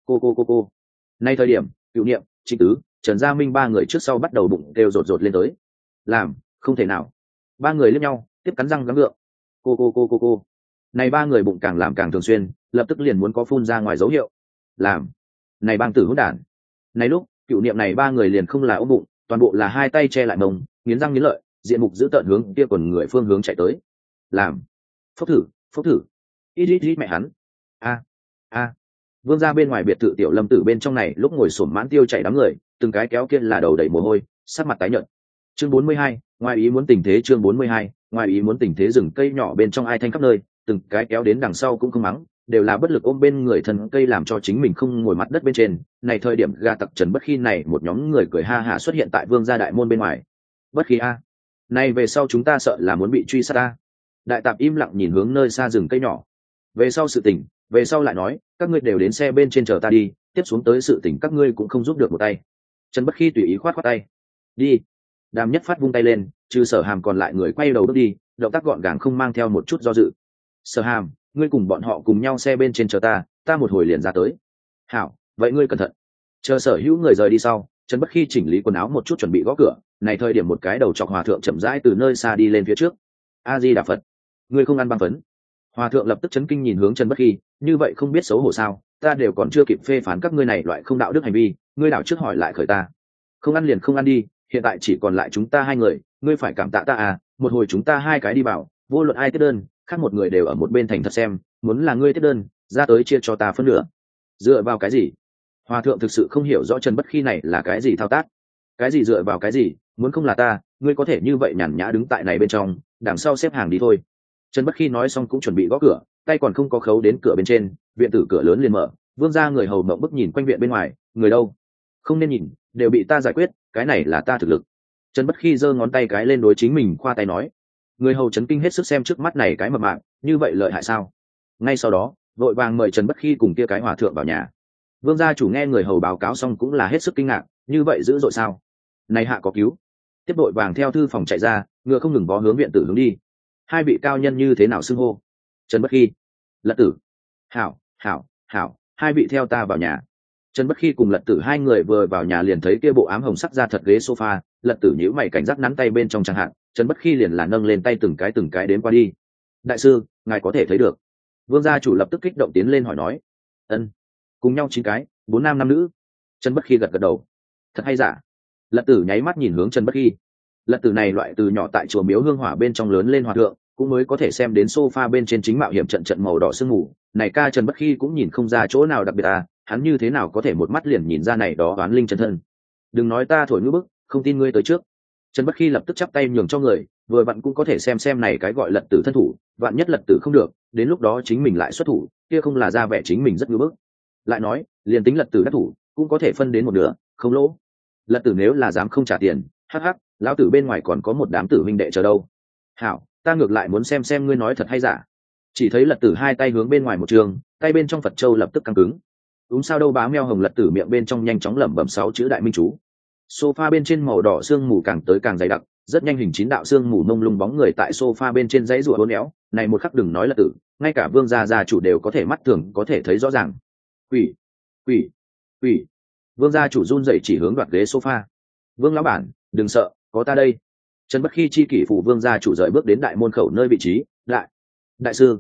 Cô. Nay thời điểm, Cửu Niệm, Trịnh Tứ, Trần Gia Minh ba người trước sau bắt đầu bụng đều rột lên tới. Làm, không thể nào. Ba người liếc nhau, tiếp cắn răng gắng gượng. Cô. Này ba người bụng càng làm càng thường xuyên, lập tức liền muốn có phun ra ngoài dấu hiệu. Làm. Này bang tử hỗn đản. Này lúc, Cửu Niệm này ba người liền không là ôm bụng, toàn bộ là hai tay che lại mông, nghiến răng nghiến lợi, diện mục giữ tợn hướng kia quần người phương hướng chạy tới. Làm. Phốc thử. Ít mẹ hắn. A. Vương gia bên ngoài biệt thự Tiểu Lâm Tử bên trong này lúc ngồi xổm mãn tiêu chạy đám người, từng cái kéo kia là đầu đầy mồ hôi, sắc mặt tái nhợt. Chương 42, ngoài ý muốn tình thế. Chương 42, ngoài ý muốn tình thế. Rừng cây nhỏ bên trong ai thanh khắp nơi, từng cái kéo đến đằng sau cũng không mắng, đều là bất lực ôm bên người thân cây làm cho chính mình không ngồi mặt đất bên trên. Này thời điểm gà tặc Trần Bất Khi này một nhóm người cười ha hả xuất hiện tại Vương gia đại môn bên ngoài. Bất Khi a, này về sau chúng ta sợ là muốn bị truy sát a. Đại tạp im lặng nhìn hướng nơi xa rừng cây nhỏ. Về sau sự tình, về sau lại nói, các ngươi đều đến xe bên trên chờ ta đi, tiếp xuống tới sự tình các ngươi cũng không giúp được một tay. Trần Bất Khi tùy ý khoát tay. Đi. Đàm Nhất Phát vung tay lên, trừ Sở Hàm còn lại người quay đầu bước đi, động tác gọn gàng không mang theo một chút do dự. Sở Hàm, ngươi cùng bọn họ cùng nhau xe bên trên chờ ta một hồi liền ra tới. Hảo, vậy ngươi cẩn thận. Chờ sở hữu người rời đi sau, Trần Bất Khi chỉnh lý quần áo một chút chuẩn bị gõ cửa, này thời điểm một cái đầu chọc hòa thượng chậm rãi từ nơi xa đi lên phía trước. A Di Đà Phật, ngươi không ăn băng phấn? Hòa thượng lập tức chấn kinh nhìn hướng Trần Bất Khi, như vậy không biết xấu hổ sao? Ta đều còn chưa kịp phê phán các ngươi này loại không đạo đức hành vi, ngươi đảo trước hỏi lại khởi ta. Không ăn liền không ăn đi, hiện tại chỉ còn lại chúng ta hai người, ngươi phải cảm tạ ta à? Một hồi chúng ta hai cái đi bảo, vô luận ai tiếp đơn, khác một người đều ở một bên thành thật xem, muốn là ngươi tiếp đơn, ra tới chia cho ta phân nửa. Dựa vào cái gì? Hòa thượng thực sự không hiểu rõ Trần Bất Khi này là cái gì thao tác. Cái gì dựa vào cái gì? Muốn không là ta, ngươi có thể như vậy nhàn nhã đứng tại này bên trong, đằng sau xếp hàng đi thôi. Trần Bất Khi nói xong cũng chuẩn bị gõ cửa, tay còn không có khấu đến cửa bên trên, viện tử cửa lớn liền mở, Vương gia người hầu mộng bức nhìn quanh viện bên ngoài, người đâu? Không nên nhìn, đều bị ta giải quyết, cái này là ta thực lực. Trần Bất Khi giơ ngón tay cái lên đối chính mình khoa tay nói. Người hầu chấn kinh hết sức xem trước mắt này cái mập mạp, như vậy lợi hại sao? Ngay sau đó, vội vàng mời Trần Bất Khi cùng kia cái hòa thượng vào nhà. Vương gia chủ nghe người hầu báo cáo xong cũng là hết sức kinh ngạc, như vậy dữ dội sao? Này hạ có cứu. Tiếp đội vàng theo thư phòng chạy ra, ngựa không ngừng vó hướng viện tử hướng đi. Hai vị cao nhân như thế nào xưng hô? Trần Bất Khi. Lật Tử. Hảo, hai vị theo ta vào nhà. Trần Bất Khi cùng Lật Tử hai người vừa vào nhà liền thấy kia bộ ám hồng sắc ra thật ghế sofa, Lật Tử nhíu mày cảnh giác nắm tay bên trong chẳng hạn, Trần Bất Khi liền là nâng lên tay từng cái đến qua đi. Đại sư, ngài có thể thấy được. Vương gia chủ lập tức kích động tiến lên hỏi nói. Ân, cùng nhau 9 cái, 4 nam 5 nữ. Trần Bất Khi gật gật đầu. Thật hay giả? Lật tử nháy mắt nhìn hướng Trần Bất Khi. Lật tử này loại từ nhỏ tại chùa miếu hương hỏa bên trong lớn lên hòa thượng, cũng mới có thể xem đến sofa bên trên chính mạo hiểm trận trận màu đỏ sương mù này, ca Trần Bất Khi cũng nhìn không ra chỗ nào đặc biệt à, hắn như thế nào có thể một mắt liền nhìn ra này đó oán linh chân thân. Đừng nói ta thổi ngữ bức, không tin ngươi tới trước. Trần Bất Khi lập tức chắp tay nhường cho người, vừa vặn cũng có thể xem này cái gọi lật tử thân thủ, vạn nhất lật tử không được, đến lúc đó chính mình lại xuất thủ, kia không là ra vẻ chính mình rất ngữ bức. Lại nói, liền tính lật tử đắc thủ, cũng có thể phân đến một nửa, không lỗ. Lật tử nếu là dám không trả tiền, hắc hắc, lão tử bên ngoài còn có một đám tử huynh đệ chờ đâu. Hảo, ta ngược lại muốn xem ngươi nói thật hay giả. Chỉ thấy lật tử hai tay hướng bên ngoài một trường, tay bên trong Phật châu lập tức căng cứng. Sao đâu bá meo hồng lật tử miệng bên trong nhanh chóng lẩm bẩm 6 chữ đại minh chú. Sofa bên trên màu đỏ sương mù càng tới càng dày đặc, rất nhanh hình 9 đạo sương mù mông lung bóng người tại sofa bên trên dãy rùa uốn éo, này một khắc đừng nói là tử, ngay cả Vương gia chủ đều có thể mắt thường có thể thấy rõ ràng. Quỷ, quỷ, quỷ. Vương gia chủ run rẩy chỉ hướng đoạt ghế sofa. Vương lão bản, đừng sợ, có ta đây. Trần Bất Khi chi kỷ phụ Vương gia chủ rời bước đến đại môn khẩu nơi vị trí, đại sư,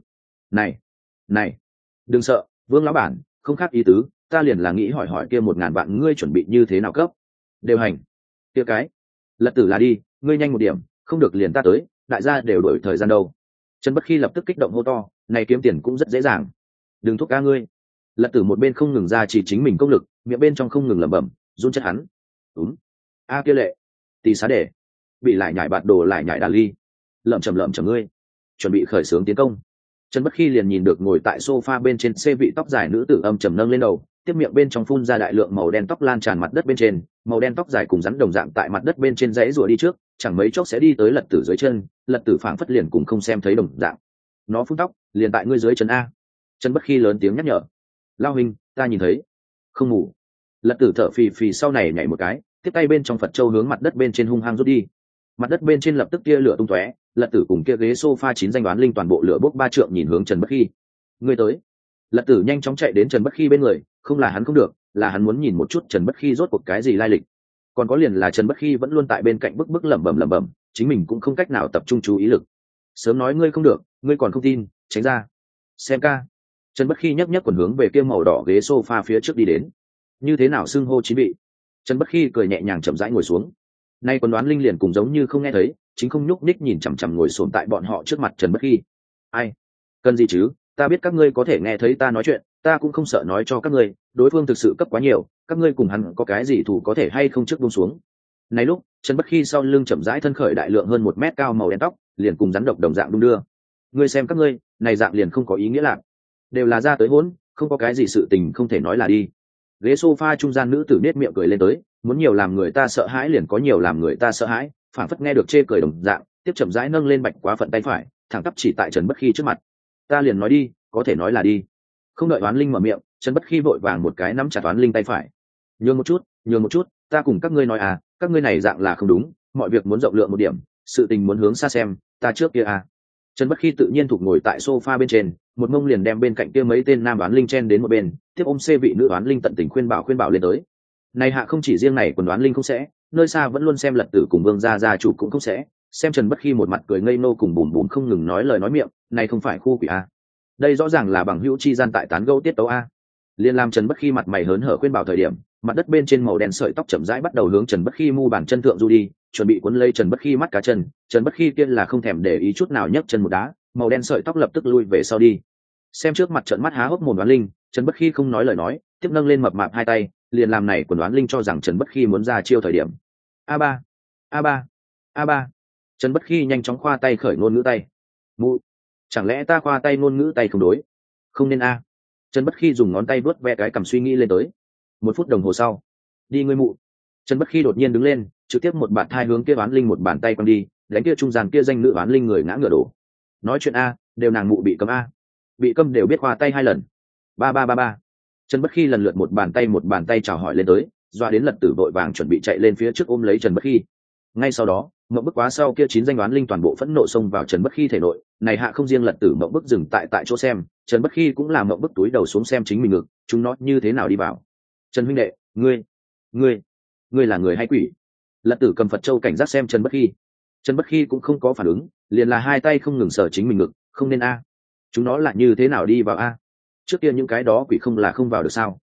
này, đừng sợ, Vương lão bản, không khác ý tứ, ta liền là nghĩ hỏi kia 1000 vạn ngươi chuẩn bị như thế nào cấp. Đều hành. Kia cái lật tử là đi, ngươi nhanh một điểm, không được liền ta tới, đại gia đều đổi thời gian đâu. Trần Bất Khi lập tức kích động hô to, này kiếm tiền cũng rất dễ dàng. Đừng thúc ca ngươi. Lật tử một bên không ngừng ra chỉ chính mình công lực, miệng bên trong không ngừng lẩm bẩm, run chất hắn. A kia lệ, tỷ xá để, bị lại nhảy bạt đồ lại nhảy đà ly. Lẩm chẩm ngươi, chuẩn bị khởi xướng tiến công. Trần Bất Khi liền nhìn được ngồi tại sofa bên trên xê vị tóc dài nữ tử âm trầm nâng lên đầu, tiếp miệng bên trong phun ra đại lượng màu đen tóc lan tràn mặt đất bên trên, màu đen tóc dài cùng rắn đồng dạng tại mặt đất bên trên dãy rùa đi trước, chẳng mấy chốc sẽ đi tới lật tử dưới chân, lật tử phảng phất liền cùng không xem thấy đồng dạng. Nó phun tóc, liền tại ngươi dưới chân a. Trần Bất Khi lớn tiếng nhắc nhở. Lao huynh, ta nhìn thấy. Không ngủ. Lật tử thở phì phì sau này nhảy một cái, tiếp tay bên trong Phật châu hướng mặt đất bên trên hung hăng rút đi. Mặt đất bên trên lập tức tia lửa tung tóe, lật tử cùng kia ghế sofa 9 danh đoán linh toàn bộ lửa bốc 3 trượng nhìn hướng Trần Bất Khi. Ngươi tới. Lật tử nhanh chóng chạy đến Trần Bất Khi bên người, không là hắn không được, là hắn muốn nhìn một chút Trần Bất Khi rốt cuộc cái gì lai lịch. Còn có liền là Trần Bất Khi vẫn luôn tại bên cạnh bức lẩm bẩm, chính mình cũng không cách nào tập trung chú ý lực. Sớm nói ngươi không được, ngươi còn không tin, tránh ra. Xem ca. Trần Bất Khi nhấc quần hướng về kia màu đỏ ghế sofa phía trước đi đến. Như thế nào xưng hô chín vị? Trần Bất Khi cười nhẹ nhàng chậm rãi ngồi xuống. Nay quần đoán linh liền cùng giống như không nghe thấy, chính không nhúc nhích nhìn chằm chằm ngồi xổm tại bọn họ trước mặt Trần Bất Khi. Ai? Cần gì chứ? Ta biết các ngươi có thể nghe thấy ta nói chuyện, ta cũng không sợ nói cho các ngươi, đối phương thực sự cấp quá nhiều, các ngươi cùng hắn có cái gì thủ có thể hay không trước buông xuống. Này lúc, Trần Bất Khi sau lưng chậm rãi thân khởi đại lượng hơn 1 mét cao màu đen tóc, liền cùng rắn độc đồng dạng đung đưa. Ngươi xem các ngươi, này dạng liền không có ý nghĩa là, đều là ra tới hỗn, không có cái gì sự tình không thể nói là đi. Ghế sofa trung gian nữ tử nết miệng cười lên tới, muốn nhiều làm người ta sợ hãi liền có nhiều làm người ta sợ hãi, phản phất nghe được chê cười đồng dạng, tiếp chậm rãi nâng lên bạch quá phận tay phải, thẳng tắp chỉ tại Trần Bất Khi trước mặt. Ta liền nói đi, có thể nói là đi. Không đợi Oán Linh mở miệng, Trần Bất Khi vội vàng một cái nắm chặt Oán Linh tay phải. Nhường một chút, ta cùng các ngươi nói à, các ngươi này dạng là không đúng, mọi việc muốn rộng lượng một điểm, sự tình muốn hướng xa xem, ta trước kia à. Trần Bất Khi tự nhiên thụt ngồi tại sofa bên trên, một mông liền đem bên cạnh kia mấy tên nam Oán Linh chen đến một bên, tiếp ôm xê vị nữ Oán Linh tận tình khuyên bảo lên tới. Này hạ không chỉ riêng này quần Oán Linh không sẽ, nơi xa vẫn luôn xem lật tử cùng Vương gia chủ cũng không sẽ, xem Trần Bất Khi một mặt cười ngây nô cùng bùm không ngừng nói lời nói miệng, này không phải khu quỷ à. Đây rõ ràng là bằng hữu chi gian tại tán gẫu tiết tấu a. Liên làm Trần Bất Khi mặt mày hớn hở khuyên bảo thời điểm, mặt đất bên trên màu đen sợi tóc chậm rãi bắt đầu hướng Trần Bất Khi mu bàn chân thượng du đi, chuẩn bị cuốn lấy Trần Bất Khi mắt cá chân. Trần Bất Khi kia là không thèm để ý chút nào nhấc chân một đá, màu đen sợi tóc lập tức lui về sau đi. Xem trước mặt trợn mắt há hốc mồm Đoán Linh, Trần Bất Khi không nói lời nói, tiếp nâng lên mập mạp hai tay, liền làm này của Đoán Linh cho rằng Trần Bất Khi muốn ra chiêu thời điểm. A3. Trần Bất Khi nhanh chóng khoa tay khởi ngôn ngữ tay. Mụ, chẳng lẽ ta khoa tay ngôn ngữ tay không đối? Không nên a. Trần Bất Khi dùng ngón tay vuốt ve cái cầm suy nghĩ lên tới. 1 phút đồng hồ sau, đi ngươi mụ. Trần Bất Khi đột nhiên đứng lên, trực tiếp một bàn thai hướng kia Oán Linh một bàn tay quăng đi, đánh kia trung gian kia danh nữ Oán Linh người ngã ngửa đổ. Nói chuyện a, đều nàng mụ bị cấm a. Bị cấm đều biết khoa tay 2 lần. Ba. Trần Bất Khi lần lượt một bàn tay chào hỏi lên tới, doa đến lật tử vội vàng chuẩn bị chạy lên phía trước ôm lấy Trần Bất Khi. Ngay sau đó, mộng bức quá sau kia 9 danh Oán Linh toàn bộ phẫn nộ xông vào Trần Bất Khi thể nội, này hạ không riêng lật tử mộng bức dừng tại chỗ xem, Trần Bất Khi cũng làm mộng bức túi đầu xuống xem chính mình ngực, chúng nó như thế nào đi vào. Trần huynh đệ, ngươi là người hay quỷ? Lật tử cầm Phật châu cảnh giác xem Trần Bất Khi. Trần Bất Khi cũng không có phản ứng, liền là hai tay không ngừng sờ chính mình ngực, không nên a. Chúng nó là như thế nào đi vào a? Trước kia những cái đó quỷ không là không vào được sao?